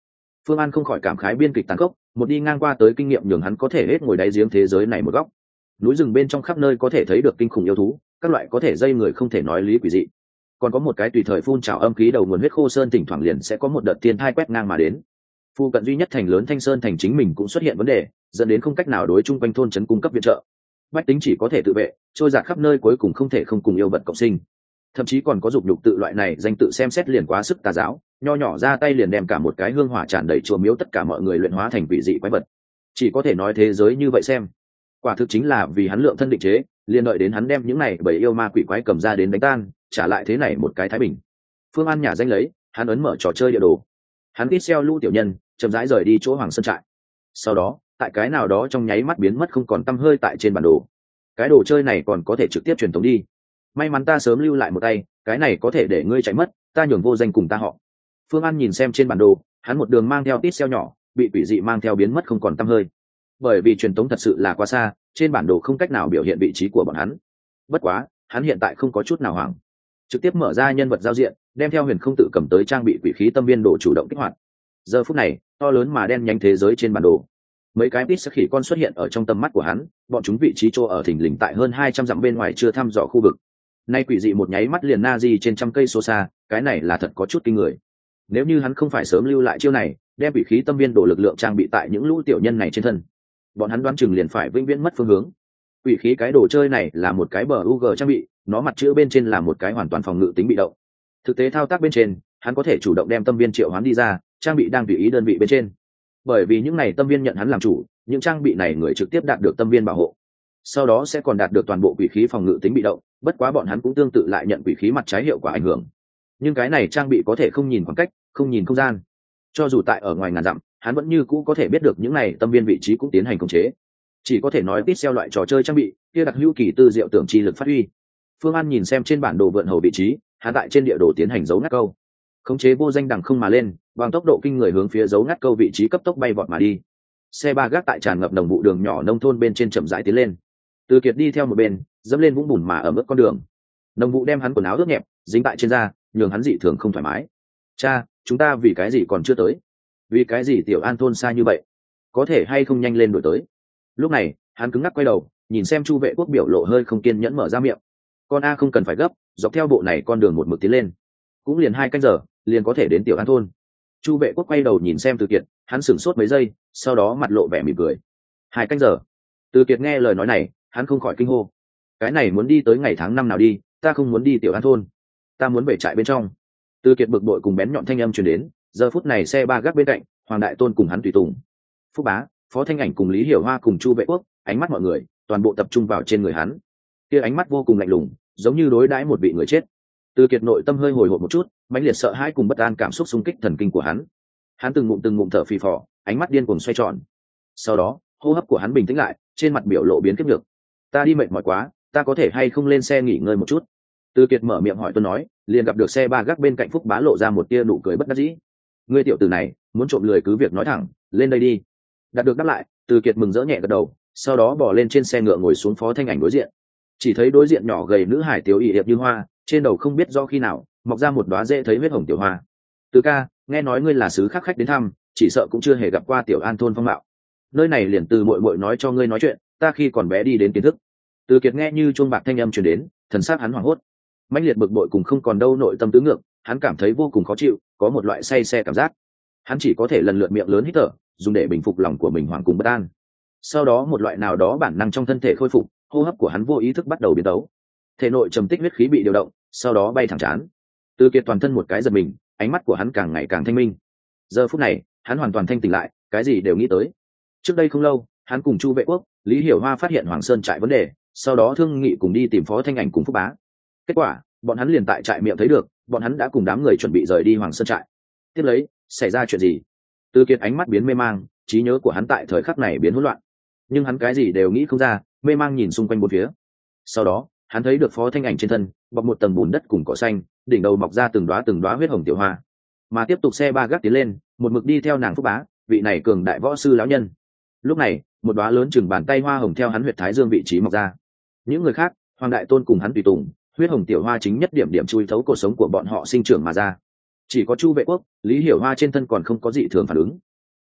Phương An không khỏi cảm khái biên kịch tàn khốc, một đi ngang qua tới kinh nghiệm nhường hắn có thể hết ngồi đáy giếng thế giới này một góc. Núi rừng bên trong khắp nơi có thể thấy được kinh khủng yêu thú, các loại có thể dây người không thể nói lý quỷ dị. Còn có một cái tùy thời phun trào âm khí đầu nguồn huyết khô sơn, thỉnh thoảng liền sẽ có một đợt thiên thai quét ngang mà đến. Phu cận duy nhất thành lớn Thanh Sơn thành chính mình cũng xuất hiện vấn đề, dẫn đến không cách nào đối chung quanh thôn trấn cung cấp viện trợ. Bách tính chỉ có thể tự vệ, trôi dạt khắp nơi, cuối cùng không thể không cùng yêu vật cộng sinh. Thậm chí còn có dục nhục tự loại này danh tự xem xét liền quá sức tà giáo, nho nhỏ ra tay liền đem cả một cái hương hỏa tràn đầy chùa miếu tất cả mọi người luyện hóa thành vị dị quái vật. Chỉ có thể nói thế giới như vậy xem, quả thực chính là vì hắn lượng thân định chế, liền đợi đến hắn đem những này bởi yêu ma quỷ quái cầm ra đến đánh tan, trả lại thế này một cái thái bình. Phương An nhà danh lấy, hắn ấn mở trò chơi địa đồ, hắn kít xeo lũ tiểu nhân chậm rãi rời đi chỗ Hoàng Sơn trại. Sau đó tại cái nào đó trong nháy mắt biến mất không còn tăm hơi tại trên bản đồ. Cái đồ chơi này còn có thể trực tiếp truyền tống đi, may mắn ta sớm lưu lại một tay, cái này có thể để ngươi chạy mất, ta nhường vô danh cùng ta họ. Phương An nhìn xem trên bản đồ, hắn một đường mang theo tít xeo nhỏ bị quỷ dị mang theo biến mất không còn tăm hơi, bởi vì truyền tống thật sự là quá xa, trên bản đồ không cách nào biểu hiện vị trí của bọn hắn. Bất quá hắn hiện tại không có chút nào hoảng, trực tiếp mở ra nhân vật giao diện, đem theo huyền không tự cầm tới trang bị quỷ khí tâm viên đồ chủ động kích hoạt. Giờ phút này to lớn mà đen nhánh thế giới trên bản đồ, mấy cái tít khỉ con xuất hiện ở trong tầm mắt của hắn, bọn chúng vị trí chỗ ở thình lình tại hơn 200 dặm bên ngoài chưa thăm dò khu vực. Nay quỷ dị một nháy mắt liền na di trên trăm cây số xa, cái này là thật có chút kinh người. Nếu như hắn không phải sớm lưu lại chiêu này, đem quỷ khí tâm viên đồ lực lượng trang bị tại những lũ tiểu nhân này trên thân, bọn hắn đoán chừng liền phải vĩnh viễn mất phương hướng. Quỷ khí cái đồ chơi này là một cái bờ UG trang bị, nó mặt chữ bên trên là một cái hoàn toàn phòng ngự tính bị động. Thực tế thao tác bên trên, hắn có thể chủ động đem tâm viên triệu hoán đi ra, trang bị đang tùy ý đơn vị bên trên. Bởi vì những này tâm viên nhận hắn làm chủ, những trang bị này người trực tiếp đạt được tâm viên bảo hộ, sau đó sẽ còn đạt được toàn bộ quỷ khí phòng ngự tính bị động. Bất quá bọn hắn cũng tương tự lại nhận quỷ khí mặt trái hiệu quả ảnh hưởng, nhưng cái này trang bị có thể không nhìn khoảng cách, không nhìn không gian, cho dù tại ở ngoài ngàn dặm, hắn vẫn như cũ có thể biết được những này tâm viên vị trí cũng tiến hành khống chế. Chỉ có thể nói tít xeo loại trò chơi trang bị kia đặc hữu kỳ tư diệu tưởng chi lực phát huy. Phương An nhìn xem trên bản đồ vượn hầu vị trí, hắn tại trên địa đồ tiến hành dấu ngắt câu, khống chế vô danh đằng không mà lên, bằng tốc độ kinh người hướng phía dấu ngắt câu vị trí cấp tốc bay vọt mà đi. Xe ba gác tại tràn ngập đồng vụ đường nhỏ nông thôn bên trên chậm rãi tiến lên. Từ Kiệt đi theo một bên, dẫm lên vũng bùn mà ở mức con đường. Nông vụ đem hắn quần áo ướt nhẹp, dính tại trên da, nhường hắn dị thường không thoải mái. Cha, chúng ta vì cái gì còn chưa tới? Vì cái gì Tiểu An thôn xa như vậy? Có thể hay không nhanh lên đổi tới? Lúc này, hắn cứng ngắc quay đầu, nhìn xem Chu Vệ Quốc biểu lộ hơi không kiên nhẫn mở ra miệng. Con A không cần phải gấp, dọc theo bộ này con đường một mực tiến lên, cũng liền 2 canh giờ, liền có thể đến Tiểu An thôn. Chu Vệ Quốc quay đầu nhìn xem Từ Kiệt, hắn sửng sốt mấy giây, sau đó mặt lộ vẻ mỉm cười. 2 canh giờ? Từ Kiệt nghe lời nói này, hắn không khỏi kinh hô. Cái này muốn đi tới ngày tháng năm nào đi, ta không muốn đi Tiểu An thôn, ta muốn về trại bên trong. Từ Kiệt bực bội cùng bén nhọn thanh âm truyền đến. Giờ phút này xe ba gác bên cạnh, Hoàng Đại Tôn cùng hắn tùy tùng, Phúc Bá, Phó Thanh Ảnh cùng Lý Hiểu Hoa cùng Chu Vệ Quốc, ánh mắt mọi người toàn bộ tập trung vào trên người hắn. Kia ánh mắt vô cùng lạnh lùng, giống như đối đãi một vị người chết. Từ Kiệt nội tâm hơi hồi hộp một chút, mãnh liệt sợ hãi cùng bất an cảm xúc xung kích thần kinh của hắn. Hắn từng ngụm thở phì phò, ánh mắt điên cuồng xoay tròn. Sau đó, hô hấp của hắn bình tĩnh lại, trên mặt biểu lộ biến kiếp nhược. Ta đi mệt mỏi quá, ta có thể hay không lên xe nghỉ ngơi một chút? Từ Kiệt mở miệng hỏi Tuân nói, liền gặp được xe ba gác bên cạnh Phúc Bá lộ ra một tia nụ cười bất đắc dĩ. Ngươi tiểu tử này, muốn trộm lười cứ việc nói thẳng, lên đây đi. Đạt được đáp lại, Từ Kiệt mừng rỡ nhẹ gật đầu, sau đó bỏ lên trên xe ngựa ngồi xuống Phó Thanh Ảnh đối diện. Chỉ thấy đối diện nhỏ gầy nữ hải tiểu y đẹp như hoa, trên đầu không biết do khi nào mọc ra một đóa dễ thấy huyết hồng tiểu hoa. Từ ca, nghe nói ngươi là sứ khác khách đến thăm, chỉ sợ cũng chưa hề gặp qua Tiểu An thôn phong mạo. Nơi này liền từ muội muội nói cho ngươi nói chuyện, ta khi còn bé đi đến kiến thức. Từ Kiệt nghe như chuông bạc thanh âm truyền đến, thần sắc hắn hoảng hốt, mãnh liệt bực bội cùng không còn đâu nội tâm tứ ngược, hắn cảm thấy vô cùng khó chịu, có một loại say xe cảm giác. Hắn chỉ có thể lần lượt miệng lớn hít thở, dùng để bình phục lòng của mình hoảng cùng bất an. Sau đó một loại nào đó bản năng trong thân thể khôi phục, hô hấp của hắn vô ý thức bắt đầu biến tấu, thể nội trầm tích huyết khí bị điều động, sau đó bay thẳng chán. Từ Kiệt toàn thân một cái giật mình, ánh mắt của hắn càng ngày càng thanh minh. Giờ phút này, hắn hoàn toàn thanh tỉnh lại, cái gì đều nghĩ tới. Trước đây không lâu, hắn cùng Chu Vệ Quốc, Lý Hiểu Hoa phát hiện Hoàng Sơn trại vấn đề, sau đó thương nghị cùng đi tìm Phó Thanh Ảnh cùng Phúc Bá. Kết quả, bọn hắn liền tại trại miệng thấy được, bọn hắn đã cùng đám người chuẩn bị rời đi Hoàng Sơn trại. Tiếp lấy, xảy ra chuyện gì? Từ Kiệt ánh mắt biến mê mang, trí nhớ của hắn tại thời khắc này biến hỗn loạn, nhưng hắn cái gì đều nghĩ không ra, mê mang nhìn xung quanh bốn phía. Sau đó, hắn thấy được Phó Thanh Ảnh trên thân bọc một tầng bùn đất cùng cỏ xanh, đỉnh đầu mọc ra từng đóa huyết hồng tiểu hoa. Mà tiếp tục xe ba gác tiến lên, một mực đi theo nàng Phúc Bá, vị này cường đại võ sư lão nhân. Lúc này, một đóa lớn chừng bàn tay hoa hồng theo hắn huyệt thái dương vị trí mọc ra. Những người khác, Hoàng Đại Tôn cùng hắn tùy tùng, huyết hồng tiểu hoa chính nhất điểm điểm chui thấu cuộc sống của bọn họ sinh trưởng mà ra. Chỉ có Chu Vệ Quốc, Lý Hiểu Hoa trên thân còn không có dị thường phản ứng.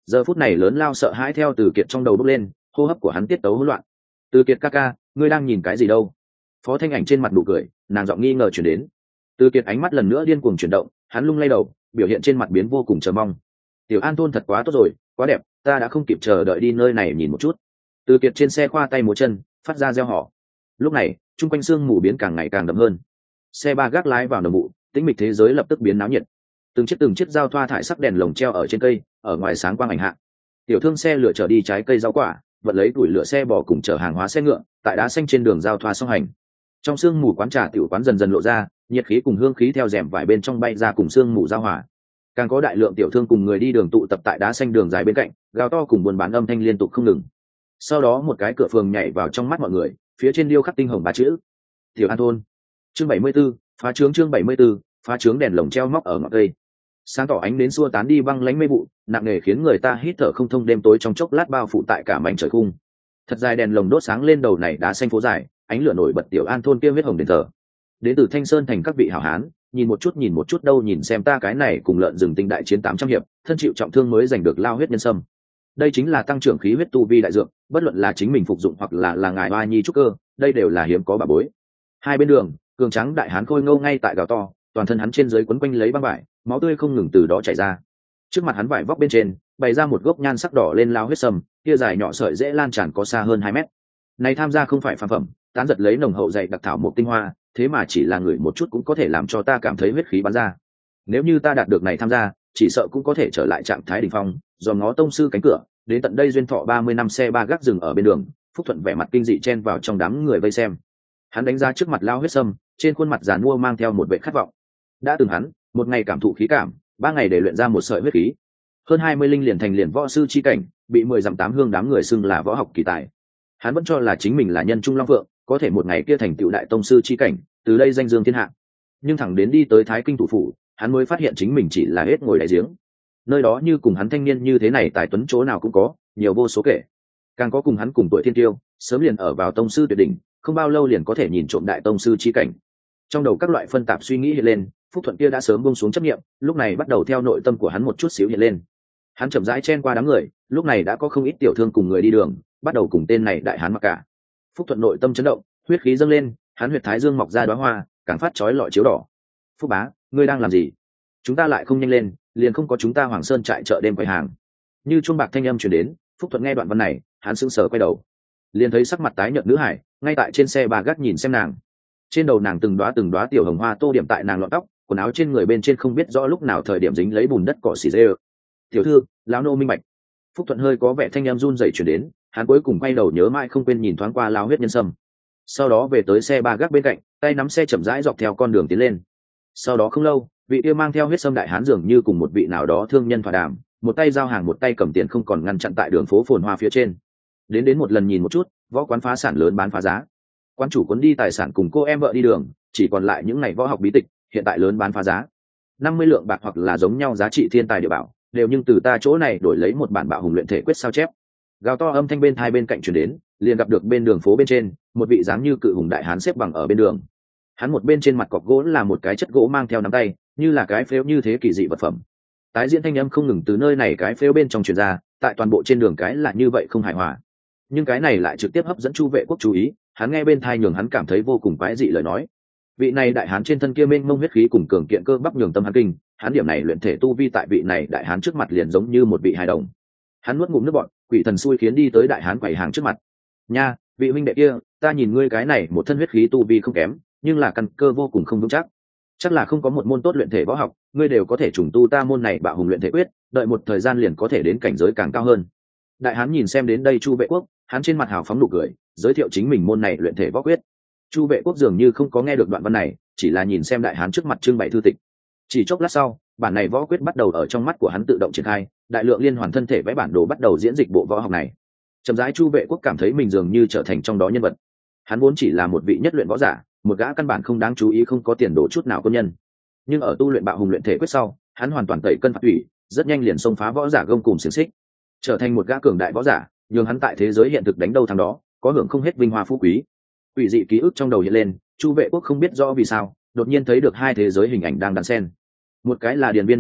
Giờ phút này lớn lao sợ hãi theo Từ Kiệt trong đầu bốc lên, hô hấp của hắn tiết tấu hỗn loạn. Từ Kiệt ca ca, ngươi đang nhìn cái gì đâu? Phó Thanh Ảnh trên mặt nụ cười, nàng giọng nghi ngờ chuyển đến. Từ Kiệt ánh mắt lần nữa điên cuồng chuyển động, hắn lung lay đầu, biểu hiện trên mặt biến vô cùng chờ mong. Tiểu An thôn thật quá tốt rồi, quá đẹp, ta đã không kịp chờ đợi đi nơi này nhìn một chút. Từ Kiệt trên xe khoa tay múa chân, phát ra reo hò. Lúc này, trung quanh sương mù biến càng ngày càng đậm hơn. Xe ba gác lái vào nồng mụ, tĩnh mịch thế giới lập tức biến náo nhiệt. Từng chiếc dao thoa thải sắc đèn lồng treo ở trên cây, ở ngoài sáng quang ảnh hạ. Tiểu thương xe lửa chở đi trái cây rau quả, vận lấy củi lửa xe bò cùng chở hàng hóa xe ngựa, tại đá xanh trên đường giao thoa song hành. Trong sương mù quán trà tiểu quán dần dần lộ ra, nhiệt khí cùng hương khí theo rèm vải bên trong bay ra cùng sương mù giao hòa. Càng có đại lượng tiểu thương cùng người đi đường tụ tập tại đá xanh đường dài bên cạnh, gào to cùng buôn bán âm thanh liên tục không ngừng. Sau đó một cái cửa phường nhảy vào trong mắt mọi người, phía trên điêu khắc tinh hồng ba chữ: Tiểu An thôn. Chương 74, phá trướng. Chương 74, phá trướng. Đèn lồng treo móc ở ngọn cây, sáng tỏ ánh đến xua tán đi băng lánh mây vụ, nặng nề khiến người ta hít thở không thông. Đêm tối trong chốc lát bao phủ tại cả mảnh trời khung. Thật dài đèn lồng đốt sáng lên đầu này đá xanh phố dài, ánh lửa nổi bật Tiểu An thôn kia huyết hồng đền thờ. Đến từ Thanh Sơn thành các vị hảo hán, nhìn một chút đâu, nhìn xem ta cái này cùng lợn rừng tinh đại chiến 800 hiệp, thân chịu trọng thương mới giành được lao huyết nhân sâm. Đây chính là tăng trưởng khí huyết tu vi đại dược, bất luận là chính mình phục dụng hoặc là ngài Hoa Nhi trúc cơ, đây đều là hiếm có bà bối. Hai bên đường, cường trắng đại hán khôi ngâu ngay tại gào to, toàn thân hắn trên dưới quấn quanh lấy băng vải, máu tươi không ngừng từ đó chảy ra. Trước mặt hắn vải vóc bên trên bày ra một gốc nhan sắc đỏ lên lao huyết sâm, kia dài nhỏ sợi dễ lan tràn có xa hơn 2 mét. Này tham gia không phải phàm phẩm, tán giật lấy nồng hậu dày đặc thảo một tinh hoa, thế mà chỉ là người một chút cũng có thể làm cho ta cảm thấy huyết khí bắn ra. Nếu như ta đạt được này tham gia, chỉ sợ cũng có thể trở lại trạng thái đỉnh phong, dòm ngó tông sư cánh cửa. Đến tận đây duyên thọ 30 năm xe ba gác dừng ở bên đường, Phúc Thuận vẻ mặt kinh dị chen vào trong đám người vây xem. Hắn đánh ra trước mặt lao huyết sâm, trên khuôn mặt giàn mua mang theo một vẻ khát vọng. Đã từng hắn, một ngày cảm thụ khí cảm, 3 ngày để luyện ra một sợi huyết khí. Hơn 20 linh liền thành liền võ sư chi cảnh, bị 10 dặm 8 hương đám người xưng là võ học kỳ tài. Hắn vẫn cho là chính mình là nhân trung long phượng, có thể một ngày kia thành tựu đại tông sư chi cảnh, từ đây danh dương thiên hạ. Nhưng thẳng đến đi tới Thái Kinh thủ phủ, hắn mới phát hiện chính mình chỉ là hết ngồi đại giếng. Nơi đó như cùng hắn thanh niên như thế này tài tuấn chỗ nào cũng có, nhiều vô số kể. Càng có cùng hắn cùng tuổi thiên tiêu, sớm liền ở vào tông sư tuyệt đỉnh, không bao lâu liền có thể nhìn trộm đại tông sư chi cảnh. Trong đầu các loại phân tạp suy nghĩ hiện lên, Phúc Thuận kia đã sớm buông xuống chấp niệm, lúc này bắt đầu theo nội tâm của hắn một chút xíu hiện lên. Hắn chậm rãi chen qua đám người, lúc này đã có không ít tiểu thương cùng người đi đường, bắt đầu cùng tên này đại hán mặc cả. Phúc Thuận nội tâm chấn động, huyết khí dâng lên, hắn huyệt thái dương mọc ra đóa hoa, càng phát chói lọi chiếu đỏ. Phúc bá, ngươi đang làm gì? Chúng ta lại không nhanh lên, liền không có chúng ta Hoàng Sơn trại chợ đêm quầy hàng. Như chuông bạc thanh âm truyền đến, Phúc Thuận nghe đoạn văn này, hắn sững sờ quay đầu, liền thấy sắc mặt tái nhợt nữ hải ngay tại trên xe ba gác nhìn xem nàng. Trên đầu nàng từng đóa tiểu hồng hoa tô điểm tại nàng lọn tóc, quần áo trên người bên trên không biết rõ lúc nào thời điểm dính lấy bùn đất cỏ xì dê. Tiểu thư, lão nô minh bạch. Phúc Thuận hơi có vẻ thanh âm run rẩy truyền đến, hắn cuối cùng quay đầu nhớ mãi không quên nhìn thoáng qua lao huyết nhân sâm. Sau đó về tới xe ba gác bên cạnh, tay nắm xe chậm rãi dọc theo con đường tiến lên. Sau đó không lâu, vị kia mang theo huyết sâm đại hán dường như cùng một vị nào đó thương nhân thỏa đàm, một tay giao hàng một tay cầm tiền không còn ngăn chặn tại đường phố phồn hoa phía trên. Đến một lần nhìn một chút, võ quán phá sản lớn bán phá giá. Quán chủ cuốn đi tài sản cùng cô em vợ đi đường, chỉ còn lại những ngày võ học bí tịch, hiện tại lớn bán phá giá. 50 lượng bạc hoặc là giống nhau giá trị thiên tài địa bảo, đều nhưng từ ta chỗ này đổi lấy một bản bạo hùng luyện thể quyết sao chép. Gào to âm thanh bên thai bên cạnh truyền đến, liền gặp được bên đường phố bên trên, một vị dáng như cự hùng đại hán xếp bằng ở bên đường. Hắn một bên trên mặt cọc gỗ là một cái chất gỗ mang theo nắm tay, như là cái phếu như thế kỳ dị vật phẩm. Tái diễn thanh âm không ngừng từ nơi này cái phếu bên trong truyền ra, tại toàn bộ trên đường cái là như vậy không hài hòa. Nhưng cái này lại trực tiếp hấp dẫn Chu Vệ Quốc chú ý, hắn nghe bên thai nhường hắn cảm thấy vô cùng quái dị lời nói. Vị này đại hán trên thân kia mênh mông huyết khí cùng cường kiện cơ bắp nhường tâm hắn kinh, hắn điểm này luyện thể tu vi tại vị này đại hán trước mặt liền giống như một vị hài đồng. Hắn nuốt ngụm nước bọt, quỷ thần xui khiến đi tới đại hán quầy hàng trước mặt. Nha, vị huynh đệ kia, ta nhìn ngươi cái này một thân huyết khí tu vi không kém, nhưng là căn cơ vô cùng không vững chắc. Chắc là không có một môn tốt luyện thể võ học, ngươi đều có thể trùng tu ta môn này bạo hùng luyện thể quyết, đợi một thời gian liền có thể đến cảnh giới càng cao hơn. Đại hán nhìn xem đến đây Chu Vệ Quốc, hắn trên mặt hào phóng nụ cười, giới thiệu chính mình môn này luyện thể võ quyết. Chu Vệ Quốc dường như không có nghe được đoạn văn này, chỉ là nhìn xem đại hán trước mặt trưng bày thư tịch. Chỉ chốc lát sau, bản này võ quyết bắt đầu ở trong mắt của hắn tự động triển khai, đại lượng liên hoàn thân thể vẽ bản đồ bắt đầu diễn dịch bộ võ học này. Chậm rãi Chu Vệ Quốc cảm thấy mình dường như trở thành trong đó nhân vật. Hắn vốn chỉ là một vị nhất luyện võ giả, một gã căn bản không đáng chú ý không có tiền đồ chút nào quân nhân. Nhưng ở tu luyện bạo hùng luyện thể quyết sau, hắn hoàn toàn tẩy cân phạt thủy, rất nhanh liền xông phá võ giả gông cùng xiềng xích, trở thành một gã cường đại võ giả, nhưng hắn tại thế giới hiện thực đánh đâu thắng đó, có hưởng không hết vinh hoa phú quý. Quỷ dị ký ức trong đầu hiện lên, Chu Vệ Quốc không biết rõ vì sao, đột nhiên thấy được hai thế giới hình ảnh đang đan xen. Một cái là Điền Viên Mục Ca,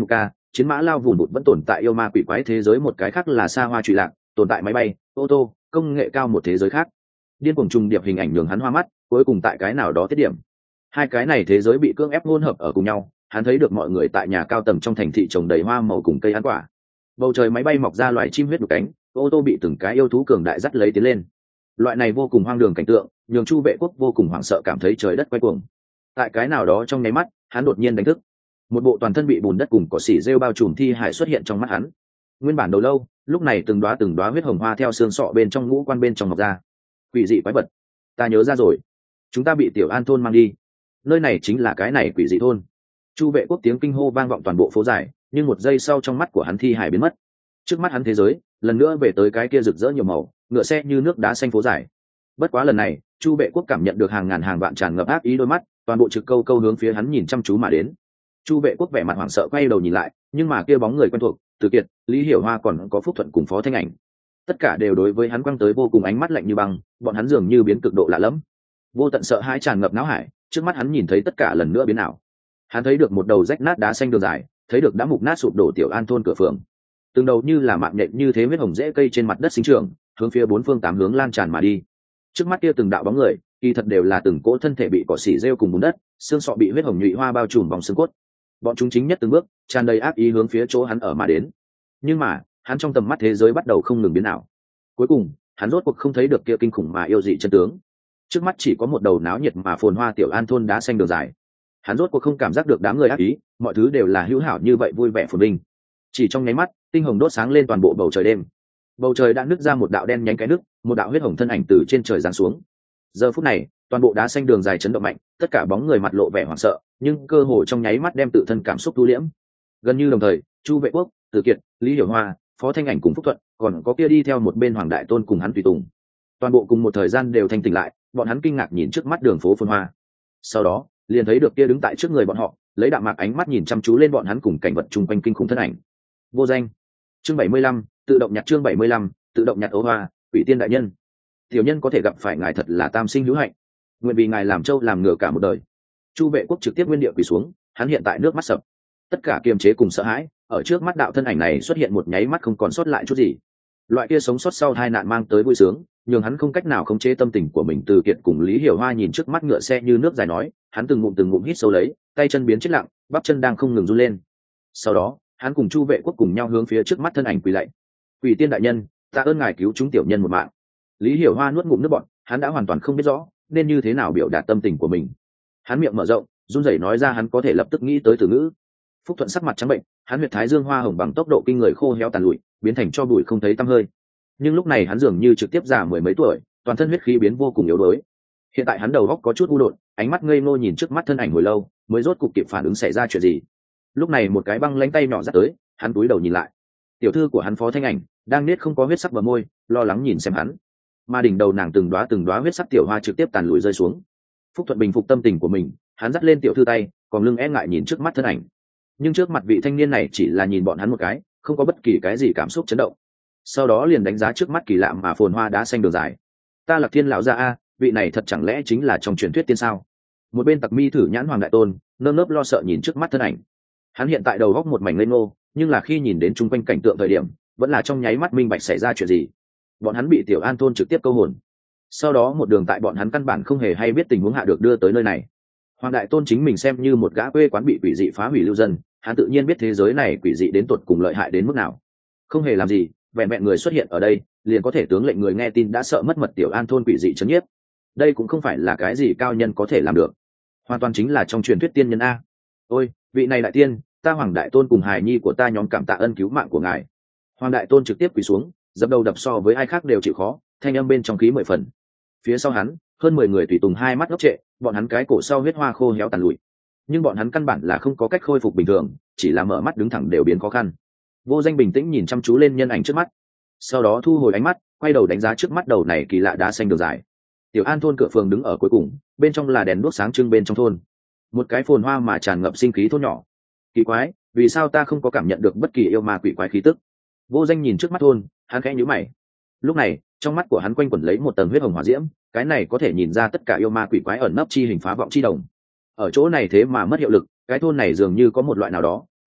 chiến mã lao vùn vụt vẫn tồn tại yêu ma quỷ quái thế giới, một cái khác là xa hoa trụy lạc, tồn tại máy bay, ô tô, công nghệ cao một thế giới khác. Điên cuồng trùng điệp hình ảnh nhường hắn hoa mắt, cuối cùng tại cái nào đó tiết điểm, hai cái này thế giới bị cưỡng ép hỗn hợp ở cùng nhau. Hắn thấy được mọi người tại nhà cao tầng trong thành thị trồng đầy hoa màu cùng cây ăn quả, bầu trời máy bay mọc ra loài chim huyết đục cánh, ô tô bị từng cái yêu thú cường đại dắt lấy tiến lên. Loại này vô cùng hoang đường cảnh tượng nhường Chu Vệ Quốc vô cùng hoảng sợ, cảm thấy trời đất quay cuồng. Tại cái nào đó trong nháy mắt, hắn đột nhiên đánh thức. Một bộ toàn thân bị bùn đất cùng cỏ xỉ rêu bao trùm thi hải xuất hiện trong mắt hắn. Nguyên bản đầu lâu, lúc này từng đóa huyết hồng hoa theo xương sọ bên trong ngũ quan bên trong mọc ra. Quỷ dị quái vật, ta nhớ ra rồi, chúng ta bị Tiểu An thôn mang đi, nơi này chính là cái này quỷ dị thôn. Chu Vệ Quốc tiếng kinh hô vang vọng toàn bộ phố dài, nhưng một giây sau trong mắt của hắn thi hải biến mất. Trước mắt hắn thế giới lần nữa về tới cái kia rực rỡ nhiều màu, ngựa xe như nước đá xanh phố dài. Bất quá lần này, Chu Vệ Quốc cảm nhận được hàng ngàn hàng vạn tràn ngập ác ý đôi mắt, toàn bộ trực câu câu hướng phía hắn nhìn chăm chú mà đến. Chu Vệ Quốc vẻ mặt hoảng sợ quay đầu nhìn lại, nhưng mà kia bóng người quen thuộc, Từ Kiệt, Lý Hiểu Hoa còn có Phúc Thuận cùng Phó Thanh Ảnh, tất cả đều đối với hắn quăng tới vô cùng ánh mắt lạnh như băng, bọn hắn dường như biến cực độ lạ lẫm. Vô tận sợ hãi tràn ngập não hải, trước mắt hắn nhìn thấy tất cả lần nữa biến ảo. Hắn thấy được một đầu rách nát đá xanh đường dài, thấy được đã mục nát sụp đổ Tiểu An thôn cửa phường, từng đầu như là mạng nhện như thế huyết hồng rễ cây trên mặt đất sinh trưởng, hướng phía bốn phương tám hướng lan tràn mà đi. Trước mắt kia từng đạo bóng người, kỳ thật đều là từng cỗ thân thể bị cỏ xỉ rêu cùng bùn đất, xương sọ bị huyết hồng nhụy hoa bao trùm vòng xương cốt. Bọn chúng chính nhất từng bước tràn đầy ác ý hướng phía chỗ hắn ở mà đến. Nhưng mà hắn trong tầm mắt thế giới bắt đầu không ngừng biến ảo. Cuối cùng hắn rốt cuộc không thấy được kia kinh khủng mà yêu dị chân tướng. Trước mắt chỉ có một đầu náo nhiệt mà phồn hoa Tiểu An thôn đá xanh đường dài. Hắn rốt cuộc không cảm giác được đám người ác ý, mọi thứ đều là hữu hảo như vậy, vui vẻ phồn vinh. Chỉ trong nháy mắt, tinh hồng đốt sáng lên toàn bộ bầu trời đêm. Bầu trời đã nứt ra một đạo đen nhánh cái nứt, một đạo huyết hồng thân ảnh từ trên trời giáng xuống. Giờ phút này, toàn bộ đá xanh đường dài chấn động mạnh, tất cả bóng người mặt lộ vẻ hoảng sợ, nhưng cơ hồ trong nháy mắt đem tự thân cảm xúc thu liễm. Gần như đồng thời, Chu Vệ Quốc, Từ Kiệt, Lý Hiểu Hoa, Phó Thanh Ảnh cùng Phúc Thuận, còn có kia đi theo một bên Hoàng Đại Tôn cùng hắn tùy tùng, toàn bộ cùng một thời gian đều thanh tỉnh lại. Bọn hắn kinh ngạc nhìn trước mắt đường phố phồn hoa, sau đó liền thấy được kia đứng tại trước người bọn họ, lấy đạm mạc ánh mắt nhìn chăm chú lên bọn hắn cùng cảnh vật chung quanh kinh khủng thân ảnh. Vô danh. Chương 75, tự động nhặt. Chương 75, tự động nhặt. Ố Hoa, Quỷ Tiên đại nhân, tiểu nhân có thể gặp phải ngài thật là tam sinh hữu hạnh, nguyện vì ngài làm trâu làm ngựa cả một đời. Chu Vệ Quốc trực tiếp nguyên địa quỳ xuống, hắn hiện tại nước mắt sập, tất cả kiềm chế cùng sợ hãi ở trước mắt đạo thân ảnh này xuất hiện một nháy mắt không còn sót lại chút gì. Loại kia sống sót sau tai nạn mang tới vui sướng nhường hắn không cách nào khống chế tâm tình của mình. Từ Kiệt cùng Lý Hiểu Hoa nhìn trước mắt ngựa xe như nước dài nói, hắn từng ngụm hít sâu lấy, tay chân biến chết lặng, bắp chân đang không ngừng run lên. Sau đó hắn cùng Chu Vệ Quốc cùng nhau hướng phía trước mắt thân ảnh quỳ lạy. Quỷ Tiên đại nhân, tạ ơn ngài cứu chúng tiểu nhân một mạng. Lý Hiểu Hoa nuốt ngụm nước bọt, hắn đã hoàn toàn không biết rõ nên như thế nào biểu đạt tâm tình của mình. Hắn miệng mở rộng, run rẩy nói ra hắn có thể lập tức nghĩ tới từ ngữ. Phúc Thuận sắc mặt trắng bệnh, hắn huyệt thái dương hoa hồng bằng tốc độ kinh người khô héo tàn lụi, biến thành cho bụi không thấy tăm hơi. Nhưng lúc này hắn dường như trực tiếp già mười mấy tuổi, toàn thân huyết khí biến vô cùng yếu đuối. Hiện tại hắn đầu óc có chút u đột, ánh mắt ngây ngô nhìn trước mắt thân ảnh hồi lâu, mới rốt cục kịp phản ứng xảy ra chuyện gì. Lúc này một cái băng lãnh tay nhỏ dắt tới, hắn cúi đầu nhìn lại. Tiểu thư của hắn Phó Thanh Ảnh đang nết không có huyết sắc bờ môi, lo lắng nhìn xem hắn. Mà đỉnh đầu nàng từng đóa huyết sắc tiểu hoa trực tiếp tàn lụi rơi xuống. Phúc Thuận bình phục tâm tình của mình, hắn dắt lên tiểu thư tay, còn lưng e ngại nhìn trước mắt thân ảnh. Nhưng trước mặt vị thanh niên này chỉ là nhìn bọn hắn một cái, không có bất kỳ cái gì cảm xúc chấn động. Sau đó liền đánh giá trước mắt kỳ lạ mà phồn hoa đá xanh đường dài. Ta Lạc Thiên lão gia a, vị này thật chẳng lẽ chính là trong truyền thuyết tiên sao? Một bên Tặc Mi thử nhãn Hoàng Đại Tôn nơm nớp lo sợ nhìn trước mắt thân ảnh. Hắn hiện tại đầu góc một mảnh ngây ngô, nhưng là khi nhìn đến chung quanh cảnh tượng thời điểm, vẫn là trong nháy mắt minh bạch xảy ra chuyện gì. Bọn hắn bị Tiểu An thôn trực tiếp câu hồn. Sau đó một đường tại bọn hắn căn bản không hề hay biết tình huống hạ được đưa tới nơi này. Hoàng Đại Tôn chính mình xem như một gã quê quán bị quỷ dị phá hủy lưu dân, hắn tự nhiên biết thế giới này quỷ dị đến tột cùng lợi hại đến mức nào. Không hề làm gì, vẹn vẹn người xuất hiện ở đây liền có thể tướng lệnh người nghe tin đã sợ mất mật Tiểu An thôn quỷ dị chấn nhiếp. Đây cũng không phải là cái gì cao nhân có thể làm được, hoàn toàn chính là trong truyền thuyết tiên nhân a. Ôi, vị này đại tiên, ta Hoàng Đại Tôn cùng hài nhi của ta nhóm cảm tạ ân cứu mạng của ngài. Hoàng Đại Tôn trực tiếp quỳ xuống, dập đầu đập so với ai khác đều chịu khó, thanh âm bên trong khí 10 phần. Phía sau hắn hơn 10 người tùy tùng hai mắt ngốc trệ, bọn hắn cái cổ sau huyết hoa khô héo tàn lụi, nhưng bọn hắn căn bản là không có cách khôi phục bình thường, chỉ là mở mắt đứng thẳng đều biến khó khăn. Vô Danh bình tĩnh nhìn chăm chú lên nhân ảnh trước mắt, sau đó thu hồi ánh mắt, quay đầu đánh giá trước mắt đầu này kỳ lạ đá xanh đường dài. Tiểu An thôn cửa phường đứng ở cuối cùng, bên trong là đèn đuốc sáng trưng bên trong thôn, một cái phồn hoa mà tràn ngập sinh khí thôn nhỏ. Kỳ quái, vì sao ta không có cảm nhận được bất kỳ yêu ma quỷ quái khí tức? Vô Danh nhìn trước mắt thôn, hắn khẽ nhíu mày. Lúc này trong mắt của hắn quanh quẩn lấy một tầng huyết hồng hỏa diễm, cái này có thể nhìn ra tất cả yêu ma quỷ quái ẩn nấp chi hình phá vọng chi đồng. Ở chỗ này thế mà mất hiệu lực, cái thôn này dường như có một loại nào đó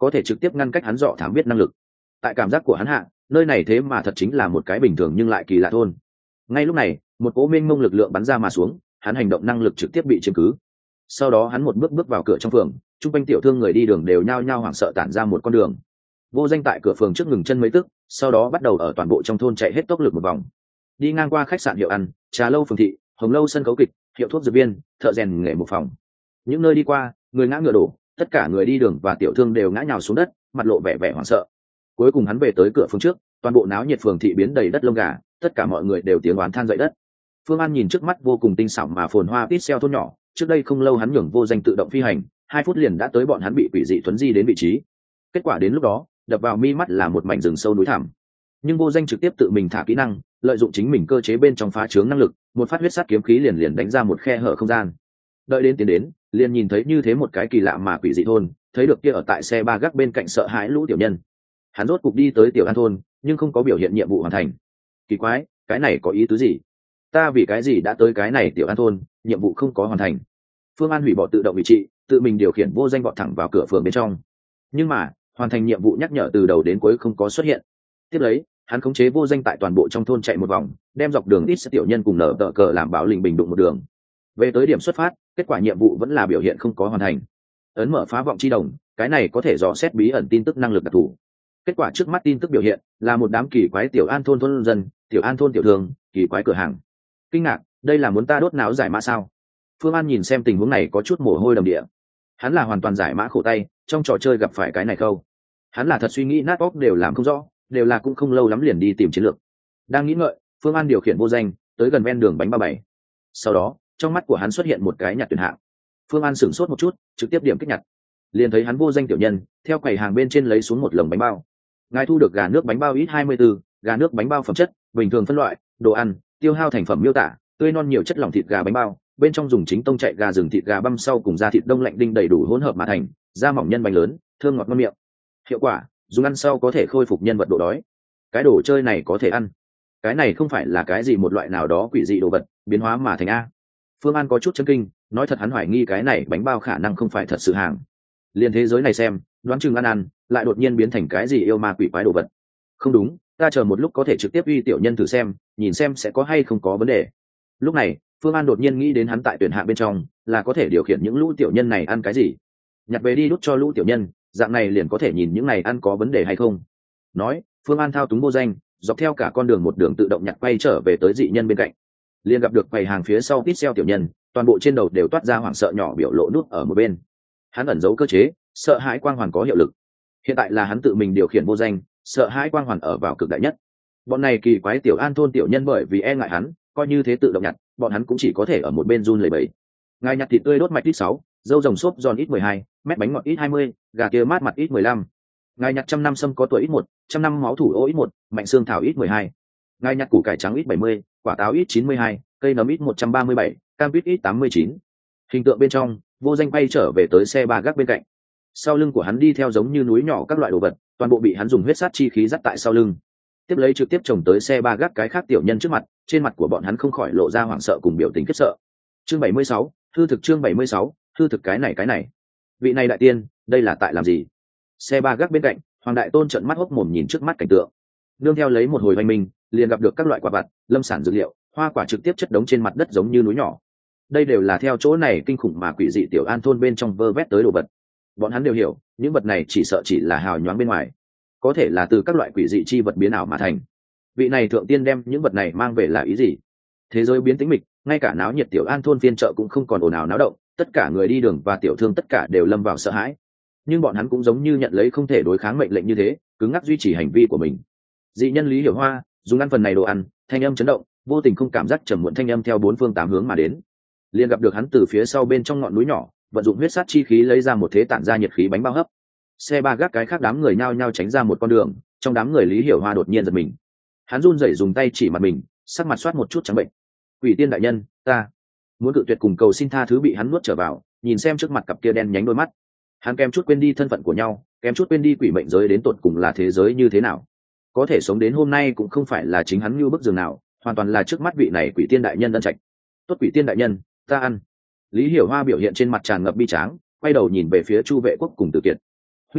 có thể trực tiếp ngăn cách hắn dọ thám biết năng lực. Tại cảm giác của hắn hạ, nơi này thế mà thật chính là một cái bình thường nhưng lại kỳ lạ thôn. Ngay lúc này, một cỗ mênh mông lực lượng bắn ra mà xuống, hắn hành động năng lực trực tiếp bị chiếm cứ. Sau đó hắn một bước bước vào cửa trong phường, chung quanh tiểu thương người đi đường đều nhao nhao hoảng sợ tản ra một con đường. Vô Danh tại cửa phường trước ngừng chân mấy tức, sau đó bắt đầu ở toàn bộ trong thôn chạy hết tốc lực một vòng. Đi ngang qua khách sạn Hiệu Ăn, Trà lâu phường thị, Hồng lâu sân khấu kịch, hiệu thuốc dược viên, thợ rèn nghề một phòng. Những nơi đi qua, người ngã ngựa đổ, tất cả người đi đường và tiểu thương đều ngã nhào xuống đất, mặt lộ vẻ vẻ hoảng sợ. Cuối cùng hắn về tới cửa phường trước, toàn bộ náo nhiệt phường thị biến đầy đất lông gà, tất cả mọi người đều tiếng oán than dậy đất. Phương An nhìn trước mắt vô cùng tinh xảo mà phồn hoa Pixel thôn nhỏ, trước đây không lâu hắn nhường Vô Danh tự động phi hành, 2 phút liền đã tới bọn hắn bị quỷ dị thuấn di đến vị trí. Kết quả đến lúc đó, đập vào mi mắt là một mảnh rừng sâu núi thẳm. Nhưng Vô Danh trực tiếp tự mình thả kỹ năng, lợi dụng chính mình cơ chế bên trong phá trướng năng lực, một phát huyết sát kiếm khí liền đánh ra một khe hở không gian. Đợi đến tiến đến, liền nhìn thấy như thế một cái kỳ lạ mà quỷ dị thôn, thấy được kia ở tại xe ba gác bên cạnh sợ hãi lũ tiểu nhân. Hắn rốt cục đi tới Tiểu An thôn, nhưng không có biểu hiện nhiệm vụ hoàn thành. Kỳ quái, cái này có ý tứ gì? Ta vì cái gì đã tới cái này Tiểu An thôn, nhiệm vụ không có hoàn thành? Phương An hủy bỏ tự động vị trí, tự mình điều khiển Vô Danh vọt thẳng vào cửa phường bên trong. Nhưng mà, hoàn thành nhiệm vụ nhắc nhở từ đầu đến cuối không có xuất hiện. Tiếp lấy, hắn khống chế Vô Danh tại toàn bộ trong thôn chạy một vòng, đem dọc đường ít tiểu nhân cùng nở tờ cờ làm bảo lình bình đụng một đường. Về tới điểm xuất phát, kết quả nhiệm vụ vẫn là biểu hiện không có hoàn thành. Ấn mở phá vọng chi đồng, cái này có thể dò xét bí ẩn tin tức năng lực đặc thù. Kết quả trước mắt tin tức biểu hiện là một đám kỳ quái Tiểu An thôn thôn dân, Tiểu An thôn tiểu thương, kỳ quái cửa hàng. Kinh ngạc, đây là muốn ta đốt não giải mã sao? Phương An nhìn xem tình huống này có chút mồ hôi đầm địa. Hắn là hoàn toàn giải mã khổ tay, trong trò chơi gặp phải cái này câu. Hắn là thật suy nghĩ nát óc đều làm không rõ, đều là cũng không lâu lắm liền đi tìm chiến lược. Đang nghĩ ngợi, Phương An điều khiển Vô Danh tới gần ven đường bánh bao bảy. Sau đó, trong mắt của hắn xuất hiện một cái nhặt tuyển hạng. Phương An sửng sốt một chút, trực tiếp điểm kích nhặt. Liền thấy hắn Vô Danh tiểu nhân theo quầy hàng bên trên lấy xuống một lồng bánh bao. Ngài thu được gà nước bánh bao ít 24, gà nước bánh bao phẩm chất, bình thường phân loại, đồ ăn, tiêu hao thành phẩm miêu tả, tươi non nhiều chất lỏng thịt gà bánh bao, bên trong dùng chính tông chạy gà rừng thịt gà băm sau cùng da thịt đông lạnh đinh đầy đủ hỗn hợp mà thành, da mỏng nhân bánh lớn, thơm ngọt ngon miệng. Hiệu quả, dùng ăn sau có thể khôi phục nhân vật độ đói. Cái đồ chơi này có thể ăn. Cái này không phải là cái gì một loại nào đó quỷ dị đồ vật, biến hóa mà thành a. Phương An có chút chấn kinh, nói thật hắn hoài nghi cái này bánh bao khả năng không phải thật sự hàng. Liên thế giới này xem, đoán chừng ăn lại đột nhiên biến thành cái gì yêu ma quỷ quái đồ vật. Không đúng, ta chờ một lúc có thể trực tiếp uy tiểu nhân thử xem, nhìn xem sẽ có hay không có vấn đề. Lúc này, Phương An đột nhiên nghĩ đến hắn tại tuyển hạng bên trong là có thể điều khiển những lũ tiểu nhân này ăn cái gì, nhặt về đi đút cho lũ tiểu nhân, dạng này liền có thể nhìn những này ăn có vấn đề hay không. Nói, Phương An thao túng Vô Danh dọc theo cả con đường một đường tự động nhặt quay trở về tới dị nhân bên cạnh, liền gặp được quầy hàng phía sau Pixel tiểu nhân, toàn bộ trên đầu đều toát ra hoảng sợ nhỏ biểu lộ nút ở một bên. Hắn ẩn giấu cơ chế, sợ hãi quang hoàn có hiệu lực. Hiện tại là hắn tự mình điều khiển Vô Danh, sợ hãi quang hoàn ở vào cực đại nhất. Bọn này kỳ quái Tiểu An thôn tiểu nhân bởi vì e ngại hắn, coi như thế tự động nhặt, bọn hắn cũng chỉ có thể ở một bên run lẩy bẩy. Ngài nhặt thịt tươi đốt mạch ít 6, dâu rồng xốp giòn ít 12, mét bánh ngọt ít 20, gà kia mát mặt ít 15. Ngài nhặt trăm năm sâm có tuổi ít 1, trăm năm máu thủ ô ít 1, mạnh xương thảo ít 12. Ngài nhặt củ cải trắng ít 70, quả táo ít 92, cây nấm ít 137, cam quýt ít 89. Hình tượng bên trong, Vô Danh bay trở về tới xe ba gác bên cạnh. Sau lưng của hắn đi theo giống như núi nhỏ các loại đồ vật, toàn bộ bị hắn dùng huyết sát chi khí dắt tại sau lưng. Tiếp lấy trực tiếp chồng tới xe ba gác cái khác tiểu nhân trước mặt, trên mặt của bọn hắn không khỏi lộ ra hoảng sợ cùng biểu tình khiếp sợ. Chương 76, hư thực chương 76, hư thực cái này. Vị này đại tiên, đây là tại làm gì? Xe ba gác bên cạnh, Hoàng Đại Tôn trợn mắt hốc mồm nhìn trước mắt cảnh tượng. Nương theo lấy một hồi hoành minh, liền gặp được các loại quả vặt, lâm sản dược liệu, hoa quả trực tiếp chất đống trên mặt đất giống như núi nhỏ. Đây đều là theo chỗ này kinh khủng mà quỷ dị Tiểu An thôn bên trong vơ vét tới đồ vật. Bọn hắn đều hiểu, những vật này chỉ sợ chỉ là hào nhoáng bên ngoài, có thể là từ các loại quỷ dị chi vật biến ảo mà thành. Vị này thượng tiên đem những vật này mang về là ý gì? Thế giới biến tĩnh mịch, ngay cả náo nhiệt Tiểu An thôn phiên chợ cũng không còn ồn ào náo động, tất cả người đi đường và tiểu thương tất cả đều lâm vào sợ hãi. Nhưng bọn hắn cũng giống như nhận lấy không thể đối kháng mệnh lệnh như thế, cứng ngắc duy trì hành vi của mình. Dị nhân Lý Hiểu Hoa dùng ăn phần này đồ ăn, thanh âm chấn động, vô tình không cảm giác trầm muộn thanh âm theo 4 phương 8 hướng mà đến. Liền gặp được hắn từ phía sau bên trong ngọn núi nhỏ, vận dụng huyết sát chi khí lấy ra một thế tản ra nhiệt khí bánh bao hấp. Xe ba gác cái khác đám người nhao nhao tránh ra một con đường, trong đám người Lý Hiểu Hoa đột nhiên giật mình. Hắn run rẩy dùng tay chỉ mặt mình, sắc mặt soát một chút trắng bệnh. Quỷ tiên đại nhân, ta muốn cự tuyệt cùng cầu xin tha thứ bị hắn nuốt trở vào, nhìn xem trước mặt cặp kia đen nhánh đôi mắt. Hắn kém chút quên đi thân phận của nhau, kém chút quên đi quỷ mệnh giới đến tột cùng là thế giới như thế nào. Có thể sống đến hôm nay cũng không phải là chính hắn như bức giường nào, hoàn toàn là trước mắt vị này quỷ tiên đại nhân ân trạch. Tốt quỷ tiên đại nhân, ta ăn. Lý Hiểu Hoa biểu hiện trên mặt tràn ngập bi tráng, quay đầu nhìn về phía Chu Vệ Quốc cùng Tử Kiệt. Huynh đệ,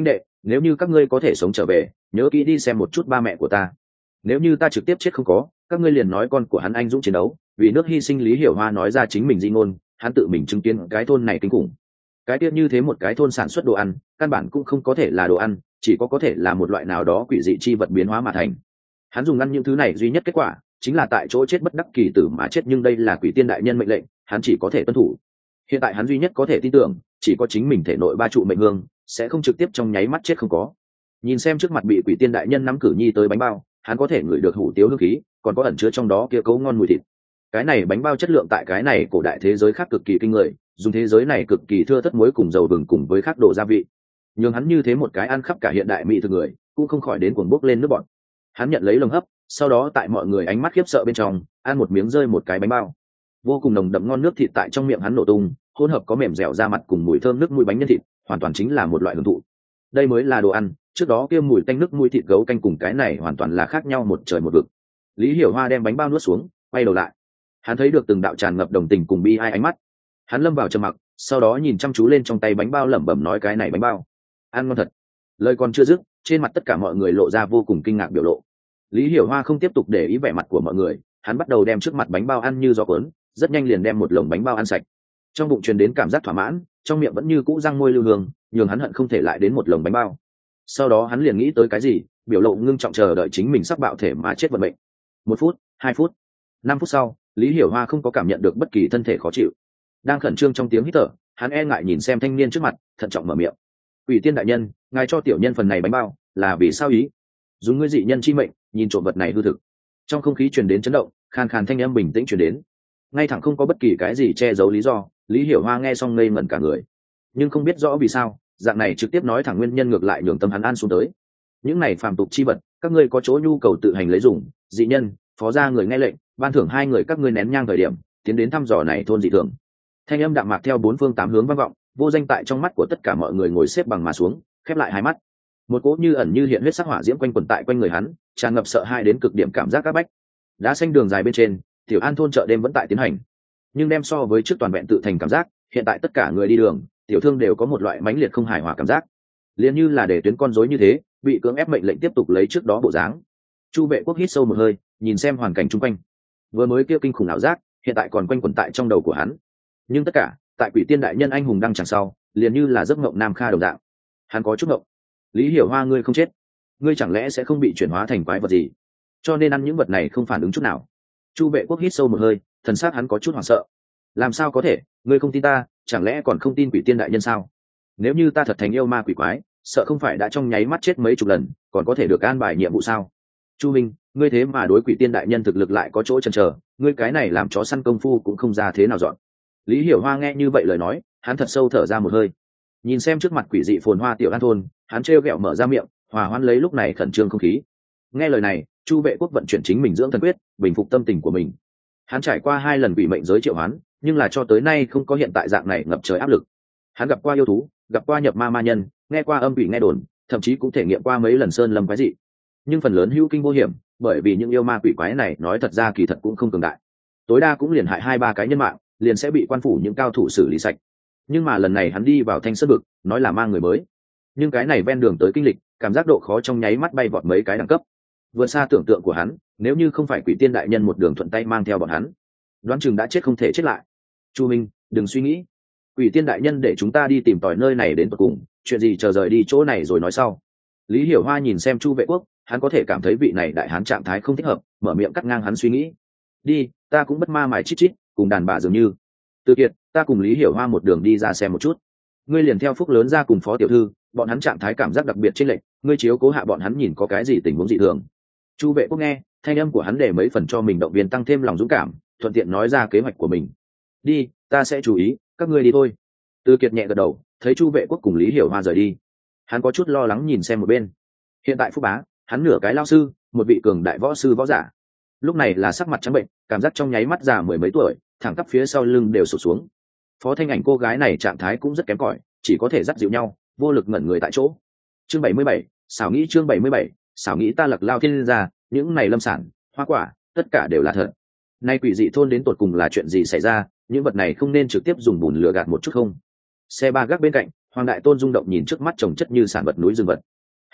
nếu như các ngươi có thể sống trở về, nhớ kỹ đi xem một chút ba mẹ của ta. Nếu như ta trực tiếp chết không có, các ngươi liền nói con của hắn anh dũng chiến đấu, vì nước hy sinh. Lý Hiểu Hoa nói ra chính mình di ngôn, hắn tự mình chứng kiến cái thôn này kinh khủng. Cái tiết như thế một cái thôn sản xuất đồ ăn, căn bản cũng không có thể là đồ ăn, chỉ có thể là một loại nào đó quỷ dị chi vật biến hóa mà thành. Hắn dùng ăn những thứ này duy nhất kết quả chính là tại chỗ chết bất đắc kỳ tử mà chết, nhưng đây là quỷ tiên đại nhân mệnh lệnh, hắn chỉ có thể tuân thủ. Hiện tại hắn duy nhất có thể tin tưởng chỉ có chính mình thể nội ba trụ mệnh hương sẽ không trực tiếp trong nháy mắt chết không có. Nhìn xem trước mặt bị quỷ tiên đại nhân nắm cử nhi tới bánh bao, hắn có thể ngửi được hủ tiếu hương khí, còn có ẩn chứa trong đó kia cấu ngon mùi thịt. Cái này bánh bao chất lượng tại cái này cổ đại thế giới khác cực kỳ kinh người, dùng thế giới này cực kỳ thưa thất muối cùng dầu vừng cùng với khác đồ gia vị, nhưng hắn như thế một cái ăn khắp cả hiện đại mỹ thực người cũng không khỏi đến cuồng bốc lên nước bọt. Hắn nhận lấy lồng hấp, sau đó tại mọi người ánh mắt khiếp sợ bên trong ăn một miếng rơi một cái bánh bao. Vô cùng nồng đậm ngon nước thịt tại trong miệng hắn nổ tung, hỗn hợp có mềm dẻo da mặt cùng mùi thơm nước mũi bánh nhân thịt, hoàn toàn chính là một loại hưởng thụ. Đây mới là đồ ăn, trước đó kia mùi tanh nước mũi thịt gấu canh cùng cái này hoàn toàn là khác nhau một trời một vực. Lý Hiểu Hoa đem bánh bao nuốt xuống, quay đầu lại. Hắn thấy được từng đạo tràn ngập đồng tình cùng bi ai ánh mắt. Hắn lâm vào trầm mặc, sau đó nhìn chăm chú lên trong tay bánh bao, lẩm bẩm nói cái này bánh bao ăn ngon thật. Lời còn chưa dứt, trên mặt tất cả mọi người lộ ra vô cùng kinh ngạc biểu lộ. Lý Hiểu Hoa không tiếp tục để ý vẻ mặt của mọi người, hắn bắt đầu đem trước mặt bánh bao ăn như gió cuốn, rất nhanh liền đem một lồng bánh bao ăn sạch. Trong bụng truyền đến cảm giác thỏa mãn, trong miệng vẫn như cũ răng môi lưu hương, nhường hắn hận không thể lại đến một lồng bánh bao. Sau đó hắn liền nghĩ tới cái gì, biểu lộ ngưng trọng chờ đợi chính mình sắp bạo thể mà chết vận mệnh. 1 phút, 2 phút, 5 phút sau, Lý Hiểu Hoa không có cảm nhận được bất kỳ thân thể khó chịu. Đang khẩn trương trong tiếng hít thở, hắn e ngại nhìn xem thanh niên trước mặt, thận trọng mở miệng. Quỷ tiên đại nhân, ngài cho tiểu nhân phần này bánh bao là vì sao ý? Dùng ngươi dị nhân chi mệnh nhìn trộm vật này hư thực. Trong không khí truyền đến chấn động, khàn khàn thanh âm bình tĩnh truyền đến, ngay thẳng không có bất kỳ cái gì che giấu lý do. Lý Hiểu Hoa nghe xong ngây ngẩn cả người, nhưng không biết rõ vì sao dạng này trực tiếp nói thẳng nguyên nhân ngược lại nhường tâm hắn an xuống tới. Những này phàm tục chi vật, các ngươi có chỗ nhu cầu tự hành lấy dùng. Dị nhân phó gia người nghe lệnh, ban thưởng 2 người các ngươi nén nhang thời điểm tiến đến thăm dò này thôn dị thường. Thanh âm đạm mạc theo 4 phương 8 hướng vang vọng, vô danh tại trong mắt của tất cả mọi người ngồi xếp bằng mà xuống, khép lại hai mắt. Một cỗ như ẩn như hiện huyết sắc hỏa diễm quanh quẩn tại quanh người hắn, tràn ngập sợ hãi đến cực điểm cảm giác áp bách. Đá xanh đường dài bên trên, Tiểu An thôn chợ đêm vẫn tại tiến hành, nhưng đem so với trước toàn vẹn tự thành cảm giác, hiện tại tất cả người đi đường, tiểu thương đều có một loại mãnh liệt không hài hòa cảm giác, liền như là để tuyến con rối như thế, bị cưỡng ép mệnh lệnh tiếp tục lấy trước đó bộ dáng. Chu Vệ Quốc hít sâu một hơi, nhìn xem hoàn cảnh xung quanh. Vừa mới kia kinh khủng ảo giác, hiện tại còn quanh quẩn tại trong đầu của hắn. Nhưng tất cả, tại Quỷ Tiên đại nhân anh hùng đăng chẳng sau, liền như là giấc mộng Nam Kha đồng dạng. Hắn có chút mộng. Lý Hiểu Hoa, ngươi không chết, ngươi chẳng lẽ sẽ không bị chuyển hóa thành quái vật gì? Cho nên ăn những vật này không phản ứng chút nào. Chu Vệ Quốc hít sâu một hơi, thần sắc hắn có chút hoảng sợ. Làm sao có thể, ngươi không tin ta, chẳng lẽ còn không tin Quỷ Tiên đại nhân sao? Nếu như ta thật thành yêu ma quỷ quái, sợ không phải đã trong nháy mắt chết mấy chục lần, còn có thể được an bài nhiệm vụ sao? Chu Minh, ngươi thế mà đối Quỷ Tiên đại nhân thực lực lại có chỗ chần chờ, ngươi cái này làm chó săn công phu cũng không ra thế nào dọn. Lý Hiểu Hoa nghe như vậy lời nói, hắn thật sâu thở ra một hơi. Nhìn xem trước mặt quỷ dị phồn hoa Tiểu An thôn, hắn trêu ghẹo mở ra miệng, hòa hoãn lấy lúc này khẩn trương không khí. Nghe lời này, Chu Vệ Quốc vận chuyển chính mình dưỡng thần quyết, bình phục tâm tình của mình. Hắn trải qua 2 lần bị mệnh giới triệu hoán, nhưng là cho tới nay không có hiện tại dạng này ngập trời áp lực. Hắn gặp qua yêu thú, gặp qua nhập ma ma nhân, nghe qua âm quỷ nghe đồn, thậm chí cũng thể nghiệm qua mấy lần sơn lâm quái dị. Nhưng phần lớn hữu kinh vô hiểm, bởi vì những yêu ma quỷ quái này nói thật ra kỳ thật cũng không cường đại, tối đa cũng liền hại 2-3 cái nhân mạng, liền sẽ bị quan phủ những cao thủ xử lý sạch. Nhưng mà lần này hắn đi vào Thanh Sơn Vực, nói là mang người mới, nhưng cái này ven đường tới kinh lịch, cảm giác độ khó trong nháy mắt bay vọt mấy cái đẳng cấp, vượt xa tưởng tượng của hắn. Nếu như không phải Quỷ Tiên đại nhân một đường thuận tay mang theo bọn hắn, đoán chừng đã chết không thể chết lại. Chu Minh, đừng suy nghĩ, Quỷ Tiên đại nhân để chúng ta đi tìm tòi nơi này đến tận cùng, chuyện gì chờ rời đi chỗ này rồi nói sau. Lý Hiểu Hoa nhìn xem Chu Vệ Quốc, hắn có thể cảm thấy vị này đại hán trạng thái không thích hợp, mở miệng cắt ngang hắn suy nghĩ. Đi, ta cũng bất ma mài chít chít, cùng đàn bà dường như. Từ Kiệt, ta cùng Lý Hiểu Hoa một đường đi ra xem một chút. Ngươi liền theo Phúc lớn ra cùng Phó tiểu thư, bọn hắn trạng thái cảm giác đặc biệt trên lệch, ngươi chiếu cố hạ bọn hắn nhìn có cái gì tình huống dị thường. Chu Vệ Quốc nghe, thanh âm của hắn để mấy phần cho mình động viên tăng thêm lòng dũng cảm, thuận tiện nói ra kế hoạch của mình. Đi, ta sẽ chú ý, các ngươi đi thôi. Từ Kiệt nhẹ gật đầu, thấy Chu Vệ Quốc cùng Lý Hiểu Hoa rời đi, hắn có chút lo lắng nhìn xem một bên. Hiện tại Phúc bá, hắn nửa cái lao sư, một vị cường đại võ sư võ giả, lúc này là sắc mặt trắng bệnh, cảm giác trong nháy mắt già mười mấy tuổi, thẳng tắp phía sau lưng đều sụt xuống. Phó Thanh Ảnh cô gái này trạng thái cũng rất kém cỏi, chỉ có thể dắt dịu nhau, vô lực ngẩn người tại chỗ. Chương 77, xảo nghĩ chương 77, xảo nghĩ ta Lặc Lao Thiên gia, những này lâm sản, hoa quả, tất cả đều là thật. Nay quỷ dị thôn đến tột cùng là chuyện gì xảy ra, những vật này không nên trực tiếp dùng bùn lửa gạt một chút không? Xe ba gác bên cạnh, Hoàng Đại Tôn rung động nhìn trước mắt chồng chất như sản vật núi rừng vật.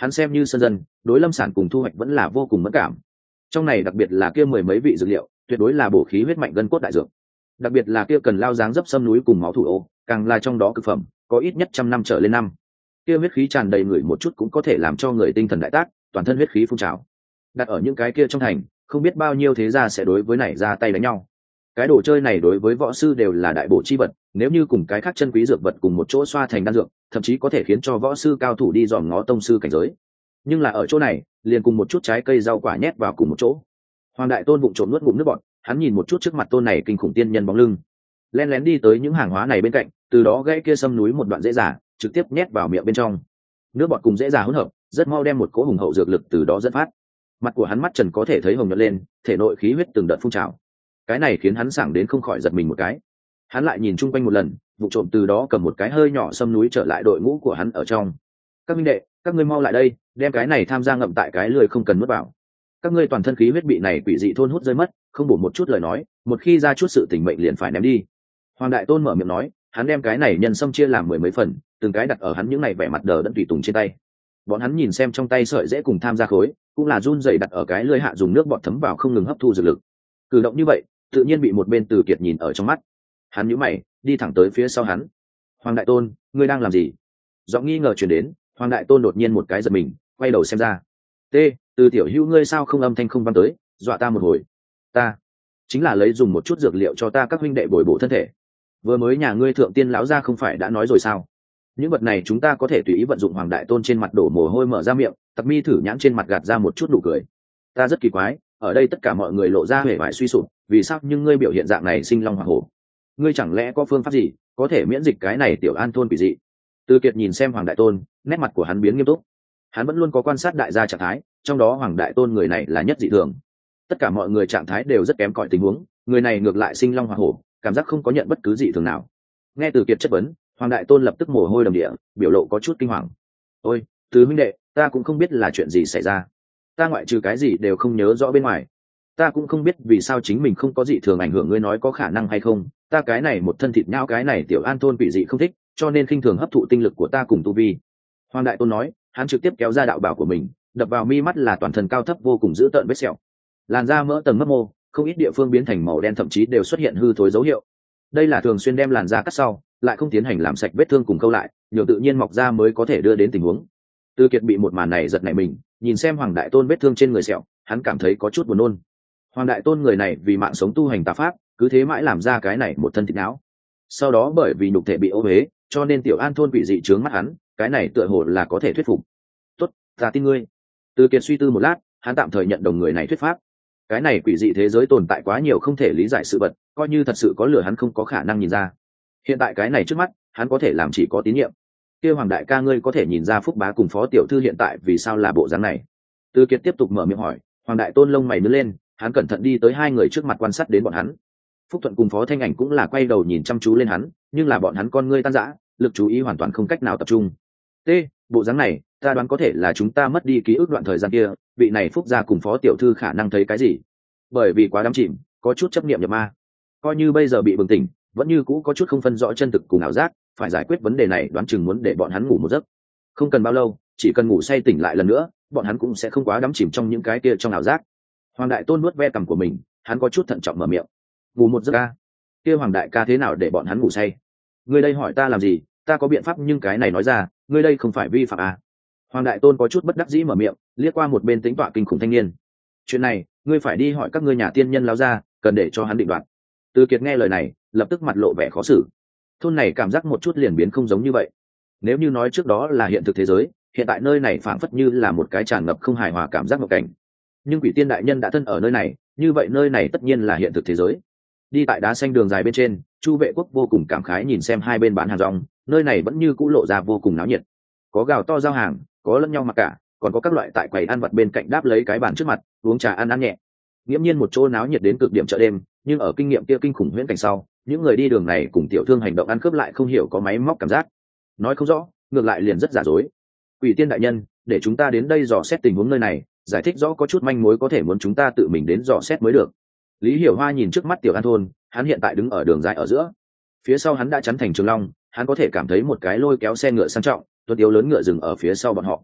hắn xem như sân dân, đối lâm sản cùng thu hoạch vẫn là vô cùng mất cảm. Trong này đặc biệt là kia mười mấy vị dược liệu, tuyệt đối là bổ khí huyết mạnh gân cốt đại dược. Đặc biệt là kia cần lao dáng dấp sâm núi cùng máu thủ ô, càng là trong đó cực phẩm, có ít nhất 100 năm trở lên năm. Kia huyết khí tràn đầy người một chút cũng có thể làm cho người tinh thần đại tác, toàn thân huyết khí phun trào. Đặt ở những cái kia trong thành, không biết bao nhiêu thế gia sẽ đối với này ra tay đánh nhau. Cái đồ chơi này đối với võ sư đều là đại bổ chi vật, nếu như cùng cái khác chân quý dược vật cùng một chỗ xoa thành đan dược, thậm chí có thể khiến cho võ sư cao thủ đi dòm ngó tông sư cảnh giới. Nhưng là ở chỗ này, liền cùng một chút trái cây rau quả nhét vào cùng một chỗ. Hoàng Đại Tôn vụng trộm nuốt ngụm nước bọt, hắn nhìn một chút trước mặt tôn này kinh khủng tiên nhân bóng lưng, lén lén đi tới những hàng hóa này bên cạnh, từ đó gãy kia sâm núi một đoạn dễ dàng, trực tiếp nhét vào miệng bên trong. Nước bọt cùng dễ dàng hỗn hợp, rất mau đem một cỗ hùng hậu dược lực từ đó dẫn phát. Mặt của hắn mắt trần có thể thấy hồng nhuận lên, thể nội khí huyết từng đợt phun trào. Cái này khiến hắn sảng đến không khỏi giật mình một cái. Hắn lại nhìn chung quanh một lần, vụ trộm từ đó cầm một cái hơi nhỏ sâm núi trở lại đội ngũ của hắn ở trong. Các minh đệ, các ngươi mau lại đây, đem cái này tham gia ngậm tại cái lười không cần nuốt vào. Các ngươi toàn thân khí huyết bị này quỷ dị thôn hút rơi mất, không bổ một chút lời nói, một khi ra chút sự tình mệnh liền phải ném đi. Hoàng Đại Tôn mở miệng nói, hắn đem cái này nhân sâm chia làm 10 mấy phần, từng cái đặt ở hắn những này vẻ mặt đờ đẫn tùy tùng trên tay. Bọn hắn nhìn xem trong tay sợi dễ cùng tham gia khối, cũng là run rẩy đặt ở cái lưỡi hạ dùng nước bọt thấm vào không ngừng hấp thu dược lực. Cử động như vậy, tự nhiên bị một bên Từ Kiệt nhìn ở trong mắt. Hắn nhíu mày, đi thẳng tới phía sau hắn. Hoàng Đại Tôn, ngươi đang làm gì? Giọng nghi ngờ truyền đến, Hoàng Đại Tôn đột nhiên một cái giật mình, quay đầu xem ra. T, Từ tiểu hữu ngươi sao không âm thanh không vang tới, dọa ta một hồi. Ta chính là lấy dùng một chút dược liệu cho ta các huynh đệ bồi bổ thân thể. Vừa mới nhà ngươi thượng tiên lão gia không phải đã nói rồi sao? Những vật này chúng ta có thể tùy ý vận dụng. Hoàng Đại Tôn trên mặt đổ mồ hôi mở ra miệng, Tặc Mi thử nhãn trên mặt gạt ra một chút nụ cười. Ta rất kỳ quái, ở đây tất cả mọi người lộ ra vẻ vải suy sụp, vì sao nhưng ngươi biểu hiện dạng này sinh long hỏa hổ? Ngươi chẳng lẽ có phương pháp gì có thể miễn dịch cái này tiểu an thôn quỷ dị? Từ Kiệt nhìn xem Hoàng Đại Tôn, nét mặt của hắn biến nghiêm túc. Hắn vẫn luôn có quan sát đại gia trạng thái, trong đó Hoàng Đại Tôn người này là nhất dị thường. Tất cả mọi người trạng thái đều rất kém cỏi tình huống, người này ngược lại sinh long hỏa hổ, cảm giác không có nhận bất cứ dị thường nào. Nghe Từ Kiệt chất vấn, Hoàng Đại Tôn lập tức mồ hôi đầm địa, biểu lộ có chút kinh hoàng. Ôi, Từ huynh đệ, ta cũng không biết là chuyện gì xảy ra. Ta ngoại trừ cái gì đều không nhớ rõ bên ngoài. Ta cũng không biết vì sao chính mình không có dị thường ảnh hưởng ngươi nói có khả năng hay không. Ta cái này một thân thịt nhão cái này tiểu an thôn quỷ dị không thích, cho nên khinh thường hấp thụ tinh lực của ta cùng tu vi. Hoàng Đại Tôn nói, hắn trực tiếp kéo ra đạo bảo của mình, đập vào mi mắt là toàn thân cao thấp vô cùng dữ tợn vết sẹo. Làn da mỡ tầng mấp mô, không ít địa phương biến thành màu đen, thậm chí đều xuất hiện hư thối dấu hiệu. Đây là thường xuyên đem làn da cắt sau, lại không tiến hành làm sạch vết thương cùng câu lại, nhiều tự nhiên mọc ra mới có thể đưa đến tình huống. Từ Kiệt bị một màn này giật nảy mình, nhìn xem Hoàng Đại Tôn vết thương trên người sẹo, hắn cảm thấy có chút buồn nôn. Hoàng Đại Tôn người này vì mạng sống tu hành tà pháp, cứ thế mãi làm ra cái này một thân thịt não. Sau đó bởi vì nhục thể bị ô uế, cho nên tiểu an thôn bị dị trướng mắt hắn, cái này tựa hồ là có thể thuyết phục. Tốt, ta tin ngươi. Từ Kiệt suy tư một lát, hắn tạm thời nhận đồng người này thuyết pháp. Cái này quỷ dị thế giới tồn tại quá nhiều không thể lý giải sự vật, coi như thật sự có lửa hắn không có khả năng nhìn ra. Hiện tại cái này trước mắt, hắn có thể làm chỉ có tín nhiệm. Kêu Hoàng đại ca ngươi có thể nhìn ra Phúc bá cùng Phó tiểu thư hiện tại vì sao là bộ dáng này? Từ Kiệt tiếp tục mở miệng hỏi. Hoàng Đại Tôn lông mày nhướng lên, hắn cẩn thận đi tới hai người trước mặt quan sát đến bọn hắn. Phúc Thuận cùng Phó Thanh Ảnh cũng là quay đầu nhìn chăm chú lên hắn, nhưng là bọn hắn con ngươi tan rã, lực chú ý hoàn toàn không cách nào tập trung. Bộ dáng này, ta đoán có thể là chúng ta mất đi ký ức đoạn thời gian kia, vị này Phúc gia cùng Phó tiểu thư khả năng thấy cái gì? Bởi vì quá đắm chìm, có chút chấp niệm nhập ma. Coi như bây giờ bị bừng tỉnh, vẫn như cũ có chút không phân rõ chân thực cùng ảo giác, phải giải quyết vấn đề này đoán chừng muốn để bọn hắn ngủ một giấc. Không cần bao lâu, chỉ cần ngủ say tỉnh lại lần nữa, bọn hắn cũng sẽ không quá đắm chìm trong những cái kia trong ảo giác. Hoàng Đại Tôn nuốt ve cằm của mình, hắn có chút thận trọng mở miệng. Ngủ một giấc ca? Kia Hoàng đại ca thế nào để bọn hắn ngủ say? Ngươi đây hỏi ta làm gì? Ta có biện pháp nhưng cái này nói ra, ngươi đây không phải vi phạm à? Hoàng Đại Tôn có chút bất đắc dĩ mở miệng, liếc qua một bên tính tọa kinh khủng thanh niên. Chuyện này, ngươi phải đi hỏi các ngươi nhà tiên nhân lão gia, cần để cho hắn định đoạt. Từ Kiệt nghe lời này, lập tức mặt lộ vẻ khó xử. Thôn này cảm giác một chút liền biến không giống như vậy. Nếu như nói trước đó là hiện thực thế giới, hiện tại nơi này phảng phất như là một cái tràn ngập không hài hòa cảm giác ngộ cảnh. Nhưng Quỷ Tiên đại nhân đã thân ở nơi này, như vậy nơi này tất nhiên là hiện thực thế giới. Đi tại đá xanh đường dài bên trên, Chu Vệ Quốc vô cùng cảm khái nhìn xem hai bên bán hàng rong, nơi này vẫn như cũ lộ ra vô cùng náo nhiệt. Có gào to giao hàng, có lẫn nhau mặc cả, còn có các loại tại quầy ăn vặt bên cạnh đáp lấy cái bàn trước mặt, uống trà ăn nhẹ. Nghiễm nhiên một chỗ náo nhiệt đến cực điểm chợ đêm, nhưng ở kinh nghiệm kia kinh khủng huyễn cảnh sau, những người đi đường này cùng tiểu thương hành động ăn cướp lại không hiểu có máy móc cảm giác. Nói không rõ, ngược lại liền rất giả dối. Quỷ Tiên đại nhân, để chúng ta đến đây dò xét tình huống nơi này, giải thích rõ có chút manh mối có thể muốn chúng ta tự mình đến dò xét mới được. Lý Hiểu Hoa nhìn trước mắt tiểu an thôn, hắn hiện tại đứng ở đường dài ở giữa, phía sau hắn đã chắn thành trường long, hắn có thể cảm thấy một cái lôi kéo xe ngựa sang trọng, tuột yếu lớn ngựa dừng ở phía sau bọn họ.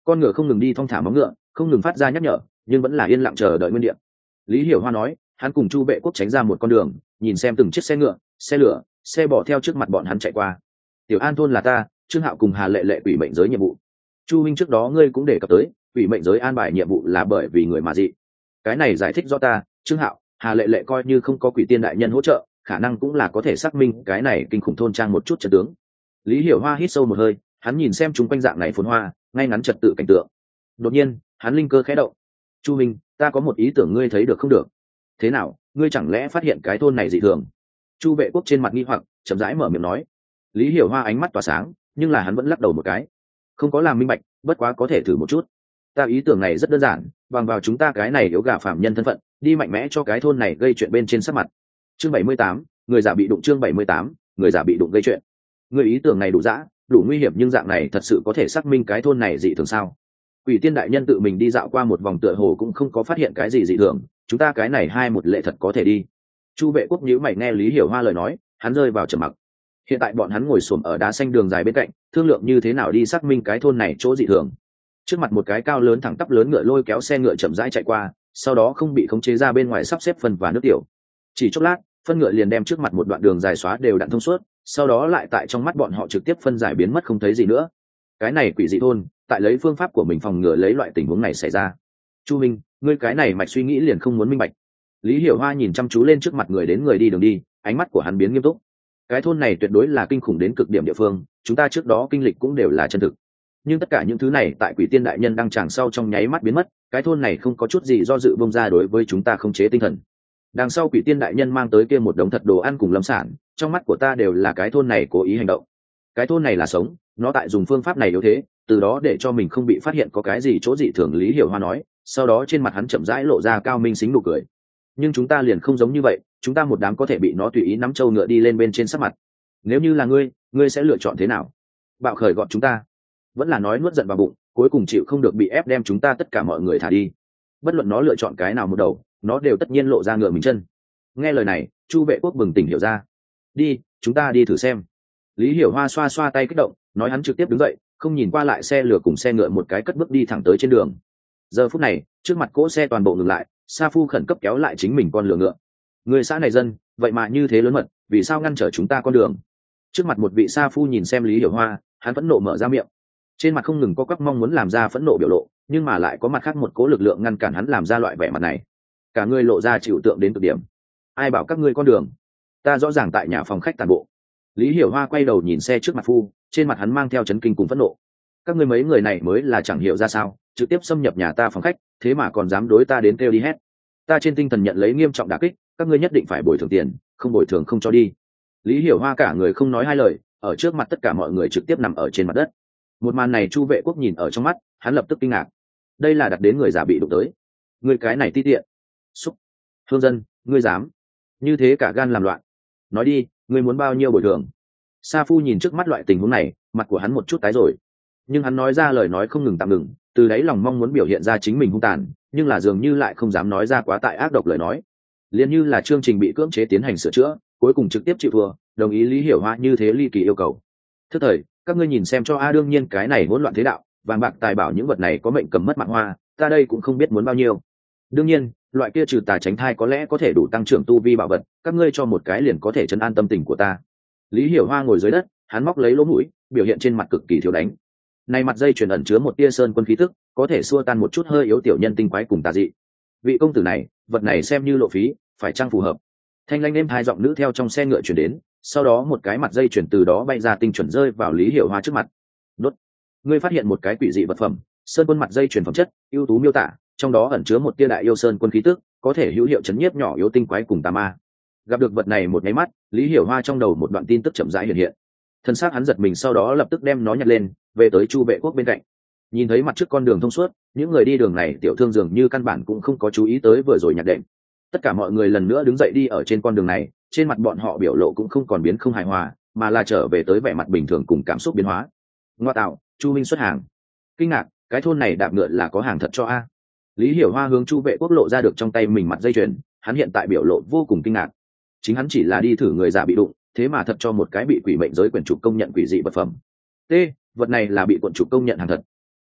con ngựa không ngừng đi thong thả móng ngựa, không ngừng phát ra nhắc nhở, nhưng vẫn là yên lặng chờ đợi nguyên địa. Lý Hiểu Hoa nói, hắn cùng Chu Vệ Quốc tránh ra một con đường, nhìn xem từng chiếc xe ngựa, xe lửa, xe bò theo trước mặt bọn hắn chạy qua. Tiểu An thôn là ta, Trương Hạo cùng Hà Lệ Lệ quỷ mệnh giới nhiệm vụ. Chu minh trước đó ngươi cũng đề cập tới, quỷ mệnh giới an bài nhiệm vụ là bởi vì người mà dị. Cái này giải thích do ta, Trương Hạo, Hà Lệ Lệ coi như không có quỷ tiên đại nhân hỗ trợ, khả năng cũng là có thể xác minh cái này kinh khủng thôn trang một chút trận tướng. Lý Hiểu Hoa hít sâu một hơi, hắn nhìn xem chúng quanh dạng này phồn hoa, ngay ngắn trật tự cảnh tượng. Đột nhiên, hắn linh cơ khẽ động. Chu minh, ta có một ý tưởng, ngươi thấy được không được? Thế nào, ngươi chẳng lẽ phát hiện cái thôn này dị thường? Chu Vệ Quốc trên mặt nghi hoặc, chậm rãi mở miệng nói. Lý Hiểu Hoa ánh mắt tỏa sáng, nhưng là hắn vẫn lắc đầu một cái. Không có làm minh bạch, bất quá có thể thử một chút. Ta ý tưởng này rất đơn giản, bằng vào chúng ta cái này yếu gà phạm nhân thân phận, đi mạnh mẽ cho cái thôn này gây chuyện bên trên sắc mặt. Chương 78, người giả bị đụng. Chương 78, người giả bị đụng gây chuyện. Người ý tưởng này đủ dã, đủ nguy hiểm, nhưng dạng này thật sự có thể xác minh cái thôn này dị thường sao? Quỷ tiên đại nhân tự mình đi dạo qua một vòng tựa hồ cũng không có phát hiện cái gì dị thường, chúng ta cái này hai một lệ thật có thể đi. Chu Vệ Quốc nhíu mày nghe Lý Hiểu Hoa lời nói, hắn rơi vào trầm mặc. Hiện tại bọn hắn ngồi xổm ở đá xanh đường dài bên cạnh, thương lượng như thế nào đi xác minh cái thôn này chỗ dị thường. Trước mặt một cái cao lớn thẳng tắp lớn ngựa lôi kéo xe ngựa chậm rãi chạy qua, sau đó không bị khống chế ra bên ngoài sắp xếp phân và nước tiểu. Chỉ chốc lát, phân ngựa liền đem trước mặt một đoạn đường dài xóa đều đặn thông suốt, sau đó lại tại trong mắt bọn họ trực tiếp phân giải biến mất không thấy gì nữa. Cái này quỷ dị thôn, tại lấy phương pháp của mình phòng ngừa lấy loại tình huống này xảy ra. Chu Minh, ngươi cái này mạch suy nghĩ liền không muốn minh bạch. Lý Hiểu Hoa nhìn chăm chú lên trước mặt người đến người đi đường đi, ánh mắt của hắn biến nghiêm túc. Cái thôn này tuyệt đối là kinh khủng đến cực điểm địa phương, chúng ta trước đó kinh lịch cũng đều là chân thực. Nhưng tất cả những thứ này tại quỷ tiên đại nhân đang tràng sau trong nháy mắt biến mất, cái thôn này không có chút gì do dự bông ra đối với chúng ta không chế tinh thần. Đằng sau quỷ tiên đại nhân mang tới kia một đống thật đồ ăn cùng lâm sản, trong mắt của ta đều là cái thôn này cố ý hành động. Cái thôn này là sống, nó tại dùng phương pháp này yếu thế, từ đó để cho mình không bị phát hiện có cái gì chỗ dị thường. Lý Hiểu Hoa nói, sau đó trên mặt hắn chậm rãi lộ ra cao minh xính nụ cười. Nhưng chúng ta liền không giống như vậy, chúng ta một đám có thể bị nó tùy ý nắm trâu ngựa đi lên bên trên sắc mặt. Nếu như là ngươi sẽ lựa chọn thế nào? Bạo khởi gọn chúng ta, vẫn là nói nuốt giận vào bụng, cuối cùng chịu không được bị ép đem chúng ta tất cả mọi người thả đi? Bất luận nó lựa chọn cái nào một đầu, nó đều tất nhiên lộ ra ngựa mình chân. Nghe lời này, Chu Vệ Quốc bừng tỉnh hiểu ra. Đi, chúng ta đi thử xem. Lý Hiểu Hoa xoa xoa tay kích động, nói hắn trực tiếp đứng dậy, không nhìn qua lại xe lửa cùng xe ngựa, một cái cất bước đi thẳng tới trên đường. Giờ phút này, trước mặt cỗ xe toàn bộ ngừng lại, Sa Phu khẩn cấp kéo lại chính mình con lừa ngựa. Người xã này dân, vậy mà như thế lớn mật, vì sao ngăn trở chúng ta con đường? Trước mặt một vị Sa Phu nhìn xem Lý Hiểu Hoa, hắn phẫn nộ mở ra miệng, trên mặt không ngừng có quắc mong muốn làm ra phẫn nộ biểu lộ, nhưng mà lại có mặt khác một cố lực lượng ngăn cản hắn làm ra loại vẻ mặt này. Cả người lộ ra chịu tượng đến cực điểm. Ai bảo các ngươi con đường? Ta rõ ràng tại nhà phòng khách tàn bộ. Lý Hiểu Hoa quay đầu nhìn xe trước mặt Phu, trên mặt hắn mang theo chấn kinh cùng phẫn nộ. Các ngươi mấy người này mới là chẳng hiểu ra sao, trực tiếp xâm nhập nhà ta phòng khách, thế mà còn dám đối ta đến kêu đi hét. Ta trên tinh thần nhận lấy nghiêm trọng đả kích, các ngươi nhất định phải bồi thường tiền, không bồi thường không cho đi. Lý Hiểu Hoa cả người không nói hai lời, ở trước mặt tất cả mọi người trực tiếp nằm ở trên mặt đất. Một màn này Chu Vệ Quốc nhìn ở trong mắt, hắn lập tức kinh ngạc. Đây là đặt đến người giả bị đụng tới. Ngươi cái này ti tiện, xúc, hương dân, ngươi dám như thế cả gan làm loạn. Nói đi, ngươi muốn bao nhiêu bồi thường? Sa Phu nhìn trước mắt loại tình huống này, mặt của hắn một chút tái rồi, nhưng hắn nói ra lời nói không ngừng tạm ngừng, từ đáy lòng mong muốn biểu hiện ra chính mình hung tàn, nhưng là dường như lại không dám nói ra quá tại ác độc lời nói. Liên như là chương trình bị cưỡng chế tiến hành sửa chữa, cuối cùng trực tiếp chịu thua, đồng ý Lý Hiểu Hoa như thế ly kỳ yêu cầu. Thứ thời, các ngươi nhìn xem cho a, đương nhiên cái này hỗn loạn thế đạo, vàng bạc tài bảo những vật này có mệnh cầm mất mạng hoa, ta đây cũng không biết muốn bao nhiêu. Đương nhiên, loại kia trừ tà tránh thai có lẽ có thể đủ tăng trưởng tu vi bảo vật, các ngươi cho một cái liền có thể trấn an tâm tình của ta. Lý Hiểu Hoa ngồi dưới đất, hắn móc lấy lỗ mũi, biểu hiện trên mặt cực kỳ thiếu đánh. Này mặt dây chuyền ẩn chứa một tia sơn quân khí tức, có thể xua tan một chút hơi yếu tiểu nhân tinh quái cùng tà dị. Vị công tử này, vật này xem như lộ phí, phải chăng phù hợp? Thanh lanh êm hai giọng nữ theo trong xe ngựa chuyển đến, sau đó một cái mặt dây chuyền từ đó bay ra tinh chuẩn rơi vào Lý Hiểu Hoa trước mặt. Đốt. Ngươi phát hiện một cái quỷ dị vật phẩm, sơn quân mặt dây chuyền phẩm chất, ưu tú miêu tả, trong đó ẩn chứa một tia đại yêu sơn quân khí tức, có thể hữu hiệu chấn nhiếp nhỏ yếu tinh quái cùng tà ma. Gặp được vật này một nháy mắt, Lý Hiểu Hoa trong đầu một đoạn tin tức chậm rãi hiện hiện. Thân xác hắn giật mình, sau đó lập tức đem nó nhặt lên, về tới Chu Vệ Quốc bên cạnh. Nhìn thấy mặt trước con đường thông suốt, những người đi đường này tiểu thương dường như căn bản cũng không có chú ý tới vừa rồi nhặt đệm. Tất cả mọi người lần nữa đứng dậy đi ở trên con đường này, trên mặt bọn họ biểu lộ cũng không còn biến không hài hòa, mà là trở về tới vẻ mặt bình thường cùng cảm xúc biến hóa. Ngoa tạo, Chu Minh xuất hàng. Kinh ngạc, cái thôn này đạp ngựa là có hàng thật cho a. Lý Hiểu Hoa hướng Chu Vệ Quốc lộ ra được trong tay mình mặt dây chuyền, hắn hiện tại biểu lộ vô cùng kinh ngạc. Chính hắn chỉ là đi thử người giả bị đụng, thế mà thật cho một cái bị quỷ mệnh giới quyển trục công nhận quỷ dị vật phẩm. T, vật này là bị quận trục công nhận hàng thật.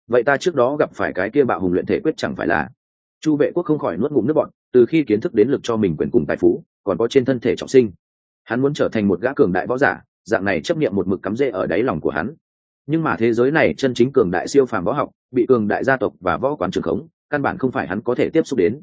vậy ta trước đó gặp phải cái kia bạo hùng luyện thể quyết chẳng phải là? Chu Vệ Quốc không khỏi nuốt ngụm nước bọt, từ khi kiến thức đến lực cho mình quyền cùng tài phú, còn có trên thân thể trọng sinh, hắn muốn trở thành một gã cường đại võ giả, dạng này chấp niệm một mực cắm rễ ở đáy lòng của hắn. Nhưng mà thế giới này chân chính cường đại siêu phàm võ học, bị cường đại gia tộc và võ quán trường khống, căn bản không phải hắn có thể tiếp xúc đến.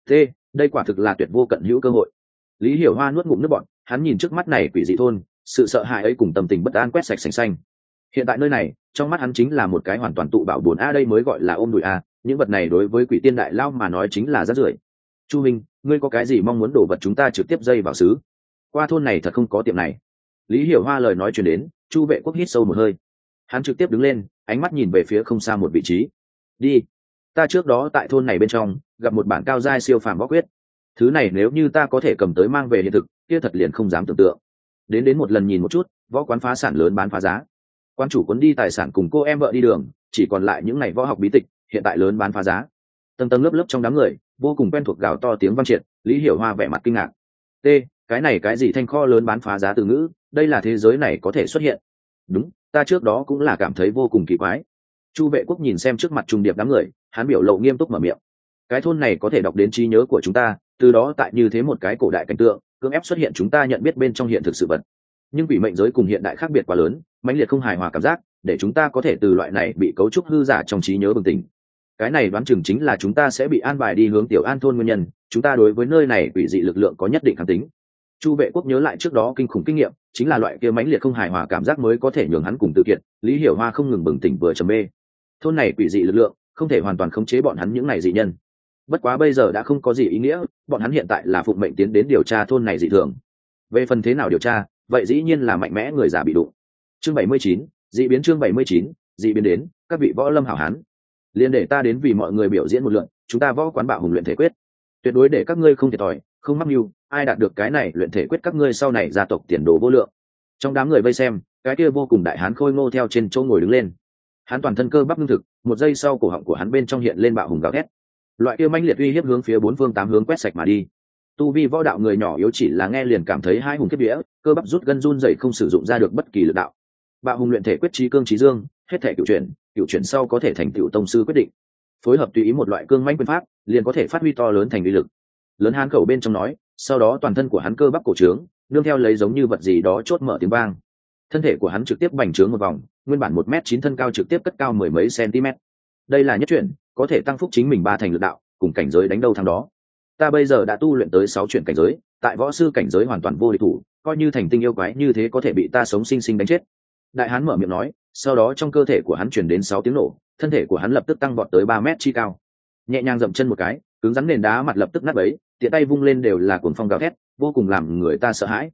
Đây quả thực là tuyệt vô cận hữu cơ hội. Lý Hiểu Hoa nuốt ngụm nước bọt, hắn nhìn trước mắt này quỷ dị thôn, sự sợ hãi ấy cùng tâm tình bất an quét sạch sành xanh. Hiện tại nơi này, trong mắt hắn chính là một cái hoàn toàn tụ bạo buồn a, đây mới gọi là ôm đùi a, những vật này đối với quỷ tiên đại lao mà nói chính là rác rưởi. Chu Minh, ngươi có cái gì mong muốn đổ vật chúng ta trực tiếp dây vào xứ. Qua thôn này thật không có tiệm này. Lý Hiểu Hoa lời nói truyền đến, Chu Vệ Quốc hít sâu một hơi. Hắn trực tiếp đứng lên, ánh mắt nhìn về phía không xa một vị trí. Đi, ta trước đó tại thôn này bên trong gặp một bản cao giai siêu phàm võ quyết, thứ này nếu như ta có thể cầm tới mang về hiện thực, kia thật liền không dám tưởng tượng. Đến một lần nhìn một chút, võ quán phá sản lớn bán phá giá, quan chủ cuốn đi tài sản cùng cô em vợ đi đường, chỉ còn lại những ngày võ học bí tịch, hiện tại lớn bán phá giá. Tầng tầng lớp lớp trong đám người, vô cùng quen thuộc gào to tiếng vang triệt. Lý Hiểu Hoa vẻ mặt kinh ngạc. Cái này cái gì thanh kho lớn bán phá giá từ ngữ, đây là thế giới này có thể xuất hiện? Đúng, ta trước đó cũng là cảm thấy vô cùng kỳ quái. Chu Vệ Quốc nhìn xem trước mặt trùng điệp đám người, hắn biểu lộ nghiêm túc mở miệng. Cái thôn này có thể đọc đến trí nhớ của chúng ta, từ đó tại như thế một cái cổ đại cảnh tượng, cưỡng ép xuất hiện chúng ta nhận biết bên trong hiện thực sự vật. Nhưng vì mệnh giới cùng hiện đại khác biệt quá lớn, mãnh liệt không hài hòa cảm giác, để chúng ta có thể từ loại này bị cấu trúc hư giả trong trí nhớ bừng tỉnh. Cái này đoán chừng chính là chúng ta sẽ bị an bài đi hướng Tiểu An thôn nguyên nhân, chúng ta đối với nơi này quỷ dị lực lượng có nhất định kháng tính. Chu Vệ Quốc nhớ lại trước đó kinh khủng kinh nghiệm, chính là loại kia mãnh liệt không hài hòa cảm giác mới có thể nhường hắn cùng tự kiện. Lý Hiểu Hoa không ngừng bừng tỉnh vừa trầm mê. Thôn này quỷ dị lực lượng không thể hoàn toàn khống chế bọn hắn những này dị nhân. Bất quá bây giờ đã không có gì ý nghĩa, bọn hắn hiện tại là phụng mệnh tiến đến điều tra thôn này dị thường. Về phần thế nào điều tra, vậy dĩ nhiên là mạnh mẽ người giả bị đụng. Chương 79, dị biến. Chương 79, dị biến đến, các vị võ lâm hảo hán, liền để ta đến vì mọi người biểu diễn một lượt, chúng ta võ quán bạo hùng luyện thể quyết, tuyệt đối để các ngươi không thiệt thòi, không mắc mưu, ai đạt được cái này luyện thể quyết các ngươi sau này gia tộc tiền đồ vô lượng. Trong đám người vây xem, cái kia vô cùng đại hán khôi ngô theo trên chỗ ngồi đứng lên. Hắn toàn thân cơ bắp ngưng thực, một giây sau cổ họng của hắn bên trong hiện lên bạo hùng gào thét. Loại kia mãnh liệt uy hiếp hướng phía bốn phương tám hướng quét sạch mà đi. Tu vi võ đạo người nhỏ yếu chỉ là nghe liền cảm thấy hai hùng kiếp vía, cơ bắp rút gân run rẩy không sử dụng ra được bất kỳ lực đạo. Bạo hùng luyện thể quyết trí cương trí dương, hết thể cựu chuyển sau có thể thành tựu tông sư quyết định. Phối hợp tùy ý một loại cương mãnh quyền pháp, liền có thể phát huy to lớn thành uy lực. Lớn hán khẩu bên trong nói, sau đó toàn thân của hắn cơ bắp cổ trướng, nương theo lấy giống như vật gì đó chốt mở tiếng vang. Thân thể của hắn trực tiếp bành trướng một vòng, nguyên bản 1m9 thân cao trực tiếp cất cao mười mấy cm. Đây là nhất chuyển, có thể tăng phúc chính mình ba thành lực đạo, cùng cảnh giới đánh đâu thắng đó. Ta bây giờ đã tu luyện tới 6 chuyển cảnh giới, tại võ sư cảnh giới hoàn toàn vô địch thủ, coi như thành tinh yêu quái như thế có thể bị ta sống sinh sinh đánh chết. Đại hán mở miệng nói, sau đó trong cơ thể của hắn truyền đến 6 tiếng nổ, thân thể của hắn lập tức tăng vọt tới 3 mét chi cao. Nhẹ nhàng dậm chân một cái, cứng rắn nền đá mặt lập tức nát bấy, tiện tay vung lên đều là cuồng phong gào thét, vô cùng làm người ta sợ hãi.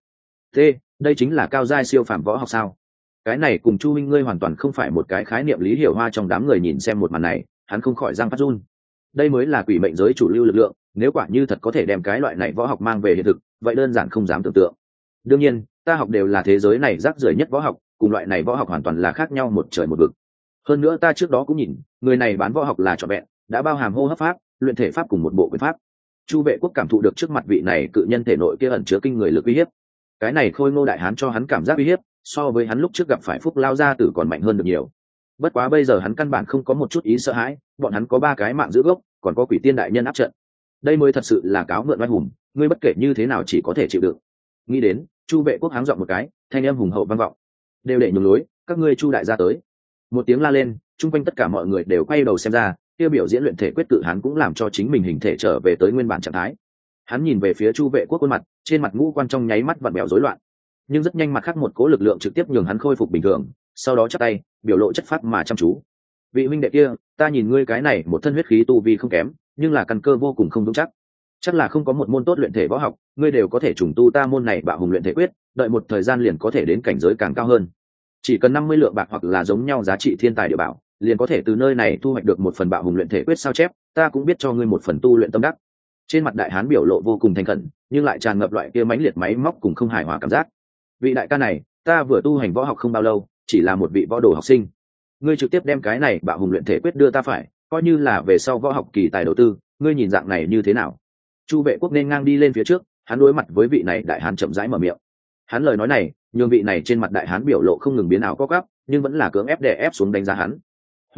Đây chính là cao giai siêu phàm võ học sao? Cái này cùng Chu Minh ngươi hoàn toàn không phải một cái khái niệm. Lý Hiểu Hoa trong đám người nhìn xem một màn này, hắn không khỏi răng phát run. Đây mới là quỷ mệnh giới chủ lưu lực lượng, nếu quả như thật có thể đem cái loại này võ học mang về hiện thực, vậy đơn giản không dám tưởng tượng. Đương nhiên, ta học đều là thế giới này rác rưởi nhất võ học, cùng loại này võ học hoàn toàn là khác nhau một trời một vực. Hơn nữa ta trước đó cũng nhìn, người này bán võ học là trọn vẹn, đã bao hàm hô hấp pháp, luyện thể pháp cùng một bộ quyền pháp. Chu Vệ Quốc cảm thụ được trước mặt vị này cự nhân thể nội kia ẩn chứa kinh người lực uy hiếp. Cái này khôi ngô đại hán cho hắn cảm giác uy hiếp, so với hắn lúc trước gặp phải Phúc Lao gia tử còn mạnh hơn được nhiều. Bất quá bây giờ hắn căn bản không có một chút ý sợ hãi, bọn hắn có 3 cái mạng giữ gốc, còn có quỷ tiên đại nhân áp trận. Đây mới thật sự là cáo mượn oai hùng, ngươi bất kể như thế nào chỉ có thể chịu đựng. Nghĩ đến, Chu Vệ Quốc háng giọng một cái, thanh âm hùng hậu vang vọng. Đều để nhường lối, các ngươi Chu đại gia tới. Một tiếng la lên, chung quanh tất cả mọi người đều quay đầu xem ra, kia biểu diễn luyện thể quyết tự hắn cũng làm cho chính mình hình thể trở về tới nguyên bản trạng thái. Hắn nhìn về phía Chu Vệ Quốc khuôn mặt, trên mặt ngũ quan trong nháy mắt vặn vẹo rối loạn, nhưng rất nhanh mặt khác một cố lực lượng trực tiếp nhường hắn khôi phục bình thường, sau đó chắp tay, biểu lộ chất phác mà chăm chú. Vị huynh đệ kia, ta nhìn ngươi cái này một thân huyết khí tu vi không kém, nhưng là căn cơ vô cùng không vững chắc, chắc là không có một môn tốt luyện thể võ học, ngươi đều có thể trùng tu ta môn này bạo hùng luyện thể quyết, đợi một thời gian liền có thể đến cảnh giới càng cao hơn. Chỉ cần 50 lượng bạc hoặc là giống nhau giá trị thiên tài địa bảo, liền có thể từ nơi này thu hoạch được một phần bạo hùng luyện thể quyết sao chép, ta cũng biết cho ngươi một phần tu luyện tâm đắc. Trên mặt đại hán biểu lộ vô cùng thành khẩn, nhưng lại tràn ngập loại kia mãnh liệt máy móc cùng không hài hòa cảm giác. Vị đại ca này, ta vừa tu hành võ học không bao lâu, chỉ là một vị võ đồ học sinh, ngươi trực tiếp đem cái này bạo hùng luyện thể quyết đưa ta phải, coi như là về sau võ học kỳ tài đầu tư, ngươi nhìn dạng này như thế nào? Chu Vệ Quốc nên ngang đi lên phía trước, hắn đối mặt với vị này đại hán chậm rãi mở miệng. Hắn lời nói này, nhường vị này trên mặt đại hán biểu lộ không ngừng biến ảo co quắp, nhưng vẫn là cưỡng ép đè ép xuống đánh giá hắn. Huynh đệ,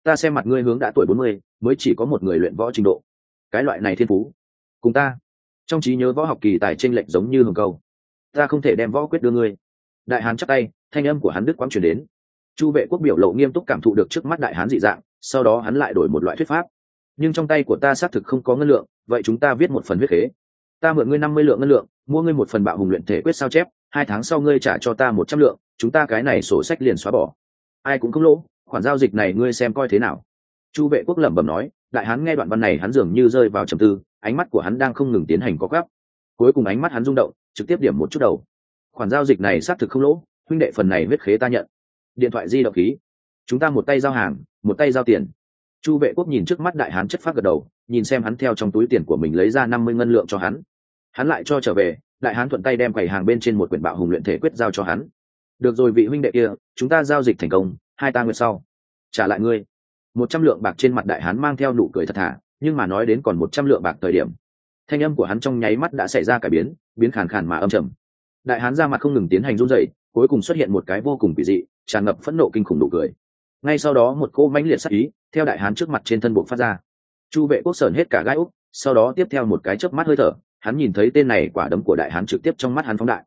ta xem mặt ngươi hướng đã tuổi 40, mới chỉ có một người luyện võ trình độ. Cái loại này thiên phú cùng ta trong trí nhớ võ học kỳ tài chênh lệch giống như hồng câu, ta không thể đem võ quyết đưa ngươi. Đại hán chắp tay, thanh âm của hắn đứt quãng truyền đến. Chu Vệ Quốc biểu lộ nghiêm túc cảm thụ được trước mắt đại hán dị dạng, sau đó hắn lại đổi một loại thuyết pháp. Nhưng trong tay của ta xác thực không có ngân lượng, vậy chúng ta viết một phần huyết khế. Ta mượn ngươi 50 lượng ngân lượng, mua ngươi một phần bạo hùng luyện thể quyết sao chép, 2 tháng sau ngươi trả cho ta 100 lượng, chúng ta cái này sổ sách liền xóa bỏ. Ai cũng không lỗ, khoản giao dịch này ngươi xem coi thế nào. Chu Vệ Quốc lẩm bẩm nói. Đại hán nghe đoạn văn này hắn dường như rơi vào trầm tư, ánh mắt của hắn đang không ngừng tiến hành có gấp. Cuối cùng ánh mắt hắn rung động, trực tiếp điểm một chút đầu. Khoản giao dịch này xác thực không lỗ, huynh đệ phần này huyết khế ta nhận. Điện thoại di động khí, chúng ta một tay giao hàng, một tay giao tiền. Chu Vệ Quốc nhìn trước mắt đại hán chất phát gật đầu, nhìn xem hắn theo trong túi tiền của mình lấy ra 50 ngân lượng cho hắn. Hắn lại cho trở về, đại hán thuận tay đem quầy hàng bên trên một quyển bạo hùng luyện thể quyết giao cho hắn. Được rồi vị huynh đệ kia, chúng ta giao dịch thành công, 2 ta nguyệt sau trả lại ngươi 100 lượng bạc. Trên mặt đại hán mang theo nụ cười thật thà, nhưng mà nói đến còn 100 lượng bạc thời điểm, thanh âm của hắn trong nháy mắt đã xảy ra cải biến, biến khàn khàn mà âm trầm. Đại hán ra mặt không ngừng tiến hành run rẩy, cuối cùng xuất hiện một cái vô cùng kỳ dị, tràn ngập phẫn nộ kinh khủng nụ cười. Ngay sau đó một cỗ mãnh liệt sát ý theo đại hán trước mặt trên thân buộc phát ra. Chu Vệ Quốc sởn hết cả gai úc, sau đó tiếp theo một cái chớp mắt hơi thở, hắn nhìn thấy tên này quả đấm của đại hán trực tiếp trong mắt hắn phóng đại.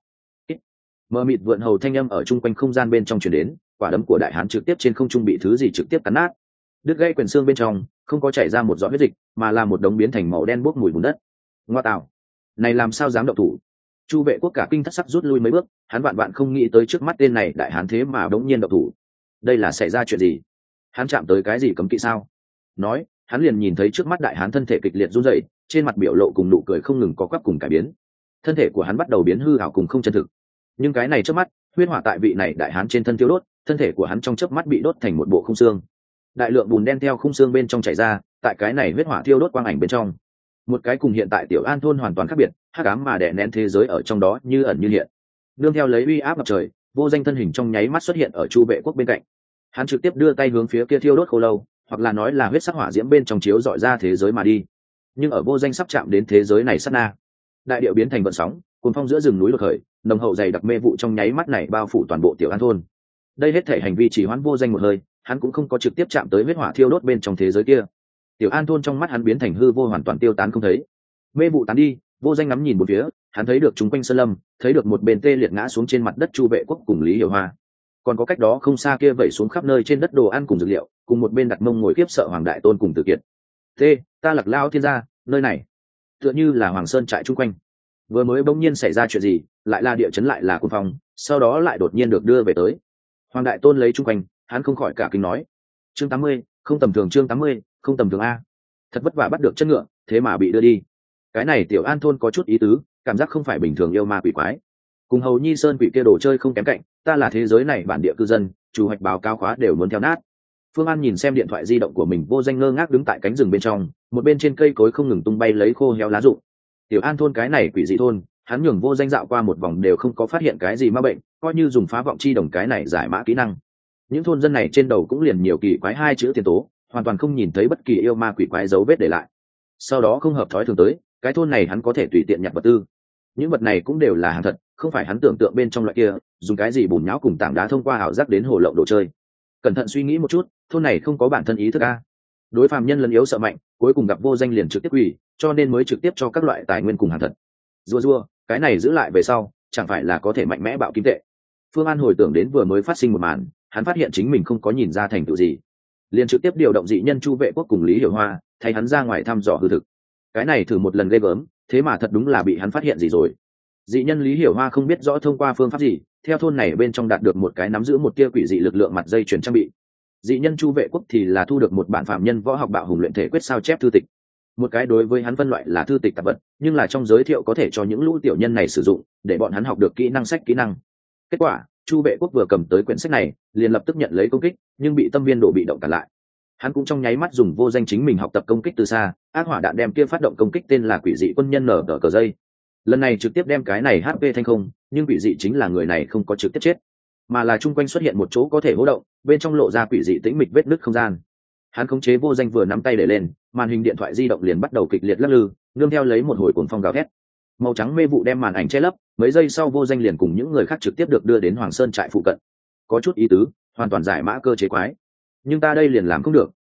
Mờ mịt vượn hầu thanh âm ở chung quanh không gian bên trong truyền đến, quả đấm của đại hán trực tiếp trên không trung bị thứ gì trực tiếp cắn nát. Đứt gãy quyền xương bên trong không có chảy ra một giọt huyết dịch, mà là một đống biến thành màu đen bốc mùi bùn đất. Ngoa tạo, này làm sao dám động thủ? Chu Vệ Quốc cả kinh thất sắc rút lui mấy bước, hắn vạn vạn không nghĩ tới trước mắt tên này đại hán thế mà đống nhiên động thủ. Đây là xảy ra chuyện gì? Hắn chạm tới cái gì cấm kỵ sao? Nói, hắn liền nhìn thấy trước mắt đại hán thân thể kịch liệt run rẩy, trên mặt biểu lộ cùng nụ cười không ngừng có quắp cùng cải biến. Thân thể của hắn bắt đầu biến hư ảo cùng không chân thực. Nhưng cái này trước mắt, huyết hỏa tại vị này đại hán trên thân tiêu đốt, thân thể của hắn trong chớp mắt bị đốt thành một bộ khung xương. Đại lượng bùn đen theo khung xương bên trong chảy ra, tại cái này huyết hỏa thiêu đốt quang ảnh bên trong, một cái cùng hiện tại Tiểu An thôn hoàn toàn khác biệt, hắc ám mà đè nén thế giới ở trong đó như ẩn như hiện. Nương theo lấy uy áp ngập trời, Vô Danh thân hình trong nháy mắt xuất hiện ở Chu Vệ Quốc bên cạnh. Hắn trực tiếp đưa tay hướng phía kia thiêu đốt khô lâu, hoặc là nói là huyết sắc hỏa diễm bên trong chiếu dọi ra thế giới mà đi. Nhưng ở Vô Danh sắp chạm đến thế giới này sát na, đại điệu biến thành vận sóng, cuồng phong giữa rừng núi đột khởi, nồng hậu dày đặc mê vụ trong nháy mắt này bao phủ toàn bộ Tiểu An thôn. Đây hết thể hành vi chỉ hoãn Vô Danh một hơi, hắn cũng không có trực tiếp chạm tới huyết hỏa thiêu đốt bên trong thế giới kia. Tiểu An thôn trong mắt hắn biến thành hư vô, hoàn toàn tiêu tán không thấy. Mê vụ tán đi, Vô Danh ngắm nhìn một phía, hắn thấy được chúng quanh sơn lâm, thấy được một bên tê liệt ngã xuống trên mặt đất Chu Vệ Quốc cùng Lý Hiểu Hoa, còn có cách đó không xa kia vẩy xuống khắp nơi trên đất đồ ăn cùng dược liệu, cùng một bên đặt mông ngồi khiếp sợ Hoàng Đại Tôn cùng Tử Kiệt. Ta Lạc Lao thiên gia, nơi này tựa như là Hoàng Sơn trại chung quanh. Vừa mới bỗng nhiên xảy ra chuyện gì, lại là địa chấn lại là cuồng phong, sau đó lại đột nhiên được đưa về tới. Hoàng Đại Tôn lấy chung quanh, hắn không khỏi cả kinh nói: chương 80, không tầm thường. Chương 80, không tầm thường a. Thật vất vả bắt được chân ngựa, thế mà bị đưa đi. Cái này Tiểu An thôn có chút ý tứ, cảm giác không phải bình thường yêu ma quỷ quái. Cùng Hầu Nhi Sơn quỷ kia đồ chơi không kém cạnh, ta là thế giới này bản địa cư dân, chủ hoạch báo cáo khóa đều muốn theo nát. Phương An nhìn xem điện thoại di động của mình, Vô Danh ngơ ngác đứng tại cánh rừng bên trong, một bên trên cây cối không ngừng tung bay lấy khô héo lá rụng. Tiểu An thôn cái này quỷ dị thôn, hắn nhường Vô Danh dạo qua một vòng đều không có phát hiện cái gì ma bệnh, coi như dùng phá vọng chi đồng cái này giải mã kỹ năng. Những thôn dân này trên đầu cũng liền nhiều kỳ quái 2 chữ tiền tố, hoàn toàn không nhìn thấy bất kỳ yêu ma quỷ quái dấu vết để lại. Sau đó không hợp thói thường tới, cái thôn này hắn có thể tùy tiện nhặt vật tư. Những vật này cũng đều là hàng thật, không phải hắn tưởng tượng bên trong loại kia dùng cái gì bùn nhão cùng tảng đá thông qua ảo giác đến hồ lộng đồ chơi. Cẩn thận suy nghĩ một chút, thôn này không có bản thân ý thức a. Đối phàm nhân lấn yếu sợ mạnh, cuối cùng gặp Vô Danh liền trực tiếp quỷ, cho nên mới trực tiếp cho các loại tài nguyên cùng hàng thật. Rua cái này giữ lại về sau chẳng phải là có thể mạnh mẽ bạo kim tệ. Phương An hồi tưởng đến vừa mới phát sinh một màn, hắn phát hiện chính mình không có nhìn ra thành tựu gì, liền trực tiếp điều động dị nhân Chu Vệ Quốc cùng Lý Hiểu Hoa thay hắn ra ngoài thăm dò hư thực. Cái này thử một lần ghê gớm, thế mà thật đúng là bị hắn phát hiện gì rồi. Dị nhân Lý Hiểu Hoa không biết rõ thông qua phương pháp gì, theo thôn này bên trong đạt được một cái nắm giữ một tia quỷ dị lực lượng mặt dây chuyền trang bị. Dị nhân Chu Vệ Quốc thì là thu được một bản phạm nhân võ học bạo hùng luyện thể quyết sao chép thư tịch. Một cái đối với hắn phân loại là thư tịch tạp vật, nhưng là trong giới thiệu có thể cho những lũ tiểu nhân này sử dụng, để bọn hắn học được kỹ năng sách kỹ năng. Kết quả, Chu Vệ Quốc vừa cầm tới quyển sách này, liền lập tức nhận lấy công kích, nhưng bị tâm viên độ bị động cản lại. Hắn cũng trong nháy mắt dùng vô danh chính mình học tập công kích từ xa, ác hỏa đạn đem kia phát động công kích tên là quỷ dị quân nhân nở đỡ cờ dây. Lần này trực tiếp đem cái này HP thanh không, nhưng quỷ dị chính là người này không có trực tiếp chết, mà là chung quanh xuất hiện một chỗ có thể hỗ động, bên trong lộ ra quỷ dị tĩnh mịch vết nứt không gian. Hắn khống chế vô danh vừa nắm tay để lên, màn hình điện thoại di động liền bắt đầu kịch liệt lắc lư, nương theo lấy một hồi cuồng phong gào thét. Màu trắng mê vụ đem màn ảnh che lấp, mấy giây sau vô danh liền cùng những người khác trực tiếp được đưa đến Hoàng Sơn trại phụ cận. Có chút ý tứ, hoàn toàn giải mã cơ chế quái. Nhưng ta đây liền làm không được,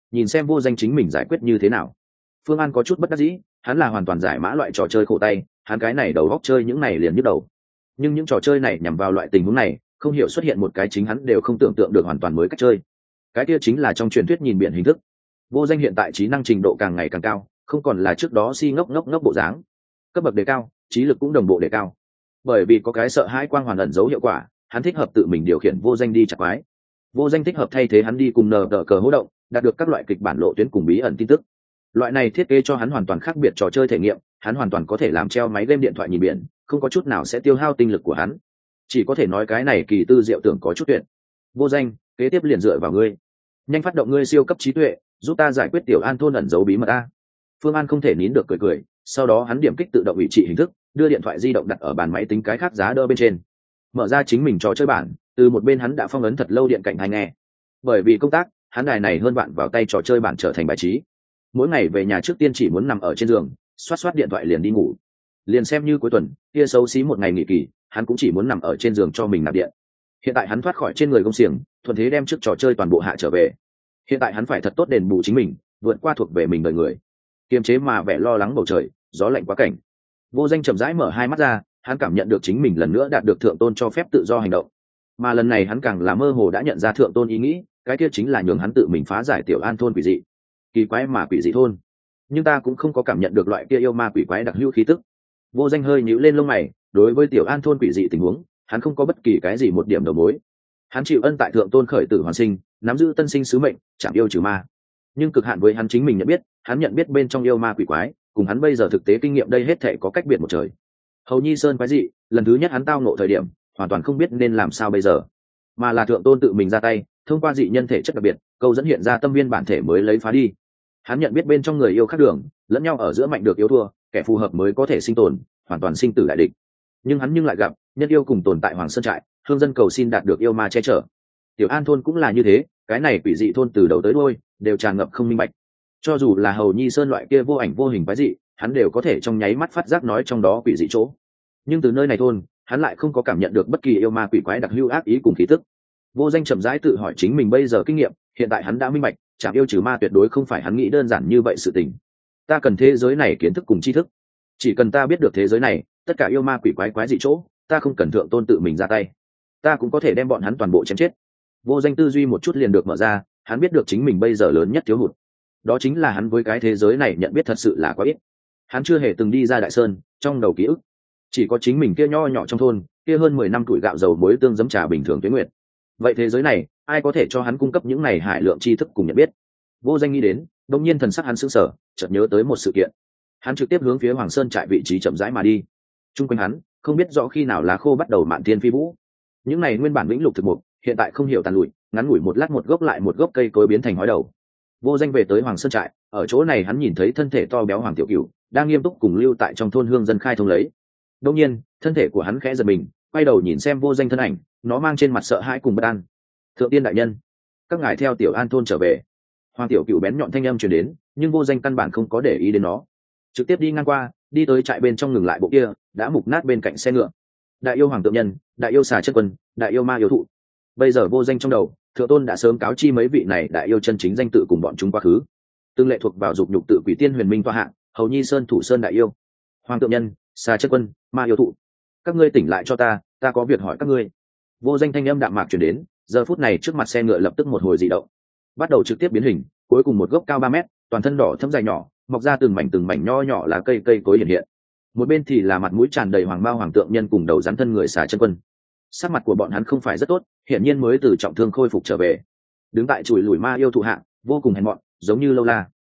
nhìn xem vô danh chính mình giải quyết như thế nào. Phương An có chút bất đắc dĩ, hắn là hoàn toàn giải mã loại trò chơi khổ tay, hắn cái này đầu góc chơi những này liền nhức đầu. Nhưng những trò chơi này nhằm vào loại tình huống này, không hiểu xuất hiện một cái chính hắn đều không tưởng tượng được hoàn toàn mới cách chơi. Cái kia chính là trong truyền thuyết nhìn biển hình thức. Vô danh hiện tại trí năng trình độ càng ngày càng cao, không còn là trước đó si ngốc ngốc ngốc bộ dáng. Cấp bậc đề cao, trí lực cũng đồng bộ đề cao. Bởi vì có cái sợ hãi quang hoàn ẩn dấu hiệu quả, hắn thích hợp tự mình điều khiển vô danh đi chặt quái. Vô danh thích hợp thay thế hắn đi cùng nờ đỡ cờ hỗ động, đạt được các loại kịch bản lộ tuyến cùng bí ẩn tin tức. Loại này thiết kế cho hắn hoàn toàn khác biệt trò chơi thể nghiệm, hắn hoàn toàn có thể làm treo máy game điện thoại nhìn biển, không có chút nào sẽ tiêu hao tinh lực của hắn. Chỉ có thể nói cái này kỳ tư diệu tưởng có chút tuyệt. Vô danh, kế tiếp liền dựa vào ngươi. Nhanh phát động ngươi siêu cấp trí tuệ, giúp ta giải quyết tiểu An thôn ẩn giấu bí mật a. Phương An không thể nín được cười cười, sau đó hắn điểm kích tự động ủy trị hình thức, đưa điện thoại di động đặt ở bàn máy tính cái khác giá đỡ bên trên. Mở ra chính mình trò chơi bản, từ một bên hắn đã phong ấn thật lâu điện cạnh tai nghe. Bởi vì công tác, hắn đài này hơn bạn vào tay trò chơi bản trở thành bài trí. Mỗi ngày về nhà trước tiên chỉ muốn nằm ở trên giường, xoát xoát điện thoại liền đi ngủ. Liền xem như cuối tuần, kia xấu xí một ngày nghỉ kỳ, hắn cũng chỉ muốn nằm ở trên giường cho mình nạp điện. Hiện tại hắn thoát khỏi trên người công xiềng, thuận thế đem trước trò chơi toàn bộ hạ trở về. Hiện tại hắn phải thật tốt đền bù chính mình, vượt qua thuộc về mình đời người. Kiềm chế mà vẻ lo lắng bầu trời, gió lạnh quá cảnh. Vô danh chậm rãi mở hai mắt ra, hắn cảm nhận được chính mình lần nữa đạt được thượng tôn cho phép tự do hành động. Mà lần này hắn càng là mơ hồ đã nhận ra thượng tôn ý nghĩ, cái kia chính là nhường hắn tự mình phá giải tiểu An thôn quỷ dị. Kỳ quái mà quỷ dị thôn, nhưng ta cũng không có cảm nhận được loại kia yêu ma quỷ quái đặc hữu khí tức. Vô danh hơi nhíu lên lông mày, đối với tiểu An thôn quỷ dị tình huống, hắn không có bất kỳ cái gì một điểm đầu mối. Hắn chịu ân tại thượng tôn khởi tử hoàn sinh, nắm giữ tân sinh sứ mệnh, chạm yêu trừ ma. Nhưng cực hạn với hắn chính mình hắn nhận biết bên trong yêu ma quỷ quái, cùng hắn bây giờ thực tế kinh nghiệm đây hết thể có cách biệt một trời. Hầu Nhi Sơn quái dị, lần thứ nhất hắn tao ngộ thời điểm, hoàn toàn không biết nên làm sao bây giờ, mà là thượng tôn tự mình ra tay, thông qua dị nhân thể chất đặc biệt, câu dẫn hiện ra tâm viên bản thể mới lấy phá đi. Hắn nhận biết bên trong người yêu khác đường, lẫn nhau ở giữa mạnh được yếu thua, kẻ phù hợp mới có thể sinh tồn, hoàn toàn sinh tử đại địch. Nhưng hắn lại gặp nhân yêu cùng tồn tại Hoàng Sơn trại, hương dân cầu xin đạt được yêu ma che chở. Tiểu An thôn cũng là như thế, cái này quỷ dị thôn từ đầu tới đuôi đều tràn ngập không minh bạch. Cho dù là Hầu Nhi Sơn loại kia vô ảnh vô hình quái dị, hắn đều có thể trong nháy mắt phát giác nói trong đó quỷ dị chỗ. Nhưng từ nơi này thôn, hắn lại không có cảm nhận được bất kỳ yêu ma quỷ quái đặc hữu ác ý cùng khí tức. Vô danh chậm rãi tự hỏi chính mình bây giờ kinh nghiệm, hiện tại hắn đã minh bạch, chạm yêu trừ ma tuyệt đối không phải hắn nghĩ đơn giản như vậy sự tình. Ta cần thế giới này kiến thức cùng tri thức. Chỉ cần ta biết được thế giới này, tất cả yêu ma quỷ quái quái dị chỗ, ta không cần thượng tôn tự mình ra tay, ta cũng có thể đem bọn hắn toàn bộ chém chết. Vô danh tư duy một chút liền được mở ra, hắn biết được chính mình bây giờ lớn nhất thiếu hụt, đó chính là hắn với cái thế giới này nhận biết thật sự là quá ít. Hắn chưa hề từng đi ra Đại Sơn, trong đầu ký ức chỉ có chính mình kia nho nhỏ trong thôn, kia hơn 10 năm tuổi gạo dầu muối tương giấm trà bình thường tuyết nguyệt. Vậy thế giới này, ai có thể cho hắn cung cấp những này hải lượng tri thức cùng nhận biết? Vô danh nghĩ đến, đột nhiên thần sắc hắn sững sờ, chợt nhớ tới một sự kiện. Hắn trực tiếp hướng phía Hoàng Sơn trại vị trí chậm rãi mà đi. Trung quanh hắn, không biết rõ khi nào lá khô bắt đầu mạn thiên phi vũ. Những này nguyên bản vĩnh lục thực mục, hiện tại không hiểu tàn lụi, ngắn ngủi một lát một gốc lại một gốc cây cối biến thành hói đầu. Vô danh về tới Hoàng Sơn trại, ở chỗ này hắn nhìn thấy thân thể to béo Hoàng Tiểu Cửu đang nghiêm túc cùng lưu tại trong thôn hương dân khai thông lấy. Đột nhiên, thân thể của hắn khẽ giật mình, quay đầu nhìn xem vô danh thân ảnh, nó mang trên mặt sợ hãi cùng bất an. Thượng tiên đại nhân, các ngài theo Tiểu An thôn trở về. Hoàng Tiểu Cửu bén nhọn thanh âm truyền đến, nhưng vô danh căn bản không có để ý đến nó, trực tiếp đi ngang qua, đi tới trại bên trong ngừng lại bộ kia đã mục nát bên cạnh xe ngựa. Đại yêu Hoàng Tượng Nhân, đại yêu Xà Chân Quân, đại yêu Ma yêu thụ. Bây giờ vô danh trong đầu, thượng tôn đã sớm cáo chi mấy vị này đại yêu chân chính danh tự cùng bọn chúng quá khứ. Tương lệ thuộc vào dục nhục tự quỷ tiên huyền minh toa hạng, Hầu Nhi Sơn thủ sơn đại yêu, Hoàng Tượng Nhân, Xà Chân Quân, Ma yêu thụ. Các ngươi tỉnh lại cho ta có việc hỏi các ngươi. Vô danh thanh âm đạm mạc truyền đến, giờ phút này trước mặt xe ngựa lập tức một hồi dị động, bắt đầu trực tiếp biến hình, cuối cùng một gốc cao 3 mét, toàn thân đỏ thẫm dài nhỏ, mọc ra từng mảnh nho nhỏ lá cây cối hiện hiện. Một bên thì là mặt mũi tràn đầy hoàng bao Hoàng Tượng Nhân cùng đầu rắn thân người Xà Chân Quân. Sắc mặt của bọn hắn không phải rất tốt, hiển nhiên mới từ trọng thương khôi phục trở về. Đứng tại chùi lùi Ma yêu thụ hạng, vô cùng hèn mọn, giống như lâu la.